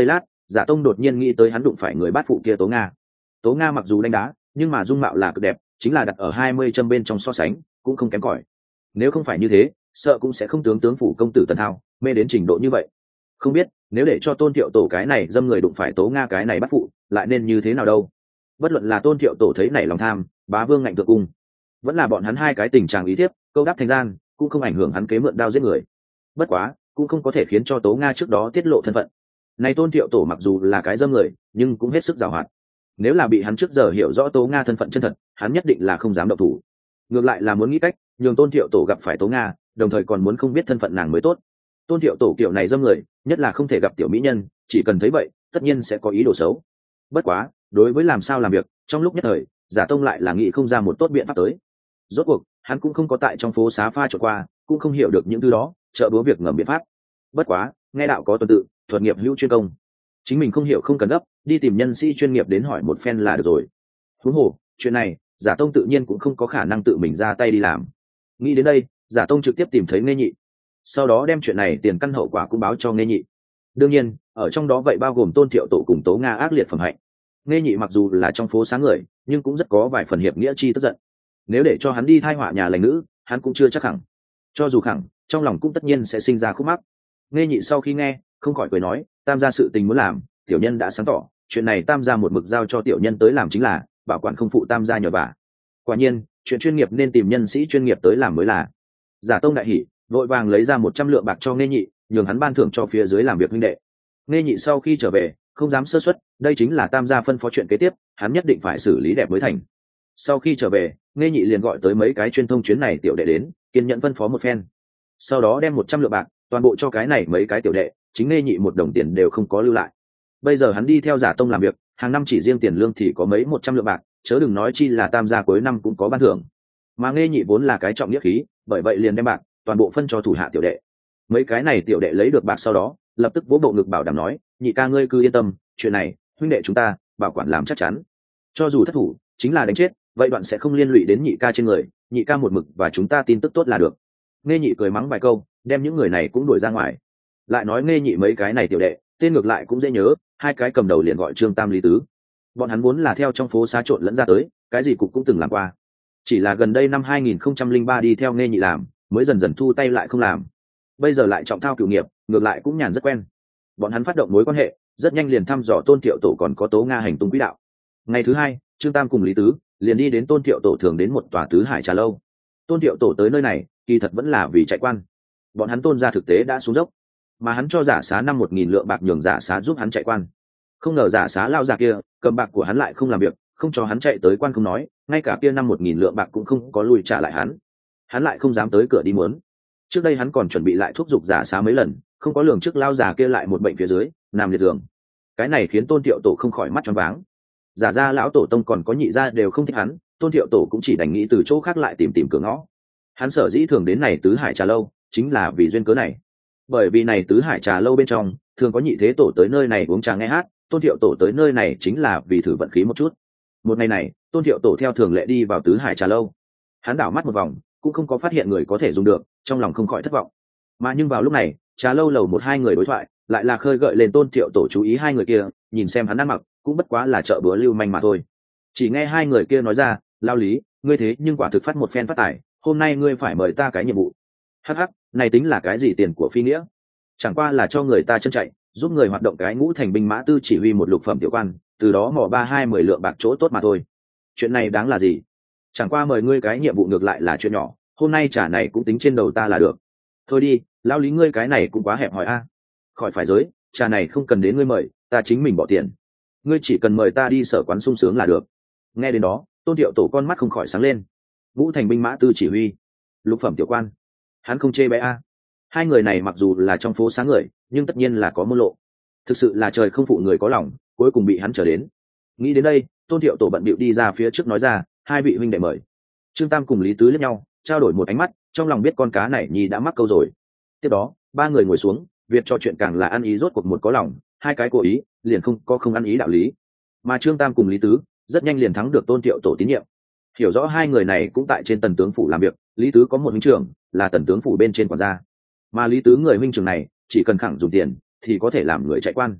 Giả Tông đột nhiên nghĩ tới hắn đụng phải người bát phụ kia Tố Nga. Tố Nga mặc dù đánh đá nhưng mà dung mạo là cực đẹp, chính là đặt ở hai mươi châm bên trong so sánh cũng không kém cỏi. Nếu không phải như thế, sợ cũng sẽ không tướng tướng phủ công tử Tần Thao mê đến trình độ như vậy. Không biết nếu để cho Tôn Thiệu Tổ cái này dâm người đụng phải Tố Nga cái này bát phụ, lại nên như thế nào đâu. Bất luận là Tôn Thiệu Tổ thấy nảy lòng tham, bá vương ngạnh thượng cung, vẫn là bọn hắn hai cái tình trạng ý thiếp câu đáp thành gian, cũng không ảnh hưởng hắn kế mượn đao giết người. Bất quá cũng không có thể khiến cho Tố Nga trước đó tiết lộ thân phận. Này Tôn Thiệu Tổ mặc dù là cái dâm người, nhưng cũng hết sức giàu hoạt. Nếu là bị hắn trước giờ hiểu rõ Tố Nga thân phận chân thật, hắn nhất định là không dám động thủ. Ngược lại là muốn nghĩ cách nhường Tôn Thiệu Tổ gặp phải Tố Nga, đồng thời còn muốn không biết thân phận nàng mới tốt. Tôn Thiệu Tổ kiểu này dâm người, nhất là không thể gặp tiểu mỹ nhân, chỉ cần thấy vậy, tất nhiên sẽ có ý đồ xấu. Bất quá, đối với làm sao làm việc, trong lúc nhất thời, Giả Tông lại là nghĩ không ra một tốt biện pháp tới. Rốt cuộc, hắn cũng không có tại trong phố xá pha trộn qua, cũng không hiểu được những thứ đó, trợ búa việc ngầm biện pháp. Bất quá, nghe đạo có tuần tự, thuật nghiệp hữu chuyên công. Chính mình không hiểu không cần gấp, đi tìm nhân sĩ chuyên nghiệp đến hỏi một phen là được rồi. Huống hồ, chuyện này, Giả Tông tự nhiên cũng không có khả năng tự mình ra tay đi làm. Nghĩ đến đây, Giả Tông trực tiếp tìm thấy Nghe Nhị, sau đó đem chuyện này tiền căn hậu quả cũng báo cho Nghe Nhị. Đương nhiên, ở trong đó vậy bao gồm Tôn Thiệu Tổ cùng Tố Nga ác liệt phẩm hạnh. Nghe Nhị mặc dù là trong phố sáng người, nhưng cũng rất có vài phần hiệp nghĩa chi tức giận. Nếu để cho hắn đi thai họa nhà lành nữ, hắn cũng chưa chắc khẳng. Cho dù khẳng, trong lòng cũng tất nhiên sẽ sinh ra khúc mắc. Nghe Nhị sau khi nghe, không khỏi cười nói, Tam gia sự tình muốn làm, tiểu nhân đã sáng tỏ, chuyện này Tam gia một mực giao cho tiểu nhân tới làm chính là, bảo quản không phụ Tam gia nhờ vả. Quả nhiên, chuyện chuyên nghiệp nên tìm nhân sĩ chuyên nghiệp tới làm mới là. Giả Tông đại hỉ, vội vàng lấy ra một trăm lượng bạc cho Nghe Nhị, nhường hắn ban thưởng cho phía dưới làm việc huynh đệ. Nghe Nhị sau khi trở về, không dám sơ suất, đây chính là Tam gia phân phó chuyện kế tiếp, hắn nhất định phải xử lý đẹp mới thành. Sau khi trở về, Nghe Nhị liền gọi tới mấy cái chuyên thông chuyến này tiểu đệ đến, kiên nhẫn phân phó một phen. Sau đó đem một trăm lượng bạc, toàn bộ cho cái này mấy cái tiểu đệ, chính Nghe Nhị một đồng tiền đều không có lưu lại. Bây giờ hắn đi theo Giả Tông làm việc, hàng năm chỉ riêng tiền lương thì có mấy một trăm lượng bạc, chớ đừng nói chi là Tam gia cuối năm cũng có ban thưởng. Mà Nghe Nhị vốn là cái trọng nghĩa khí, bởi vậy liền đem bạc toàn bộ phân cho thủ hạ tiểu đệ. Mấy cái này tiểu đệ lấy được bạc sau đó, lập tức vỗ bộ ngực bảo đảm nói, Nhị ca ngươi cứ yên tâm, chuyện này huynh đệ chúng ta bảo quản làm chắc chắn. Cho dù thất thủ, chính là đánh chết, vậy đoạn sẽ không liên lụy đến Nhị ca trên người, Nhị ca một mực và chúng ta tin tức tốt là được. Nghe Nhị cười mắng vài câu, đem những người này cũng đuổi ra ngoài. Lại nói Nghe Nhị mấy cái này tiểu đệ, tên ngược lại cũng dễ nhớ, hai cái cầm đầu liền gọi Trương Tam Lý Tứ. Bọn hắn vốn là theo trong phố xá trộn lẫn ra tới, cái gì cục cũng từng làm qua. Chỉ là gần đây năm hai nghìn không trăm lẻ ba đi theo Nghe Nhị làm, mới dần dần thu tay lại không làm. Bây giờ lại trọng thao cửu nghiệp, ngược lại cũng nhàn rất quen. Bọn hắn phát động mối quan hệ, rất nhanh liền thăm dò Tôn Thiệu Tổ còn có Tố Nga hành tung quỹ đạo. Ngày thứ hai, Trương Tam cùng Lý Tứ liền đi đến Tôn Thiệu Tổ thường đến một tòa tứ hải trà lâu. Tôn Thiệu Tổ tới nơi này, kỳ thật vẫn là vì chạy quan. Bọn hắn Tôn gia thực tế đã xuống dốc, mà hắn cho giả xá năm một nghìn lượng bạc nhường giả xá giúp hắn chạy quan. Không ngờ giả xá lao già kia, cầm bạc của hắn lại không làm việc, không cho hắn chạy tới quan không nói, ngay cả kia năm một nghìn lượng bạc cũng không có lui trả lại hắn. Hắn lại không dám tới cửa đi muốn. Trước đây hắn còn chuẩn bị lại thúc giục giả xá mấy lần, không có lường trước lao già kia lại một bệnh phía dưới, nằm liệt giường. Cái này khiến Tôn Thiệu Tổ không khỏi mắt choáng váng. Giả ra lão tổ tông còn có nhị gia đều không thích hắn, Tôn Thiệu Tổ cũng chỉ đành nghĩ từ chỗ khác lại tìm tìm cửa ngõ. Hắn sở dĩ thường đến này tứ hải trà lâu, chính là vì duyên cớ này. Bởi vì này tứ hải trà lâu bên trong, thường có nhị thế tổ tới nơi này uống trà nghe hát, Tôn Thiệu Tổ tới nơi này chính là vì thử vận khí một chút. Một ngày này, Tôn Thiệu Tổ theo thường lệ đi vào tứ hải trà lâu. Hắn đảo mắt một vòng, cũng không có phát hiện người có thể dùng được, trong lòng không khỏi thất vọng. Mà nhưng vào lúc này, trà lâu lầu một hai người đối thoại, lại là khơi gợi lên Tôn Thiệu Tổ chú ý hai người kia, nhìn xem hắn ăn mặc, cũng bất quá là chợ búa lưu manh mà thôi. Chỉ nghe hai người kia nói ra, Lao Lý, ngươi thế nhưng quả thực phát một phen phát tài, hôm nay ngươi phải mời ta cái nhiệm vụ. Hắc hắc, này tính là cái gì tiền của phi nghĩa? Chẳng qua là cho người ta chân chạy, giúp người hoạt động cái ngũ thành binh mã tư chỉ huy một lục phẩm tiểu quan, từ đó mỏ ba hai mười lượng bạc chỗ tốt mà thôi. Chuyện này đáng là gì? Chẳng qua mời ngươi cái nhiệm vụ ngược lại là chuyện nhỏ, hôm nay trả này cũng tính trên đầu ta là được. Thôi đi, Lao Lý ngươi cái này cũng quá hẹp hòi a. Khỏi phải giới, trà này không cần đến ngươi mời, ta chính mình bỏ tiền. Ngươi chỉ cần mời ta đi sở quán sung sướng là được. Nghe đến đó, Tôn Thiệu Tổ con mắt không khỏi sáng lên. Ngũ thành binh mã tư chỉ huy, lục phẩm tiểu quan, hắn không chê bé a. Hai người này mặc dù là trong phố sáng người, nhưng tất nhiên là có môn lộ. Thực sự là trời không phụ người có lòng, cuối cùng bị hắn trở đến. Nghĩ đến đây, Tôn Thiệu Tổ bận bịu đi ra phía trước nói ra, hai vị huynh đệ mời. Trương Tam cùng Lý Tứ liếc nhau, trao đổi một ánh mắt, trong lòng biết con cá này nhi đã mắc câu rồi. Tiếp đó, ba người ngồi xuống, việc trò chuyện càng là ăn ý rốt cuộc một có lòng, hai cái cố ý, liền không có không ăn ý đạo lý. Mà Trương Tam cùng Lý Tứ rất nhanh liền thắng được Tôn Thiệu Tổ tín nhiệm. Hiểu rõ hai người này cũng tại trên Tần tướng phủ làm việc, Lý Tứ có một huynh trưởng, là Tần tướng phủ bên trên quản gia. Mà Lý Tứ người huynh trưởng này, chỉ cần khẳng dùng tiền thì có thể làm người chạy quan.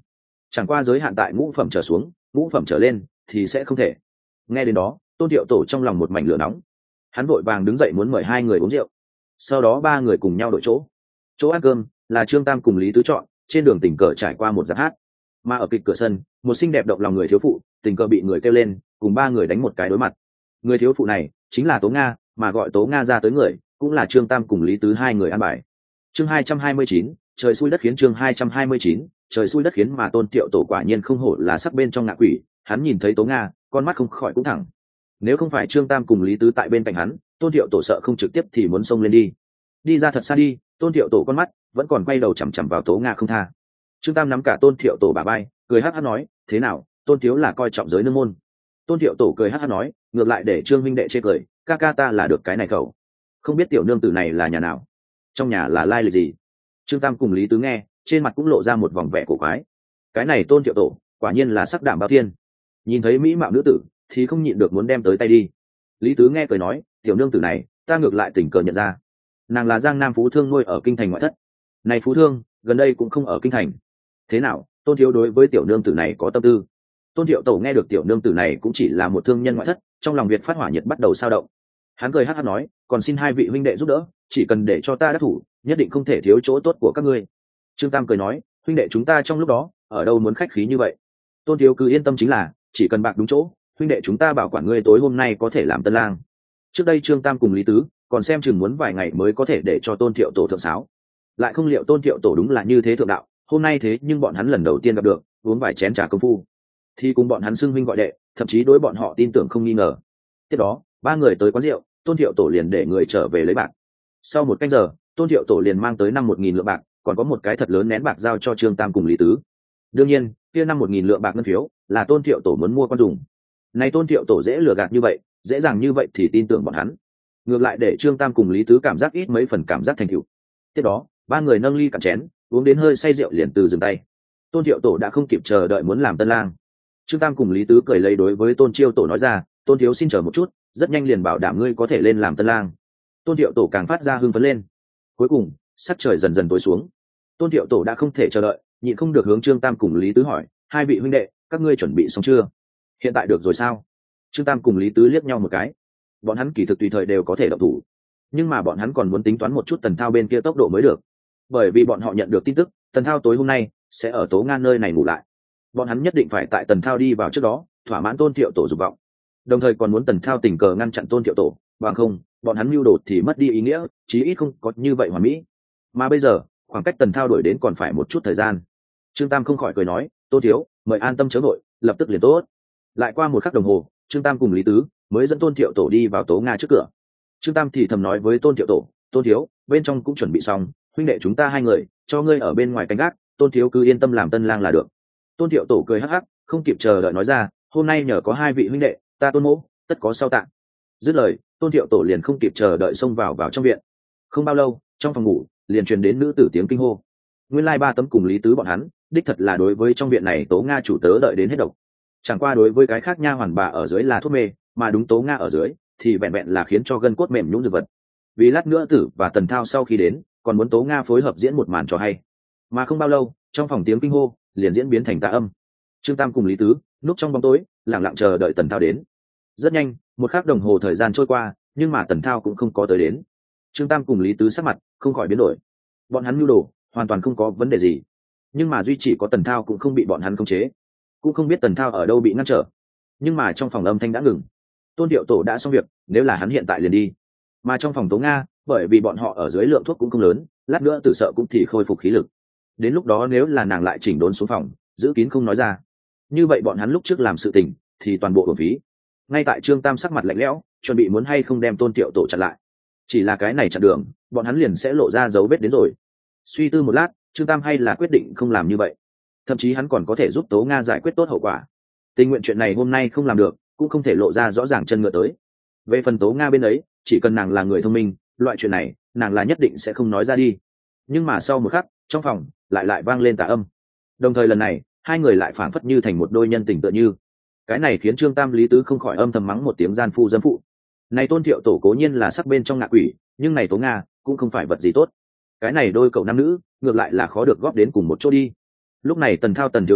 chẳng qua giới hạn tại ngũ phẩm trở xuống, ngũ phẩm trở lên thì sẽ không thể. Nghe đến đó, Tôn Thiệu Tổ trong lòng một mảnh lửa nóng, hắn vội vàng đứng dậy muốn mời hai người uống rượu. Sau đó ba người cùng nhau đổi chỗ. Chỗ ăn cơm là Trương Tam cùng Lý Tứ chọn, trên đường tình cờ trải qua một giáp hát. Mà ở kịch cửa sân, một xinh đẹp động lòng người thiếu phụ, tình cờ bị người kêu lên, cùng ba người đánh một cái đối mặt. Người thiếu phụ này chính là Tố Nga, mà gọi Tố Nga ra tới người, cũng là Trương Tam cùng Lý Tứ hai người ăn bài. Chương hai trăm hai mươi chín, trời xui đất khiến chương hai trăm hai mươi chín, trời xui đất khiến mà Tôn Thiệu Tổ quả nhiên không hổ là sắc bên trong ngạ quỷ, hắn nhìn thấy Tố Nga, con mắt không khỏi cũng thẳng. Nếu không phải Trương Tam cùng Lý Tứ tại bên cạnh hắn, Tôn Thiệu Tổ sợ không trực tiếp thì muốn xông lên đi. Đi ra thật xa đi, Tôn Thiệu Tổ con mắt vẫn còn quay đầu chằm chằm vào Tố Nga không tha. Trương Tam nắm cả Tôn Thiệu Tổ bả vai, cười hắc hắc nói, thế nào, Tôn thiếu là coi trọng giới nương môn. Tôn Thiệu Tổ cười hắc hắc nói, ngược lại để Trương minh đệ chê cười, ca ca ta là được cái này khẩu. Không biết tiểu nương tử này là nhà nào, trong nhà là lai lịch gì. Trương Tam cùng Lý Tứ nghe, trên mặt cũng lộ ra một vòng vẻ cổ quái. Cái này Tôn Thiệu Tổ quả nhiên là sắc đảm bao thiên, nhìn thấy mỹ mạo nữ tử thì không nhịn được muốn đem tới tay đi. Lý Tứ nghe cười nói, tiểu nương tử này ta ngược lại tình cờ nhận ra, nàng là Giang Nam phú thương nuôi ở kinh thành ngoại thất. Này phú thương gần đây cũng không ở kinh thành. Thế nào, Tôn thiếu đối với tiểu nương tử này có tâm tư? Tôn Thiệu Tổ nghe được tiểu nương tử này cũng chỉ là một thương nhân ngoại thất, trong lòng Việt phát hỏa nhiệt bắt đầu sao động. Hắn cười hắc hắc nói, còn xin hai vị huynh đệ giúp đỡ, chỉ cần để cho ta đắc thủ, nhất định không thể thiếu chỗ tốt của các ngươi. Trương Tam cười nói, huynh đệ chúng ta trong lúc đó ở đâu muốn khách khí như vậy. Tôn thiếu cứ yên tâm, chính là chỉ cần bạc đúng chỗ, huynh đệ chúng ta bảo quản ngươi tối hôm nay có thể làm tân lang. Trước đây Trương Tam cùng Lý Tứ còn xem chừng muốn vài ngày mới có thể để cho Tôn Thiệu Tổ thượng sáo, lại không liệu Tôn Thiệu Tổ đúng là như thế thượng đạo. Hôm nay thế nhưng bọn hắn lần đầu tiên gặp được, uống vài chén trà công phu thì cùng bọn hắn xưng huynh gọi đệ, thậm chí đối bọn họ tin tưởng không nghi ngờ. Tiếp đó ba người tới quán rượu, Tôn Thiệu Tổ liền để người trở về lấy bạc. Sau một canh giờ, Tôn Thiệu Tổ liền mang tới năm một nghìn lượng bạc, còn có một cái thật lớn nén bạc giao cho Trương Tam cùng Lý Tứ. Đương nhiên kia năm một nghìn lượng bạc ngân phiếu là Tôn Thiệu Tổ muốn mua con dùng. Này Tôn Thiệu Tổ dễ lừa gạt như vậy, dễ dàng như vậy thì tin tưởng bọn hắn, ngược lại để Trương Tam cùng Lý Tứ cảm giác ít mấy phần cảm giác thành tựu. Tiếp đó ba người nâng ly cạn chén, uống đến hơi say rượu liền từ dừng tay. Tôn Thiệu Tổ đã không kịp chờ đợi muốn làm tân lang. Trương Tam cùng Lý Tứ cười lấy đối với Tôn Chiêu Tổ nói ra, Tôn thiếu xin chờ một chút, rất nhanh liền bảo đảm ngươi có thể lên làm tân lang. Tôn Thiệu Tổ càng phát ra hưng phấn lên. Cuối cùng sắc trời dần dần tối xuống, Tôn Thiệu Tổ đã không thể chờ đợi, nhịn không được hướng Trương Tam cùng Lý Tứ hỏi, hai vị huynh đệ, các ngươi chuẩn bị xong chưa? Hiện tại được rồi sao? Trương Tam cùng Lý Tứ liếc nhau một cái. Bọn hắn kỳ thực tùy thời đều có thể động thủ, nhưng mà bọn hắn còn muốn tính toán một chút Tần Thao bên kia tốc độ mới được, bởi vì bọn họ nhận được tin tức Tần Thao tối hôm nay sẽ ở Tố Nga nơi này ngủ lại. Bọn hắn nhất định phải tại Tần Thao đi vào trước đó thỏa mãn Tôn Thiệu Tổ dục vọng, đồng thời còn muốn Tần Thao tình cờ ngăn chặn Tôn Thiệu Tổ, bằng không bọn hắn mưu đồ thì mất đi ý nghĩa, chí ít không có như vậy hoàn mỹ. Mà bây giờ khoảng cách Tần Thao đổi đến còn phải một chút thời gian. Trương Tam không khỏi cười nói, Tôn thiếu mời an tâm chớ vội, lập tức liền tốt. Lại qua một khắc đồng hồ, Trương Tam cùng Lý Tứ mới dẫn Tôn Thiệu Tổ đi vào Tố Nga trước cửa. Trương Tam thì thầm nói với Tôn Thiệu Tổ, Tôn thiếu bên trong cũng chuẩn bị xong, huynh đệ chúng ta hai người cho ngươi ở bên ngoài canh gác, Tôn thiếu cứ yên tâm làm tân lang là được. Tôn Thiệu Tổ cười hắc hắc, không kịp chờ đợi nói ra, hôm nay nhờ có hai vị huynh đệ, ta Tôn mỗ tất có sau tạng. Dứt lời, Tôn Thiệu Tổ liền không kịp chờ đợi xông vào vào trong viện. Không bao lâu, trong phòng ngủ liền truyền đến nữ tử tiếng kinh hô. Nguyên lai ba tấm cùng Lý Tứ bọn hắn đích thật là đối với trong viện này Tố Nga chủ tớ đợi đến hết độc. Chẳng qua đối với cái khác nha hoàn bà ở dưới là thuốc mê, mà đúng Tố Nga ở dưới thì vẹn vẹn là khiến cho gân cốt mềm nhũn dược vật. Vì lát nữa Tử và Tần Thao sau khi đến còn muốn Tố Nga phối hợp diễn một màn trò hay. Mà không bao lâu, trong phòng tiếng kinh hô liền diễn biến thành tà âm. Trương Tam cùng Lý Tứ núp trong bóng tối lặng lặng chờ đợi Tần Thao đến. Rất nhanh, một khắc đồng hồ thời gian trôi qua, nhưng mà Tần Thao cũng không có tới đến. Trương Tam cùng Lý Tứ sắc mặt không khỏi biến đổi. Bọn hắn mưu đồ hoàn toàn không có vấn đề gì, nhưng mà duy chỉ có Tần Thao cũng không bị bọn hắn khống chế, cũng không biết Tần Thao ở đâu bị ngăn trở. Nhưng mà trong phòng âm thanh đã ngừng. Tôn Thiệu Tổ đã xong việc, nếu là hắn hiện tại liền đi. Mà trong phòng Tố Nga, bởi vì bọn họ ở dưới lượng thuốc cũng không lớn, lát nữa Tử sợ cũng thì khôi phục khí lực. Đến lúc đó nếu là nàng lại chỉnh đốn xuống phòng, giữ kín không nói ra, như vậy bọn hắn lúc trước làm sự tình thì toàn bộ uổng phí. Ngay tại Trương Tam sắc mặt lạnh lẽo, chuẩn bị muốn hay không đem Tôn Thiệu Tổ chặn lại. Chỉ là cái này chặn đường, bọn hắn liền sẽ lộ ra dấu vết đến rồi. Suy tư một lát, Trương Tam hay là quyết định không làm như vậy. Thậm chí hắn còn có thể giúp Tố Nga giải quyết tốt hậu quả. Tình nguyện chuyện này hôm nay không làm được, cũng không thể lộ ra rõ ràng chân ngựa tới. Về phần Tố Nga bên ấy, chỉ cần nàng là người thông minh, loại chuyện này nàng là nhất định sẽ không nói ra đi. Nhưng mà sau một khắc, trong phòng lại lại vang lên tà âm. Đồng thời lần này, hai người lại phảng phất như thành một đôi nhân tình tựa như. Cái này khiến Trương Tam Lý Tứ không khỏi âm thầm mắng một tiếng gian phu dâm phụ. Này Tôn Thiệu Tổ cố nhiên là sắc bên trong ngạ quỷ, nhưng này Tố Nga cũng không phải vật gì tốt. Cái này đôi cậu nam nữ ngược lại là khó được góp đến cùng một chỗ đi. Lúc này Tần Thao Tần thiếu gia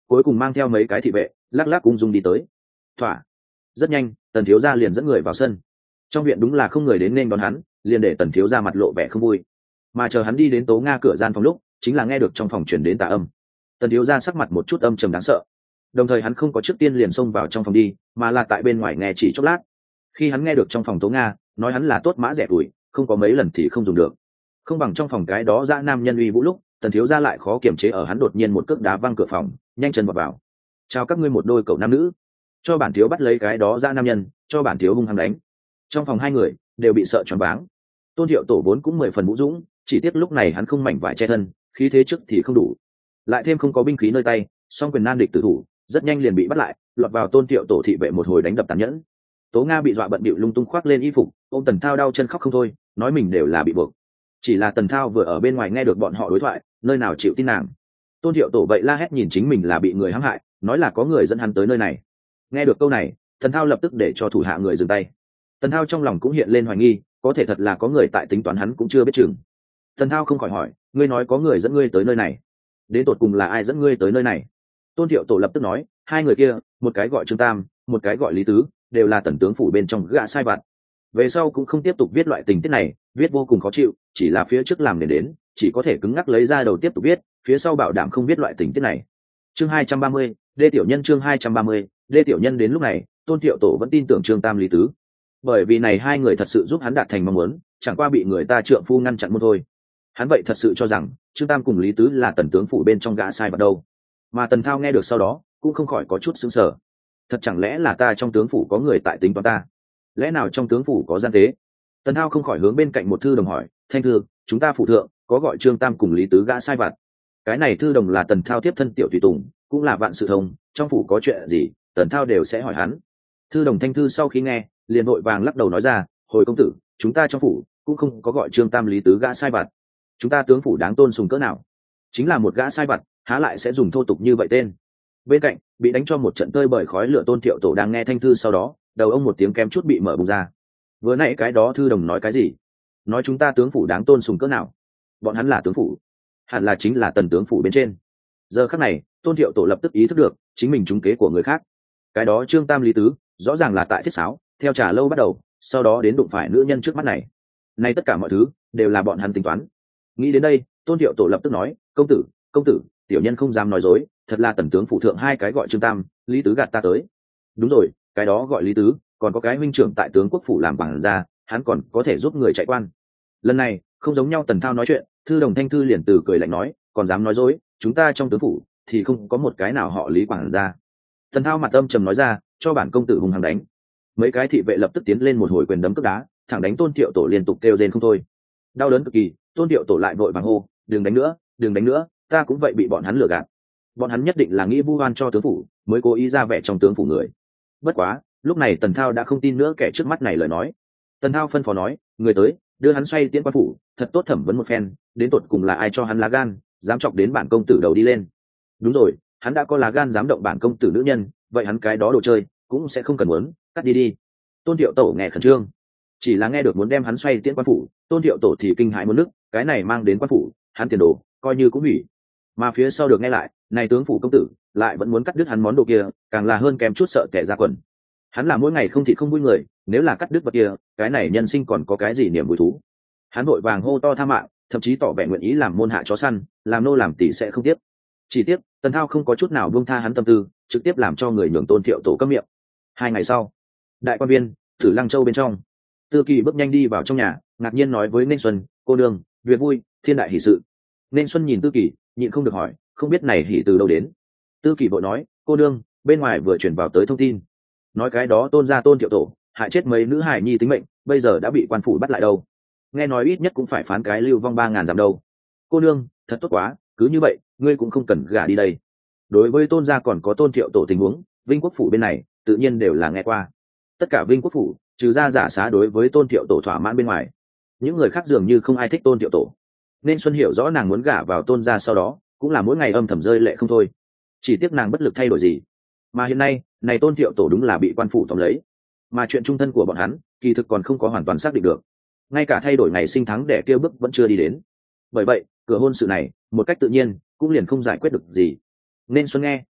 cuối cùng mang theo mấy cái thị vệ lắc lắc ung dung đi tới. Thỏa. Rất nhanh tần thiếu gia liền dẫn người vào sân. Trong viện đúng là không người đến nên đón hắn, liền để tần thiếu gia mặt lộ vẻ không vui. Mà chờ hắn đi đến Tố Nga cửa gian phòng lúc, chính là nghe được trong phòng truyền đến tà âm. Tần thiếu gia sắc mặt một chút âm trầm đáng sợ, đồng thời hắn không có trước tiên liền xông vào trong phòng đi, mà là tại bên ngoài nghe chỉ chốc lát. Khi hắn nghe được trong phòng Tố Nga nói hắn là tốt mã rẻ tuổi, không có mấy lần thì không dùng được, không bằng trong phòng cái đó dã nam nhân uy vũ lúc, tần thiếu gia lại khó kiềm chế ở hắn đột nhiên một cước đá văng cửa phòng, nhanh chân vào vào. Chào các ngươi một đôi cậu nam nữ, cho bản thiếu bắt lấy cái đó dã nam nhân, cho bản thiếu hung hăng đánh. Trong phòng hai người đều bị sợ choáng váng. Tôn Thiệu Tổ vốn cũng mười phần vũ dũng, chỉ tiếc lúc này hắn không mảnh vải che thân, khí thế trước thì không đủ, lại thêm không có binh khí nơi tay, song quyền nan địch tử thủ, rất nhanh liền bị bắt lại, lọt vào Tôn Thiệu Tổ thị vệ một hồi đánh đập tàn nhẫn. Tố Nga bị dọa bận bịu lung tung khoác lên y phục, ôm Tần Thao đau chân khóc không thôi, nói mình đều là bị buộc. Chỉ là Tần Thao vừa ở bên ngoài nghe được bọn họ đối thoại, nơi nào chịu tin nàng. Tôn Thiệu Tổ vậy la hét nhìn chính mình là bị người hãm hại, nói là có người dẫn hắn tới nơi này. Nghe được câu này, Tần Thao lập tức để cho thủ hạ người dừng tay. Tần Thao trong lòng cũng hiện lên hoài nghi, có thể thật là có người tại tính toán hắn cũng chưa biết chừng. Tần Thao không khỏi hỏi, ngươi nói có người dẫn ngươi tới nơi này, đến tột cùng là ai dẫn ngươi tới nơi này? Tôn Thiệu Tổ lập tức nói, hai người kia, một cái gọi Trương Tam, một cái gọi Lý Tứ, đều là tần tướng phủ bên trong gã sai vặt. Về sau cũng không tiếp tục viết loại tình tiết này, viết vô cùng khó chịu, chỉ là phía trước làm nền đến, chỉ có thể cứng ngắc lấy ra đầu tiếp tục viết, phía sau bảo đảm không viết loại tình tiết này. Chương hai trăm ba mươi, Đê tiểu nhân chương hai trăm ba mươi, Đê tiểu nhân đến lúc này, Tôn Thiệu Tổ vẫn tin tưởng Trương Tam Lý Tứ. Bởi vì này hai người thật sự giúp hắn đạt thành mong muốn, chẳng qua bị người ta trượng phu ngăn chặn một thôi. Hắn vậy thật sự cho rằng Trương Tam cùng Lý Tứ là tần tướng phủ bên trong gã sai vặt đâu. Mà Tần Thao nghe được sau đó, cũng không khỏi có chút sững sờ. Thật chẳng lẽ là ta trong tướng phủ có người tại tính toán ta? Lẽ nào trong tướng phủ có gian tế? Tần Thao không khỏi hướng bên cạnh một thư đồng hỏi, thanh thư, chúng ta phụ thượng có gọi Trương Tam cùng Lý Tứ gã sai vặt? Cái này thư đồng là Tần Thao tiếp thân tiểu tùy tùng, cũng là vạn sự thông, trong phủ có chuyện gì, Tần Thao đều sẽ hỏi hắn. Thư đồng thanh thư sau khi nghe, liền vội vàng lắc đầu nói ra, hồi công tử, chúng ta trong phủ cũng không có gọi Trương Tam Lý Tứ gã sai vặt. Chúng ta tướng phủ đáng tôn sùng cỡ nào, chính là một gã sai vặt, há lại sẽ dùng thô tục như vậy tên. Bên cạnh bị đánh cho một trận tơi bởi khói lửa Tôn Thiệu Tổ đang nghe thanh thư sau đó, đầu ông một tiếng kém chút bị mở bung ra. Vừa nãy cái đó thư đồng nói cái gì? Nói chúng ta tướng phủ đáng tôn sùng cỡ nào? Bọn hắn là tướng phủ, hẳn là chính là tần tướng phủ bên trên. Giờ khắc này, Tôn Thiệu Tổ lập tức ý thức được chính mình trúng kế của người khác. Cái đó Trương Tam Lý Tứ rõ ràng là tại thiết sáo, theo trà lâu bắt đầu, sau đó đến đụng phải nữ nhân trước mắt này. Nay tất cả mọi thứ đều là bọn hắn tính toán. Nghĩ đến đây, Tôn Thiệu Tổ lập tức nói, công tử, công tử, tiểu nhân không dám nói dối, thật là tần tướng phụ thượng hai cái gọi Trương Tam Lý Tứ gạt ta tới. Đúng rồi, cái đó gọi Lý Tứ, còn có cái huynh trưởng tại tướng quốc phủ làm bằng ra, hắn còn có thể giúp người chạy quan. Lần này không giống nhau. Tần Thao nói chuyện, thư đồng thanh thư liền từ cười lạnh nói, còn dám nói dối, chúng ta trong tướng phủ thì không có một cái nào họ Lý quảng ra. Tần Thao mặt âm trầm nói ra, cho bản công tử hùng hăng đánh. Mấy cái thị vệ lập tức tiến lên một hồi quyền đấm cước đá, thẳng đánh Tôn Thiệu Tổ liên tục kêu rên không thôi, đau đớn cực kỳ. Tôn Thiệu Tổ lại vội vàng hô, đừng đánh nữa, đừng đánh nữa, ta cũng vậy bị bọn hắn lừa gạt. Bọn hắn nhất định là nghĩ vu oan cho tướng phủ, mới cố ý ra vẻ trong tướng phủ người. Bất quá lúc này Tần Thao đã không tin nữa kẻ trước mắt này lời nói. Tần Thao phân phó nói, người tới đưa hắn xoay tiễn quan phủ, thật tốt thẩm vấn một phen, đến tột cùng là ai cho hắn lá gan dám chọc đến bản công tử đầu đi lên. Đúng rồi, hắn đã có lá gan dám động bản công tử nữ nhân, vậy hắn cái đó đồ chơi cũng sẽ không cần muốn, cắt đi đi. Tôn Thiệu Tổ nghe khẩn trương, chỉ là nghe được muốn đem hắn xoay tiễn quan phủ, Tôn Thiệu Tổ thì kinh hãi muốn nức, cái này mang đến quan phủ, hắn tiền đồ coi như cũng hủy. Mà phía sau được nghe lại, này tướng phủ công tử lại vẫn muốn cắt đứt hắn món đồ kia, càng là hơn kém chút sợ kẻ ra quần. Hắn là mỗi ngày không thịt không vui người, nếu là cắt đứt vật kia, cái này nhân sinh còn có cái gì niềm vui thú. Hắn vội vàng hô to tha mạng, thậm chí tỏ vẻ nguyện ý làm môn hạ chó săn, làm nô làm tỷ sẽ không tiếp. Chỉ tiếc Tần Thao không có chút nào buông tha hắn tâm tư, trực tiếp làm cho người nhường Tôn Thiệu Tổ câm miệng. Hai ngày sau, đại quan viên Tử Lăng Châu bên trong, Tư Kỳ bước nhanh đi vào trong nhà, ngạc nhiên nói với Nên Xuân, cô đương, việc vui, thiên đại hỷ sự. Nên Xuân nhìn Tư Kỳ, nhịn không được hỏi, không biết này hỉ từ đâu đến. Tư Kỳ vội nói, cô đương, bên ngoài vừa chuyển vào tới thông tin, nói cái đó Tôn gia Tôn Thiệu Tổ hại chết mấy nữ hài nhi tính mệnh, bây giờ đã bị quan phủ bắt lại đâu. Nghe nói ít nhất cũng phải phán cái lưu vong ba ngàn dặm đâu. Cô nương, thật tốt quá, cứ như vậy ngươi cũng không cần gả đi đây. Đối với Tôn gia còn có Tôn Thiệu Tổ tình huống, Vinh Quốc phủ bên này tự nhiên đều là nghe qua. Tất cả Vinh Quốc phủ trừ ra giả xá đối với Tôn Thiệu Tổ thỏa mãn bên ngoài, những người khác dường như không ai thích Tôn Thiệu Tổ. Nên Xuân hiểu rõ nàng muốn gả vào Tôn gia sau đó cũng là mỗi ngày âm thầm rơi lệ không thôi, chỉ tiếc nàng bất lực thay đổi gì. Mà hiện nay này Tôn Thiệu Tổ đúng là bị quan phủ tóm lấy, mà chuyện trung thân của bọn hắn kỳ thực còn không có hoàn toàn xác định được, ngay cả thay đổi ngày sinh tháng đẻ kia bước vẫn chưa đi đến. Bởi vậy cửa hôn sự này một cách tự nhiên cũng liền không giải quyết được gì. Nên Xuân nghe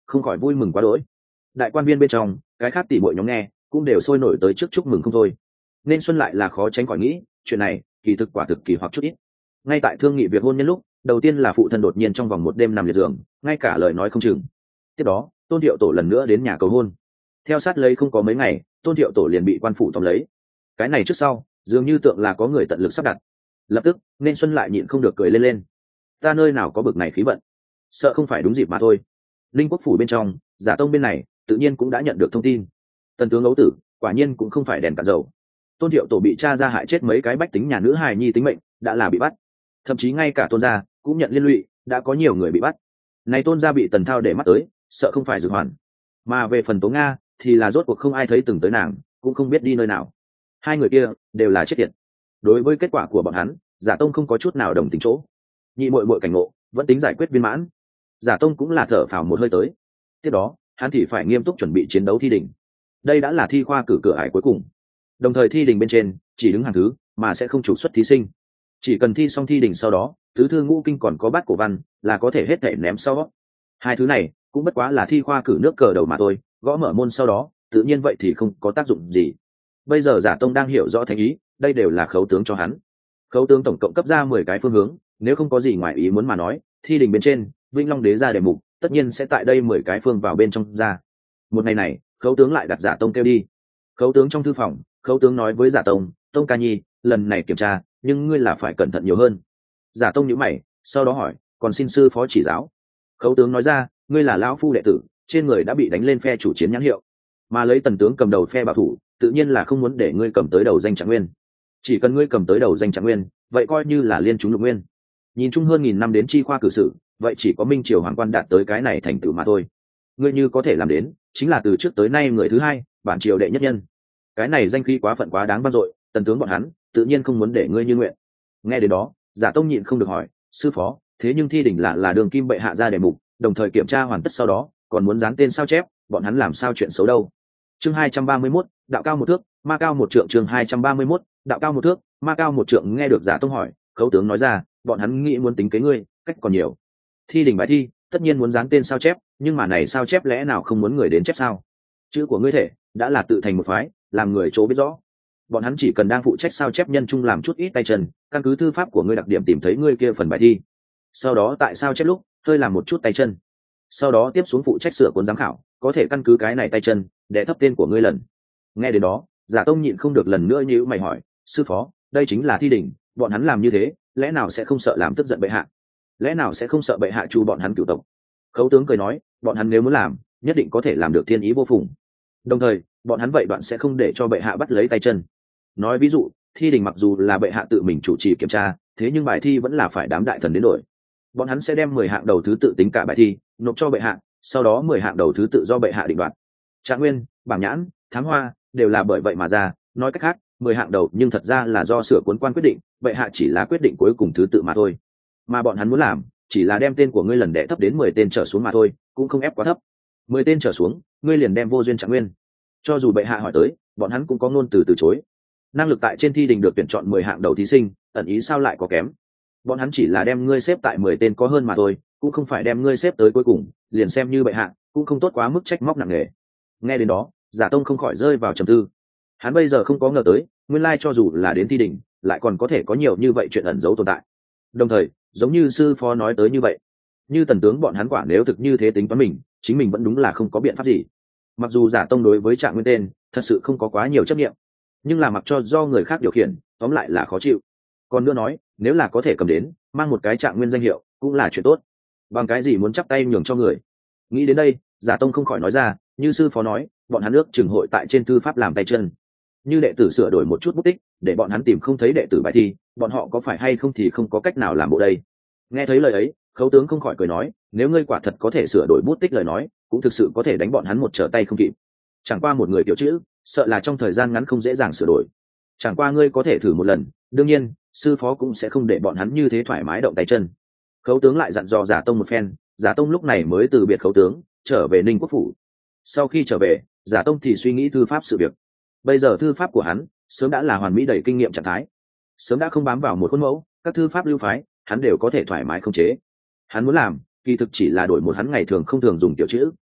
không khỏi vui mừng quá đỗi. Đại quan viên bên trong cái khác tỷ muội nhóm nghe cũng đều sôi nổi tới trước chúc mừng không thôi. Nên Xuân lại là khó tránh khỏi nghĩ chuyện này kỳ thực quả thực kỳ hoặc chút ít. Ngay tại thương nghị việc hôn nhân lúc, đầu tiên là phụ thân đột nhiên trong vòng một đêm nằm liệt giường, ngay cả lời nói không chừng. Tiếp đó Tôn Thiệu Tổ lần nữa đến nhà cầu hôn. Theo sát lấy không có mấy ngày, Tôn Thiệu Tổ liền bị quan phủ tóm lấy. Cái này trước sau dường như tượng là có người tận lực sắp đặt. Lập tức Nên Xuân lại nhịn không được cười lên lên. Ta nơi nào có bực này khí vận, sợ không phải đúng dịp mà thôi. Linh Quốc phủ bên trong, Giả Tông bên này tự nhiên cũng đã nhận được thông tin. Tần tướng ấu tử quả nhiên cũng không phải đèn cạn dầu. Tôn Thiệu Tổ bị cha ra hại chết mấy cái bách tính nhà nữ hài nhi tính mệnh, đã là bị bắt. Thậm chí ngay cả Tôn gia cũng nhận liên lụy, đã có nhiều người bị bắt. Này Tôn gia bị Tần Thao để mắt tới, sợ không phải dừng hoàn. Mà về phần Tố Nga thì là rốt cuộc không ai thấy từng tới nàng, cũng không biết đi nơi nào. Hai người kia đều là chết tiệt. Đối với kết quả của bọn hắn, Giả Tông không có chút nào đồng tình chỗ. Nhị muội muội cảnh ngộ vẫn tính giải quyết viên mãn. Giả Tông cũng là thở phào một hơi tới. Tiếp đó hắn thì phải nghiêm túc chuẩn bị chiến đấu thi đỉnh. Đây đã là thi khoa cử cửa ải cuối cùng. Đồng thời thi đỉnh bên trên chỉ đứng hàng thứ mà sẽ không trục xuất thí sinh. Chỉ cần thi xong thi đỉnh sau đó, tứ thư ngũ kinh còn có bát cổ văn là có thể hết thảy ném sau. Hai thứ này cũng bất quá là thi khoa cử nước cờ đầu mà thôi, gõ mở môn sau đó tự nhiên vậy thì không có tác dụng gì. Bây giờ Giả Tông đang hiểu rõ thành ý, đây đều là khấu tướng cho hắn. Khấu tướng tổng cộng cấp ra mười cái phương hướng, nếu không có gì ngoài ý muốn mà nói, thi đỉnh bên trên Vĩnh Long đế ra đề mục tất nhiên sẽ tại đây mười cái phương vào bên trong ra. Một ngày này khấu tướng lại đặt Giả Tông kêu đi. Khấu tướng trong thư phòng, khấu tướng nói với Giả Tông, Tông ca nhi, lần này kiểm tra nhưng ngươi là phải cẩn thận nhiều hơn. Giả Tông nhíu mày, sau đó hỏi, còn xin sư phó chỉ giáo. Khấu tướng nói ra, ngươi là lão phu đệ tử, trên người đã bị đánh lên phe chủ chiến nhãn hiệu, mà lấy Tần tướng cầm đầu phe bảo thủ, tự nhiên là không muốn để ngươi cầm tới đầu danh Trạng Nguyên. Chỉ cần ngươi cầm tới đầu danh Trạng Nguyên, vậy coi như là liên chúng lục nguyên. Nhìn chung hơn nghìn năm đến chi khoa cử sự, vậy chỉ có minh triều hoàng quan đạt tới cái này thành tựu mà thôi. Ngươi như có thể làm đến, chính là từ trước tới nay người thứ hai, bản triều đệ nhất nhân. Cái này danh khí quá phận quá đáng vang dội, Tần tướng bọn hắn tự nhiên không muốn để ngươi như nguyện. Nghe đến đó, Giả Tông nhịn không được hỏi, sư phó, thế nhưng thi đỉnh là là đường kim bệ hạ ra đề mục, đồng thời kiểm tra hoàn tất sau đó còn muốn dán tên sao chép, bọn hắn làm sao chuyện xấu đâu. Chương hai trăm ba mươi mốt, đạo cao một thước, ma cao một trượng. Chương hai trăm ba mươi mốt, đạo cao một thước, ma cao một trượng. Nghe được Giả Tông hỏi, khấu tướng nói ra, bọn hắn nghĩ muốn tính kế ngươi, cách còn nhiều. Thi đỉnh bài thi tất nhiên muốn dán tên sao chép, nhưng mà này sao chép lẽ nào không muốn người đến chép sao? Chữ của ngươi thể đã là tự thành một phái, làm người chỗ biết rõ. Bọn hắn chỉ cần đang phụ trách sao chép nhân trung làm chút ít tay chân, căn cứ thư pháp của ngươi đặc điểm tìm thấy ngươi kia phần bài thi, sau đó tại sao chép lúc hơi làm một chút tay chân, sau đó tiếp xuống phụ trách sửa cuốn giám khảo, có thể căn cứ cái này tay chân để thấp tên của ngươi lần. Nghe đến đó, Giả Tông nhịn không được lần nữa nhíu mày hỏi, sư phó, đây chính là thi đỉnh, bọn hắn làm như thế lẽ nào sẽ không sợ làm tức giận bệ hạ, lẽ nào sẽ không sợ bệ hạ chu bọn hắn cửu tộc? Khấu tướng cười nói, bọn hắn nếu muốn làm nhất định có thể làm được thiên ý vô phùng, đồng thời bọn hắn vậy đoạn sẽ không để cho bệ hạ bắt lấy tay chân. Nói ví dụ, thi đỉnh mặc dù là bệ hạ tự mình chủ trì kiểm tra, thế nhưng bài thi vẫn là phải đám đại thần đến đổi. Bọn hắn sẽ đem mười hạng đầu thứ tự tính cả bài thi nộp cho bệ hạ, sau đó mười hạng đầu thứ tự do bệ hạ định đoạt. Trạng Nguyên, bảng nhãn, thám hoa đều là bởi vậy mà ra. Nói cách khác, mười hạng đầu nhưng thật ra là do sửa cuốn quan quyết định, bệ hạ chỉ là quyết định cuối cùng thứ tự mà thôi. Mà bọn hắn muốn làm chỉ là đem tên của ngươi lần đệ thấp đến mười tên trở xuống mà thôi, cũng không ép quá thấp. Mười tên trở xuống, ngươi liền đem vô duyên Trạng Nguyên. Cho dù bệ hạ hỏi tới, bọn hắn cũng có ngôn từ từ chối. Năng lực tại trên thi đình được tuyển chọn mười hạng đầu thí sinh, ẩn ý sao lại có kém? Bọn hắn chỉ là đem ngươi xếp tại mười tên có hơn mà thôi, cũng không phải đem ngươi xếp tới cuối cùng, liền xem như bệ hạ cũng không tốt quá mức trách móc nặng nề. Nghe đến đó, Giả Tông không khỏi rơi vào trầm tư. Hắn bây giờ không có ngờ tới, nguyên lai cho dù là đến thi đỉnh, lại còn có thể có nhiều như vậy chuyện ẩn giấu tồn tại. Đồng thời, giống như sư phó nói tới như vậy, như Tần tướng bọn hắn quả nếu thực như thế tính toán mình, chính mình vẫn đúng là không có biện pháp gì. Mặc dù Giả Tông đối với Trạng Nguyên tên thật sự không có quá nhiều chấp niệm, nhưng là mặc cho do người khác điều khiển, tóm lại là khó chịu. Còn nữa nói, nếu là có thể cầm đến mang một cái Trạng Nguyên danh hiệu cũng là chuyện tốt, bằng cái gì muốn chắp tay nhường cho người. Nghĩ đến đây, Giả Tông không khỏi nói ra, như sư phó nói, bọn hắn ước chừng hội tại trên thư pháp làm tay chân, như đệ tử sửa đổi một chút bút tích để bọn hắn tìm không thấy đệ tử bài thi, bọn họ có phải hay không thì không có cách nào làm bộ đây. Nghe thấy lời ấy, Khấu tướng không khỏi cười nói, nếu ngươi quả thật có thể sửa đổi bút tích lời nói, cũng thực sự có thể đánh bọn hắn một trở tay không kịp. Chẳng qua một người tiểu chữ, sợ là trong thời gian ngắn không dễ dàng sửa đổi. Chẳng qua ngươi có thể thử một lần, đương nhiên sư phó cũng sẽ không để bọn hắn như thế thoải mái động tay chân. Khấu tướng lại dặn dò Giả Tông một phen, Giả Tông lúc này mới từ biệt Khấu tướng, trở về Ninh Quốc phủ. Sau khi trở về, Giả Tông thì suy nghĩ thư pháp sự việc. Bây giờ thư pháp của hắn sớm đã là hoàn mỹ đầy kinh nghiệm trạng thái, sớm đã không bám vào một khuôn mẫu, các thư pháp lưu phái hắn đều có thể thoải mái khống chế. Hắn muốn làm kỳ thực chỉ là đổi một hắn ngày thường không thường dùng tiểu chữ,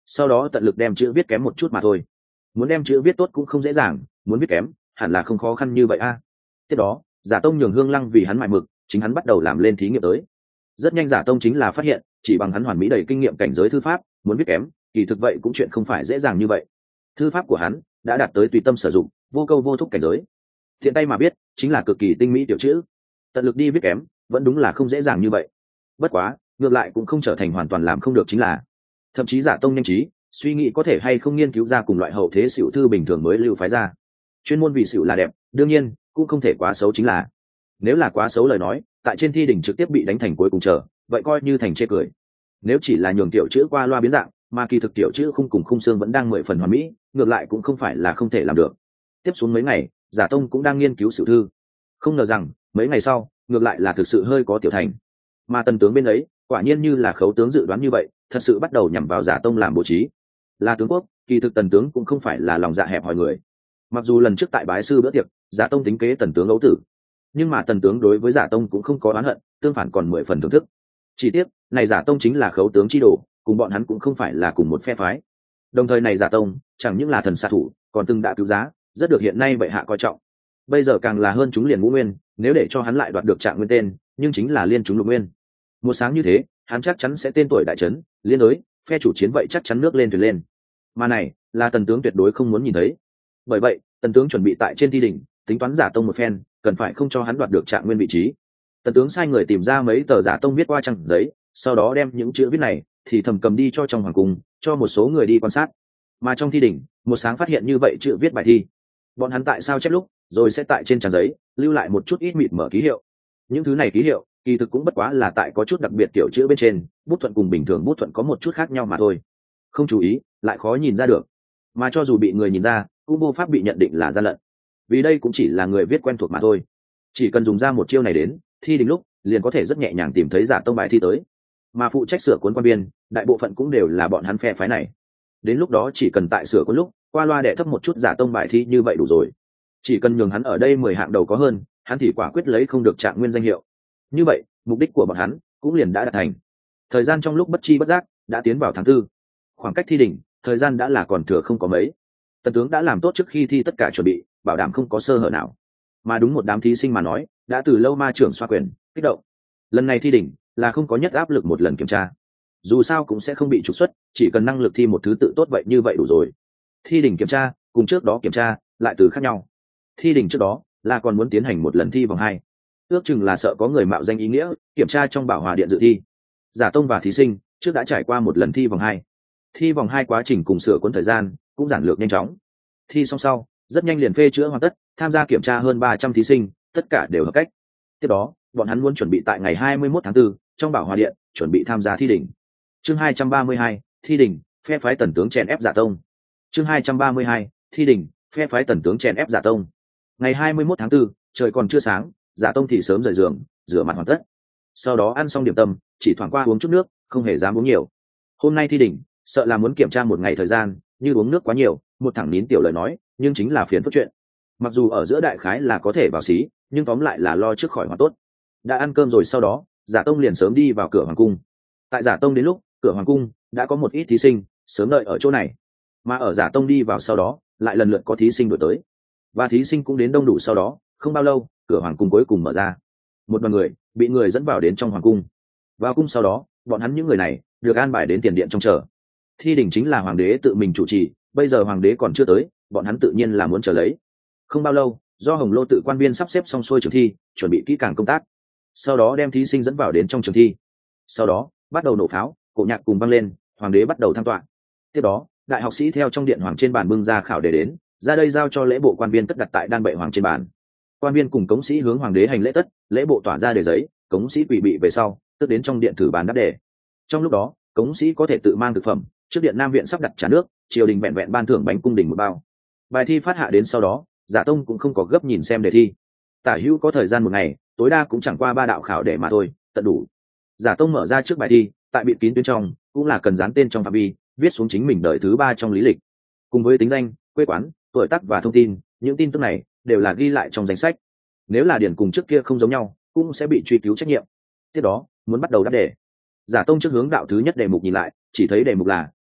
sau đó tận lực đem chữ viết kém một chút mà thôi. Muốn đem chữ viết tốt cũng không dễ dàng, muốn viết kém hẳn là không khó khăn như vậy a à. Tiếp đó giả tông nhường hương lăng vì hắn mại mực, chính hắn bắt đầu làm lên thí nghiệm tới. Rất nhanh giả tông chính là phát hiện chỉ bằng hắn hoàn mỹ đầy kinh nghiệm cảnh giới thư pháp, muốn viết kém kỳ thực vậy cũng chuyện không phải dễ dàng như vậy. Thư pháp của hắn đã đạt tới tùy tâm sử dụng, vô câu vô thúc cảnh giới. Thiện tay mà biết chính là cực kỳ tinh mỹ tiểu chữ. Tận lực đi viết kém vẫn đúng là không dễ dàng như vậy. Bất quá ngược lại cũng không trở thành hoàn toàn làm không được chính là, thậm chí giả tông nhanh trí suy nghĩ có thể hay không nghiên cứu ra cùng loại hậu thế xỉu thư bình thường mới lưu phái ra, chuyên môn vì xỉu là đẹp, đương nhiên cũng không thể quá xấu chính là. Nếu là quá xấu lời nói, tại trên thi đỉnh trực tiếp bị đánh thành cuối cùng chờ, vậy coi như thành chê cười. Nếu chỉ là nhường tiểu chữ qua loa biến dạng, mà kỳ thực tiểu chữ khung cùng khung xương vẫn đang mười phần hoàn mỹ, ngược lại cũng không phải là không thể làm được. Tiếp xuống mấy ngày giả tông cũng đang nghiên cứu xỉu thư, không ngờ rằng mấy ngày sau ngược lại là thực sự hơi có tiểu thành. Mà tần tướng bên ấy quả nhiên như là khấu tướng dự đoán như vậy, thật sự bắt đầu nhằm vào giả tông làm bố trí. Là tướng quốc, kỳ thực tần tướng cũng không phải là lòng dạ hẹp hòi người. Mặc dù lần trước tại bái sư bữa tiệc giả tông tính kế tần tướng ấu tử, nhưng mà tần tướng đối với giả tông cũng không có oán hận, tương phản còn mười phần thưởng thức. Chỉ tiếc này giả tông chính là khấu tướng chi đồ, cùng bọn hắn cũng không phải là cùng một phe phái. Đồng thời này giả tông chẳng những là thần xạ thủ, còn từng đã cứu giá, rất được hiện nay bệ hạ coi trọng. Bây giờ càng là hơn chúng liền ngũ nguyên, nếu để cho hắn lại đoạt được trạng nguyên tên, nhưng chính là liên chúng lục nguyên. Một sáng như thế hắn chắc chắn sẽ tên tuổi đại trấn, liên đối phe chủ chiến vậy chắc chắn nước lên thuyền lên. Mà này là tần tướng tuyệt đối không muốn nhìn thấy. Bởi vậy tần tướng chuẩn bị tại trên thi đỉnh tính toán giả tông một phen, cần phải không cho hắn đoạt được trạng nguyên vị trí. Tần tướng sai người tìm ra mấy tờ giả tông viết qua trang giấy, sau đó đem những chữ viết này thì thầm cầm đi cho trong hoàng cung, cho một số người đi quan sát. Mà trong thi đỉnh một sáng phát hiện như vậy chữ viết bài thi, bọn hắn tại sao chép lúc rồi sẽ tại trên trang giấy lưu lại một chút ít mịt mở ký hiệu. Những thứ này ký hiệu kỳ thực cũng bất quá là tại có chút đặc biệt kiểu chữ bên trên, bút thuận cùng bình thường bút thuận có một chút khác nhau mà thôi. Không chú ý lại khó nhìn ra được, mà cho dù bị người nhìn ra cũng vô pháp bị nhận định là gian lận, vì đây cũng chỉ là người viết quen thuộc mà thôi. Chỉ cần dùng ra một chiêu này đến thi đỉnh lúc liền có thể rất nhẹ nhàng tìm thấy giả tông bài thi tới. Mà phụ trách sửa cuốn quan biên đại bộ phận cũng đều là bọn hắn phe phái này. Đến lúc đó chỉ cần tại sửa cuốn lúc qua loa đệ thấp một chút giả tông bài thi như vậy đủ rồi. Chỉ cần nhường hắn ở đây mười hạng đầu có hơn, hắn thì quả quyết lấy không được trạng nguyên danh hiệu. Như vậy mục đích của bọn hắn cũng liền đã đạt thành. Thời gian trong lúc bất chi bất giác đã tiến vào tháng tư, khoảng cách thi đỉnh thời gian đã là còn thừa không có mấy. Tần tướng đã làm tốt trước khi thi tất cả chuẩn bị, bảo đảm không có sơ hở nào. Mà đúng một đám thí sinh mà nói, đã từ lâu ma trưởng xoa quyền kích động. Lần này thi đỉnh là không có nhất áp lực một lần kiểm tra, dù sao cũng sẽ không bị trục xuất, chỉ cần năng lực thi một thứ tự tốt vậy như vậy đủ rồi. Thi đỉnh kiểm tra cùng trước đó kiểm tra lại từ khác nhau. Thi đỉnh trước đó là còn muốn tiến hành một lần thi vòng hai, ước chừng là sợ có người mạo danh ý nghĩa kiểm tra trong bảo hòa điện dự thi. Giả tông và thí sinh trước đã trải qua một lần thi vòng hai. Thi vòng hai quá trình cùng sửa cuốn thời gian cũng giản lược nhanh chóng. Thi xong sau rất nhanh liền phê chữa hoàn tất, tham gia kiểm tra hơn ba trăm thí sinh tất cả đều hợp cách. Tiếp đó bọn hắn muốn chuẩn bị tại ngày hai mươi mốt tháng tư trong bảo hòa điện chuẩn bị tham gia thi đỉnh. Chương hai trăm ba mươi hai, thi đỉnh, phe phái tần tướng chèn ép giả tông. Chương hai trăm ba mươi hai, thi đỉnh, phe phái tần tướng chèn ép giả tông. Ngày hai mươi mốt tháng tư trời còn chưa sáng, giả tông thì sớm rời giường rửa mặt hoàn tất, sau đó ăn xong điểm tâm chỉ thoảng qua uống chút nước, không hề dám uống nhiều. Hôm nay thi đỉnh sợ là muốn kiểm tra một ngày thời gian, như uống nước quá nhiều một thẳng nín tiểu lời nói nhưng chính là phiền phức chuyện. Mặc dù ở giữa đại khái là có thể vào xí, nhưng tóm lại là lo trước khỏi hoàn tốt. Đã ăn cơm rồi sau đó giả tông liền sớm đi vào cửa hoàng cung. Tại giả tông đến lúc cửa hoàng cung đã có một ít thí sinh sớm đợi ở chỗ này, mà ở giả tông đi vào sau đó lại lần lượt có thí sinh đổi tới, và thí sinh cũng đến đông đủ. Sau đó không bao lâu cửa hoàng cung cuối cùng mở ra, một đoàn người bị người dẫn vào đến trong hoàng cung. Vào cung sau đó bọn hắn những người này được an bài đến tiền điện trong chờ. Thi đỉnh chính là hoàng đế tự mình chủ trì, bây giờ hoàng đế còn chưa tới, bọn hắn tự nhiên là muốn chờ lấy. Không bao lâu do hồng lô tự quan viên sắp xếp xong xuôi trường thi, chuẩn bị kỹ càng công tác, sau đó đem thí sinh dẫn vào đến trong trường thi. Sau đó bắt đầu nổ pháo, cổ nhạc cùng vang lên, hoàng đế bắt đầu tham tọa. Tiếp đó đại học sĩ theo trong điện hoàng trên bàn bưng ra khảo đề đến, ra đây giao cho lễ bộ quan viên cất đặt tại đan bệ hoàng trên bàn. Quan viên cùng cống sĩ hướng hoàng đế hành lễ tất, lễ bộ tỏa ra đề giấy, cống sĩ quỳ bị về sau tức đến trong điện thử bàn đáp đề. Trong lúc đó cống sĩ có thể tự mang thực phẩm, trước điện nam viện sắp đặt trà nước, triều đình vẹn vẹn ban thưởng bánh cung đình một bao. Bài thi phát hạ đến sau đó giả tông cũng không có gấp nhìn xem đề thi, tả hữu có thời gian một ngày, tối đa cũng chẳng qua ba đạo khảo để mà thôi, tận đủ. Giả tông mở ra trước bài thi, tại bịt kín tuyến trong cũng là cần dán tên trong phạm vi, viết xuống chính mình đời thứ ba trong lý lịch, cùng với tính danh, quê quán, tuổi tác và thông tin. Những tin tức này đều là ghi lại trong danh sách, nếu là điển cùng trước kia không giống nhau cũng sẽ bị truy cứu trách nhiệm. Tiếp đó muốn bắt đầu đáp đề. Giả tông trước hướng đạo thứ nhất đề mục nhìn lại, chỉ thấy đề mục là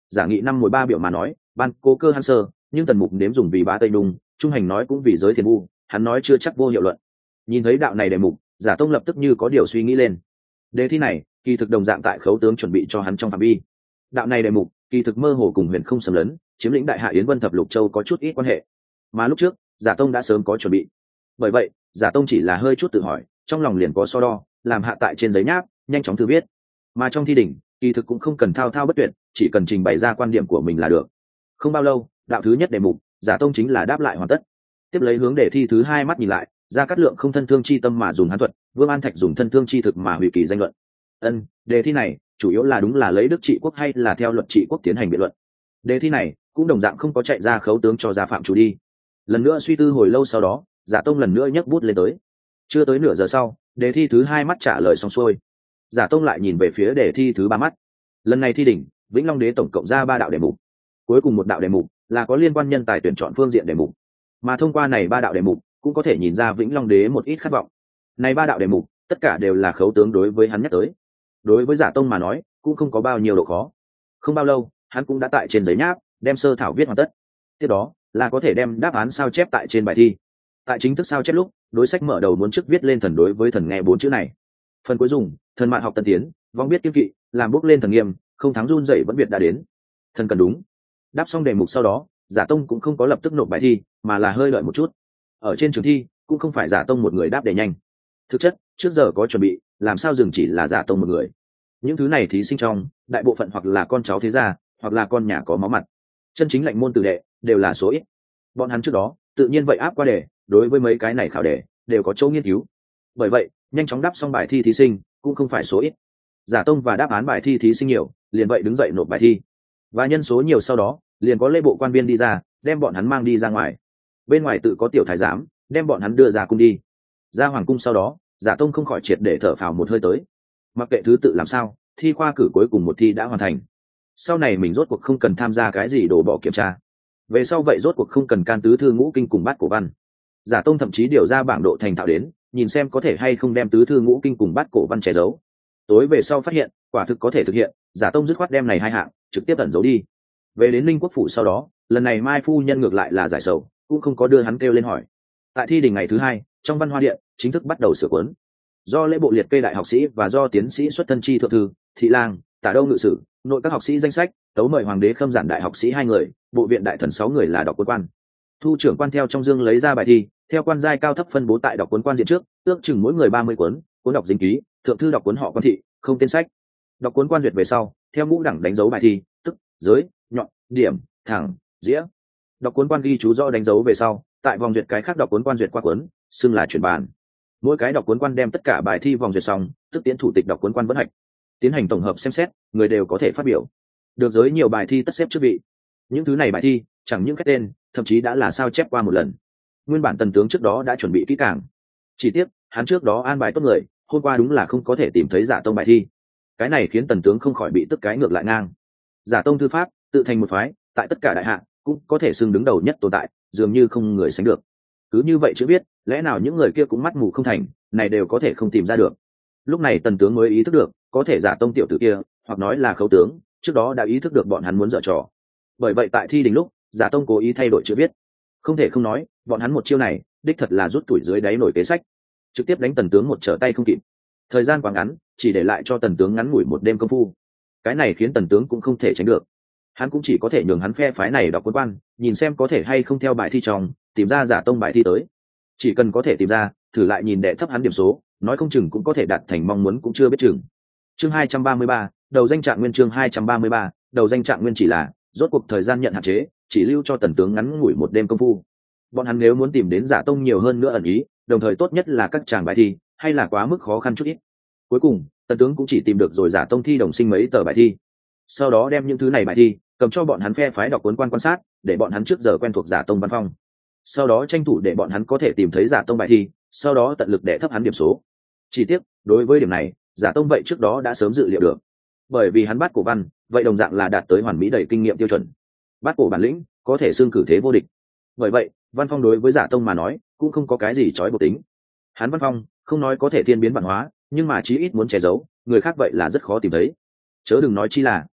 giả nghị năm mười ba biểu mà nói ban cố cơ han sơ, nhưng tần mục nếm dùng vì bá tây đung, trung hành nói cũng vì giới thiền vu, hắn nói chưa chắc vô hiệu luận. Nhìn thấy đạo này đề mục, giả tông lập tức như có điều suy nghĩ lên. Đề thi này kỳ thực đồng dạng tại khấu tướng chuẩn bị cho hắn trong phạm vi. Đạo này đề mục kỳ thực mơ hồ cùng huyền không xâm lấn, chiếm lĩnh đại hạ yến vân thập lục châu có chút ít quan hệ, mà lúc trước giả tông đã sớm có chuẩn bị. Bởi vậy giả tông chỉ là hơi chút tự hỏi, trong lòng liền có so đo, làm hạ tại trên giấy nháp nhanh chóng thư viết. Mà trong thi đỉnh kỳ thực cũng không cần thao thao bất tuyệt, chỉ cần trình bày ra quan điểm của mình là được. Không bao lâu đạo thứ nhất đề mục giả tông chính là đáp lại hoàn tất. Tiếp lấy hướng đề thi thứ hai mắt nhìn lại, Gia Cát Lượng không thân thương chi tâm mà dùng hán thuật, Vương An Thạch dùng thân thương chi thực mà hủy kỳ danh luận. Ân, đề thi này chủ yếu là đúng là lấy đức trị quốc hay là theo luật trị quốc tiến hành biện luận. Đề thi này cũng đồng dạng không có chạy ra khấu tướng cho gia phạm chủ đi. Lần nữa suy tư hồi lâu sau đó, giả tông lần nữa nhấc bút lên tới. Chưa tới nửa giờ sau, đề thi thứ hai mắt trả lời xong xuôi, giả tông lại nhìn về phía đề thi thứ ba mắt. Lần này thi đỉnh Vĩnh Long Đế tổng cộng ra ba đạo đề mục, cuối cùng một đạo đề mục là có liên quan nhân tài tuyển chọn phương diện đề mục, mà thông qua này ba đạo đề mục cũng có thể nhìn ra Vĩnh Long Đế một ít khát vọng. Này ba đạo đề mục tất cả đều là khấu tướng đối với hắn nhắc tới, đối với giả tông mà nói cũng không có bao nhiêu độ khó. Không bao lâu hắn cũng đã tại trên giấy nháp đem sơ thảo viết hoàn tất, tiếp đó là có thể đem đáp án sao chép tại trên bài thi. Tại chính thức sao chép lúc, đối sách mở đầu muốn trước viết lên thần đối với thần nghe bốn chữ này, phần cuối dùng thần mạn học tân tiến, vong biết kiên kỵ, làm bước lên thần nghiêm, không thắng run dậy vẫn việt đã đến, thần cần đúng. Đáp xong đề mục sau đó, giả tông cũng không có lập tức nộp bài thi, mà là hơi đợi một chút. Ở trên trường thi cũng không phải giả tông một người đáp đề nhanh, thực chất trước giờ có chuẩn bị, làm sao dừng chỉ là giả tông một người. Những thứ này thí sinh trong đại bộ phận hoặc là con cháu thế gia, hoặc là con nhà có máu mặt, chân chính lệnh môn tử đệ đều là số ít. Bọn hắn trước đó tự nhiên vậy áp qua đề, đối với mấy cái này khảo đề đều có chỗ nghiên cứu. Bởi vậy nhanh chóng đáp xong bài thi thí sinh cũng không phải số ít. Giả tông và đáp án bài thi thí sinh nhiều, liền vậy đứng dậy nộp bài thi, và nhân số nhiều sau đó liền có lễ bộ quan viên đi ra đem bọn hắn mang đi ra ngoài. Bên ngoài tự có tiểu thái giám đem bọn hắn đưa ra cung đi. Ra hoàng cung sau đó, giả tông không khỏi triệt để thở phào một hơi tới. Mặc kệ thứ tự làm sao, thi khoa cử cuối cùng một thi đã hoàn thành. Sau này mình rốt cuộc không cần tham gia cái gì đổ bỏ kiểm tra. Về sau vậy rốt cuộc không cần can tứ thư ngũ kinh cùng bát cổ văn. Giả tông thậm chí điều ra bảng độ thành thạo đến, nhìn xem có thể hay không đem tứ thư ngũ kinh cùng bát cổ văn che giấu. Tối về sau phát hiện quả thực có thể thực hiện, giả tông dứt khoát đem này hai hạng trực tiếp ẩn giấu đi. Về đến Ninh Quốc phủ sau đó, lần này Mai phu nhân ngược lại là giải sầu, cũng không có đưa hắn kêu lên hỏi. Tại thi đình ngày thứ hai, trong văn hoa điện chính thức bắt đầu sửa cuốn. Do lễ bộ liệt kê đại học sĩ và do tiến sĩ xuất thân chi thượng thư, thị lang, tả đâu ngự sử, nội các học sĩ danh sách, tấu mời hoàng đế khâm giản đại học sĩ hai người, bộ viện đại thần sáu người là đọc cuốn quan. Thu trưởng quan theo trong dương lấy ra bài thi, theo quan giai cao thấp phân bố tại đọc cuốn quan diện trước, ước chừng mỗi người ba mươi cuốn, cuốn đọc dính ký, thượng thư đọc cuốn họ quan thị, không tên sách. Đọc cuốn quan duyệt về sau, theo ngũ đẳng đánh dấu bài thi, tức giới, nhọn, điểm, thẳng, dĩa. Đọc cuốn quan ghi chú rõ đánh dấu về sau, tại vòng duyệt cái khác đọc cuốn quan duyệt qua cuốn, xưng là chuyển bàn. Mỗi cái đọc cuốn quan đem tất cả bài thi vòng duyệt xong, tức tiến thủ tịch đọc cuốn quan vẫn hạch, tiến hành tổng hợp xem xét, người đều có thể phát biểu. Được giới nhiều bài thi tất xếp trước vị. Những thứ này bài thi chẳng những cái tên, thậm chí đã là sao chép qua một lần. Nguyên bản tần tướng trước đó đã chuẩn bị kỹ càng, chỉ tiếc hắn trước đó an bài tốt người, hôm qua đúng là không có thể tìm thấy giả tông bài thi. Cái này khiến tần tướng không khỏi bị tức cái ngược lại ngang. Giả tông thư pháp tự thành một phái, tại tất cả đại hạ cũng có thể xưng đứng đầu nhất tồn tại, dường như không người sánh được. Cứ như vậy chữ biết, lẽ nào những người kia cũng mắt mù không thành, này đều có thể không tìm ra được. Lúc này tần tướng mới ý thức được, có thể giả tông tiểu tử kia, hoặc nói là khấu tướng, trước đó đã ý thức được bọn hắn muốn dở trò. Bởi vậy tại thi đình lúc, giả tông cố ý thay đổi chữ viết. Không thể không nói, bọn hắn một chiêu này đích thật là rút tuổi dưới đáy nổi kế sách, trực tiếp đánh tần tướng một trở tay không kịp. Thời gian quá ngắn, chỉ để lại cho tần tướng ngắn ngủi một đêm công phu. Cái này khiến tần tướng cũng không thể tránh được, hắn cũng chỉ có thể nhường hắn phe phái này đọc cuốn quan, nhìn xem có thể hay không theo bài thi trong tìm ra giả tông bài thi tới. Chỉ cần có thể tìm ra, thử lại nhìn đệ thấp hắn điểm số, nói không chừng cũng có thể đạt thành mong muốn cũng chưa biết chừng. Chương hai trăm ba mươi ba, đầu danh trạng nguyên. Chương hai trăm ba mươi ba, đầu danh trạng nguyên chỉ là rốt cuộc thời gian nhận hạn chế, chỉ lưu cho tần tướng ngắn ngủi một đêm công phu. Bọn hắn nếu muốn tìm đến giả tông nhiều hơn nữa ẩn ý, đồng thời tốt nhất là các tràng bài thi, hay là quá mức khó khăn chút ít. Cuối cùng tần tướng cũng chỉ tìm được rồi giả tông thi đồng sinh mấy tờ bài thi, sau đó đem những thứ này bài thi cầm cho bọn hắn phe phái đọc cuốn quan quan sát, để bọn hắn trước giờ quen thuộc giả tông văn phong, sau đó tranh thủ để bọn hắn có thể tìm thấy giả tông bài thi, sau đó tận lực để thấp hắn điểm số. Chỉ tiếc đối với điểm này, giả tông vậy trước đó đã sớm dự liệu được, bởi vì hắn bắt cổ văn vậy đồng dạng là đạt tới hoàn mỹ đầy kinh nghiệm tiêu chuẩn, bắt cổ bản lĩnh có thể xương cử thế vô địch. Bởi vậy văn phong đối với giả tông mà nói cũng không có cái gì trói buộc tính. Hắn văn phong không nói có thể thiên biến văn hóa, nhưng mà chí ít muốn che giấu, người khác vậy là rất khó tìm thấy. Chớ đừng nói chi là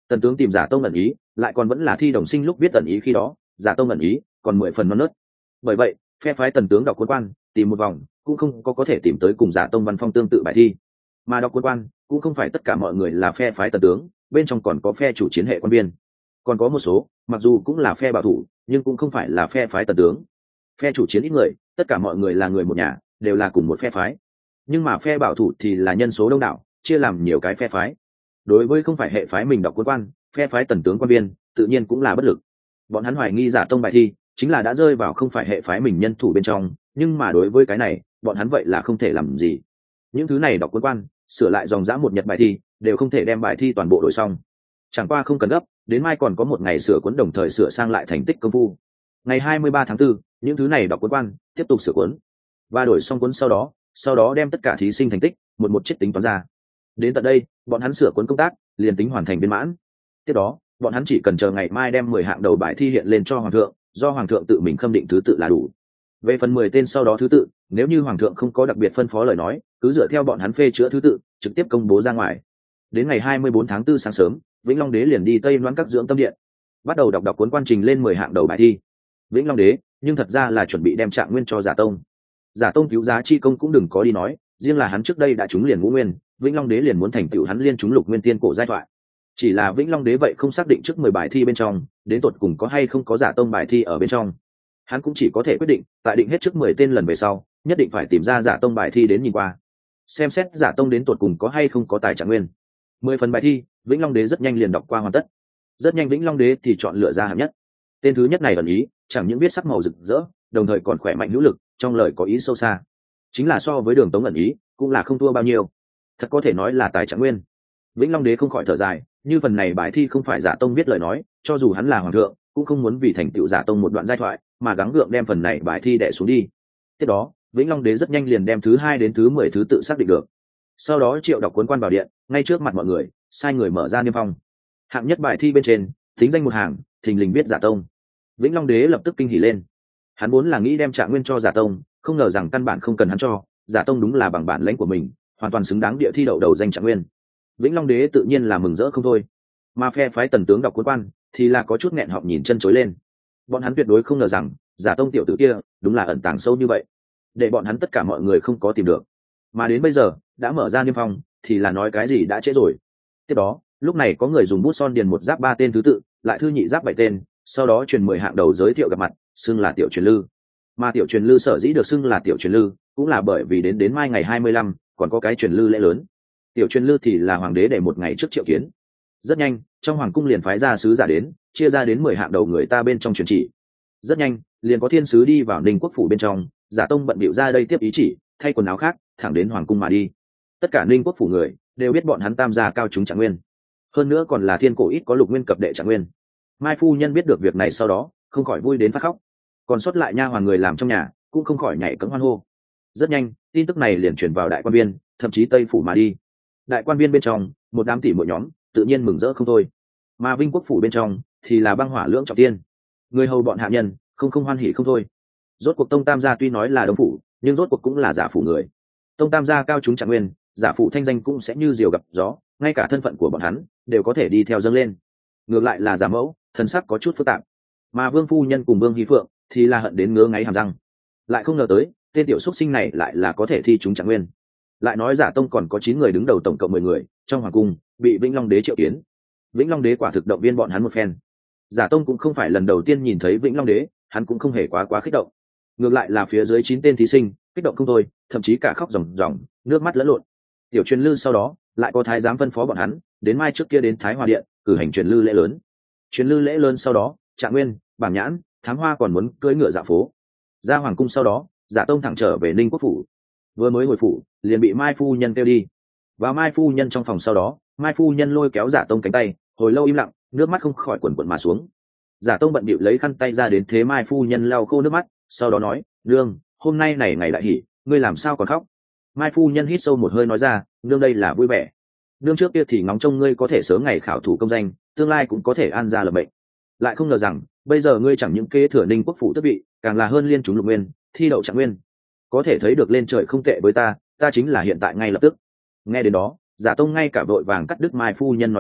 Tần tướng tìm giả tông ẩn ý, lại còn vẫn là thi đồng sinh lúc biết ẩn ý khi đó, giả tông ẩn ý còn mười phần non nớt. Bởi vậy phe phái Tần tướng đọc cuốn quan tìm một vòng cũng không có có thể tìm tới cùng giả tông văn phong tương tự bài thi. Mà đọc cuốn quan cũng không phải tất cả mọi người là phe phái Tần tướng, bên trong còn có phe chủ chiến hệ quan viên, còn có một số mặc dù cũng là phe bảo thủ nhưng cũng không phải là phe phái Tần tướng. Phe chủ chiến ít người, tất cả mọi người là người một nhà, đều là cùng một phe phái. Nhưng mà phe bảo thủ thì là nhân số đông đảo, chia làm nhiều cái phe phái. Đối với không phải hệ phái mình đọc cuốn quan, phe phái Tần tướng quan viên tự nhiên cũng là bất lực. Bọn hắn hoài nghi giả tông bài thi chính là đã rơi vào không phải hệ phái mình nhân thủ bên trong, nhưng mà đối với cái này bọn hắn vậy là không thể làm gì. Những thứ này đọc cuốn quan sửa lại dòng dã một nhật bài thi đều không thể đem bài thi toàn bộ đổi xong. Chẳng qua không cần gấp, đến mai còn có một ngày sửa cuốn đồng thời sửa sang lại thành tích công phu. Ngày hai mươi ba tháng tư, những thứ này đọc cuốn quan tiếp tục sửa cuốn và đổi xong cuốn sau đó sau đó đem tất cả thí sinh thành tích một một chiết tính toán ra. Đến tận đây bọn hắn sửa cuốn công tác liền tính hoàn thành viên mãn. Tiếp đó bọn hắn chỉ cần chờ ngày mai đem mười hạng đầu bài thi hiện lên cho hoàng thượng, do hoàng thượng tự mình khâm định thứ tự là đủ. Về phần mười tên sau đó thứ tự, nếu như hoàng thượng không có đặc biệt phân phó lời nói, cứ dựa theo bọn hắn phê chữa thứ tự trực tiếp công bố ra ngoài. Đến ngày hai mươi bốn tháng tư sáng sớm, Vĩnh Long đế liền đi Tây Loan các dưỡng tâm điện, bắt đầu đọc đọc cuốn quan trình lên mười hạng đầu bài thi. Vĩnh Long đế nhưng thật ra là chuẩn bị đem Trạng Nguyên cho giả tông. Giả tông cứu giá chi công cũng đừng có đi nói, riêng là hắn trước đây đã trúng liền ngũ nguyên, Vĩnh Long đế liền muốn thành tựu hắn liên trúng lục nguyên tiên cổ giai thoại. Chỉ là Vĩnh Long đế vậy không xác định trước mười bài thi bên trong đến tột cùng có hay không có giả tông bài thi ở bên trong. Hắn cũng chỉ có thể quyết định tại định hết trước mười tên lần về sau nhất định phải tìm ra giả tông bài thi đến nhìn qua, xem xét giả tông đến tột cùng có hay không có tài Trạng Nguyên. Mười phần bài thi Vĩnh Long đế rất nhanh liền đọc qua hoàn tất. Rất nhanh Vĩnh Long đế thì chọn lựa ra hạng nhất. Tên thứ nhất này ẩn ý chẳng những biết sắc màu rực rỡ, đồng thời còn khỏe mạnh hữu lực, trong lời có ý sâu xa, chính là so với Đường Tống ẩn ý cũng là không thua bao nhiêu, thật có thể nói là tài Trạng Nguyên. Vĩnh Long đế không khỏi thở dài, như phần này bài thi không phải giả tông biết lời nói, cho dù hắn là hoàng thượng cũng không muốn vì thành tựu giả tông một đoạn giai thoại mà gắng gượng đem phần này bài thi đè xuống đi. Tiếp đó Vĩnh Long đế rất nhanh liền đem thứ hai đến thứ mười thứ tự xác định được, sau đó triệu đọc cuốn quan vào điện, ngay trước mặt mọi người sai người mở ra niêm phong. Hạng nhất bài thi bên trên tính danh một hàng thình lình biết giả tông. Vĩnh Long đế lập tức kinh hỉ lên, hắn vốn là nghĩ đem Trạng Nguyên cho giả tông, không ngờ rằng căn bản không cần hắn cho, giả tông đúng là bằng bản lãnh của mình hoàn toàn xứng đáng địa thi đậu đầu danh Trạng Nguyên. Vĩnh Long đế tự nhiên là mừng rỡ không thôi, mà phe phái Tần tướng đọc cuốn quan thì là có chút nghẹn họng nhìn chân chối lên. Bọn hắn tuyệt đối không ngờ rằng giả tông tiểu tử kia đúng là ẩn tàng sâu như vậy, để bọn hắn tất cả mọi người không có tìm được, mà đến bây giờ đã mở ra niêm phong thì là nói cái gì đã trễ rồi. Tiếp đó lúc này có người dùng bút son điền một giáp ba tên thứ tự, lại thư nhị giáp bảy tên, sau đó truyền mười hạng đầu giới thiệu gặp mặt, xưng là tiểu truyền lư. Mà tiểu truyền lư sở dĩ được xưng là tiểu truyền lư cũng là bởi vì đến đến mai ngày hai mươi lăm còn có cái truyền lư lễ lớn. Tiểu truyền lư thì là hoàng đế để một ngày trước triệu kiến. Rất nhanh trong hoàng cung liền phái ra sứ giả đến, chia ra đến mười hạng đầu người ta bên trong truyền chỉ. Rất nhanh liền có thiên sứ đi vào Ninh Quốc phủ bên trong, giả tông bận bịu ra đây tiếp ý chỉ, thay quần áo khác thẳng đến hoàng cung mà đi. Tất cả Ninh Quốc phủ người đều biết bọn hắn tam gia cao chúng Trạng Nguyên, hơn nữa còn là thiên cổ ít có lục nguyên cập đệ Trạng Nguyên. Mai phu nhân biết được việc này sau đó không khỏi vui đến phát khóc, còn sót lại nha hoàn người làm trong nhà cũng không khỏi nhảy cẫng hoan hô. Rất nhanh tin tức này liền truyền vào đại quan viên, thậm chí Tây phủ mà đi. Đại quan viên bên trong một đám tỷ muội nhóm tự nhiên mừng rỡ không thôi, mà Vinh Quốc phủ bên trong thì là băng hỏa lưỡng trọng tiên, người hầu bọn hạ nhân không không hoan hỉ không thôi. Rốt cuộc Tông Tam gia tuy nói là đông phủ, nhưng rốt cuộc cũng là giả phủ người. Tông Tam gia cao chúng Trạng Nguyên, giả phủ thanh danh cũng sẽ như diều gặp gió, ngay cả thân phận của bọn hắn đều có thể đi theo dâng lên. Ngược lại là giả mẫu thân sắc có chút phức tạp, mà Vương phu nhân cùng Vương Hy Phượng thì là hận đến ngứa ngáy hàm răng, lại không ngờ tới tên tiểu xuất sinh này lại là có thể thi chúng Trạng Nguyên. Lại nói giả tông còn có chín người đứng đầu, tổng cộng mười người trong hoàng cung bị Vĩnh Long đế triệu kiến. Vĩnh Long đế quả thực động viên bọn hắn một phen. Giả tông cũng không phải lần đầu tiên nhìn thấy Vĩnh Long đế, hắn cũng không hề quá quá kích động, ngược lại là phía dưới chín tên thí sinh kích động không thôi, thậm chí cả khóc ròng ròng, nước mắt lẫn lộn. Tiểu truyền lư sau đó lại có thái giám phân phó bọn hắn đến mai trước kia đến Thái Hòa điện cử hành truyền lư lễ lớn. Truyền lư lễ lớn sau đó Trạng Nguyên, Bảng Nhãn, Thám Hoa còn muốn cưỡi ngựa dạo phố. Ra hoàng cung sau đó giả tông thẳng trở về Ninh Quốc phủ. Vừa mới hồi phủ liền bị Mai phu nhân kêu đi. Vào Mai phu nhân trong phòng sau đó, Mai phu nhân lôi kéo giả tông cánh tay, hồi lâu im lặng, nước mắt không khỏi quần quần mà xuống. Giả tông bận bịu lấy khăn tay ra đến thế Mai phu nhân lau khô nước mắt, sau đó nói: "Nương, hôm nay này ngày đại hỷ, ngươi làm sao còn khóc?" Mai phu nhân hít sâu một hơi nói ra: "Nương đây là vui vẻ. Nương trước kia thì ngóng trông ngươi có thể sớm ngày khảo thủ công danh, tương lai cũng có thể an gia lập mệnh. Lại không ngờ rằng bây giờ ngươi chẳng những kế thừa Ninh Quốc phủ tước vị, càng là hơn liên chúng lục nguyên, thi đậu Trạng Nguyên. Có thể thấy được lên trời không tệ với ta, ta chính là hiện tại ngay lập tức." Nghe đến đó giả tông ngay cả vội vàng cắt đứt Mai phu nhân nói ra: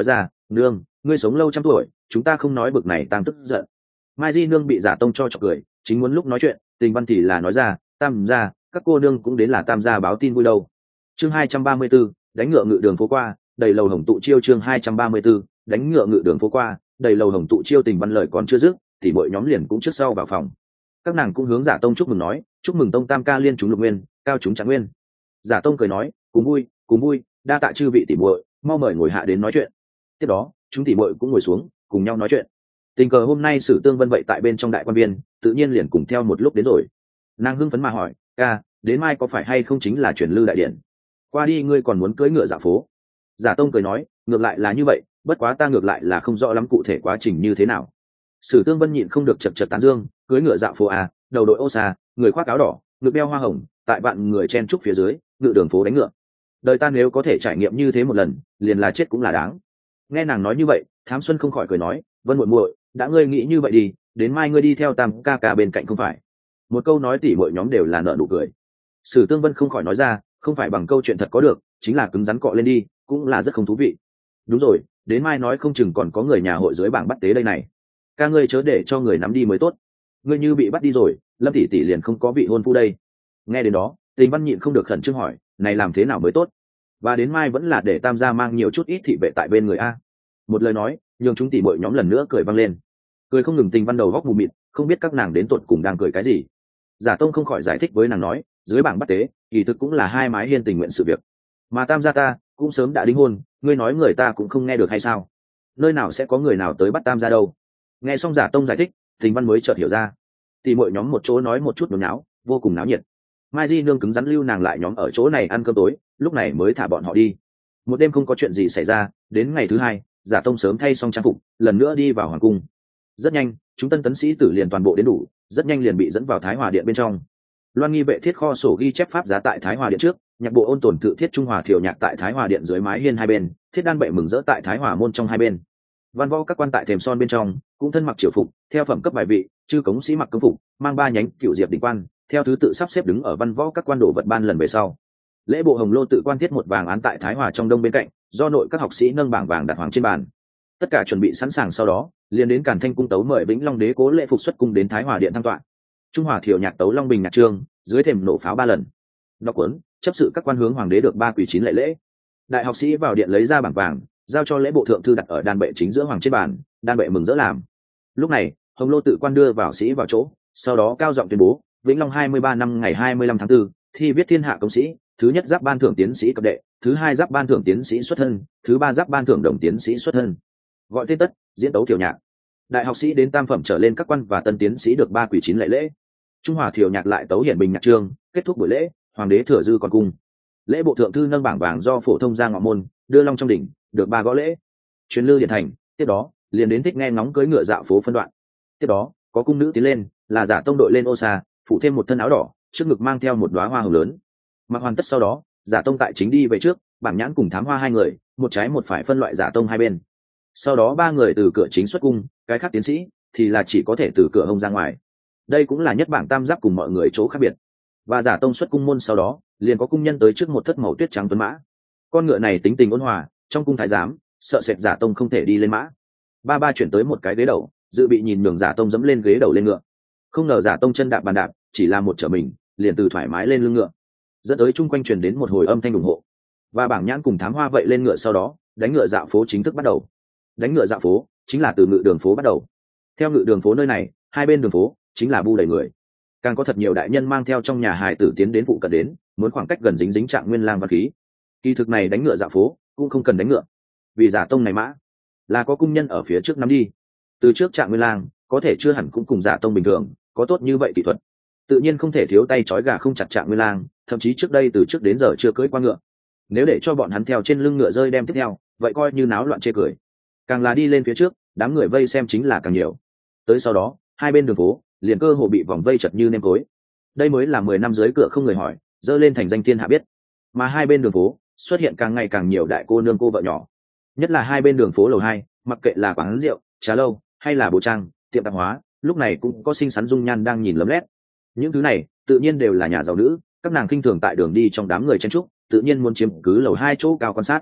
nương ngươi sống lâu trăm tuổi, chúng ta không nói bực này tăng tức giận. Mai Di nương bị giả tông cho chọc cười, chính muốn lúc nói chuyện Tình Văn thì là nói ra, tam gia các cô nương cũng đến là tam gia báo tin vui đâu. Chương hai trăm ba mươi 34, đánh ngựa ngự đường phố qua, đầy lầu hồng tụ chiêu. Chương hai trăm ba mươi 34, đánh ngựa ngự đường phố qua, đầy lầu hồng tụ chiêu. Tình Văn lời còn chưa dứt thì mỗi nhóm liền cũng trước sau vào phòng. Các nàng cũng hướng giả tông chúc mừng nói, chúc mừng tông tam ca liên chúng lục nguyên, cao chúng trạng nguyên. Giả tông cười nói, cùng vui cùng vui, đa tạ chư vị tỷ muội, mau mời ngồi hạ đến nói chuyện. Tiếp đó chúng tỷ muội cũng ngồi xuống cùng nhau nói chuyện. Tình cờ hôm nay Sử Tương Vân vậy tại bên trong đại quan viên, tự nhiên liền cùng theo một lúc đến rồi. Nàng hưng phấn mà hỏi, ca đến mai có phải hay không chính là truyền lư đại điện, qua đi ngươi còn muốn cưỡi ngựa dạo phố? Giả tông cười nói, ngược lại là như vậy, bất quá ta ngược lại là không rõ lắm cụ thể quá trình như thế nào. Sử Tương Vân nhịn không được chật chật tán dương, cưỡi ngựa dạo phố à, đầu đội ô xa, người khoác áo đỏ, ngực đeo hoa hồng, tại vạn người chen trúc phía dưới ngựa đường phố đánh ngựa. Đời ta nếu có thể trải nghiệm như thế một lần, liền là chết cũng là đáng. Nghe nàng nói như vậy, Thám Xuân không khỏi cười nói, Vân muội muội, đã ngươi nghĩ như vậy đi, đến mai ngươi đi theo tam ca ca bên cạnh không phải? Một câu nói tỉ mọi nhóm đều là nở nụ cười. Sử Tương Vân không khỏi nói ra, không phải bằng câu chuyện thật có được, chính là cứng rắn cọ lên đi, cũng là rất không thú vị. Đúng rồi, đến mai nói không chừng còn có người nhà hội dưới bảng bắt tế đây này. Ca ngươi chớ để cho người nắm đi mới tốt. Ngươi như bị bắt đi rồi, Lâm tỷ tỷ liền không có vị hôn phu đây. Nghe đến đó, Tình Văn nhịn không được khẩn trương hỏi, này làm thế nào mới tốt? Và đến mai vẫn là để tam gia mang nhiều chút ít thị vệ tại bên người a. Một lời nói, nhường chúng tỷ muội nhóm lần nữa cười vang lên. Cười không ngừng. Tình Văn đầu góc mù mịt, không biết các nàng đến tuột cùng đang cười cái gì. Giả tông không khỏi giải thích với nàng nói, dưới bảng bắt tế kỳ thực cũng là hai mái hiên tình nguyện sự việc, mà tam gia ta cũng sớm đã đính hôn, ngươi nói người ta cũng không nghe được hay sao? Nơi nào sẽ có người nào tới bắt tam gia đâu? Nghe xong giả tông giải thích, Tình Văn mới chợt hiểu ra. Tỷ muội nhóm một chỗ nói một chút nhốn nháo, vô cùng náo nhiệt. Mai Di nương cứng rắn lưu nàng lại nhóm ở chỗ này ăn cơm tối, lúc này mới thả bọn họ đi. Một đêm không có chuyện gì xảy ra, đến ngày thứ hai, giả tông sớm thay xong trang phục, lần nữa đi vào hoàng cung. Rất nhanh, chúng tân tấn sĩ tử liền toàn bộ đến đủ, rất nhanh liền bị dẫn vào Thái Hòa điện bên trong. Loan Nghi vệ thiết kho sổ ghi chép pháp giá tại Thái Hòa điện trước, nhạc bộ ôn tồn tự thiết trung hòa thiểu nhạc tại Thái Hòa điện dưới mái hiên hai bên, thiết đan bệ mừng rỡ tại Thái Hòa môn trong hai bên. Văn võ các quan tại thềm son bên trong cũng thân mặc triều phục, theo phẩm cấp bài vị, chư cống sĩ mặc cống phục, mang ba nhánh cựu diệp đỉnh quan, theo thứ tự sắp xếp đứng ở văn võ các quan đồ vật ban lần về sau. Lễ bộ hồng lô tự quan thiết một vàng án tại Thái Hòa trong đông bên cạnh, do nội các học sĩ nâng bảng vàng đặt hoàng trên bàn. Tất cả chuẩn bị sẵn sàng sau đó, liền đến Càn Thanh cung tấu mời Vĩnh Long đế cố lễ phục xuất cung đến Thái Hòa điện thăng tọa. Trung hòa thiểu nhạc tấu Long Bình nhạc trương, dưới thềm nổ pháo ba lần. Đọc cuốn, chấp sự các quan hướng hoàng đế được ba quỳ chín lễ lễ. Đại học sĩ vào điện lấy ra bảng vàng, giao cho lễ bộ thượng thư đặt ở đan bệ chính giữa hoàng trên bàn, đan bệ mừng rỡ làm. Lúc này, hồng lô tự quan đưa vào sĩ vào chỗ, sau đó cao giọng tuyên bố, Vĩnh Long hai mươi ba năm ngày hai mươi lăm tháng tư, thi viết thiên hạ công sĩ, thứ nhất giáp ban thưởng tiến sĩ cấp đệ, thứ hai giáp ban thưởng tiến sĩ xuất thân, thứ ba giáp ban thưởng đồng tiến sĩ xuất thân. Gọi tên tất, diễn tấu thiểu nhạc. Đại học sĩ đến tam phẩm trở lên các quan và tân tiến sĩ được ba quỳ chín lễ lễ. Trung hòa thiểu nhạc lại tấu hiển bình nhạc trương, kết thúc buổi lễ, hoàng đế thừa dư còn cung. Lễ bộ thượng thư nâng bảng vàng do phổ thông ra ngọ môn đưa long trong đỉnh, được ba gõ lễ. Truyền lư điện thành, tiếp đó liền đến thích nghe ngóng cưỡi ngựa dạo phố phân đoạn. Tiếp đó có cung nữ tiến lên, là giả tông đội lên ô xa, phụ thêm một thân áo đỏ, trước ngực mang theo một đóa hoa hồng lớn. Mặc hoàn tất sau đó, giả tông tại chính đi về trước, bảng nhãn cùng thám hoa hai người, một trái một phải phân loại giả tông hai bên. Sau đó ba người từ cửa chính xuất cung, cái khác tiến sĩ thì là chỉ có thể từ cửa hông ra ngoài. Đây cũng là nhất bảng tam giáp cùng mọi người chỗ khác biệt. Và giả tông xuất cung môn sau đó, liền có cung nhân tới trước một thất màu tuyết trắng tuấn mã. Con ngựa này tính tình ôn hòa, trong cung thái giám sợ sệt giả tông không thể đi lên mã. Ba ba chuyển tới một cái ghế đầu, dự bị nhìn đường giả tông dẫm lên ghế đầu lên ngựa. Không ngờ giả tông chân đạp bàn đạp, chỉ là một trở mình, liền từ thoải mái lên lưng ngựa, dẫn tới chung quanh truyền đến một hồi âm thanh ủng hộ. Và bảng nhãn cùng thám hoa vậy lên ngựa sau đó, đánh ngựa dạo phố chính thức bắt đầu. Đánh ngựa dạo phố chính là từ ngự đường phố bắt đầu. Theo ngự đường phố nơi này, hai bên đường phố chính là bu đầy người, càng có thật nhiều đại nhân mang theo trong nhà hài tử tiến đến phụ cận đến, muốn khoảng cách gần dính dính trạng nguyên lang văn khí. Kỳ thực này đánh ngựa dạo phố cũng không cần đánh ngựa, vì giả tông này mã là có cung nhân ở phía trước nắm đi. Từ trước trạng nguyên lang có thể chưa hẳn cũng cùng giả tông bình thường có tốt như vậy kỹ thuật, tự nhiên không thể thiếu tay trói gà không chặt trạng nguyên lang, thậm chí trước đây từ trước đến giờ chưa cưỡi qua ngựa. Nếu để cho bọn hắn theo trên lưng ngựa rơi đem tiếp theo, vậy coi như náo loạn chê cười. Càng là đi lên phía trước, đám người vây xem chính là càng nhiều. Tới sau đó, hai bên đường phố liền cơ hồ bị vòng vây chật như nêm cối. Đây mới là mười năm dưới cửa không người hỏi, dơ lên thành danh thiên hạ biết. Mà hai bên đường phố xuất hiện càng ngày càng nhiều đại cô nương cô vợ nhỏ. Nhất là hai bên đường phố lầu hai, mặc kệ là quán rượu, trà lâu hay là bồ trang, tiệm tạp hóa, lúc này cũng có xinh xắn dung nhan đang nhìn lấm lét. Những thứ này tự nhiên đều là nhà giàu nữ, các nàng khinh thường tại đường đi trong đám người chen trúc, tự nhiên muốn chiếm cứ lầu hai chỗ cao quan sát.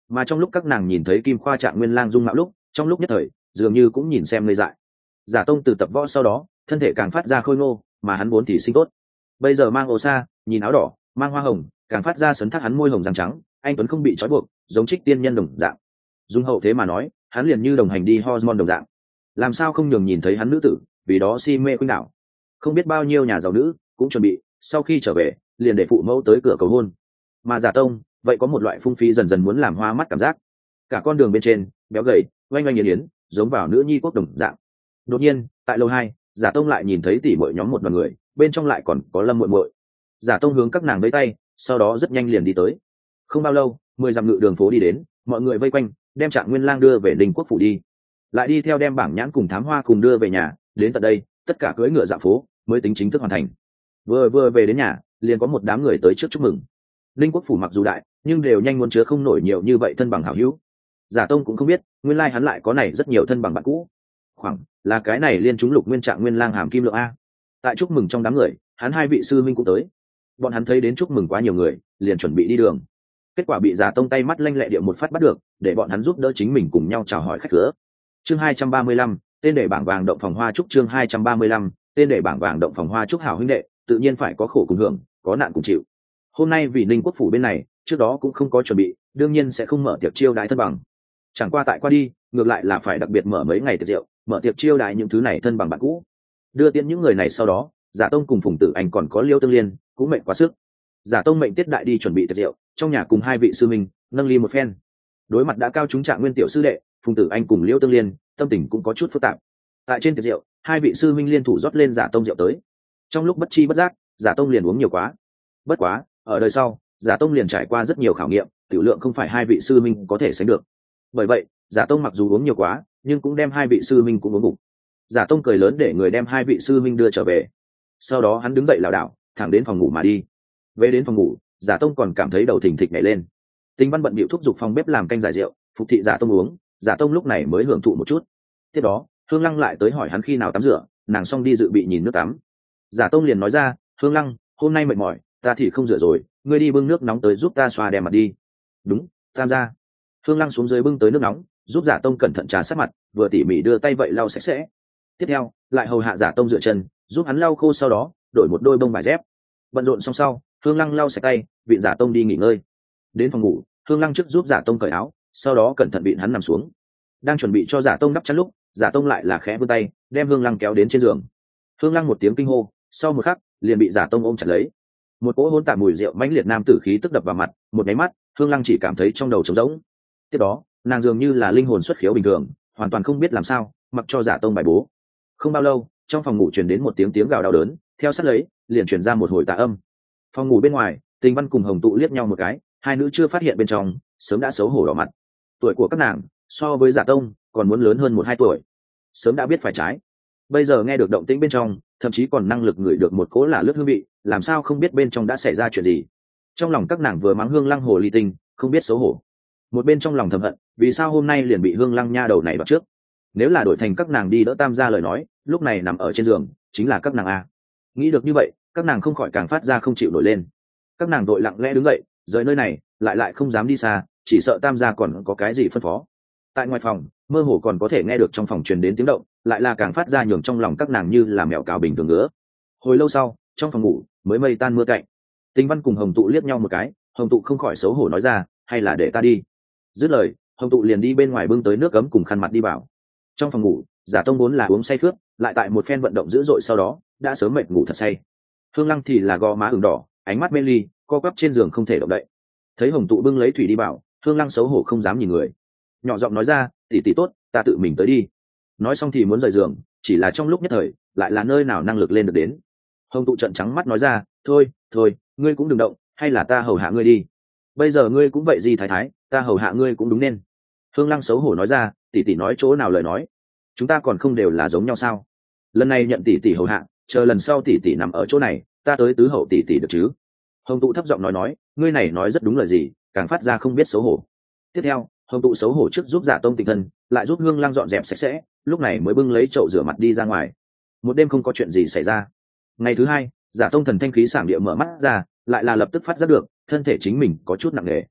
mà trong lúc các nàng nhìn thấy Kim Khoa Trạng Nguyên Lang dung mạo lúc, trong lúc nhất thời dường như cũng nhìn xem ngây dại. Giả Tông từ tập võ sau đó thân thể càng phát ra khôi ngô, mà hắn vốn thì sinh tốt, bây giờ mang ô sa, nhìn áo đỏ mang hoa hồng, càng phát ra sấn thác hắn môi hồng răng trắng, anh tuấn không bị trói buộc, giống Trích tiên nhân đồng dạng. Dung hậu thế mà nói, hắn liền như đồng hành đi hormone đồng dạng, làm sao không nhường nhìn thấy hắn nữ tử, vì đó si mê khuynh đảo. Không biết bao nhiêu nhà giàu nữ cũng chuẩn bị sau khi trở về liền để phụ mẫu tới cửa cầu hôn, mà Giả Tông vậy có một loại phung phí dần dần muốn làm hoa mắt cảm giác. Cả con đường bên trên béo gầy oanh oanh yến yến, giống vào nữ nhi quốc đồng dạng. Đột nhiên tại lầu hai, Giả Tông lại nhìn thấy tỷ muội nhóm một đoàn người, bên trong lại còn có Lâm muội muội. Giả Tông hướng các nàng vẫy tay, sau đó rất nhanh liền đi tới. Không bao lâu, mười dặm ngự đường phố đi đến, mọi người vây quanh đem Trạng Nguyên Lang đưa về Ninh Quốc phủ đi, lại đi theo đem Bảng Nhãn cùng Thám Hoa cùng đưa về nhà. Đến tận đây tất cả cưỡi ngựa dạo phố mới tính chính thức hoàn thành. Vừa vừa về đến nhà liền có một đám người tới trước chúc mừng. Ninh Quốc phủ mặc dù đại nhưng đều nhanh muốn chứa không nổi nhiều như vậy thân bằng hảo hữu. Giả Tông cũng không biết nguyên lai hắn lại có này rất nhiều thân bằng bạn cũ, khoảng là cái này liên chúng Lục Nguyên Trạng Nguyên Lang hàm kim lượng a. Tại chúc mừng trong đám người, hắn hai vị sư minh cũng tới. Bọn hắn thấy đến chúc mừng quá nhiều người, liền chuẩn bị đi đường. Kết quả bị Giả Tông tay mắt lanh lẹ điệu một phát bắt được, để bọn hắn giúp đỡ chính mình cùng nhau chào hỏi khách cửa. Chương hai trăm ba mươi lăm, tên để bảng vàng động phòng hoa trúc. Chương hai trăm ba mươi lăm, tên để bảng vàng động phòng hoa trúc. Hảo huynh đệ, tự nhiên phải có khổ cùng hưởng, có nạn cùng chịu. Hôm nay vì Ninh Quốc phủ bên này trước đó cũng không có chuẩn bị, đương nhiên sẽ không mở tiệc chiêu đãi thân bằng. Chẳng qua tại qua đi, ngược lại là phải đặc biệt mở mấy ngày tiệc rượu, mở tiệc chiêu đãi những thứ này thân bằng bạn cũ. Đưa tiễn những người này sau đó, Giả Tông cùng Phùng Tử Anh còn có Liêu Tương Liên cũng mệt quá sức. Giả Tông mệnh Tiết Đại đi chuẩn bị tiệc rượu, trong nhà cùng hai vị sư minh nâng ly một phen. Đối mặt đã cao chúng Trạng Nguyên tiểu sư đệ, Phùng Tử Anh cùng Liêu Tương Liên tâm tình cũng có chút phức tạp. Tại trên tiệc rượu, hai vị sư minh liên thủ rót lên Giả Tông rượu tới. Trong lúc bất chi bất giác, Giả Tông liền uống nhiều quá. Bất quá, ở đời sau, Giả Tông liền trải qua rất nhiều khảo nghiệm, tiểu lượng không phải hai vị sư minh có thể sánh được. Bởi vậy, Giả Tông mặc dù uống nhiều quá, nhưng cũng đem hai vị sư minh cũng uống gục. Giả Tông cười lớn để người đem hai vị sư minh đưa trở về. Sau đó hắn đứng dậy lảo đảo, thẳng đến phòng ngủ mà đi. Về đến phòng ngủ, Giả Tông còn cảm thấy đầu thình thịch nhảy lên. Tinh Văn bận bịu thúc giục phòng bếp làm canh giải rượu, phục thị Giả Tông uống. Giả Tông lúc này mới hưởng thụ một chút. Tiếp đó, Hương Lăng lại tới hỏi hắn khi nào tắm rửa, nàng xong đi dự bị nhìn nước tắm. Giả Tông liền nói ra, Hương Lăng, hôm nay mệt mỏi, ta thì không rửa rồi, ngươi đi bưng nước nóng tới giúp ta xoa đem mặt đi. Đúng, tam gia. Hương Lăng xuống dưới bưng tới nước nóng, giúp Giả Tông cẩn thận trà sát mặt, vừa tỉ mỉ đưa tay vậy lau sạch sẽ. Tiếp theo, lại hầu hạ Giả Tông rửa chân, giúp hắn lau khô, sau đó đổi một đôi bông vải dép. Bận rộn xong sau, Hương Lăng lau sạch tay, vịn Giả Tông đi nghỉ ngơi. Đến phòng ngủ, Hương Lăng trước giúp Giả Tông cởi áo, sau đó cẩn thận vịn hắn nằm xuống. Đang chuẩn bị cho Giả Tông đắp chăn lúc, Giả Tông lại là khẽ vươn tay, đem Hương Lăng kéo đến trên giường. Hương Lăng một tiếng kinh hô, sau một khắc liền bị Giả Tông ôm chặt lấy. Một cỗ hỗn tạp mùi rượu mãnh liệt nam tử khí tức đập vào mặt, một cái mắt, Hương Lăng chỉ cảm thấy trong đầu trống rỗng. Tiếp đó, nàng dường như là linh hồn xuất khiếu bình thường, hoàn toàn không biết làm sao, mặc cho Giả Tông bài bố. Không bao lâu, trong phòng ngủ truyền đến một tiếng tiếng gào đau đớn, theo sát lấy liền truyền ra một hồi tà âm. Phòng ngủ bên ngoài, Tình Văn cùng Hồng Tụ liếc nhau một cái, hai nữ chưa phát hiện bên trong sớm đã xấu hổ đỏ mặt. Tuổi của các nàng so với Giả Tông còn muốn lớn hơn một hai tuổi, sớm đã biết phải trái. Bây giờ nghe được động tĩnh bên trong, thậm chí còn năng lực ngửi được một cỗ là lướt hương vị, làm sao không biết bên trong đã xảy ra chuyện gì. Trong lòng các nàng vừa mắng Hương Lăng hồ ly tinh, không biết xấu hổ, một bên trong lòng thầm hận, vì sao hôm nay liền bị Hương Lăng nha đầu này bắt trước. Nếu là đổi thành các nàng đi đỡ tam gia lời nói, lúc này nằm ở trên giường chính là các nàng a. Nghĩ được như vậy, các nàng không khỏi càng phát ra không chịu nổi lên. Các nàng đội lặng lẽ đứng dậy, rời nơi này, lại lại không dám đi xa, chỉ sợ tam gia còn có cái gì phân phó. Tại ngoài phòng, mơ hồ còn có thể nghe được trong phòng truyền đến tiếng động, lại là càng phát ra nhường trong lòng các nàng như là mèo cào bình thường ngứa. Hồi lâu sau, trong phòng ngủ mới mây tan mưa cạnh. Tình Văn cùng Hồng Tụ liếc nhau một cái, Hồng Tụ không khỏi xấu hổ nói ra, hay là để ta đi. Dứt lời, Hồng Tụ liền đi bên ngoài bưng tới nước ấm cùng khăn mặt đi vào. Trong phòng ngủ, Giả Tông vốn là uống say khướt, lại tại một phen vận động dữ dội sau đó đã sớm mệt ngủ thật say. Hương Lăng thì là gò má ửng đỏ, ánh mắt mê ly, co quắp trên giường không thể động đậy. Thấy Hồng Tụ bưng lấy thủy đi vào, Hương Lăng xấu hổ không dám nhìn người, nhỏ giọng nói ra, tỷ tỷ tốt, ta tự mình tới đi. Nói xong thì muốn rời giường, chỉ là trong lúc nhất thời lại là nơi nào năng lực lên được đến. Hồng Tụ trợn trắng mắt nói ra, thôi thôi, ngươi cũng đừng động, hay là ta hầu hạ ngươi đi. Bây giờ ngươi cũng vậy gì thái thái, ta hầu hạ ngươi cũng đúng nên. Hương Lăng xấu hổ nói ra, tỷ tỷ nói chỗ nào lời nói, chúng ta còn không đều là giống nhau sao? Lần này nhận tỷ tỷ hầu hạ, chờ lần sau tỷ tỷ nằm ở chỗ này, ta tới tứ hậu tỷ tỷ được chứ? Hồng Tụ thấp giọng nói nói, ngươi này nói rất đúng lời gì, càng phát ra không biết xấu hổ. Tiếp theo, Hồng Tụ xấu hổ trước giúp Giả Tông tịnh thân, lại giúp Hương Lăng dọn dẹp sạch sẽ, lúc này mới bưng lấy chậu rửa mặt đi ra ngoài. Một đêm không có chuyện gì xảy ra. Ngày thứ hai, Giả Tông thần thanh khí sảng địa mở mắt ra, lại là lập tức phát giác được thân thể chính mình có chút nặng nề.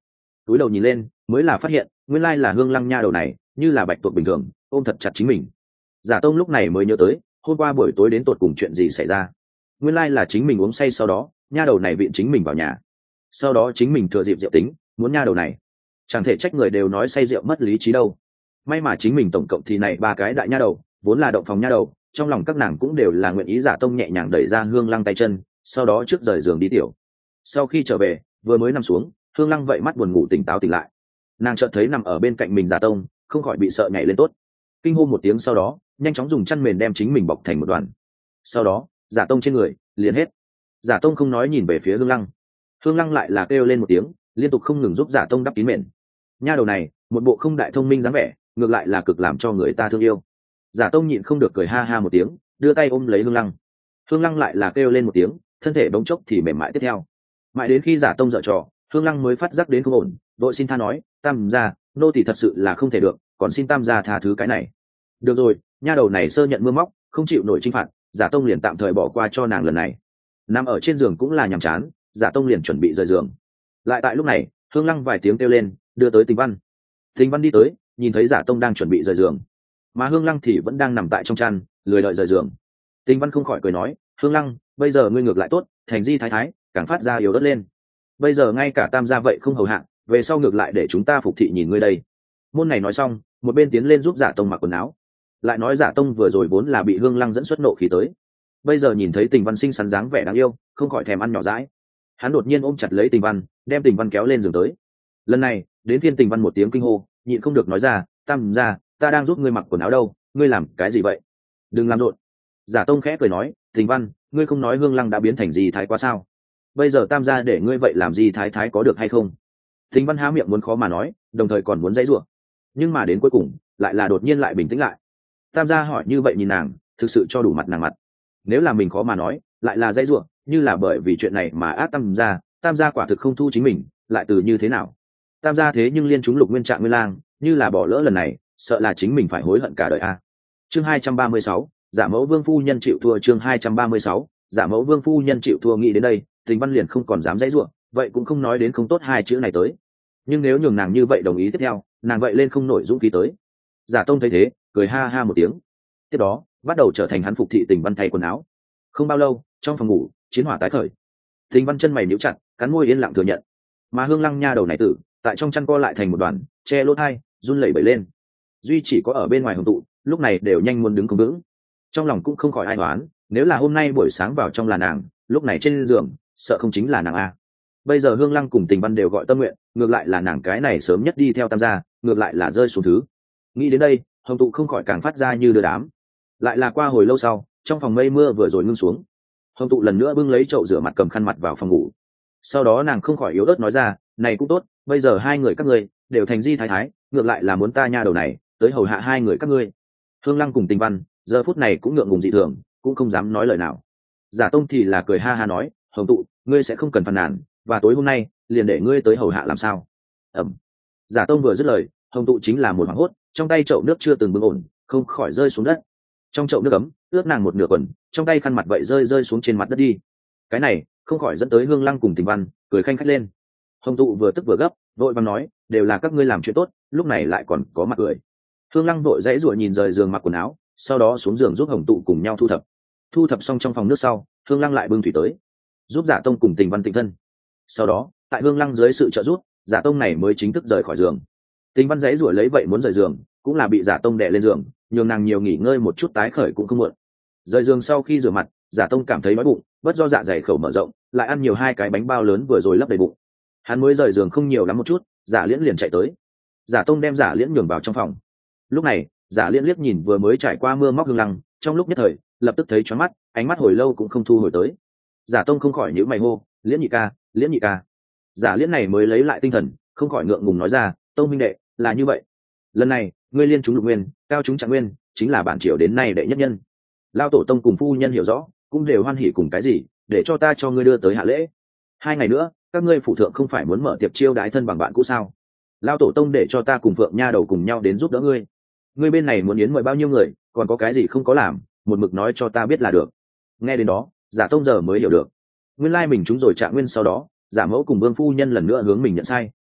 túi đầu nhìn lên mới là phát hiện nguyên lai là hương lăng nha đầu này như là bạch tuộc bình thường ôm thật chặt chính mình. Giả tông lúc này mới nhớ tới hôm qua buổi tối đến tột cùng chuyện gì xảy ra. Nguyên lai là chính mình uống say, sau đó nha đầu này viện chính mình vào nhà, sau đó chính mình thừa dịp rượu tính muốn nha đầu này. Chẳng thể trách người đều nói say rượu mất lý trí đâu. May mà chính mình tổng cộng thì này ba cái đại nha đầu vốn là động phòng nha đầu, trong lòng các nàng cũng đều là nguyện ý. Giả tông nhẹ nhàng đẩy ra hương lăng tay chân, sau đó trước rời giường đi tiểu. Sau khi trở về vừa mới nằm xuống, hương lăng vậy mắt buồn ngủ tỉnh táo tỉnh lại. Nàng chợt thấy nằm ở bên cạnh mình giả tông, không khỏi bị sợ nhảy lên tốt, kinh hô một tiếng, sau đó nhanh chóng dùng chăn mền đem chính mình bọc thành một đoàn. Sau đó giả tông trên người liền hết. Giả tông không nói nhìn về phía hương lăng, hương lăng lại là kêu lên một tiếng, liên tục không ngừng giúp giả tông đắp kín mền. Nha đầu này một bộ không đại thông minh dáng vẻ, ngược lại là cực làm cho người ta thương yêu. Giả tông nhịn không được cười ha ha một tiếng, đưa tay ôm lấy hương lăng. Hương lăng lại là kêu lên một tiếng, thân thể bỗng chốc thì mềm mại tiếp theo. Mãi đến khi giả tông dở trò, hương lăng mới phát giác đến không ổn, đội xin tha nói, tam gia, nô tỳ thật sự là không thể được, còn xin tam gia tha thứ cái này. Được rồi, nha đầu này sơ nhận mưa móc, không chịu nổi chinh phạt, giả tông liền tạm thời bỏ qua cho nàng lần này. Nằm ở trên giường cũng là nhàm chán, giả tông liền chuẩn bị rời giường. Lại tại lúc này hương lăng vài tiếng kêu lên, đưa tới Tình Văn. Tình Văn đi tới, nhìn thấy giả tông đang chuẩn bị rời giường, mà hương lăng thì vẫn đang nằm tại trong chăn lười đợi rời giường. Tình Văn không khỏi cười nói, hương lăng, bây giờ ngươi ngược lại tốt, thành di thái thái càng phát ra yếu ớt lên. Bây giờ ngay cả tam gia vậy không hầu hạ, về sau ngược lại để chúng ta phục thị nhìn ngươi đây. Môn này nói xong, một bên tiến lên giúp giả tông mặc quần áo. Lại nói giả tông vừa rồi vốn là bị hương lăng dẫn xuất nộ khí tới, bây giờ nhìn thấy Tình Văn xinh xắn dáng vẻ đáng yêu, không khỏi thèm ăn nhỏ dãi. Hắn đột nhiên ôm chặt lấy Tình Văn, đem Tình Văn kéo lên giường tới. Lần này đến phiên Tình Văn một tiếng kinh hô, nhịn không được nói ra, tam gia, ta đang giúp ngươi mặc quần áo đâu, ngươi làm cái gì vậy? Đừng làm rộn. Giả tông khẽ cười nói, Tình Văn, ngươi không nói hương lăng đã biến thành gì thái quá sao? Bây giờ tam gia để ngươi vậy làm gì thái thái có được hay không? Tình Văn há miệng muốn khó mà nói, đồng thời còn muốn dãy rủa, nhưng mà đến cuối cùng lại là đột nhiên lại bình tĩnh lại. Tam gia hỏi như vậy nhìn nàng, thực sự cho đủ mặt nàng mặt. Nếu là mình khó mà nói, lại là dãy rủa, như là bởi vì chuyện này mà ác tam gia, tam gia quả thực không thu chính mình, lại từ như thế nào? Tam gia thế nhưng liên chúng Lục Nguyên Trạng Nguyên Lang, như là bỏ lỡ lần này, sợ là chính mình phải hối hận cả đời a. Chương hai trăm ba mươi sáu, giả mẫu vương phu nhân chịu thua. Chương hai trăm ba mươi sáu, giả mẫu vương phu nhân chịu thua. Nghĩ đến đây, Tình Văn liền không còn dám dãy rủa, vậy cũng không nói đến không tốt hai chữ này tới. Nhưng nếu nhường nàng như vậy đồng ý tiếp theo, nàng vậy lên không nổi dũng khí tới. Giả tông thấy thế, cười ha ha một tiếng. Tiếp đó bắt đầu trở thành hắn phục thị Tình Văn thay quần áo. Không bao lâu, trong phòng ngủ chiến hỏa tái khởi. Tình Văn chân mày níu chặt, cắn môi yên lặng thừa nhận. Mà hương lăng nha đầu này tử tại trong chăn co lại thành một đoàn, che lỗ thai, run lẩy bẩy lên. Duy chỉ có ở bên ngoài hồng tụ lúc này đều nhanh muốn đứng không vững, trong lòng cũng không khỏi ai đoán, nếu là hôm nay buổi sáng vào trong là nàng, lúc này trên giường sợ không chính là nàng a. Bây giờ hương lăng cùng Tình Văn đều gọi tâm nguyện, ngược lại là nàng cái này sớm nhất đi theo tam gia, ngược lại là rơi xuống thứ. Nghĩ đến đây, hồng tụ không khỏi càng phát ra như đưa đám. Lại là qua hồi lâu sau, trong phòng mây mưa vừa rồi ngưng xuống, hồng tụ lần nữa bưng lấy chậu rửa mặt cầm khăn mặt vào phòng ngủ. Sau đó nàng không khỏi yếu ớt nói ra, này cũng tốt, bây giờ hai người các ngươi đều thành di thái thái, ngược lại là muốn ta nha đầu này tới hầu hạ hai người các ngươi. Hương lăng cùng Tình Văn giờ phút này cũng ngượng ngùng dị thường, cũng không dám nói lời nào. Giả tông thì là cười ha ha nói, hồng tụ, ngươi sẽ không cần phàn nàn, và tối hôm nay liền để ngươi tới hầu hạ làm sao? Ẩm. Giả tông vừa dứt lời, hồng tụ chính là một hoảng hốt, trong tay chậu nước chưa từng bưng ổn, không khỏi rơi xuống đất. Trong chậu nước ấm ướt nàng một nửa quần, trong tay khăn mặt vậy rơi rơi xuống trên mặt đất đi. Cái này không khỏi dẫn tới hương lăng cùng Tình Văn cười khanh khách lên. Hồng tụ vừa tức vừa gấp, vội vàng nói, đều là các ngươi làm chuyện tốt, lúc này lại còn có mặt cười. Hương lăng vội dãy rủa nhìn rời giường mặc quần áo, sau đó xuống giường giúp hồng tụ cùng nhau thu thập. Thu thập xong trong phòng nước sau, hương lăng lại bưng thủy tới, giúp giả tông cùng Tình Văn tịnh thân. Sau đó tại hương lăng dưới sự trợ giúp, giả tông này mới chính thức rời khỏi giường. Tình Văn dãy rủa lấy vậy muốn rời giường, cũng là bị giả tông đè lên giường, nhường nàng nhiều nghỉ ngơi một chút tái khởi cũng không muộn. Rời giường sau khi rửa mặt, giả tông cảm thấy đói bụng, bất do dạ dày khẩu mở rộng, lại ăn nhiều hai cái bánh bao lớn vừa rồi lấp đầy bụng. Hắn mới rời giường không nhiều lắm một chút, giả liễn liền chạy tới. Giả tông đem giả liễn nhường vào trong phòng. Lúc này giả liễn liếc nhìn vừa mới trải qua mưa móc hương lăng, trong lúc nhất thời lập tức thấy choáng mắt, ánh mắt hồi lâu cũng không thu hồi tới. Giả tông không khỏi nhíu mày hô, liễn nhị ca, liễn nhị ca. Giả liễn này mới lấy lại tinh thần, không khỏi ngượng ngùng nói ra, tông huynh đệ, là như vậy, lần này ngươi liên chúng Lục Nguyên, cao chúng Trạng Nguyên, chính là bản triều đến nay đệ nhất nhân. Lao tổ tông cùng phu nhân hiểu rõ, cũng đều hoan hỉ cùng cái gì, để cho ta cho ngươi đưa tới hạ lễ. Hai ngày nữa các ngươi phụ thượng không phải muốn mở tiệc chiêu đái thân bằng bạn cũ sao? Lao tổ tông để cho ta cùng Phượng nha đầu cùng nhau đến giúp đỡ ngươi. Ngươi bên này muốn yến mời bao nhiêu người, còn có cái gì không có làm, một mực nói cho ta biết là được. Nghe đến đó, giả tông giờ mới hiểu được, nguyên lai mình chúng rồi Trạng Nguyên. Sau đó giả mẫu cùng vương phu nhân lần nữa hướng mình nhận sai,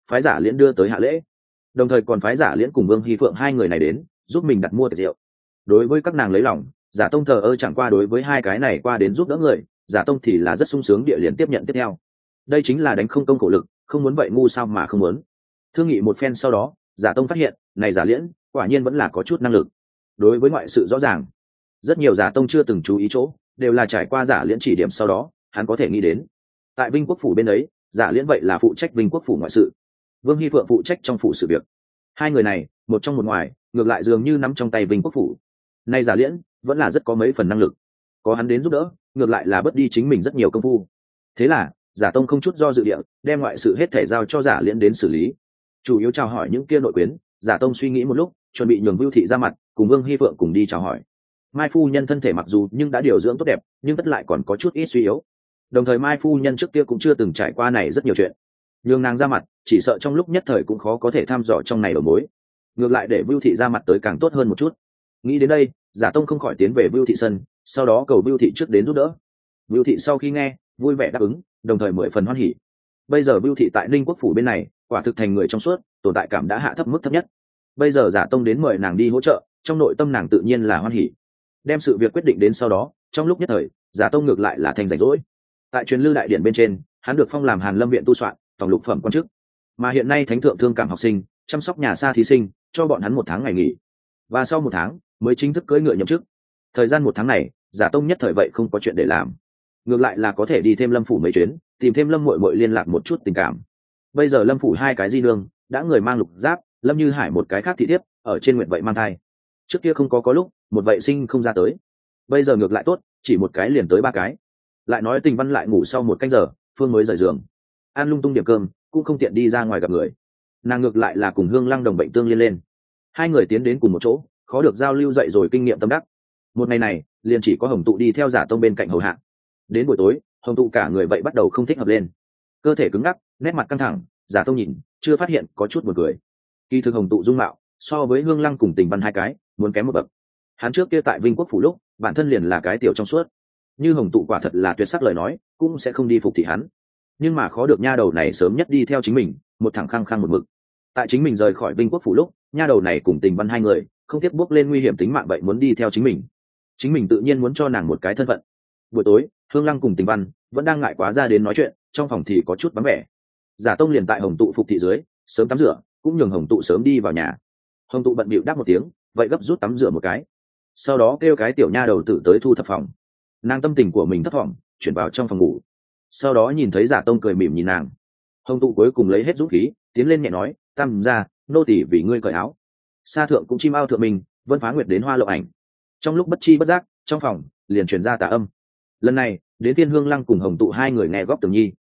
phái giả liễn đưa tới hạ lễ, đồng thời còn phái giả liễn cùng vương hy phượng hai người này đến giúp mình đặt mua tiệc rượu. Đối với các nàng lấy lòng, giả tông thờ ơ chẳng qua, đối với hai cái này qua đến giúp đỡ người, giả tông thì là rất sung sướng địa liền tiếp nhận tiếp theo. Đây chính là đánh không công khổ lực, không muốn vậy ngu sao mà không muốn. Thương nghị một phen sau đó, giả tông phát hiện này giả liễn quả nhiên vẫn là có chút năng lực. Đối với ngoại sự rõ ràng, rất nhiều giả tông chưa từng chú ý chỗ, đều là trải qua giả liễn chỉ điểm sau đó hắn có thể nghĩ đến. Tại Vinh Quốc phủ bên ấy, giả liễn vậy là phụ trách Vinh Quốc phủ ngoại sự, vương hy phượng phụ trách trong phủ sự việc. Hai người này một trong một ngoài, ngược lại dường như nắm trong tay Vinh Quốc phủ. Nay giả liễn vẫn là rất có mấy phần năng lực, có hắn đến giúp đỡ, ngược lại là bớt đi chính mình rất nhiều công phu. Thế là giả tông không chút do dự địa đem ngoại sự hết thể giao cho giả liễn đến xử lý, chủ yếu chào hỏi những kia nội quyến. Giả tông suy nghĩ một lúc, chuẩn bị nhường Vưu Thị ra mặt cùng Vương Hy Phượng cùng đi chào hỏi. Mai phu nhân thân thể mặc dù nhưng đã điều dưỡng tốt đẹp, nhưng tất lại còn có chút ít suy yếu, đồng thời Mai phu nhân trước kia cũng chưa từng trải qua này rất nhiều chuyện, nhường nàng ra mặt chỉ sợ trong lúc nhất thời cũng khó có thể thăm dò trong này đầu mối, ngược lại để Vưu Thị ra mặt tới càng tốt hơn một chút. Nghĩ đến đây, giả tông không khỏi tiến về Vưu Thị sân, sau đó cầu Vưu Thị trước đến giúp đỡ. Vưu Thị sau khi nghe vui vẻ đáp ứng, đồng thời mười phần hoan hỉ. Bây giờ Vưu Thị tại Ninh Quốc phủ bên này quả thực thành người trong suốt, tồn tại cảm đã hạ thấp mức thấp nhất. Bây giờ giả tông đến mời nàng đi hỗ trợ, trong nội tâm nàng tự nhiên là hoan hỉ. Đem sự việc quyết định đến sau đó, trong lúc nhất thời giả tông ngược lại là thành rảnh rỗi. Tại truyền lư đại điện bên trên, hắn được phong làm Hàn Lâm viện tu soạn tổng lục phẩm quan chức, mà hiện nay thánh thượng thương cảm học sinh, chăm sóc nhà xa thí sinh, cho bọn hắn một tháng ngày nghỉ, và sau một tháng mới chính thức cưỡi ngựa nhậm chức. Thời gian một tháng này, giả tông nhất thời vậy không có chuyện để làm, ngược lại là có thể đi thêm Lâm phủ mấy chuyến, tìm thêm Lâm muội muội liên lạc một chút tình cảm. Bây giờ Lâm phủ hai cái di nương đã người mang lục giáp, Lâm Như Hải một cái khác thị thiếp ở trên nguyện vậy mang thai. Trước kia không có có lúc một vậy sinh không ra tới, bây giờ ngược lại tốt, chỉ một cái liền tới ba cái. Lại nói Tình Văn lại ngủ sau một canh giờ, Phương mới rời giường, ăn lung tung điểm cơm, cũng không tiện đi ra ngoài gặp người. Nàng ngược lại là cùng Hương Lăng đồng bệnh tương liên lên, hai người tiến đến cùng một chỗ, khó được giao lưu dậy rồi kinh nghiệm tâm đắc. Một ngày này liền chỉ có Hồng Tụ đi theo giả tông bên cạnh hầu hạ. Đến buổi tối, Hồng Tụ cả người vậy bắt đầu không thích hợp lên, cơ thể cứng ngắc, nét mặt căng thẳng. Giả tông nhìn chưa phát hiện có chút buồn cười. Kỳ thực Hồng Tụ dung mạo so với Hương Lăng cùng Tình Văn hai cái muốn kém một bậc. Hắn trước kia tại Vinh Quốc phủ lúc bản thân liền là cái tiểu trong suốt, như Hồng Tụ quả thật là tuyệt sắc lời nói cũng sẽ không đi phục thị hắn. Nhưng mà khó được nha đầu này sớm nhất đi theo chính mình, một thẳng khăng khăng một mực. Tại chính mình rời khỏi Vinh Quốc phủ lúc, nha đầu này cùng Tình Văn hai người không tiếp bước lên nguy hiểm tính mạng vậy muốn đi theo chính mình, chính mình tự nhiên muốn cho nàng một cái thân phận. Buổi tối, Hương Lăng cùng Tình Văn vẫn đang ngại quá ra đến nói chuyện, trong phòng thì có chút vắng vẻ. Giả tông liền tại Hồng Tụ phục thị dưới sớm tắm rửa, cũng nhường Hồng Tụ sớm đi vào nhà. Hồng Tụ bận bịu đáp một tiếng, vậy gấp rút tắm rửa một cái, sau đó kêu cái tiểu nha đầu tử tới thu thập phòng. Nàng tâm tình của mình thấp thỏm, chuyển vào trong phòng ngủ, sau đó nhìn thấy giả tông cười mỉm nhìn nàng. Hồng Tụ cuối cùng lấy hết dũng khí tiến lên nhẹ nói, tam gia, nô tỳ vì ngươi cởi áo. Sa thượng cũng chim ao thượng mình, Vân Phá Nguyệt đến hoa lộ ảnh. Trong lúc bất chi bất giác, trong phòng liền truyền ra tà âm. Lần này đến Thiên Hương Lăng cùng Hồng Tụ hai người nghe góp Tường Nhi.